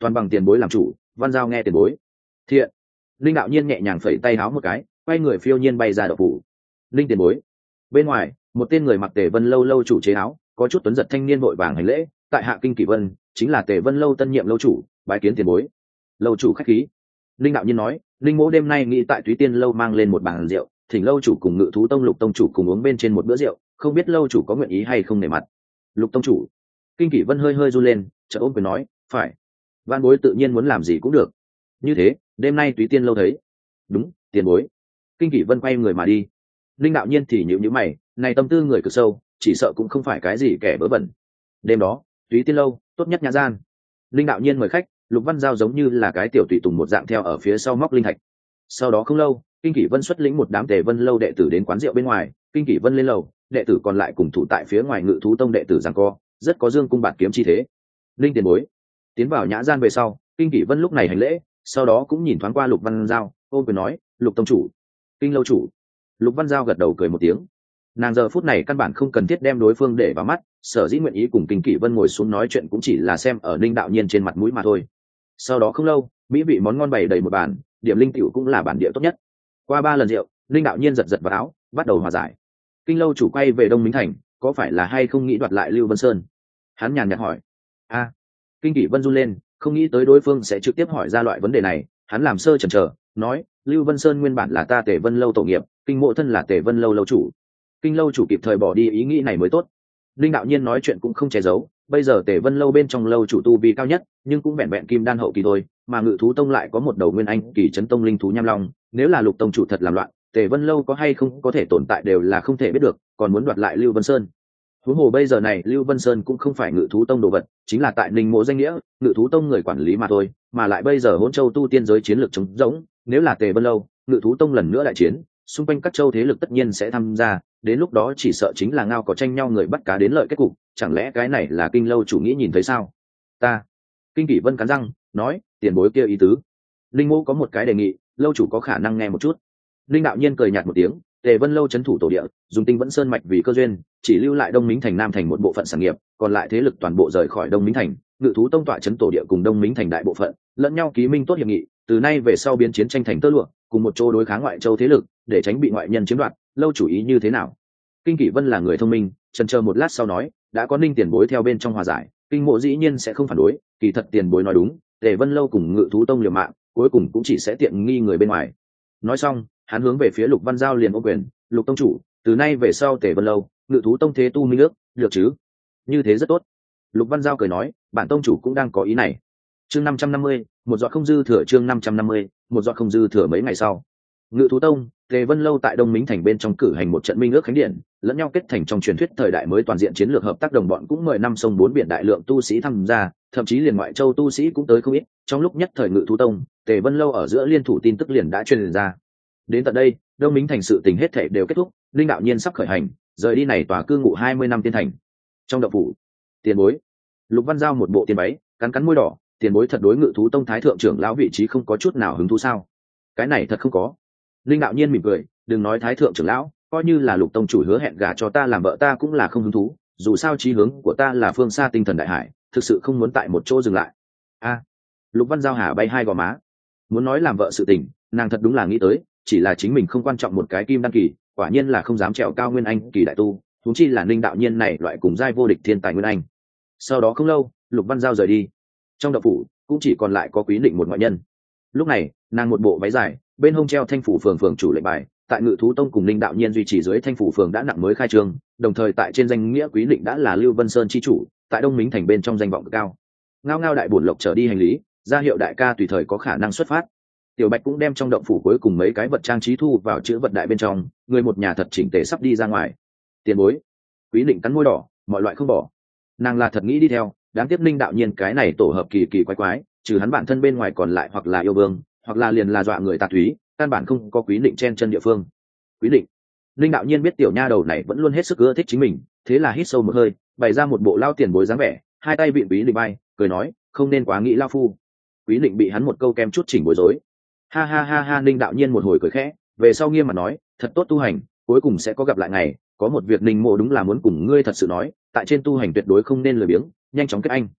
toàn bằng tiền bối làm chủ, Văn Giao nghe tiền bối. Thiện. Linh đạo nhiên nhẹ nhàng phẩy tay háo một cái, quay người phiêu nhiên bay ra đậu phủ. Linh tiền bối. Bên ngoài, một tên người mặc Tề Vân lâu lâu chủ chế áo, có chút tuấn giật thanh niên vội vàng hành lễ, tại hạ Kinh Kỷ Vân, chính là Tề Vân lâu tân nhiệm lâu chủ, bái kiến tiền bối. Lâu chủ khách khí. Linh đạo nhiên nói, Linh mỗ đêm nay nghĩ tại Túy Tiên lâu mang lên một bàn rượu, thỉnh lâu chủ cùng Ngự thú tông Lục tông chủ cùng uống bên trên một bữa rượu, không biết lâu chủ có nguyện ý hay không nể mặt. Lục tông chủ. Kinh Kỷ Vân hơi hơi run lên, chợt ôm quyền nói, phải. Van bối tự nhiên muốn làm gì cũng được. Như thế, đêm nay Túy Tiên lâu thấy. Đúng, tiền bối. Kinh Kỷ Vân quay người mà đi. Linh đạo nhiên thì nhíu nhíu mày, này tâm tư người cực sâu, chỉ sợ cũng không phải cái gì kẻ bớ bẩn. Đêm đó, Túy Tiên lâu, tốt nhất nhà gian. Linh đạo nhiên mời khách, Lục Văn Giao giống như là cái tiểu tùy tùng một dạng theo ở phía sau móc linh thạch. Sau đó không lâu, Kinh Kỷ Vân xuất lĩnh một đám Tề Vân lâu đệ tử đến quán rượu bên ngoài, Kinh Kỷ Vân lên lầu, đệ tử còn lại cùng thủ tại phía ngoài Ngự thú tông đệ tử giằng co, rất có dương cung bạt kiếm chi thế. Linh tiền bối. Tiến vào nhã gian về sau, Kinh Kỷ Vân lúc này hành lễ, sau đó cũng nhìn thoáng qua Lục Văn Giao, ôm quyền nói, Lục tông chủ. Kinh lâu chủ. Lục Văn Giao gật đầu cười một tiếng. Nàng giờ phút này căn bản không cần thiết đem đối phương để vào mắt, sở dĩ nguyện ý cùng Kinh Kỷ Vân ngồi xuống nói chuyện cũng chỉ là xem ở Ninh đạo nhiên trên mặt mũi mà thôi. Sau đó không lâu, mỹ vị món ngon bày đầy một bàn, điểm linh tiểu cũng là bản địa tốt nhất. Qua ba lần rượu, Ninh đạo nhiên giật giật vào áo, bắt đầu hòa giải. Kinh lâu chủ quay về Đông Minh thành, có phải là hay không nghĩ đoạt lại Lưu Vân Sơn? Hắn nhàn nhạt hỏi. A. Kinh Kỷ Vân run lên, không nghĩ tới đối phương sẽ trực tiếp hỏi ra loại vấn đề này, hắn làm sơ chần chờ, nói, Lưu Vân Sơn nguyên bản là ta Tề Vân lâu tổ nghiệp, Kinh mộ thân là Tề Vân lâu lâu chủ. Kinh lâu chủ kịp thời bỏ đi ý nghĩ này mới tốt. Linh đạo nhiên nói chuyện cũng không che giấu, bây giờ Tề Vân lâu bên trong lâu chủ tu vi cao nhất, nhưng cũng vẹn vẹn kim đan hậu kỳ thôi, mà Ngự thú tông lại có một đầu nguyên anh kỳ chấn tông linh thú nham long, nếu là Lục tông chủ thật làm loạn, Tề Vân lâu có hay không có thể tồn tại đều là không thể biết được, còn muốn đoạt lại Lưu Vân Sơn. Huống hồ bây giờ này Lưu Vân Sơn cũng không phải Ngự thú tông đồ vật, chính là tại Ninh Mộ danh nghĩa, Ngự thú tông người quản lý mà thôi, mà lại bây giờ Hỗn Châu tu tiên giới chiến lược trống rỗng, nếu là Tề Vân lâu, Ngự thú tông lần nữa đại chiến, xung quanh các châu thế lực tất nhiên sẽ tham gia, đến lúc đó chỉ sợ chính là ngao có tranh nhau người bắt cá đến lợi kết cục, chẳng lẽ cái này là Kinh lâu chủ nghĩ nhìn thấy sao? Ta. Kinh Kỷ Vân cắn răng, nói, tiền bối kia ý tứ. Linh Mộ có một cái đề nghị, lâu chủ có khả năng nghe một chút. Linh đạo nhiên cười nhạt một tiếng, Tề Vân lâu trấn thủ tổ địa, dùng Tinh Vẫn Sơn mạch vì cơ duyên, chỉ lưu lại Đông Minh thành Nam thành một bộ phận sản nghiệp, còn lại thế lực toàn bộ rời khỏi Đông Minh thành, Ngự thú tông tọa trấn tổ địa cùng Đông Minh thành đại bộ phận, lẫn nhau ký minh tốt hiệp nghị, từ nay về sau biến chiến tranh thành tơ lụa, cùng một chỗ đối kháng ngoại châu thế lực, để tránh bị ngoại nhân chiếm đoạt, lâu chủ ý như thế nào? Kinh Kỷ Vân là người thông minh, chần chờ một lát sau nói, đã có Ninh tiền bối theo bên trong hòa giải, Kinh mộ dĩ nhiên sẽ không phản đối, kỳ thật tiền bối nói đúng, Tề Vân lâu cùng Ngự thú tông liều mạng, cuối cùng cũng chỉ sẽ tiện nghi người bên ngoài. Nói xong, hắn hướng về phía Lục Văn Giao liền ôm quyền, Lục tông chủ, từ nay về sau Tề Vân lâu, Ngự thú tông thế tu minh ước, được chứ? Như thế rất tốt. Lục Văn Giao cười nói, bản tông chủ cũng đang có ý này. Chương năm trăm năm mươi, một giọt không dư thừa chương năm trăm năm mươi, một giọt không dư thừa mấy ngày sau. Ngự thú tông, Tề Vân lâu tại Đông Minh thành bên trong cử hành một trận minh ước khánh điện, lẫn nhau kết thành trong truyền thuyết thời đại mới toàn diện chiến lược hợp tác đồng bọn cũng mười năm sông bốn biển đại lượng tu sĩ tham gia, thậm chí liền ngoại châu tu sĩ cũng tới không ít. Trong lúc nhất thời Ngự thú tông, Tề Vân lâu ở giữa liên thủ tin tức liền đã truyền ra. Đến tận đây, Đông Minh thành sự tình hết thảy đều kết thúc, Linh đạo nhiên sắp khởi hành, rời đi này tòa cư ngụ hai mươi năm tiên thành. Trong động phủ, tiền bối, Lục Văn Giao một bộ tiền váy, cắn cắn môi đỏ, tiền bối thật đối Ngự thú tông thái thượng trưởng lão vị trí không có chút nào hứng thú sao? Cái này thật không có. Linh đạo nhiên mỉm cười, đừng nói thái thượng trưởng lão, coi như là Lục tông chủ hứa hẹn gả cho ta làm vợ ta cũng là không hứng thú, dù sao chí hướng của ta là phương xa tinh thần đại hải, thực sự không muốn tại một chỗ dừng lại. A. Lục Văn Giao hà bay hai gò má. Muốn nói làm vợ sự tình, nàng thật đúng là nghĩ tới, chỉ là chính mình không quan trọng một cái kim đăng kỳ, quả nhiên là không dám trèo cao nguyên anh kỳ đại tu, huống chi là Linh đạo nhiên này loại cùng giai vô địch thiên tài nguyên anh. Sau đó không lâu, Lục Văn Giao rời đi. Trong động phủ cũng chỉ còn lại có Quý Định một ngoại nhân. Lúc này, nàng một bộ váy dài, bên hông treo thanh phủ phường phường chủ lệnh bài, tại Ngự thú tông cùng Linh đạo nhiên duy trì dưới thanh phủ phường đã nặng mới khai trương, đồng thời tại trên danh nghĩa Quý Định đã là Lưu Vân Sơn chi chủ, tại Đông Minh thành bên trong danh vọng cực cao. Ngao ngao đại bổn lộc trở đi hành lý, ra hiệu đại ca tùy thời có khả năng xuất phát. Tiểu Bạch cũng đem trong động phủ cuối cùng mấy cái vật trang trí thu vào chữ vật đại bên trong, người một nhà thật chỉnh tề sắp đi ra ngoài. Tiền bối, Quý Định cắn môi đỏ, mọi loại không bỏ. Nàng là thật nghĩ đi theo, đáng tiếc Linh đạo nhiên cái này tổ hợp kỳ kỳ quái quái, trừ hắn bản thân bên ngoài còn lại hoặc là yêu vương, hoặc là liền là dọa người tà thúy, căn bản không có Quý Định chen chân địa phương. Quý Định, Linh đạo nhiên biết tiểu nha đầu này vẫn luôn hết sức ưa thích chính mình, thế là hít sâu một hơi, bày ra một bộ lao tiền bối dáng vẻ, hai tay vịn Quý Định bay, cười nói, không nên quá nghĩ lao phu. Quý Định bị hắn một câu kem chút chỉnh bối rối. Ha ha ha ha, Linh đạo nhiên một hồi cười khẽ, về sau nghiêm mà nói, thật tốt tu hành, cuối cùng sẽ có gặp lại ngày, có một việc Linh mộ đúng là muốn cùng ngươi thật sự nói, tại trên tu hành tuyệt đối không nên lười biếng, nhanh chóng kết anh.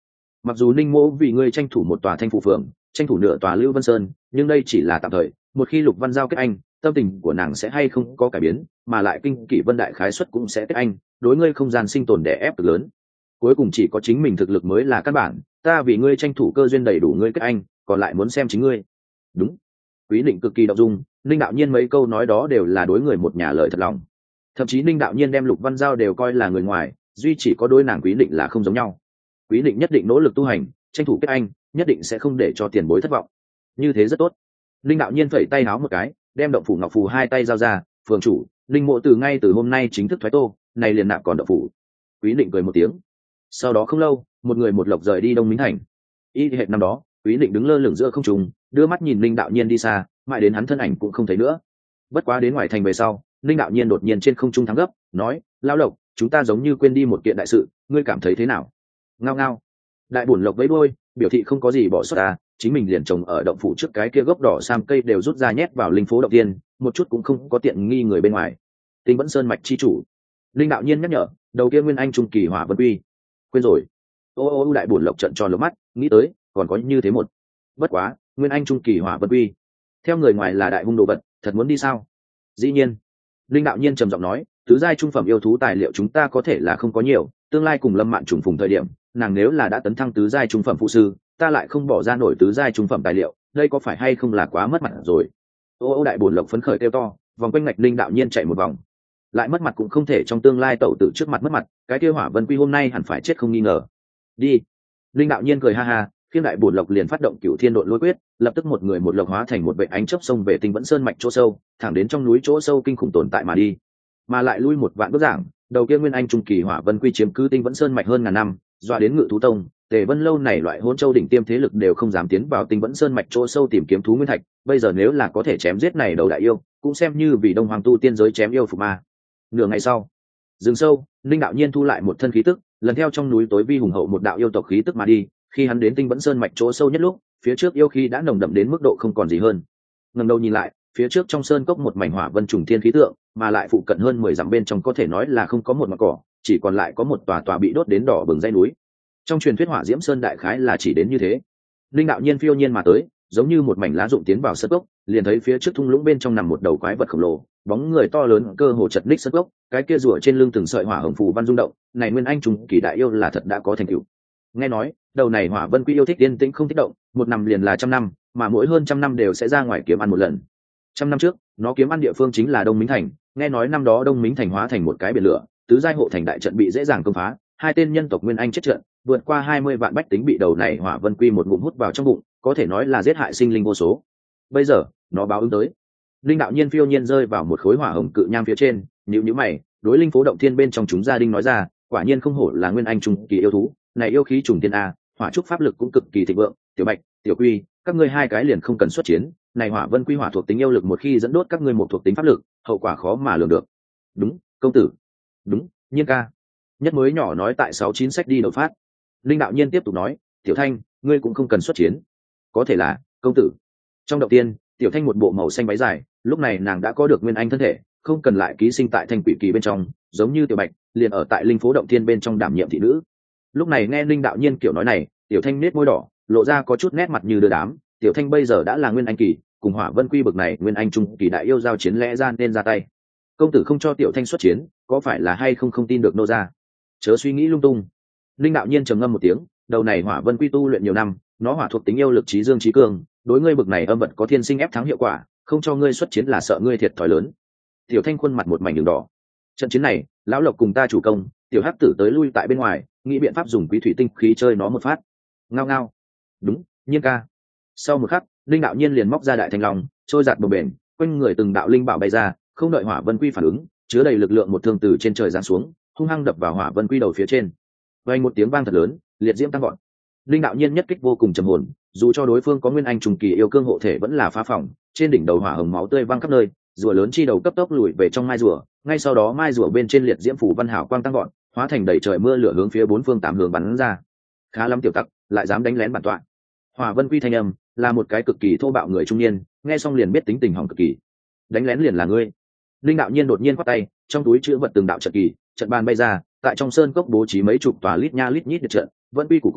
mặc dù ninh mỗ vì ngươi tranh thủ một tòa thanh phủ phường, tranh thủ nửa tòa lưu vân sơn, nhưng đây chỉ là tạm thời. Một khi lục văn giao kết anh, tâm tình của nàng sẽ hay không có cải biến, mà lại kinh kỷ vân đại khái xuất cũng sẽ kết anh, đối ngươi không gian sinh tồn đè ép cực lớn. Cuối cùng chỉ có chính mình thực lực mới là căn bản, ta vì ngươi tranh thủ cơ duyên đầy đủ ngươi kết anh, còn lại muốn xem chính ngươi. Đúng. Quý định cực kỳ động dung, ninh đạo nhiên mấy câu nói đó đều là đối người một nhà lời thật lòng. Thậm chí ninh đạo nhiên đem lục văn giao đều coi là người ngoài, duy chỉ có đối nàng quý định là không giống nhau. Quý định nhất định nỗ lực tu hành, tranh thủ kết anh, nhất định sẽ không để cho tiền bối thất vọng. Như thế rất tốt. Linh đạo nhiên phẩy tay áo một cái, đem động phủ ngọc phù hai tay giao ra, phường chủ, linh mộ từ ngay từ hôm nay chính thức thoái tô, này liền nạp còn động phủ. Quý định cười một tiếng. Sau đó không lâu, một người một lộc rời đi Đông Minh thành. Y hệt năm đó, Quý định đứng lơ lửng giữa không trung, đưa mắt nhìn Linh đạo nhiên đi xa, mãi đến hắn thân ảnh cũng không thấy nữa. Bất quá đến ngoài thành về sau, Linh đạo nhiên đột nhiên trên không trung thắng gấp, nói: "Lão lộc, chúng ta giống như quên đi một kiện đại sự, ngươi cảm thấy thế nào?" Ngao ngao. Đại bổn lộc vẫy đuôi, biểu thị không có gì bỏ sót à, chính mình liền trồng ở động phủ trước cái kia gốc đỏ sam cây đều rút ra nhét vào linh phố động tiên, một chút cũng không có tiện nghi người bên ngoài. Tinh vẫn sơn mạch chi chủ, linh đạo nhiên nhắc nhở, đầu kia nguyên anh trung kỳ hỏa vân uy. Quên rồi. Ô ô ô đại bổn lộc trận tròn lỗ mắt, nghĩ tới, còn có như thế một. Bất quá, nguyên anh trung kỳ hỏa vân uy. Theo người ngoài là đại hung đồ vật, thật muốn đi sao? Dĩ nhiên. Linh đạo nhiên trầm giọng nói, tứ giai trung phẩm yêu thú tài liệu chúng ta có thể là không có nhiều, tương lai cùng Lâm Mạn trùng phùng thời điểm, nàng nếu là đã tấn thăng tứ giai trung phẩm phụ sư, ta lại không bỏ ra nổi tứ giai trung phẩm tài liệu, đây có phải hay không là quá mất mặt rồi? Ô ô đại bổn lộc phấn khởi kêu to, vòng quanh ngạch linh đạo nhiên chạy một vòng. Lại mất mặt cũng không thể trong tương lai tẩu tử trước mặt mất mặt, cái kia hỏa vân quy hôm nay hẳn phải chết không nghi ngờ. Đi. Linh đạo nhiên cười ha ha, khiêng đại bổn lộc liền phát động cửu thiên độn lôi quyết, lập tức một người một lộc hóa thành một vệ ánh chớp sông về Tinh Vẫn Sơn mạch chỗ sâu, thẳng đến trong núi chỗ sâu kinh khủng tồn tại mà đi. Mà lại lui một vạn bước giảng, đầu kia nguyên anh trung kỳ hỏa vân quy chiếm cứ Tinh Vẫn Sơn mạch hơn ngàn năm, dọa đến Ngự thú tông, Tề Vân lâu này loại hỗn châu đỉnh tiêm thế lực đều không dám tiến vào Tinh Vẫn Sơn mạch chỗ sâu tìm kiếm thú nguyên thạch, bây giờ nếu là có thể chém giết này đầu đại yêu, cũng xem như vì Đông Hoàng tu tiên giới chém yêu phục ma. Nửa ngày sau, rừng sâu, Linh đạo nhiên thu lại một thân khí tức, lần theo trong núi tối vi hùng hậu một đạo yêu tộc khí tức mà đi, khi hắn đến Tinh Vẫn Sơn mạch chỗ sâu nhất lúc, phía trước yêu khí đã nồng đậm đến mức độ không còn gì hơn. Ngẩng đầu nhìn lại, phía trước trong sơn cốc một mảnh hỏa vân trùng thiên khí tượng, mà lại phụ cận hơn mười dặm bên trong có thể nói là không có một mảng cỏ, chỉ còn lại có một tòa tòa bị đốt đến đỏ bừng dãy núi. Trong truyền thuyết hỏa diễm sơn đại khái là chỉ đến như thế. Linh đạo nhiên phiêu nhiên mà tới, giống như một mảnh lá rụng tiến vào sơn cốc, liền thấy phía trước thung lũng bên trong nằm một đầu quái vật khổng lồ, bóng người to lớn cơ hồ chật ních sơn cốc, cái kia rùa trên lưng từng sợi hỏa hồng phù văn rung động, này nguyên anh trùng kỳ đại yêu là thật đã có thành tựu. Nghe nói, đầu này hỏa vân quy yêu thích yên tĩnh không thích động, một năm liền là trăm năm, mà mỗi hơn trăm năm đều sẽ ra ngoài kiếm ăn một lần. Trăm năm trước, nó kiếm ăn địa phương chính là Đông Minh thành, nghe nói năm đó Đông Minh thành hóa thành một cái biển lửa, tứ giai hộ thành đại trận bị dễ dàng công phá, hai tên nhân tộc nguyên anh chết trận, vượt qua hai mươi vạn bách tính bị đầu này hỏa vân quy một ngụm hút vào trong bụng, có thể nói là giết hại sinh linh vô số. Bây giờ, nó báo ứng tới. Linh đạo nhiên phiêu nhiên rơi vào một khối hỏa hồng cự nham phía trên, nhíu nhíu mày, đối linh phố động thiên bên trong chúng gia đình nói ra, quả nhiên không hổ là nguyên anh trung kỳ yêu thú, này yêu khí trùng thiên a, hỏa trúc pháp lực cũng cực kỳ thịnh vượng, tiểu bạch, tiểu quy, các ngươi hai cái liền không cần xuất chiến, này hỏa vân quy hỏa thuộc tính yêu lực một khi dẫn đốt các ngươi một thuộc tính pháp lực, hậu quả khó mà lường được. Đúng, công tử. Đúng, Nhiên ca. Nhất mới nhỏ nói tại sáu chín sách đi đột phát. Linh đạo nhiên tiếp tục nói, tiểu thanh, ngươi cũng không cần xuất chiến. Có thể là, công tử. Trong động tiên, tiểu thanh một bộ màu xanh váy dài, lúc này nàng đã có được nguyên anh thân thể, không cần lại ký sinh tại thanh quỷ kỳ bên trong, giống như tiểu bạch, liền ở tại linh phố động thiên bên trong đảm nhiệm thị nữ. Lúc này nghe Linh đạo nhiên kiểu nói này, tiểu thanh nết môi đỏ, lộ ra có chút nét mặt như đưa đám. Tiểu thanh bây giờ đã là nguyên anh kỳ, cùng hỏa vân quy bực này nguyên anh trung kỳ đại yêu giao chiến lẽ ra nên ra tay. Công tử không cho tiểu thanh xuất chiến, có phải là hay không không tin được nô ra? Chớ suy nghĩ lung tung. Linh đạo nhiên trầm ngâm một tiếng, đầu này hỏa vân quy tu luyện nhiều năm, nó hỏa thuộc tính yêu lực trí dương trí cường, đối ngươi bực này âm vật có thiên sinh ép thắng hiệu quả, không cho ngươi xuất chiến là sợ ngươi thiệt thòi lớn. Tiểu thanh khuôn mặt một mảnh đường đỏ. Trận chiến này, lão lộc cùng ta chủ công, tiểu hắc tử tới lui tại bên ngoài, nghĩ biện pháp dùng quý thủy tinh khí chơi nó một phát. Ngao ngao. Đúng, Nhiên ca. Sau một khắc, linh đạo nhiên liền móc ra đại thanh long, trôi giạt bờ bền, quanh người từng đạo linh bảo bay ra, không đợi hỏa vân quy phản ứng, chứa đầy lực lượng một thương từ trên trời giáng xuống, hung hăng đập vào hỏa vân quy đầu phía trên. Vang một tiếng vang thật lớn, liệt diễm tăng vọt. Linh đạo nhiên nhất kích vô cùng trầm hồn, dù cho đối phương có nguyên anh trùng kỳ yêu cương hộ thể vẫn là phá phỏng, trên đỉnh đầu hỏa hồng máu tươi văng khắp nơi, rùa lớn chi đầu cấp tốc lùi về trong mai rùa, ngay sau đó mai rùa bên trên liệt diễm phủ văn hảo quang tăng vọt, hóa thành đầy trời mưa lửa hướng phía bốn phương tám hướng bắn ra. Khá lắm tiểu tặc, lại dám đánh lén bản tọa. Hỏa vân quy thanh âm là một cái cực kỳ thô bạo người trung niên, nghe xong liền biết tính tình hỏng cực kỳ. Đánh lén liền là ngươi. Linh đạo nhiên đột nhiên quát tay, trong túi chứa vật từng đạo trận kỳ, trận bàn bay ra, tại trong sơn cốc bố trí mấy chục tòa lít nha lít nhít trận, vẫn quy củ cũ,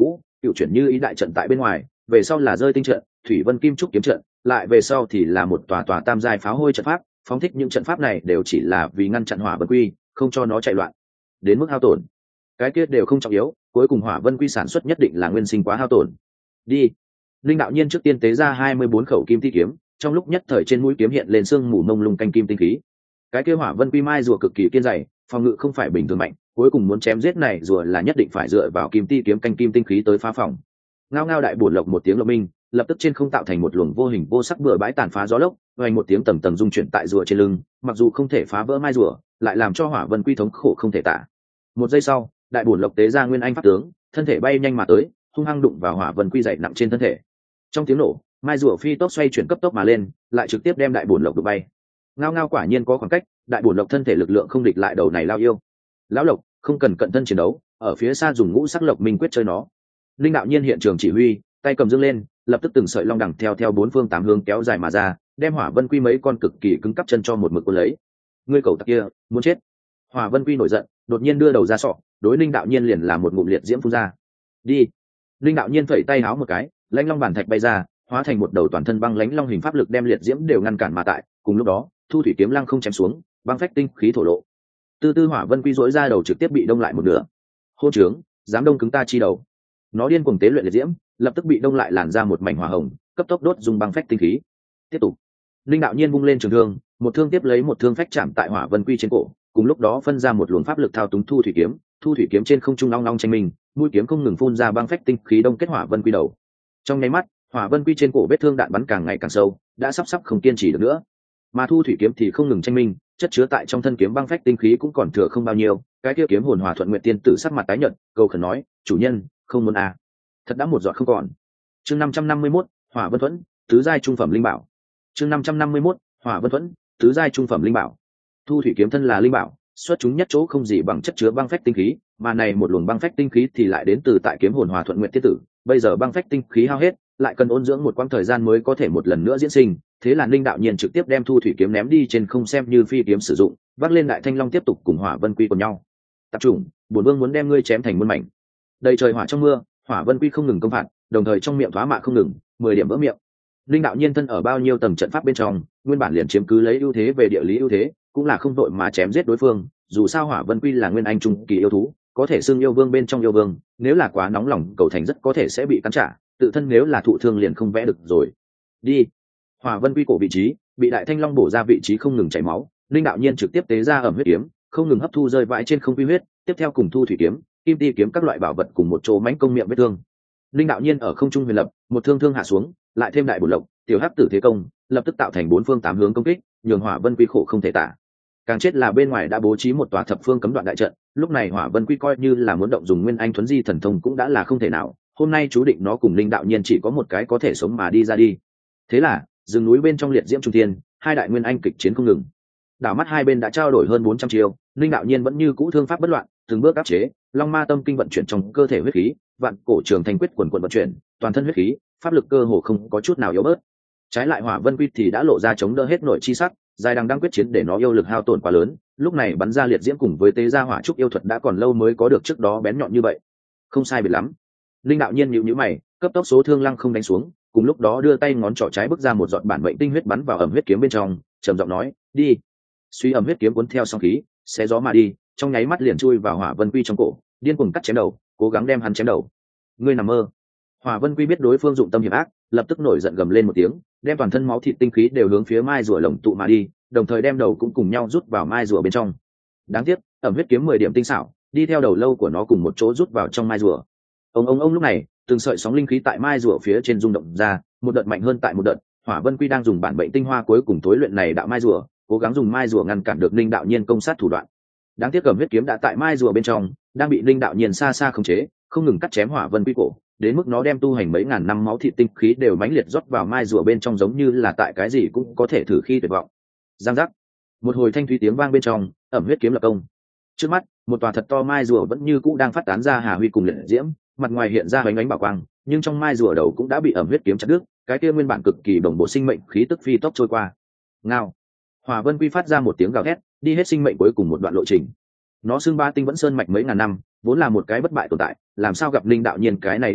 cựu chuyển như ý đại trận tại bên ngoài, về sau là rơi tinh trận, thủy vân kim trúc kiếm trận, lại về sau thì là một tòa tòa tam giai pháo hôi trận pháp. Phóng thích những trận pháp này đều chỉ là vì ngăn chặn hỏa vân quy, không cho nó chạy loạn. Đến mức hao tổn, cái kia đều không trọng yếu, cuối cùng hỏa vân quy sản xuất nhất định là nguyên sinh quá hao tổn. Đi. Linh đạo nhiên trước tiên tế ra hai mươi bốn khẩu kim thi kiếm, trong lúc nhất thời trên mũi kiếm hiện lên sương mù mông lung canh kim tinh khí. Cái kia hỏa vân quy mai rùa cực kỳ kiên dày, phòng ngự không phải bình thường mạnh, cuối cùng muốn chém giết này rùa là nhất định phải dựa vào kim ti kiếm canh kim tinh khí tới phá phòng. Ngao ngao đại bổn lộc một tiếng lộc minh, lập tức trên không tạo thành một luồng vô hình vô sắc bừa bãi tàn phá gió lốc, vang một tiếng tầng tầng rung chuyển tại rùa trên lưng, mặc dù không thể phá vỡ mai rùa, lại làm cho hỏa vân quy thống khổ không thể tả. Một giây sau, đại bổn lộc tế ra nguyên anh pháp tướng, thân thể bay nhanh mà tới, hung hăng đụng vào hỏa vân quy dậy nặng trên thân thể. Trong tiếng nổ, mai rùa phi tốc xoay chuyển cấp tốc mà lên, lại trực tiếp đem đại bổn lộc đụng bay. Ngao ngao quả nhiên có khoảng cách, đại bổn lộc thân thể lực lượng không địch lại đầu này lao yêu. Lão lộc, không cần cận thân chiến đấu, ở phía xa dùng ngũ sắc lộc minh quyết chơi nó. Linh đạo nhiên hiện trường chỉ huy, tay cầm dương lên, lập tức từng sợi long đẳng theo theo bốn phương tám hướng kéo dài mà ra, đem hỏa vân quy mấy con cực kỳ cứng cắp chân cho một mực cuốn lấy. Ngươi cầu tặc kia, muốn chết! Hỏa vân quy nổi giận, đột nhiên đưa đầu ra sọ, đối Linh đạo nhiên liền là một ngụm liệt diễm phun ra. Đi! Linh đạo nhiên phẩy tay háo một cái, lãnh long bản thạch bay ra, hóa thành một đầu toàn thân băng lãnh long hình pháp lực đem liệt diễm đều ngăn cản mà tại. Cùng lúc đó, thu thủy kiếm lăng không chém xuống, băng phách tinh khí thổ lộ. Tư tư hỏa vân quy rỗi ra đầu trực tiếp bị đông lại một nửa. Hôn trướng, dám đông cứng ta chi đầu! Nó điên cuồng tế luyện liệt diễm, lập tức bị đông lại làn ra một mảnh hỏa hồng, cấp tốc đốt dùng băng phách tinh khí. Tiếp tục, Linh đạo nhiên vung lên trường thương, một thương tiếp lấy một thương phách chạm tại hỏa vân quy trên cổ, cùng lúc đó phân ra một luồng pháp lực thao túng thu thủy kiếm, thu thủy kiếm trên không trung long long tranh mình, mũi kiếm không ngừng phun ra băng phách tinh khí đông kết hỏa vân quy đầu. Trong nháy mắt, hỏa vân quy trên cổ vết thương đạn bắn càng ngày càng sâu, đã sắp sắp không kiên trì được nữa. Mà thu thủy kiếm thì không ngừng tranh minh, chất chứa tại trong thân kiếm băng phách tinh khí cũng còn thừa không bao nhiêu. Cái kia kiếm hồn hòa thuận nguyện tiên tử sắc mặt tái nhợt, cầu khẩn nói, chủ nhân, không muốn à? Thật đã một giọt không còn. Chương năm trăm năm mươi mốt, hỏa vân thuẫn, tứ giai trung phẩm linh bảo. Chương năm trăm năm mươi mốt, hỏa vân thuẫn, tứ giai trung phẩm linh bảo. Thu thủy kiếm thân là linh bảo, xuất chúng nhất chỗ không gì bằng chất chứa băng phách tinh khí, mà này một luồng băng phách tinh khí thì lại đến từ tại kiếm hồn hòa thuận nguyện tiên tử. Bây giờ băng phách tinh khí hao hết, lại cần ôn dưỡng một quãng thời gian mới có thể một lần nữa diễn sinh. Thế là Linh đạo nhiên trực tiếp đem thu thủy kiếm ném đi trên không xem như phi kiếm sử dụng, vác lên đại thanh long tiếp tục cùng hỏa vân quy cùng nhau. Tập trung, bổn vương muốn đem ngươi chém thành muôn mảnh. Đầy trời hỏa trong mưa, hỏa vân quy không ngừng công phạt, đồng thời trong miệng thoá mạ không ngừng, mười điểm vỡ miệng. Linh đạo nhiên thân ở bao nhiêu tầng trận pháp bên trong, nguyên bản liền chiếm cứ lấy ưu thế về địa lý ưu thế, cũng là không đội mà chém giết đối phương. Dù sao hỏa vân quy là nguyên anh trung kỳ yêu thú, có thể xưng yêu vương bên trong yêu vương, nếu là quá nóng lòng cầu thành rất có thể sẽ bị cắn trả, tự thân nếu là thụ thương liền không vẽ được rồi. Đi. Hỏa vân quy cổ vị trí bị đại thanh long bổ ra vị trí không ngừng chảy máu, Linh đạo nhiên trực tiếp tế ra ẩm huyết kiếm, không ngừng hấp thu rơi vãi trên không quy huyết, tiếp theo cùng thu thủy kiếm, kim ti kiếm các loại bảo vật cùng một chỗ mãnh công miệng vết thương. Linh đạo nhiên ở không trung huyền lập, một thương thương hạ xuống, lại thêm đại bổ lộc, tiểu hắc tử thế công, lập tức tạo thành bốn phương tám hướng công kích, nhường hỏa vân quy khổ không thể tả. Càng chết là bên ngoài đã bố trí một tòa thập phương cấm đoạn đại trận, lúc này hỏa vân quy coi như là muốn động dùng nguyên anh thuấn di thần thông cũng đã là không thể nào. Hôm nay chú định nó cùng Linh đạo nhiên chỉ có một cái có thể sống mà đi ra đi. Thế là rừng núi bên trong liệt diễm trung thiên, hai đại nguyên anh kịch chiến không ngừng. Đảo mắt hai bên đã trao đổi hơn bốn trăm chiêu, Linh đạo nhiên vẫn như cũ thương pháp bất loạn, từng bước áp chế, long ma tâm kinh vận chuyển trong cơ thể huyết khí, vạn cổ trường thành quyết quần quần vận chuyển, toàn thân huyết khí, pháp lực cơ hồ không có chút nào yếu bớt. Trái lại hỏa vân quy thì đã lộ ra chống đỡ hết nội chi sắc, dài đằng đang quyết chiến để nó yêu lực hao tổn quá lớn, lúc này bắn ra liệt diễm cùng với tế gia hỏa trúc yêu thuật đã còn lâu mới có được trước đó bén nhọn như vậy. Không sai biệt lắm. Linh đạo nhiên nhíu nhíu mày, cấp tốc số thương lăng không đánh xuống, cùng lúc đó đưa tay ngón trỏ trái bước ra một giọt bản mệnh tinh huyết bắn vào ẩm huyết kiếm bên trong, trầm giọng nói, đi. Suy ẩm huyết kiếm cuốn theo song khí, xé gió mà đi, trong nháy mắt liền chui vào hỏa vân quy trong cổ, điên cuồng cắt chém đầu, cố gắng đem hắn chém đầu. Ngươi nằm mơ. Hỏa vân quy biết đối phương dụng tâm hiểm ác, lập tức nổi giận gầm lên một tiếng, đem toàn thân máu thịt tinh khí đều hướng phía mai rùa lồng tụ mà đi, đồng thời đem đầu cũng cùng nhau rút vào mai rùa bên trong. Đáng tiếc, ẩm huyết kiếm mười điểm tinh xảo, đi theo đầu lâu của nó cùng một chỗ rút vào trong mai rùa. Ông ông ông lúc này, từng sợi sóng linh khí tại mai rùa phía trên rung động ra, một đợt mạnh hơn tại một đợt. Hỏa vân quy đang dùng bản bệnh tinh hoa cuối cùng tối luyện này đạo mai rùa, cố gắng dùng mai rùa ngăn cản được Linh đạo nhiên công sát thủ đoạn. Đáng tiếc ẩm huyết kiếm đã tại mai rùa bên trong, đang bị Linh đạo nhiên xa xa khống chế, không ngừng cắt chém hỏa vân quy cổ, đến mức nó đem tu hành mấy ngàn năm máu thịt tinh khí đều mãnh liệt rót vào mai rùa bên trong, giống như là tại cái gì cũng có thể thử khi tuyệt vọng. Giang giác, một hồi thanh thúy tiếng vang bên trong, ẩm huyết kiếm lập công. Trước mắt, một tòa thật to mai rùa vẫn như cũ đang phát tán ra hà huy cùng liệt diễm, mặt ngoài hiện ra ánh ánh bảo quang, nhưng trong mai rùa đầu cũng đã bị ẩm huyết kiếm chặt đứt, cái kia nguyên bản cực kỳ đồng bộ sinh mệnh khí tức phi tốc trôi qua. Ngao. Hỏa vân quy phát ra một tiếng gào thét, đi hết sinh mệnh cuối cùng một đoạn lộ trình. Nó xưng ba tinh vẫn sơn mạch mấy ngàn năm, vốn là một cái bất bại tồn tại, làm sao gặp Linh đạo nhiên cái này yêu nghiệt,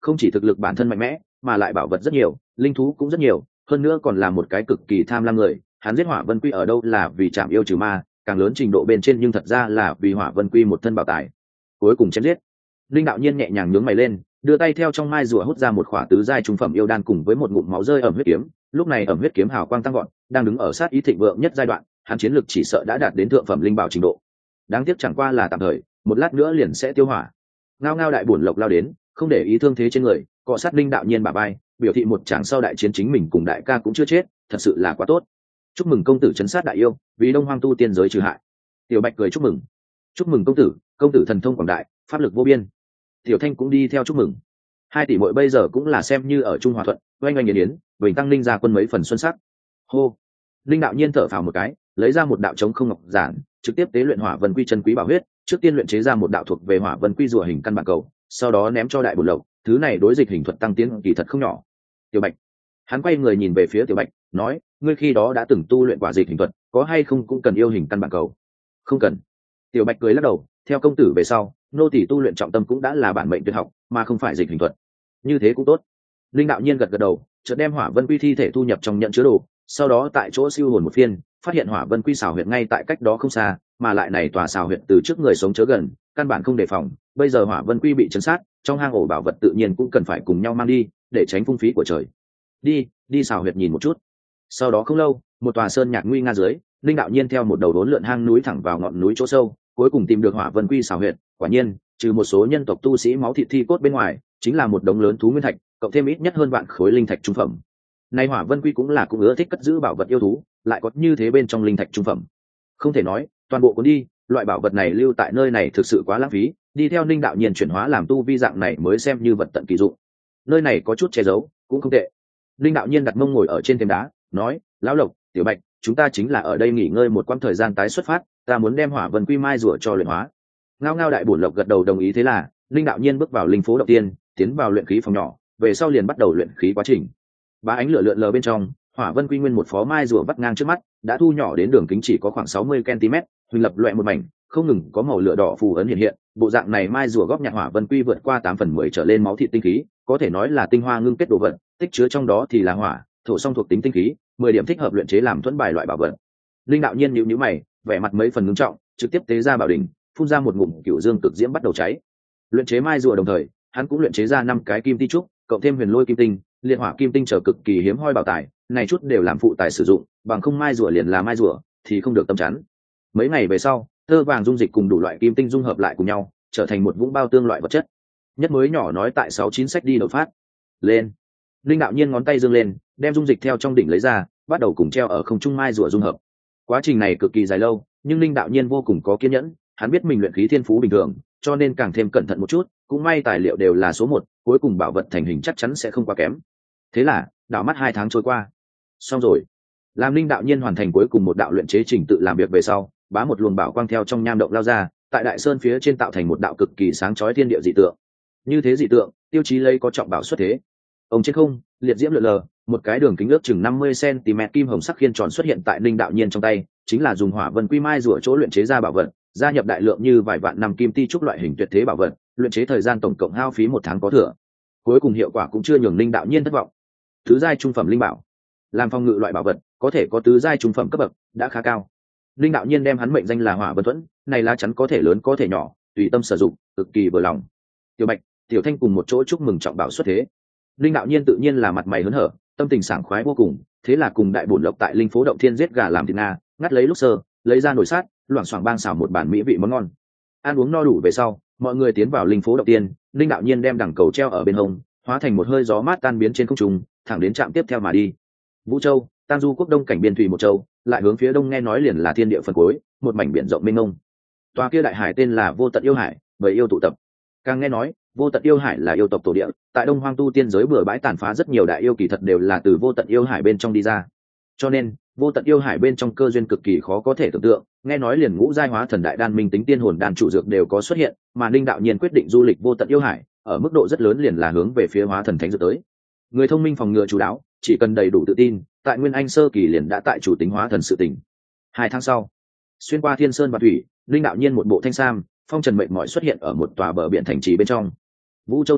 không chỉ thực lực bản thân mạnh mẽ mà lại bảo vật rất nhiều, linh thú cũng rất nhiều, hơn nữa còn là một cái cực kỳ tham lam người. Hắn giết Hỏa Vân Quy ở đâu là vì chạm yêu trừ ma, càng lớn trình độ bên trên nhưng thật ra là vì Hỏa Vân Quy một thân bảo tài. Cuối cùng chém giết. Linh đạo nhiên nhẹ nhàng nhướng mày lên, đưa tay theo trong mai rùa hút ra một khỏa tứ giai trung phẩm yêu đan cùng với một ngụm máu rơi ẩm huyết kiếm. Lúc này ẩm huyết kiếm hào quang tăng gọn, đang đứng ở sát ý thịnh vượng nhất giai đoạn, hắn chiến lực chỉ sợ đã đạt đến thượng phẩm linh bảo trình độ. Đáng tiếc chẳng qua là tạm thời, một lát nữa liền sẽ tiêu hỏa. Ngao ngao đại bổn lộc lao đến, không để ý thương thế trên người, cọ sát Linh đạo nhiên bả vai, biểu thị một tràng sau đại chiến chính mình cùng đại ca cũng chưa chết, thật sự là quá tốt. Chúc mừng công tử trấn sát đại yêu, vì Đông Hoang tu tiên giới trừ hại. Tiểu Bạch cười chúc mừng. Chúc mừng công tử, công tử thần thông quảng đại, pháp lực vô biên. Tiểu Thanh cũng đi theo chúc mừng. Hai tỷ muội bây giờ cũng là xem như ở Trung Hòa Thuận, oanh oanh yến yến, bình tăng Linh gia quân mấy phần xuân sắc. Hô. Linh đạo nhiên thở phào một cái, lấy ra một đạo chống không ngọc giản, trực tiếp tế luyện Hỏa Vân Quy chân quý bảo huyết, trước tiên luyện chế ra một đạo thuộc về Hỏa Vân Quy rùa hình căn bản cầu, sau đó ném cho đại bổn lộc, thứ này đối dịch hình thuật tăng tiến kỳ thật không nhỏ. Tiểu Bạch, hắn quay người nhìn về phía Tiểu Bạch, nói, ngươi khi đó đã từng tu luyện quả dịch hình thuật, có hay không cũng cần yêu hình căn bản cầu? Không cần. Tiểu Bạch cười lắc đầu, theo công tử về sau, nô tỳ tu luyện trọng tâm cũng đã là bản mệnh tuyệt học, mà không phải dịch hình thuật. Như thế cũng tốt. Linh đạo nhiên gật gật đầu, chợt đem Hỏa Vân Quy thi thể thu nhập trong nhận chứa đồ, sau đó tại chỗ siêu hồn một phiên, phát hiện Hỏa Vân Quy xào huyệt ngay tại cách đó không xa, mà lại này tòa xào huyệt từ trước người sống chớ gần, căn bản không đề phòng. Bây giờ Hỏa Vân Quy bị chấn sát, trong hang ổ bảo vật tự nhiên cũng cần phải cùng nhau mang đi, để tránh phung phí của trời. Đi, đi xào huyệt nhìn một chút. Sau đó không lâu, một tòa sơn nhạc nguy nga dưới, Linh đạo nhiên theo một đầu đốn lượn hang núi thẳng vào ngọn núi chỗ sâu, cuối cùng tìm được Hỏa Vân Quy xào huyệt. Quả nhiên, trừ một số nhân tộc tu sĩ máu thịt thi cốt bên ngoài, chính là một đống lớn thú nguyên thạch, cộng thêm ít nhất hơn vạn khối linh thạch trung phẩm. Nay Hỏa Vân Quy cũng là cũng ưa thích cất giữ bảo vật yêu thú, lại có như thế bên trong linh thạch trung phẩm. Không thể nói, toàn bộ cuốn đi, loại bảo vật này lưu tại nơi này thực sự quá lãng phí, đi theo Linh đạo nhiên chuyển hóa làm tu vi dạng này mới xem như vật tận kỳ dụng. Nơi này có chút che giấu, cũng không tệ. Linh đạo nhiên đặt mông ngồi ở trên thềm đá, nói, lão Lộc, Tiểu Bạch, chúng ta chính là ở đây nghỉ ngơi một quãng thời gian tái xuất phát, ta muốn đem Hỏa Vân Quy mai rùa cho luyện hóa. Ngao ngao đại bổn lộc gật đầu đồng ý. Thế là Linh đạo nhiên bước vào linh phố đầu tiên, tiến vào luyện khí phòng nhỏ, về sau liền bắt đầu luyện khí quá trình. Bá ánh lửa lượn lờ bên trong, Hỏa Vân Quy nguyên một phó mai rùa vắt ngang trước mắt, đã thu nhỏ đến đường kính chỉ có khoảng sáu mươi ki-lô-mét, huỳnh lập loè một mảnh, không ngừng có màu lửa đỏ phù ấn hiện hiện. Bộ dạng này mai rùa góp nhặt Hỏa Vân Quy vượt qua tám phần mười trở lên máu thịt tinh khí, có thể nói là tinh hoa ngưng kết đồ vật, tích chứa trong đó thì là hỏa, thổ song thuộc tính tinh khí, mười điểm thích hợp luyện chế làm thuẫn bài loại bảo vật. Linh đạo nhiên nhíu nhíu mày, vẻ mặt mấy phần ngưng trọng, trực tiếp tế ra bảo đỉnh, phun ra một ngụm cửu dương cực diễm bắt đầu cháy. Luyện chế mai rùa đồng thời, hắn cũng luyện chế ra năm cái kim ti trúc, cộng thêm huyền lôi kim tinh, liệt hỏa kim tinh trở cực kỳ hiếm hoi bảo tài, này chút đều làm phụ tài sử dụng, bằng không mai rùa liền là mai rùa, thì không được tâm chắn. Mấy ngày về sau, tơ vàng dung dịch cùng đủ loại kim tinh dung hợp lại cùng nhau, trở thành một vũng bao tương loại vật chất. Nhất mới nhỏ nói tại sáu chín sách đi đột phát. Lên. Linh đạo nhiên ngón tay dương lên, đem dung dịch theo trong đỉnh lấy ra, bắt đầu cùng treo ở không trung mai rùa dung hợp. Quá trình này cực kỳ dài lâu, nhưng Linh đạo nhiên vô cùng có kiên nhẫn, hắn biết mình luyện khí thiên phú bình thường, cho nên càng thêm cẩn thận một chút, cũng may tài liệu đều là số một, cuối cùng bảo vật thành hình chắc chắn sẽ không quá kém. Thế là, đảo mắt hai tháng trôi qua. Xong rồi. Làm Linh đạo nhiên hoàn thành cuối cùng một đạo luyện chế trình tự làm việc về sau, bá một luồng bảo quang theo trong nham động lao ra, tại đại sơn phía trên tạo thành một đạo cực kỳ sáng chói thiên địa dị tượng. Như thế dị tượng, tiêu chí lấy có trọng bảo xuất thế. Ông trên không, liệt diễm lượn lờ, một cái đường kính ước chừng năm mươi xăng-ti-mét kim hồng sắc khiên tròn xuất hiện tại Linh đạo nhiên trong tay, chính là dùng Hỏa Vân Quy mai rùa chỗ luyện chế ra bảo vật, gia nhập đại lượng như vài vạn năm kim ti trúc loại hình tuyệt thế bảo vật, luyện chế thời gian tổng cộng hao phí một tháng có thừa. Cuối cùng hiệu quả cũng chưa nhường Linh đạo nhiên thất vọng. Tứ giai trung phẩm linh bảo, làm phòng ngự loại bảo vật, có thể có tứ giai trung phẩm cấp bậc, đã khá cao. Linh đạo nhiên đem hắn mệnh danh là Hỏa Vân Thuẫn, này lá chắn có thể lớn có thể nhỏ, tùy tâm sử dụng, cực kỳ vừa lòng. Tiểu Bạch, Tiểu Thanh cùng một chỗ chúc mừng trọng bảo xuất thế. Linh đạo nhiên tự nhiên là mặt mày hớn hở, tâm tình sảng khoái vô cùng, thế là cùng đại bổn lộc tại linh phố động thiên giết gà làm thịt nga, ngắt lấy lúc sơ, lấy ra nồi sát, loảng xoảng bang xào một bản mỹ vị món ngon. Ăn uống no đủ về sau, mọi người tiến vào linh phố động tiên, Linh đạo nhiên đem đằng cầu treo ở bên hông, hóa thành một hơi gió mát tan biến trên không trung, thẳng đến trạm tiếp theo mà đi. Vũ Châu, Tang Du quốc đông cảnh biên thủy một châu, lại hướng phía đông nghe nói liền là thiên địa phần cuối, một mảnh biển rộng mênh mông. Tòa kia đại hải tên là Vô Tận Yêu Hải, bởi yêu tụ tập. Càng nghe nói, Vô Tận Yêu Hải là yêu tộc tổ địa, tại Đông Hoang tu tiên giới bừa bãi tàn phá rất nhiều đại yêu kỳ thật đều là từ Vô Tận Yêu Hải bên trong đi ra. Cho nên, Vô Tận Yêu Hải bên trong cơ duyên cực kỳ khó có thể tưởng tượng, nghe nói liền ngũ giai hóa thần đại đan minh tính tiên hồn đan chủ dược đều có xuất hiện, mà Linh đạo nhiên quyết định du lịch Vô Tận Yêu Hải, ở mức độ rất lớn liền là hướng về phía hóa thần thánh dược tới. Người thông minh phòng ngừa chủ đáo, chỉ cần đầy đủ tự tin, tại Nguyên Anh sơ kỳ liền đã tại chủ tính hóa thần sự tình. Hai tháng sau, xuyên qua thiên sơn và thủy, Linh đạo nhiên một bộ thanh sam, phong trần mệnh mỏi xuất hiện ở một tòa bờ biển thành trì bên trong. Vũ Châu thành,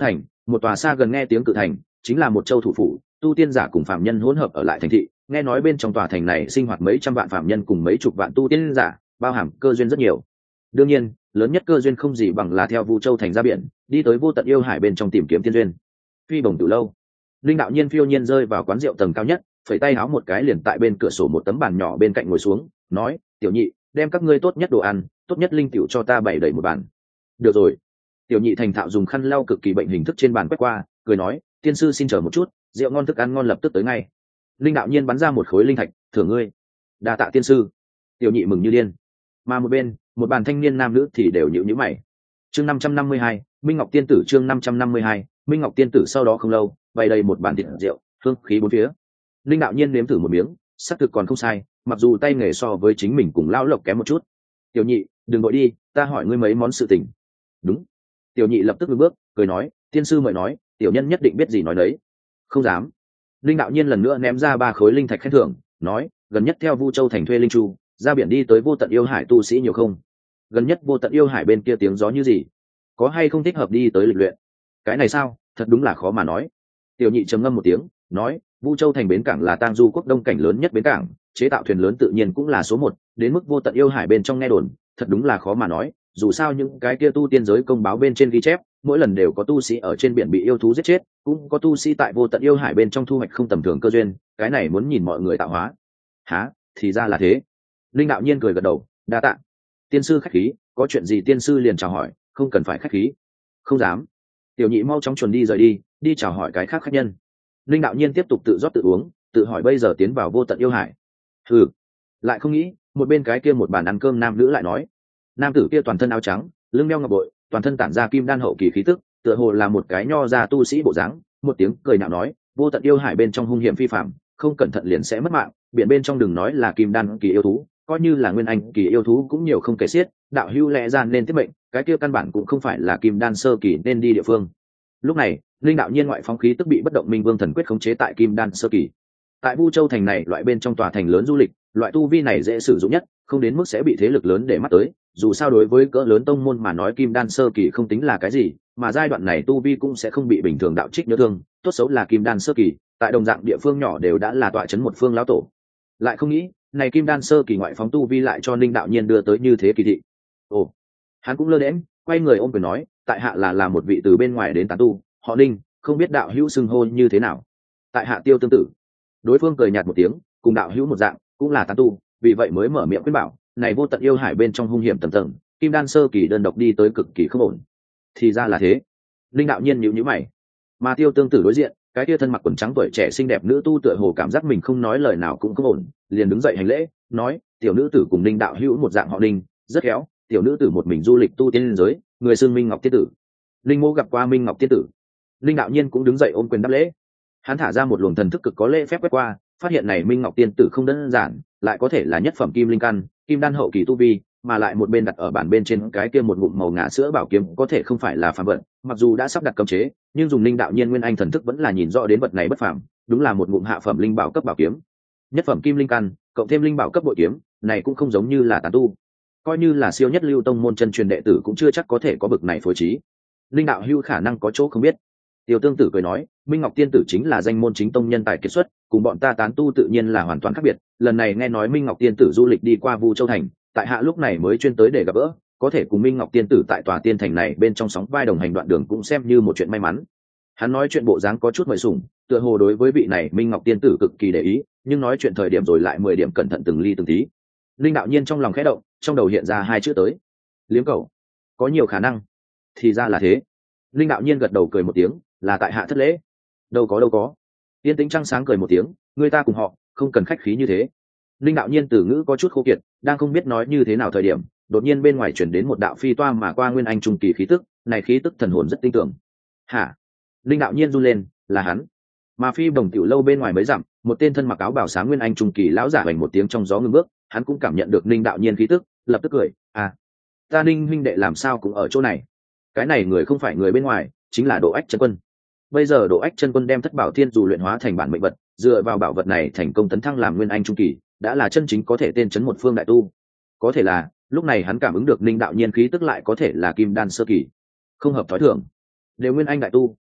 một tòa xa gần nghe tiếng cự thành, chính là một châu thủ phủ, tu tiên giả cùng phạm nhân hỗn hợp ở lại thành thị. Nghe nói bên trong tòa thành này sinh hoạt mấy trăm vạn phạm nhân cùng mấy chục vạn tu tiên giả, bao hàm cơ duyên rất nhiều. Đương nhiên, lớn nhất cơ duyên không gì bằng là theo Vu Châu thành ra biển, đi tới vô tận yêu hải bên trong tìm kiếm tiên duyên. Phi bồng từ lâu, linh đạo nhiên phiêu nhiên rơi vào quán rượu tầng cao nhất, phẩy tay háo một cái liền tại bên cửa sổ một tấm bàn nhỏ bên cạnh ngồi xuống, nói: "Tiểu nhị, đem các ngươi tốt nhất đồ ăn, tốt nhất linh tiểu cho ta bày đầy một bàn." "Được rồi." Tiểu nhị thành thạo dùng khăn lau cực kỳ bệnh hình thức trên bàn quét qua, cười nói: "Tiên sư xin chờ một chút, rượu ngon thức ăn ngon lập tức tới ngay." Linh đạo nhiên bắn ra một khối linh thạch, "Thưởng ngươi." "Đa tạ tiên sư." Tiểu nhị mừng như điên. Mà một bên, một bàn thanh niên nam nữ thì đều nhíu nhíu mày. Chương năm trăm năm mươi hai, Minh Ngọc tiên tử. Chương năm trăm năm mươi hai, Minh Ngọc tiên tử. Sau đó không lâu, bày đầy một bàn thịt rượu, hương khí bốn phía. Linh đạo nhiên nếm thử một miếng, xác thực còn không sai, mặc dù tay nghề so với chính mình cùng lão lộc kém một chút. "Tiểu nhị, đừng vội đi, ta hỏi ngươi mấy món sự tình." "Đúng." Tiểu nhị lập tức bước bước, cười nói: "Tiên sư mời nói, tiểu nhân nhất định biết gì nói đấy." "Không dám." Linh đạo nhiên lần nữa ném ra ba khối linh thạch khen thưởng, nói: "Gần nhất theo Vu Châu thành thuê linh chu, ra biển đi tới vô tận yêu hải tu sĩ nhiều không? Gần nhất vô tận yêu hải bên kia tiếng gió như gì? Có hay không thích hợp đi tới lịch luyện?" "Cái này sao, thật đúng là khó mà nói." Tiểu nhị trầm ngâm một tiếng, nói: "Vu Châu thành bến cảng là Tang Du quốc đông cảnh lớn nhất bến cảng, chế tạo thuyền lớn tự nhiên cũng là số một, đến mức vô tận yêu hải bên trong nghe đồn, thật đúng là khó mà nói, dù sao những cái kia tu tiên giới công báo bên trên ghi chép, mỗi lần đều có tu sĩ ở trên biển bị yêu thú giết chết, cũng có tu sĩ tại vô tận yêu hải bên trong thu hoạch không tầm thường cơ duyên, cái này muốn nhìn mọi người tạo hóa." "Hả, thì ra là thế." Linh đạo nhiên cười gật đầu, "Đa tạ tiên sư khách khí, có chuyện gì tiên sư liền chào hỏi, không cần phải khách khí." "Không dám." Tiểu nhị mau chóng chuẩn đi rời đi, đi chào hỏi cái khác khách nhân. Linh đạo nhiên tiếp tục tự rót tự uống, tự hỏi bây giờ tiến vào vô tận yêu hải. Hừ, lại không nghĩ, một bên cái kia một bàn ăn cơm nam nữ lại nói. Nam tử kia toàn thân áo trắng, lưng đeo ngọc bội, toàn thân tản ra kim đan hậu kỳ khí tức, tựa hồ là một cái nho gia tu sĩ bộ dáng, một tiếng cười nhạo nói: "Vô tận yêu hải bên trong hung hiểm phi phàm, không cẩn thận liền sẽ mất mạng, biển bên trong đừng nói là kim đan kỳ yêu thú, coi như là nguyên anh kỳ yêu thú cũng nhiều không kể xiết, đạo hữu lẽ ra nên tiếp mệnh, cái kia căn bản cũng không phải là kim đan sơ kỳ nên đi địa phương." Lúc này, linh đạo nhiên ngoại phóng khí tức bị bất động minh vương thần quyết khống chế tại kim đan sơ kỳ. Tại Vu Châu thành này loại bên trong tòa thành lớn du lịch, loại tu vi này dễ sử dụng nhất, không đến mức sẽ bị thế lực lớn để mắt tới, dù sao đối với cỡ lớn tông môn mà nói kim đan sơ kỳ không tính là cái gì, mà giai đoạn này tu vi cũng sẽ không bị bình thường đạo trích nhớ thương, tốt xấu là kim đan sơ kỳ, tại đồng dạng địa phương nhỏ đều đã là tọa chấn một phương lão tổ. Lại không nghĩ, này kim đan sơ kỳ ngoại phóng tu vi lại cho linh đạo nhiên đưa tới như thế kỳ thị. Ồ, hắn cũng lơ đễnh, quay người ôm quyền nói: "Tại hạ là là một vị từ bên ngoài đến tán tu, họ Linh, không biết đạo hữu xưng hô như thế nào?" "Tại hạ Tiêu Tương Tử." Đối phương cười nhạt một tiếng, cùng đạo hữu một dạng, cũng là tán tu, vì vậy mới mở miệng khuyên bảo: "Này vô tận yêu hải bên trong hung hiểm tầng tầng, kim đan sơ kỳ đơn độc đi tới cực kỳ không ổn." Thì ra là thế. Linh đạo nhiên nhíu nhíu mày. Mà Tiêu Tương Tử đối diện, cái kia thân mặc quần trắng tuổi trẻ xinh đẹp nữ tu tựa hồ cảm giác mình không nói lời nào cũng không ổn, liền đứng dậy hành lễ, nói: "Tiểu nữ tử cùng Linh đạo hữu một dạng họ Linh, rất khéo, tiểu nữ tử một mình du lịch tu tiên giới, người xưng Minh Ngọc tiên tử." Linh mô gặp qua Minh Ngọc tiên tử. Linh đạo nhiên cũng đứng dậy ôm quyền đáp lễ. Hắn thả ra một luồng thần thức cực có lễ phép quét qua, phát hiện này Minh Ngọc tiên tử không đơn giản, lại có thể là nhất phẩm kim linh căn, kim đan hậu kỳ tu vi, mà lại một bên đặt ở bàn bên trên cái kia một ngụm màu ngà sữa bảo kiếm có thể không phải là phàm vật, mặc dù đã sắp đặt cấm chế, nhưng dùng linh đạo nhiên nguyên anh thần thức vẫn là nhìn rõ đến vật này bất phàm, đúng là một ngụm hạ phẩm linh bảo cấp bảo kiếm. Nhất phẩm kim linh căn, cộng thêm linh bảo cấp bội kiếm, này cũng không giống như là tán tu, coi như là siêu nhất lưu tông môn chân truyền đệ tử cũng chưa chắc có thể có bực này phối trí. Linh đạo hưu khả năng có chỗ không biết. Tiêu Tương Tử cười nói: "Minh Ngọc tiên tử chính là danh môn chính tông nhân tài kiệt xuất, cùng bọn ta tán tu tự nhiên là hoàn toàn khác biệt. Lần này nghe nói Minh Ngọc tiên tử du lịch đi qua Vu Châu thành, tại hạ lúc này mới chuyên tới để gặp gỡ, có thể cùng Minh Ngọc tiên tử tại tòa tiên thành này bên trong sóng vai đồng hành đoạn đường cũng xem như một chuyện may mắn." Hắn nói chuyện bộ dáng có chút mời sủng, tựa hồ đối với vị này Minh Ngọc tiên tử cực kỳ để ý, nhưng nói chuyện thời điểm rồi lại mười điểm cẩn thận từng ly từng tí. Linh đạo nhiên trong lòng khẽ động, trong đầu hiện ra hai chữ tới: liếm cầu. Có nhiều khả năng. Thì ra là thế. Linh đạo nhiên gật đầu cười một tiếng: "Là tại hạ thất lễ." "Đâu có đâu có." Tiên Tĩnh trăng sáng cười một tiếng: "Người ta cùng họ, không cần khách khí như thế." Linh đạo nhiên từ ngữ có chút khô kiệt, đang không biết nói như thế nào thời điểm, đột nhiên bên ngoài chuyển đến một đạo phi toa mà qua nguyên anh trung kỳ khí tức, này khí tức thần hồn rất tinh tưởng. "Hả?" Linh đạo nhiên run lên, là hắn. Mà phi bồng tiểu lâu bên ngoài mới dặm, một tên thân mặc áo bào sáng nguyên anh trung kỳ lão giả vành một tiếng trong gió ngưng bước, hắn cũng cảm nhận được Linh đạo nhiên khí tức, lập tức cười: "À, ta Linh huynh đệ làm sao cũng ở chỗ này." Cái này người không phải người bên ngoài, chính là Độ Ách Chân Quân. Bây giờ Độ Ách Chân Quân đem Thất Bảo Thiên dù luyện hóa thành bản mệnh vật, dựa vào bảo vật này thành công tấn thăng làm nguyên anh trung kỳ, đã là chân chính có thể tên chấn một phương đại tu. Có thể là, lúc này hắn cảm ứng được Linh đạo nhiên khí tức lại có thể là kim đan sơ kỳ. Không hợp thói thường. Đều nguyên anh đại tu,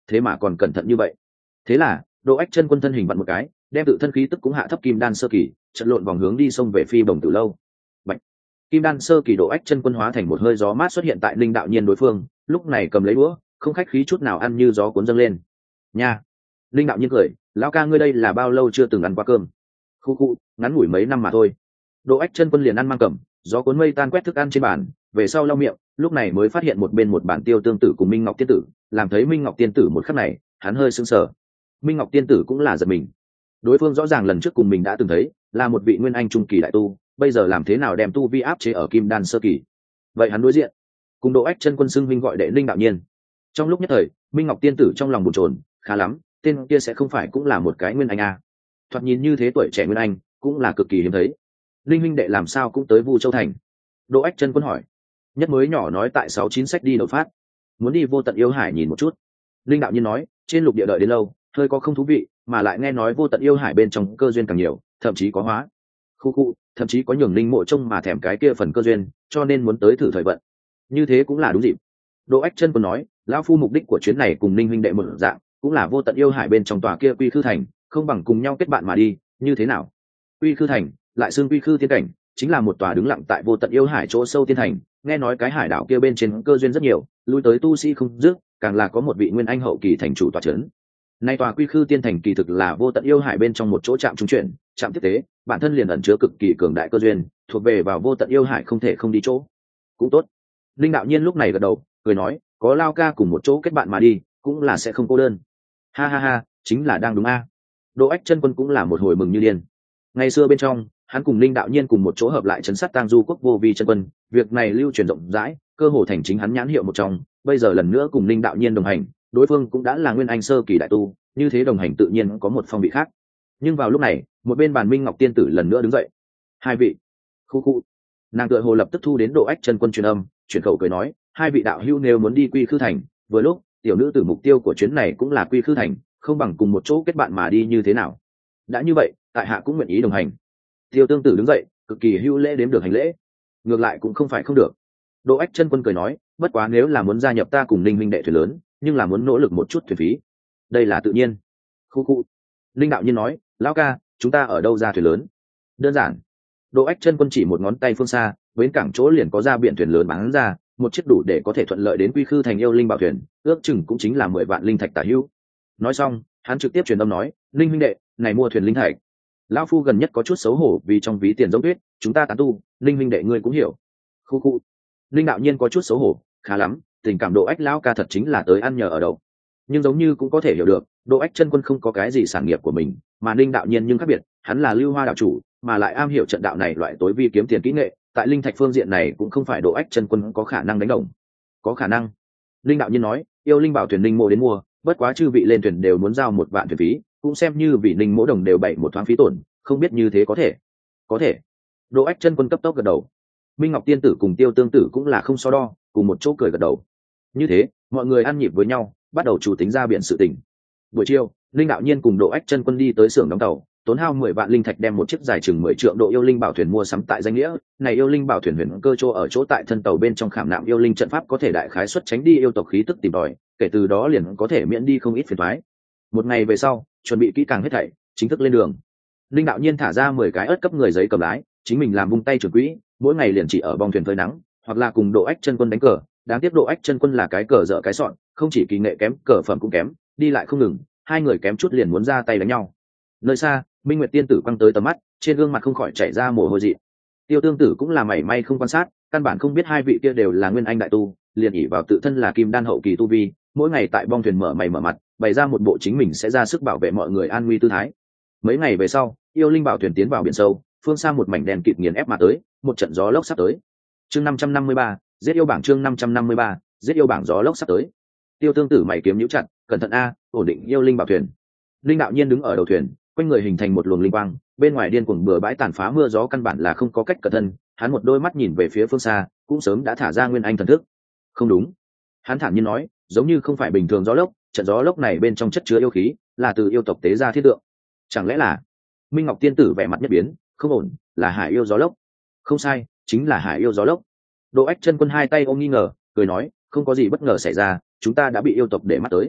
thế mà còn cẩn thận như vậy. Thế là Độ Ách Chân Quân thân hình vặn một cái, đem tự thân khí tức cũng hạ thấp kim đan sơ kỳ, trận lộn vòng hướng đi xông về Phi Bồng Tử lâu. Bạch. Kim đan sơ kỳ Độ Ách Chân Quân hóa thành một hơi gió mát xuất hiện tại Linh Đạo Nhiên đối phương, lúc này cầm lấy đũa, không khách khí chút nào ăn như gió cuốn dâng lên. Nha. Linh Đạo Nhiên cười, lão ca ngươi đây là bao lâu chưa từng ăn qua cơm? Khu khu, ngắn ngủi mấy năm mà thôi. Độ Ách Chân Quân liền ăn mang cầm, gió cuốn mây tan quét thức ăn trên bàn, về sau lau miệng, lúc này mới phát hiện một bên một bản Tiêu Tương Tử cùng Minh Ngọc Tiên Tử, làm thấy Minh Ngọc Tiên Tử một khắc này, hắn hơi sững sờ. Minh Ngọc Tiên Tử cũng là giật mình. Đối phương rõ ràng lần trước cùng mình đã từng thấy, là một vị nguyên anh trung kỳ đại tu, bây giờ làm thế nào đem tu vi áp chế ở kim đan sơ kỳ? Vậy hắn đối diện, cùng Độ Ách Chân Quân xưng Minh gọi đệ Linh Đạo Nhiên. Trong lúc nhất thời, Minh Ngọc Tiên Tử trong lòng bồn chồn, khá lắm, tên kia sẽ không phải cũng là một cái nguyên anh à? Thoạt nhìn như thế tuổi trẻ nguyên anh, cũng là cực kỳ hiếm thấy. Linh huynh đệ làm sao cũng tới Vu Châu thành? Độ Ách Chân Quân hỏi. Nhất mới nhỏ nói tại sáu chín sách đi đột phát, muốn đi Vô Tận Yêu Hải nhìn một chút. Linh Đạo Nhiên nói, trên lục địa đợi đến lâu, hơi có không thú vị, mà lại nghe nói Vô Tận Yêu Hải bên trong cơ duyên càng nhiều, thậm chí có hóa. Khu khu, thậm chí có nhường Linh Mộ trông mà thèm cái kia phần cơ duyên, cho nên muốn tới thử thời vận. Như thế cũng là đúng dịp. Độ Ách Chân Quân nói, lão phu mục đích của chuyến này cùng Linh huynh đệ một dạng, cũng là Vô Tận Yêu Hải bên trong tòa kia Quy Khư thành, không bằng cùng nhau kết bạn mà đi, như thế nào? Quy Khư thành, lại xưng Quy Khư tiên cảnh, chính là một tòa đứng lặng tại Vô Tận Yêu Hải chỗ sâu tiên thành, nghe nói cái hải đảo kia bên trên cơ duyên rất nhiều, lui tới tu sĩ không dứt, càng là có một vị nguyên anh hậu kỳ thành chủ tọa trấn. Nay tòa Quy Khư tiên thành kỳ thực là Vô Tận Yêu Hải bên trong một chỗ trạm trung chuyển, trạm tiếp tế, bản thân liền ẩn chứa cực kỳ cường đại cơ duyên, thuộc về vào Vô Tận Yêu Hải không thể không đi chỗ. Cũng tốt. Linh Đạo Nhiên lúc này gật đầu, cười nói, có Lao ca cùng một chỗ kết bạn mà đi, cũng là sẽ không cô đơn. Ha ha ha, chính là đang đúng a. Độ Ách Chân Quân cũng là một hồi mừng như điên. Ngày xưa bên trong, hắn cùng Linh Đạo Nhiên cùng một chỗ hợp lại trấn sát Tang Du quốc vô vi chân quân, việc này lưu truyền rộng rãi, cơ hồ thành chính hắn nhãn hiệu một trong. Bây giờ lần nữa cùng Linh Đạo Nhiên đồng hành, đối phương cũng đã là nguyên anh sơ kỳ đại tu, như thế đồng hành tự nhiên có một phong vị khác. Nhưng vào lúc này, một bên bàn Minh Ngọc Tiên Tử lần nữa đứng dậy. Hai vị, khu khu, nàng tựa hồ lập tức thu đến Độ Ách Chân Quân truyền âm, chuyển khẩu cười nói, hai vị đạo hữu nếu muốn đi Quy Khư thành, vừa lúc tiểu nữ tử mục tiêu của chuyến này cũng là Quy Khư thành, không bằng cùng một chỗ kết bạn mà đi như thế nào? Đã như vậy, tại hạ cũng nguyện ý đồng hành. Tiêu Tương Tử đứng dậy, cực kỳ hữu lễ đếm được hành lễ. Ngược lại cũng không phải không được. Độ Ách Chân Quân cười nói, bất quá nếu là muốn gia nhập ta cùng Linh huynh đệ thuyền lớn, nhưng là muốn nỗ lực một chút thuyền phí. Đây là tự nhiên. Khu khu. Linh Đạo Nhiên nói, lão ca, chúng ta ở đâu ra thuyền lớn? Đơn giản. Độ Ách Chân Quân chỉ một ngón tay phương xa, bến cảng chỗ liền có ra biển thuyền lớn bán ra, một chiếc đủ để có thể thuận lợi đến Quy Khư thành yêu linh bảo thuyền, ước chừng cũng chính là mười vạn linh thạch tả hữu. Nói xong, hắn trực tiếp truyền âm nói, Linh huynh đệ, này mua thuyền linh thạch. Lão phu gần nhất có chút xấu hổ vì trong ví tiền giống tuyết, chúng ta tán tu, Linh huynh đệ ngươi cũng hiểu. Khu khu. Linh Đạo Nhiên có chút xấu hổ, khá lắm, tình cảm Độ Ách lão ca thật chính là tới ăn nhờ ở đậu. Nhưng giống như cũng có thể hiểu được, Độ Ách Chân Quân không có cái gì sản nghiệp của mình, mà Linh Đạo Nhiên nhưng khác biệt, hắn là Lưu Hoa đạo chủ, mà lại am hiểu trận đạo này loại tối vi kiếm tiền kỹ nghệ, tại linh thạch phương diện này cũng không phải Độ Ách Chân Quân có khả năng đánh đồng. Có khả năng. Linh Đạo Nhiên nói, yêu linh bảo thuyền linh mộ đến mua, bất quá chư vị lên thuyền đều muốn giao một vạn thuyền phí, cũng xem như vị linh mỗ đồng đều bảy một thoáng phí tổn, không biết như thế có thể? Có thể. Độ Ách Chân Quân cấp tốc gật đầu. Minh Ngọc Tiên Tử cùng Tiêu Tương Tử cũng là không so đo, cùng một chỗ cười gật đầu. Như thế, mọi người ăn nhịp với nhau, bắt đầu chủ tính ra biển sự tình. Buổi chiều, Linh Đạo Nhiên cùng Độ Ách Chân Quân đi tới xưởng đóng tàu, tốn hao mười vạn linh thạch đem một chiếc dài chừng mười trượng độ yêu linh bảo thuyền mua sắm tại danh nghĩa. Này yêu linh bảo thuyền huyền cơ chỗ ở chỗ tại thân tàu bên trong khảm nạm yêu linh trận pháp có thể đại khái xuất tránh đi yêu tộc khí tức tìm tòi, kể từ đó liền có thể miễn đi không ít phiền toái. Một ngày về sau, chuẩn bị kỹ càng hết thảy, chính thức lên đường. Linh Đạo Nhiên thả ra mười cái ớt cấp người giấy cầm lái, chính mình làm vung tay trưởng quỹ, mỗi ngày liền chỉ ở bong thuyền phơi nắng, hoặc là cùng Độ Ách Chân Quân đánh cờ. Đáng tiếc Độ Ách Chân Quân là cái cờ dở cái sọn, không chỉ kỳ nghệ kém, cờ phẩm cũng kém, đi lại không ngừng, hai người kém chút liền muốn ra tay đánh nhau. Nơi xa, Minh Nguyệt Tiên Tử quăng tới tầm mắt, trên gương mặt không khỏi chảy ra mồ hôi dị. Tiêu Tương Tử cũng là mảy may không quan sát, căn bản không biết hai vị kia đều là nguyên anh đại tu, liền ỷ vào tự thân là kim đan hậu kỳ tu vi, mỗi ngày tại bong thuyền mở mày mở mặt, bày ra một bộ chính mình sẽ ra sức bảo vệ mọi người an nguy tư thái. Mấy ngày về sau, yêu linh bảo thuyền tiến vào biển sâu, phương xa một mảnh đèn kịt nghiền ép mà tới, một trận gió lốc sắp tới. Chương năm trăm năm mươi ba, giết yêu bảng chương năm trăm năm mươi ba, giết yêu bảng gió lốc sắp tới. Tiêu Tương Tử mày kiếm nhíu chặt, cẩn thận a, ổn định yêu linh bảo thuyền. Linh Đạo Nhiên đứng ở đầu thuyền, quanh người hình thành một luồng linh quang, bên ngoài điên cuồng bừa bãi tàn phá mưa gió căn bản là không có cách cẩn thân, hắn một đôi mắt nhìn về phía phương xa, cũng sớm đã thả ra nguyên anh thần thức. Không đúng, hắn thản nhiên nói, giống như không phải bình thường gió lốc, trận gió lốc này bên trong chất chứa yêu khí, là từ yêu tộc tế ra thiết tượng. Chẳng lẽ là? Minh Ngọc Tiên Tử vẻ mặt nhất biến, không ổn, là hải yêu gió lốc. Không sai, chính là hải yêu gió lốc. Độ Ách Chân Quân hai tay ôm nghi ngờ, cười nói, không có gì bất ngờ xảy ra, chúng ta đã bị yêu tộc để mắt tới.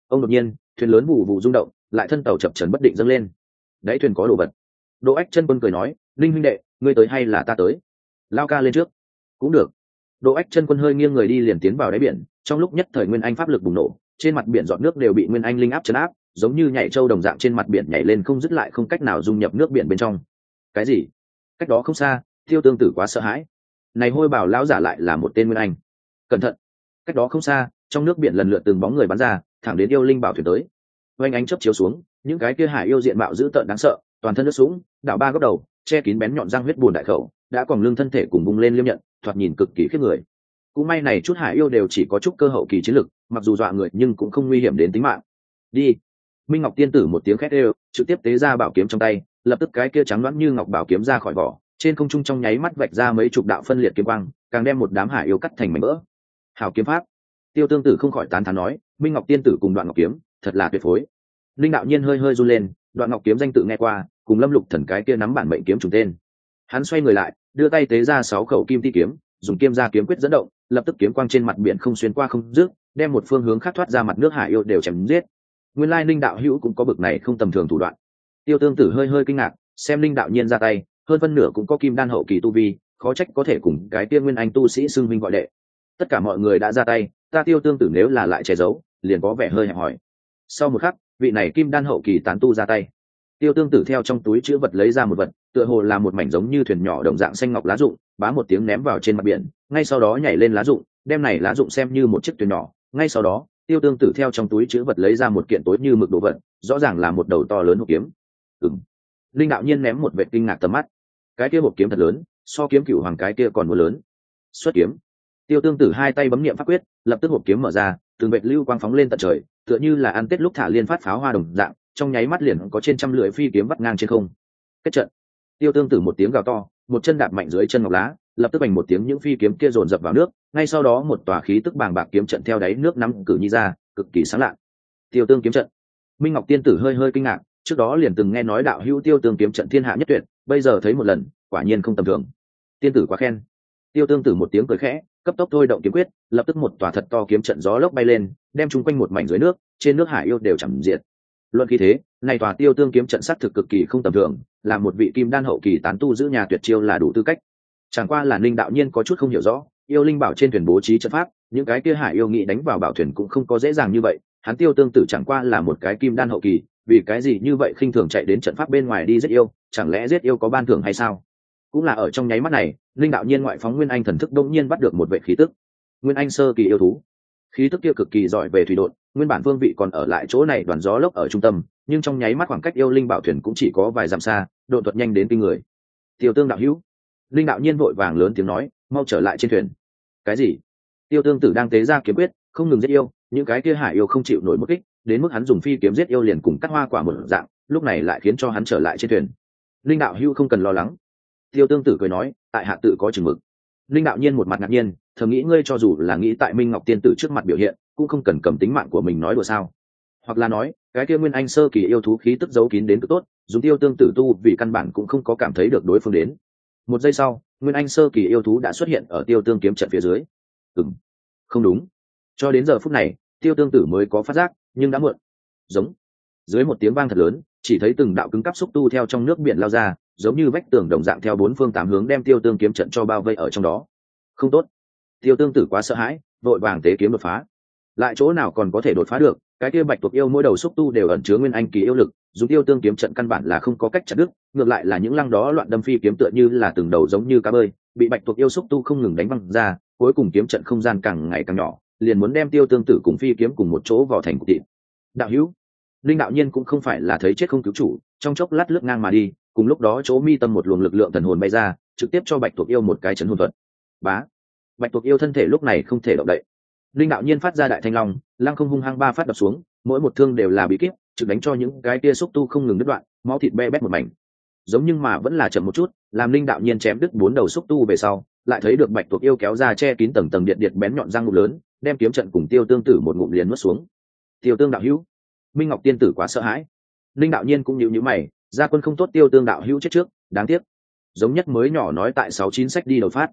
Ông đột nhiên thuyền lớn vụ vụ rung động, lại thân tàu chập chấn bất định dâng lên. Đáy thuyền có đồ vật. Đỗ Ách Chân Quân cười nói, linh huynh đệ, ngươi tới hay là ta tới? Lao ca lên trước. Cũng được. Đỗ Ách Chân Quân hơi nghiêng người đi liền tiến vào đáy biển, trong lúc nhất thời nguyên anh pháp lực bùng nổ, trên mặt biển giọt nước đều bị nguyên anh linh áp chấn áp, giống như nhảy trâu đồng dạng trên mặt biển nhảy lên không dứt, lại không cách nào dung nhập nước biển bên trong. Cái gì? Cách đó không xa, Tiêu Tương Tử quá sợ hãi. Này hôi bảo lão giả lại là một tên nguyên anh. Cẩn thận. Cách đó không xa, trong nước biển lần lượt từng bóng người bắn ra, thẳng đến yêu linh bảo thuyền tới. Oanh ánh chớp chiếu xuống, những cái kia hải yêu diện mạo dữ tợn đáng sợ, toàn thân nước sũng, đảo ba góc đầu, che kín bén nhọn răng huyết buồn đại khẩu, đã còn lưng thân thể cùng bung lên liêm nhận, thoạt nhìn cực kỳ khiếp người. Cũng may này chút hải yêu đều chỉ có chút cơ hậu kỳ chiến lực, mặc dù dọa người nhưng cũng không nguy hiểm đến tính mạng. Đi. Minh Ngọc tiên tử một tiếng khét ê, trực tiếp tế ra bảo kiếm trong tay, lập tức cái kia trắng loãng như ngọc bảo kiếm ra khỏi vỏ, trên không trung trong nháy mắt vạch ra mấy chục đạo phân liệt kiếm quang, càng đem một đám hải yêu cắt thành mảnh vỡ. Hảo kiếm pháp. Tiêu Tương Tử không khỏi tán thán nói, Minh Ngọc tiên tử cùng Đoạn Ngọc kiếm, thật là tuyệt phối. Linh đạo nhiên hơi hơi run lên, Đoạn Ngọc kiếm danh tự nghe qua, cùng Lâm Lục Thần cái kia nắm bản mệnh kiếm trùng tên. Hắn xoay người lại, đưa tay tế ra sáu khẩu kim ti kiếm, dùng kiếm ra kiếm quyết dẫn động, lập tức kiếm quang trên mặt biển không xuyên qua không dứt, đem một phương hướng khác thoát ra mặt nước hải yêu đều chém giết. Nguyên lai Linh đạo hữu cũng có bực này không tầm thường thủ đoạn. Tiêu Tương Tử hơi hơi kinh ngạc, xem Linh đạo nhiên ra tay, hơn phân nửa cũng có kim đan hậu kỳ tu vi, khó trách có thể cùng cái tiên nguyên anh tu sĩ xưng huynh gọi đệ. Tất cả mọi người đã ra tay, ta Tiêu Tương Tử nếu là lại che giấu, liền có vẻ hơi hẹp hòi. Sau một khắc, vị này kim đan hậu kỳ tán tu ra tay. Tiêu Tương Tử theo trong túi chữ vật lấy ra một vật, tựa hồ là một mảnh giống như thuyền nhỏ đồng dạng xanh ngọc lá rụng, bá một tiếng ném vào trên mặt biển, ngay sau đó nhảy lên lá rụng, đem này lá rụng xem như một chiếc thuyền nhỏ. Ngay sau đó, Tiêu Tương Tử theo trong túi chữ vật lấy ra một kiện tối như mực đồ vật, rõ ràng là một đầu to lớn hộp kiếm. Ừm. Linh đạo nhiên ném một vệt kinh ngạc tầm mắt. Cái kia hộp kiếm thật lớn, so kiếm cửu hoàng cái kia còn muốn lớn. Xuất kiếm. Tiêu Tương Tử hai tay bấm niệm pháp quyết, lập tức hộp kiếm mở ra, từng vệt lưu quang phóng lên tận trời, tựa như là ăn tết lúc thả liên phát pháo hoa đồng dạng, trong nháy mắt liền có trên trăm lưỡi phi kiếm vắt ngang trên không. Kết trận. Tiêu Tương Tử một tiếng gào to, một chân đạp mạnh dưới chân ngọc lá, lập tức bành một tiếng những phi kiếm kia dồn dập vào nước, ngay sau đó một tòa khí tức bàng bạc kiếm trận theo đáy nước nắm cử nhi ra, cực kỳ sáng lạ. Tiêu Tương kiếm trận. Minh Ngọc tiên tử hơi hơi kinh ngạc, trước đó liền từng nghe nói đạo hữu Tiêu Tương kiếm trận thiên hạ nhất tuyệt, bây giờ thấy một lần, quả nhiên không tầm thường. Tiên tử quá khen. Tiêu Tương Tử một tiếng cười khẽ, cấp tốc thôi động kiếm quyết, lập tức một tòa thật to kiếm trận gió lốc bay lên, đem chung quanh một mảnh dưới nước, trên nước hải yêu đều chẳng diệt. Luận khí thế, này tòa Tiêu Tương kiếm trận sát thực cực kỳ không tầm thường, là một vị kim đan hậu kỳ tán tu giữ nhà tuyệt chiêu là đủ tư cách. Chẳng qua là Ninh đạo nhiên có chút không hiểu rõ, yêu linh bảo trên thuyền bố trí trận pháp, những cái kia hải yêu nghĩ đánh vào bảo thuyền cũng không có dễ dàng như vậy, hắn Tiêu Tương Tử chẳng qua là một cái kim đan hậu kỳ, vì cái gì như vậy khinh thường chạy đến trận pháp bên ngoài đi giết yêu, chẳng lẽ giết yêu có ban thưởng hay sao? Cũng là ở trong nháy mắt này, linh đạo nhiên ngoại phóng nguyên anh thần thức đông nhiên bắt được một vệ khí tức. Nguyên anh sơ kỳ yêu thú, khí tức kia cực kỳ giỏi về thủy độn, nguyên bản vương vị còn ở lại chỗ này đoàn gió lốc ở trung tâm, nhưng trong nháy mắt khoảng cách yêu linh bảo thuyền cũng chỉ có vài dặm xa, độ thuật nhanh đến kinh người. Tiêu Tương đạo hữu. Linh đạo nhiên vội vàng lớn tiếng nói, mau trở lại trên thuyền. Cái gì? Tiêu Tương Tử đang tế ra kiếm quyết, không ngừng giết yêu, những cái kia hải yêu không chịu nổi một kích, đến mức hắn dùng phi kiếm giết yêu liền cùng cắt hoa quả một dạng, lúc này lại khiến cho hắn trở lại trên thuyền. Linh đạo hữu không cần lo lắng. Tiêu Tương Tử cười nói, tại hạ tự có chừng mực. Linh đạo nhiên một mặt ngạc nhiên, thầm nghĩ ngươi cho dù là nghĩ tại Minh Ngọc tiên tử trước mặt biểu hiện, cũng không cần cầm tính mạng của mình nói đùa sao? Hoặc là nói, cái kia nguyên anh sơ kỳ yêu thú khí tức giấu kín đến cực tốt, dùng Tiêu Tương Tử tu vì căn bản cũng không có cảm thấy được đối phương đến. Một giây sau, nguyên anh sơ kỳ yêu thú đã xuất hiện ở Tiêu Tương kiếm trận phía dưới. Ừm, không đúng. Cho đến giờ phút này, Tiêu Tương Tử mới có phát giác, nhưng đã muộn. Giống. Dưới một tiếng vang thật lớn, chỉ thấy từng đạo cứng cáp xúc tu theo trong nước biển lao ra, giống như vách tường đồng dạng theo bốn phương tám hướng đem Tiêu Tương kiếm trận cho bao vây ở trong đó. Không tốt. Tiêu Tương Tử quá sợ hãi, vội vàng tế kiếm đột phá. Lại chỗ nào còn có thể đột phá được, cái kia bạch tuộc yêu mỗi đầu xúc tu đều ẩn chứa nguyên anh kỳ yêu lực, dùng Tiêu Tương kiếm trận căn bản là không có cách chặt đứt, ngược lại là những lăng đó loạn đâm phi kiếm tựa như là từng đầu giống như cá bơi, bị bạch tuộc yêu xúc tu không ngừng đánh văng ra, cuối cùng kiếm trận không gian càng ngày càng nhỏ, liền muốn đem Tiêu Tương Tử cùng phi kiếm cùng một chỗ vào thành cục thịt. Đạo hữu. Linh đạo nhiên cũng không phải là thấy chết không cứu chủ, trong chốc lát lướt ngang mà đi, cùng lúc đó chỗ mi tâm một luồng lực lượng thần hồn bay ra, trực tiếp cho bạch tuộc yêu một cái chấn hồn thuật. Bá. Bạch tuộc yêu thân thể lúc này không thể động đậy. Linh đạo nhiên phát ra đại thanh long, lăng không hung hăng ba phát đập xuống, mỗi một thương đều là bí kíp, trực đánh cho những cái kia xúc tu không ngừng đứt đoạn, máu thịt be bét một mảnh. Giống nhưng mà vẫn là chậm một chút, làm Linh đạo nhiên chém đứt bốn đầu xúc tu về sau, lại thấy được bạch tuộc yêu kéo ra che kín tầng tầng điện điện bén nhọn răng ngụm lớn, đem kiếm trận cùng Tiêu Tương Tử một ngụm liền nuốt xuống. Tiêu Tương đạo hữu. Minh Ngọc tiên tử quá sợ hãi. Linh đạo nhiên cũng nhíu nhíu mày, gia quân không tốt, Tiêu Tương đạo hữu chết trước, đáng tiếc. Giống nhất mới nhỏ nói tại sáu chín sách đi đầu phát.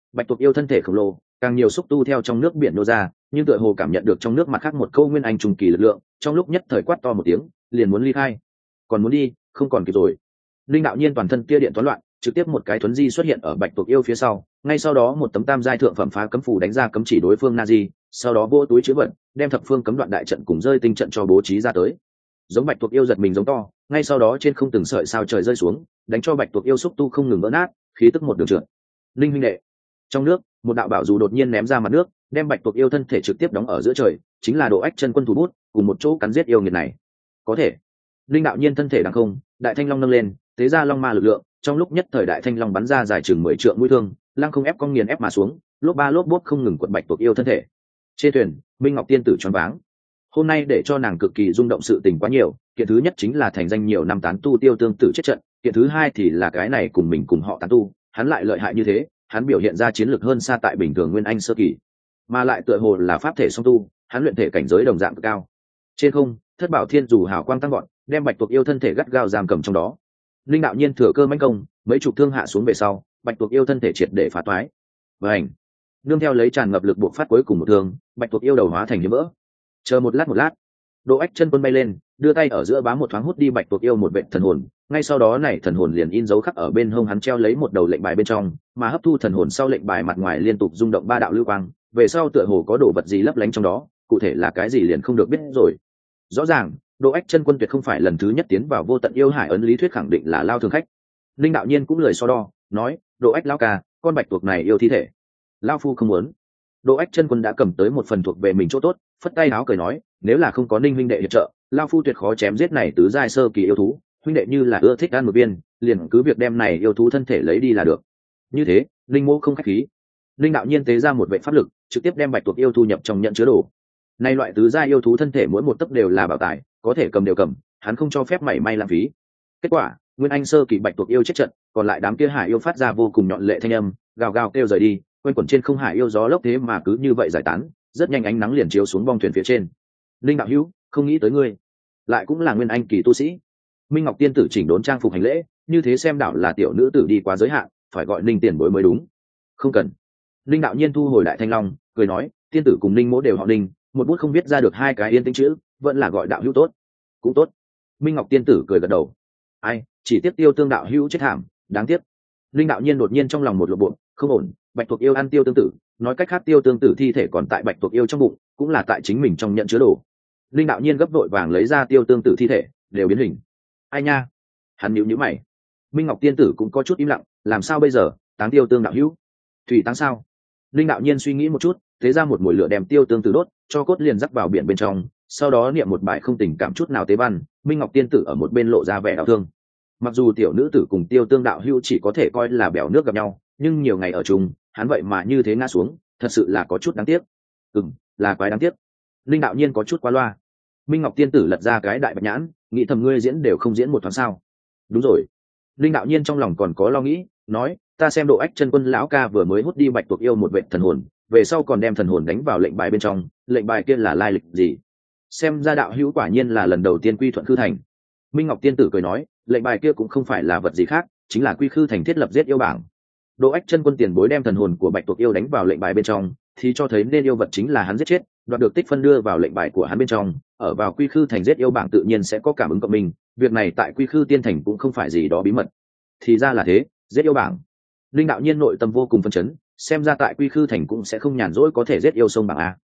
Bạch tuộc yêu thân thể khổng lồ, càng nhiều xúc tu theo trong nước biển nô ra, nhưng tựa hồ cảm nhận được trong nước mặt khác một câu nguyên anh trùng kỳ lực lượng, trong lúc nhất thời quát to một tiếng, liền muốn ly khai. Còn muốn đi, không còn kịp rồi. Linh đạo nhiên toàn thân kia điện toán loạn, trực tiếp một cái thuấn di xuất hiện ở bạch tuộc yêu phía sau, ngay sau đó một tấm tam giai thượng phẩm phá cấm phù đánh ra cấm chỉ đối phương Nazi, sau đó vô túi chứa vật, đem thập phương cấm đoạn đại trận cùng rơi tinh trận cho bố trí ra tới. Giống bạch tuộc yêu giật mình giống to, ngay sau đó trên không từng sợi sao trời rơi xuống, đánh cho bạch tuộc yêu xúc tu không ngừng vỡ nát, khí tức một đường trượt. Linh huynh đệ, trong nước, một đạo bảo dù đột nhiên ném ra mặt nước, đem bạch tuộc yêu thân thể trực tiếp đóng ở giữa trời, chính là độ ách chân quân thủ bút, cùng một chỗ cắn giết yêu nghiệt này. Có thể. Linh đạo nhiên thân thể đằng không, đại thanh long nâng lên, tế ra long ma lực lượng, trong lúc nhất thời đại thanh long bắn ra dài chừng mười trượng mũi thương, lăng không ép cong nghiền ép mà xuống, lốp ba lốp bốt không ngừng quật bạch tuộc yêu thân thể. Trên thuyền, Minh Ngọc tiên tử choáng váng. Hôm nay để cho nàng cực kỳ rung động sự tình quá nhiều, kiện thứ nhất chính là thành danh nhiều năm tán tu tiêu tương tử chết trận, kiện thứ hai thì là cái này cùng mình cùng họ tán tu, hắn lại lợi hại như thế, hắn biểu hiện ra chiến lược hơn xa tại bình thường nguyên anh sơ kỳ, mà lại tựa hồ là pháp thể song tu, hắn luyện thể cảnh giới đồng dạng cực cao. Trên không, thất bảo thiên dù hào quang tăng gọn, đem bạch tuộc yêu thân thể gắt gao giam cầm trong đó. Linh đạo nhiên thừa cơ mãnh công, mấy chục thương hạ xuống về sau, bạch tuộc yêu thân thể triệt để phá toái. Vành, nương theo lấy tràn ngập lực buộc phát cuối cùng một thương, bạch tuộc yêu đầu hóa thành như vỡ. Chờ một lát một lát, Đỗ Ách chân quân bay lên, đưa tay ở giữa bám một thoáng hút đi bạch tuộc yêu một vệt thần hồn, ngay sau đó này thần hồn liền in dấu khắc ở bên hông hắn treo lấy một đầu lệnh bài bên trong, mà hấp thu thần hồn sau lệnh bài mặt ngoài liên tục rung động ba đạo lưu quang, về sau tựa hồ có đồ vật gì lấp lánh trong đó, cụ thể là cái gì liền không được biết rồi. Rõ ràng, Đỗ Ách chân quân tuyệt không phải lần thứ nhất tiến vào vô tận yêu hải ấn lý thuyết khẳng định là lao thường khách. Linh đạo nhiên cũng lười so đo, nói, Đỗ Ách lão ca, con bạch tuộc này yêu thi thể. Lão phu không muốn. Đỗ Ách chân quân đã cầm tới một phần thuộc về mình chỗ tốt, phất tay áo cười nói, nếu là không có Ninh huynh đệ hiệp trợ, lão phu tuyệt khó chém giết này tứ giai sơ kỳ yêu thú, huynh đệ như là ưa thích ăn một viên, liền cứ việc đem này yêu thú thân thể lấy đi là được. Như thế, Linh mô không khách khí. Linh đạo nhiên tế ra một vệ pháp lực, trực tiếp đem bạch tuộc yêu thu nhập trong nhận chứa đồ. Nay loại tứ giai yêu thú thân thể mỗi một tấc đều là bảo tài, có thể cầm đều cầm, hắn không cho phép mảy may lãng phí. Kết quả, nguyên anh sơ kỳ bạch tuộc yêu chết trận, còn lại đám kia hải yêu phát ra vô cùng nhọn lệ thanh âm, gào gào kêu rời đi, quanh quẩn trên không hải yêu gió lốc thế mà cứ như vậy giải tán, rất nhanh ánh nắng liền chiếu xuống bong thuyền phía trên. Linh đạo hữu, không nghĩ tới ngươi, lại cũng là nguyên anh kỳ tu sĩ. Minh Ngọc tiên tử chỉnh đốn trang phục hành lễ, như thế xem đảo là tiểu nữ tử đi quá giới hạn, phải gọi Linh tiền bối mới đúng. Không cần. Linh đạo nhiên thu hồi đại thanh long, cười nói, tiên tử cùng Linh mỗ đều họ Linh, một bút không biết ra được hai cái yên tĩnh chữ, vẫn là gọi đạo hữu tốt. Cũng tốt. Minh Ngọc tiên tử cười gật đầu. Ai, chỉ tiếc tiêu tương đạo hữu chết thảm, đáng tiếc. Linh đạo nhiên đột nhiên trong lòng một lộ bộ, không ổn, bạch tuộc yêu ăn tiêu tương tử, nói cách khác tiêu tương tử thi thể còn tại bạch tuộc yêu trong bụng, cũng là tại chính mình trong nhận chứa đồ. Linh đạo nhiên gấp vội vàng lấy ra tiêu tương tử thi thể, đều biến hình. Ai nha? Hắn nhíu nhíu mày. Minh Ngọc tiên tử cũng có chút im lặng, làm sao bây giờ, táng tiêu tương đạo hữu? Thủy táng sao? Linh đạo nhiên suy nghĩ một chút, thế ra một mùi lửa đem tiêu tương tử đốt, cho cốt liền rắc vào biển bên trong, sau đó niệm một bài không tình cảm chút nào tế văn. Minh Ngọc tiên tử ở một bên lộ ra vẻ đau thương. Mặc dù tiểu nữ tử cùng tiêu tương đạo hữu chỉ có thể coi là bèo nước gặp nhau, nhưng nhiều ngày ở chung, hắn vậy mà như thế ngã xuống, thật sự là có chút đáng tiếc. Ừm, là quái đáng tiếc. Linh đạo nhiên có chút quá loa. Minh Ngọc tiên tử lật ra cái đại bạch nhãn, nghĩ thầm ngươi diễn đều không diễn một thoáng sao? Đúng rồi. Linh đạo nhiên trong lòng còn có lo nghĩ, nói, ta xem Độ Ách chân quân lão ca vừa mới hút đi bạch tuộc yêu một vệt thần hồn, về sau còn đem thần hồn đánh vào lệnh bài bên trong, lệnh bài kia là lai lịch gì? Xem ra đạo hữu quả nhiên là lần đầu tiên quy thuận khư thành. Minh Ngọc tiên tử cười nói, lệnh bài kia cũng không phải là vật gì khác, chính là quy khư thành thiết lập giết yêu bảng. Độ Ách chân quân tiền bối đem thần hồn của bạch tuộc yêu đánh vào lệnh bài bên trong, thì cho thấy nên yêu vật chính là hắn giết chết, đoạt được tích phân đưa vào lệnh bài của hắn bên trong, ở vào quy khư thành giết yêu bảng tự nhiên sẽ có cảm ứng cộng minh, việc này tại quy khư tiên thành cũng không phải gì đó bí mật. Thì ra là thế, giết yêu bảng. Linh đạo nhiên nội tâm vô cùng phấn chấn, xem ra tại quy khư thành cũng sẽ không nhàn rỗi có thể giết yêu sông bảng a.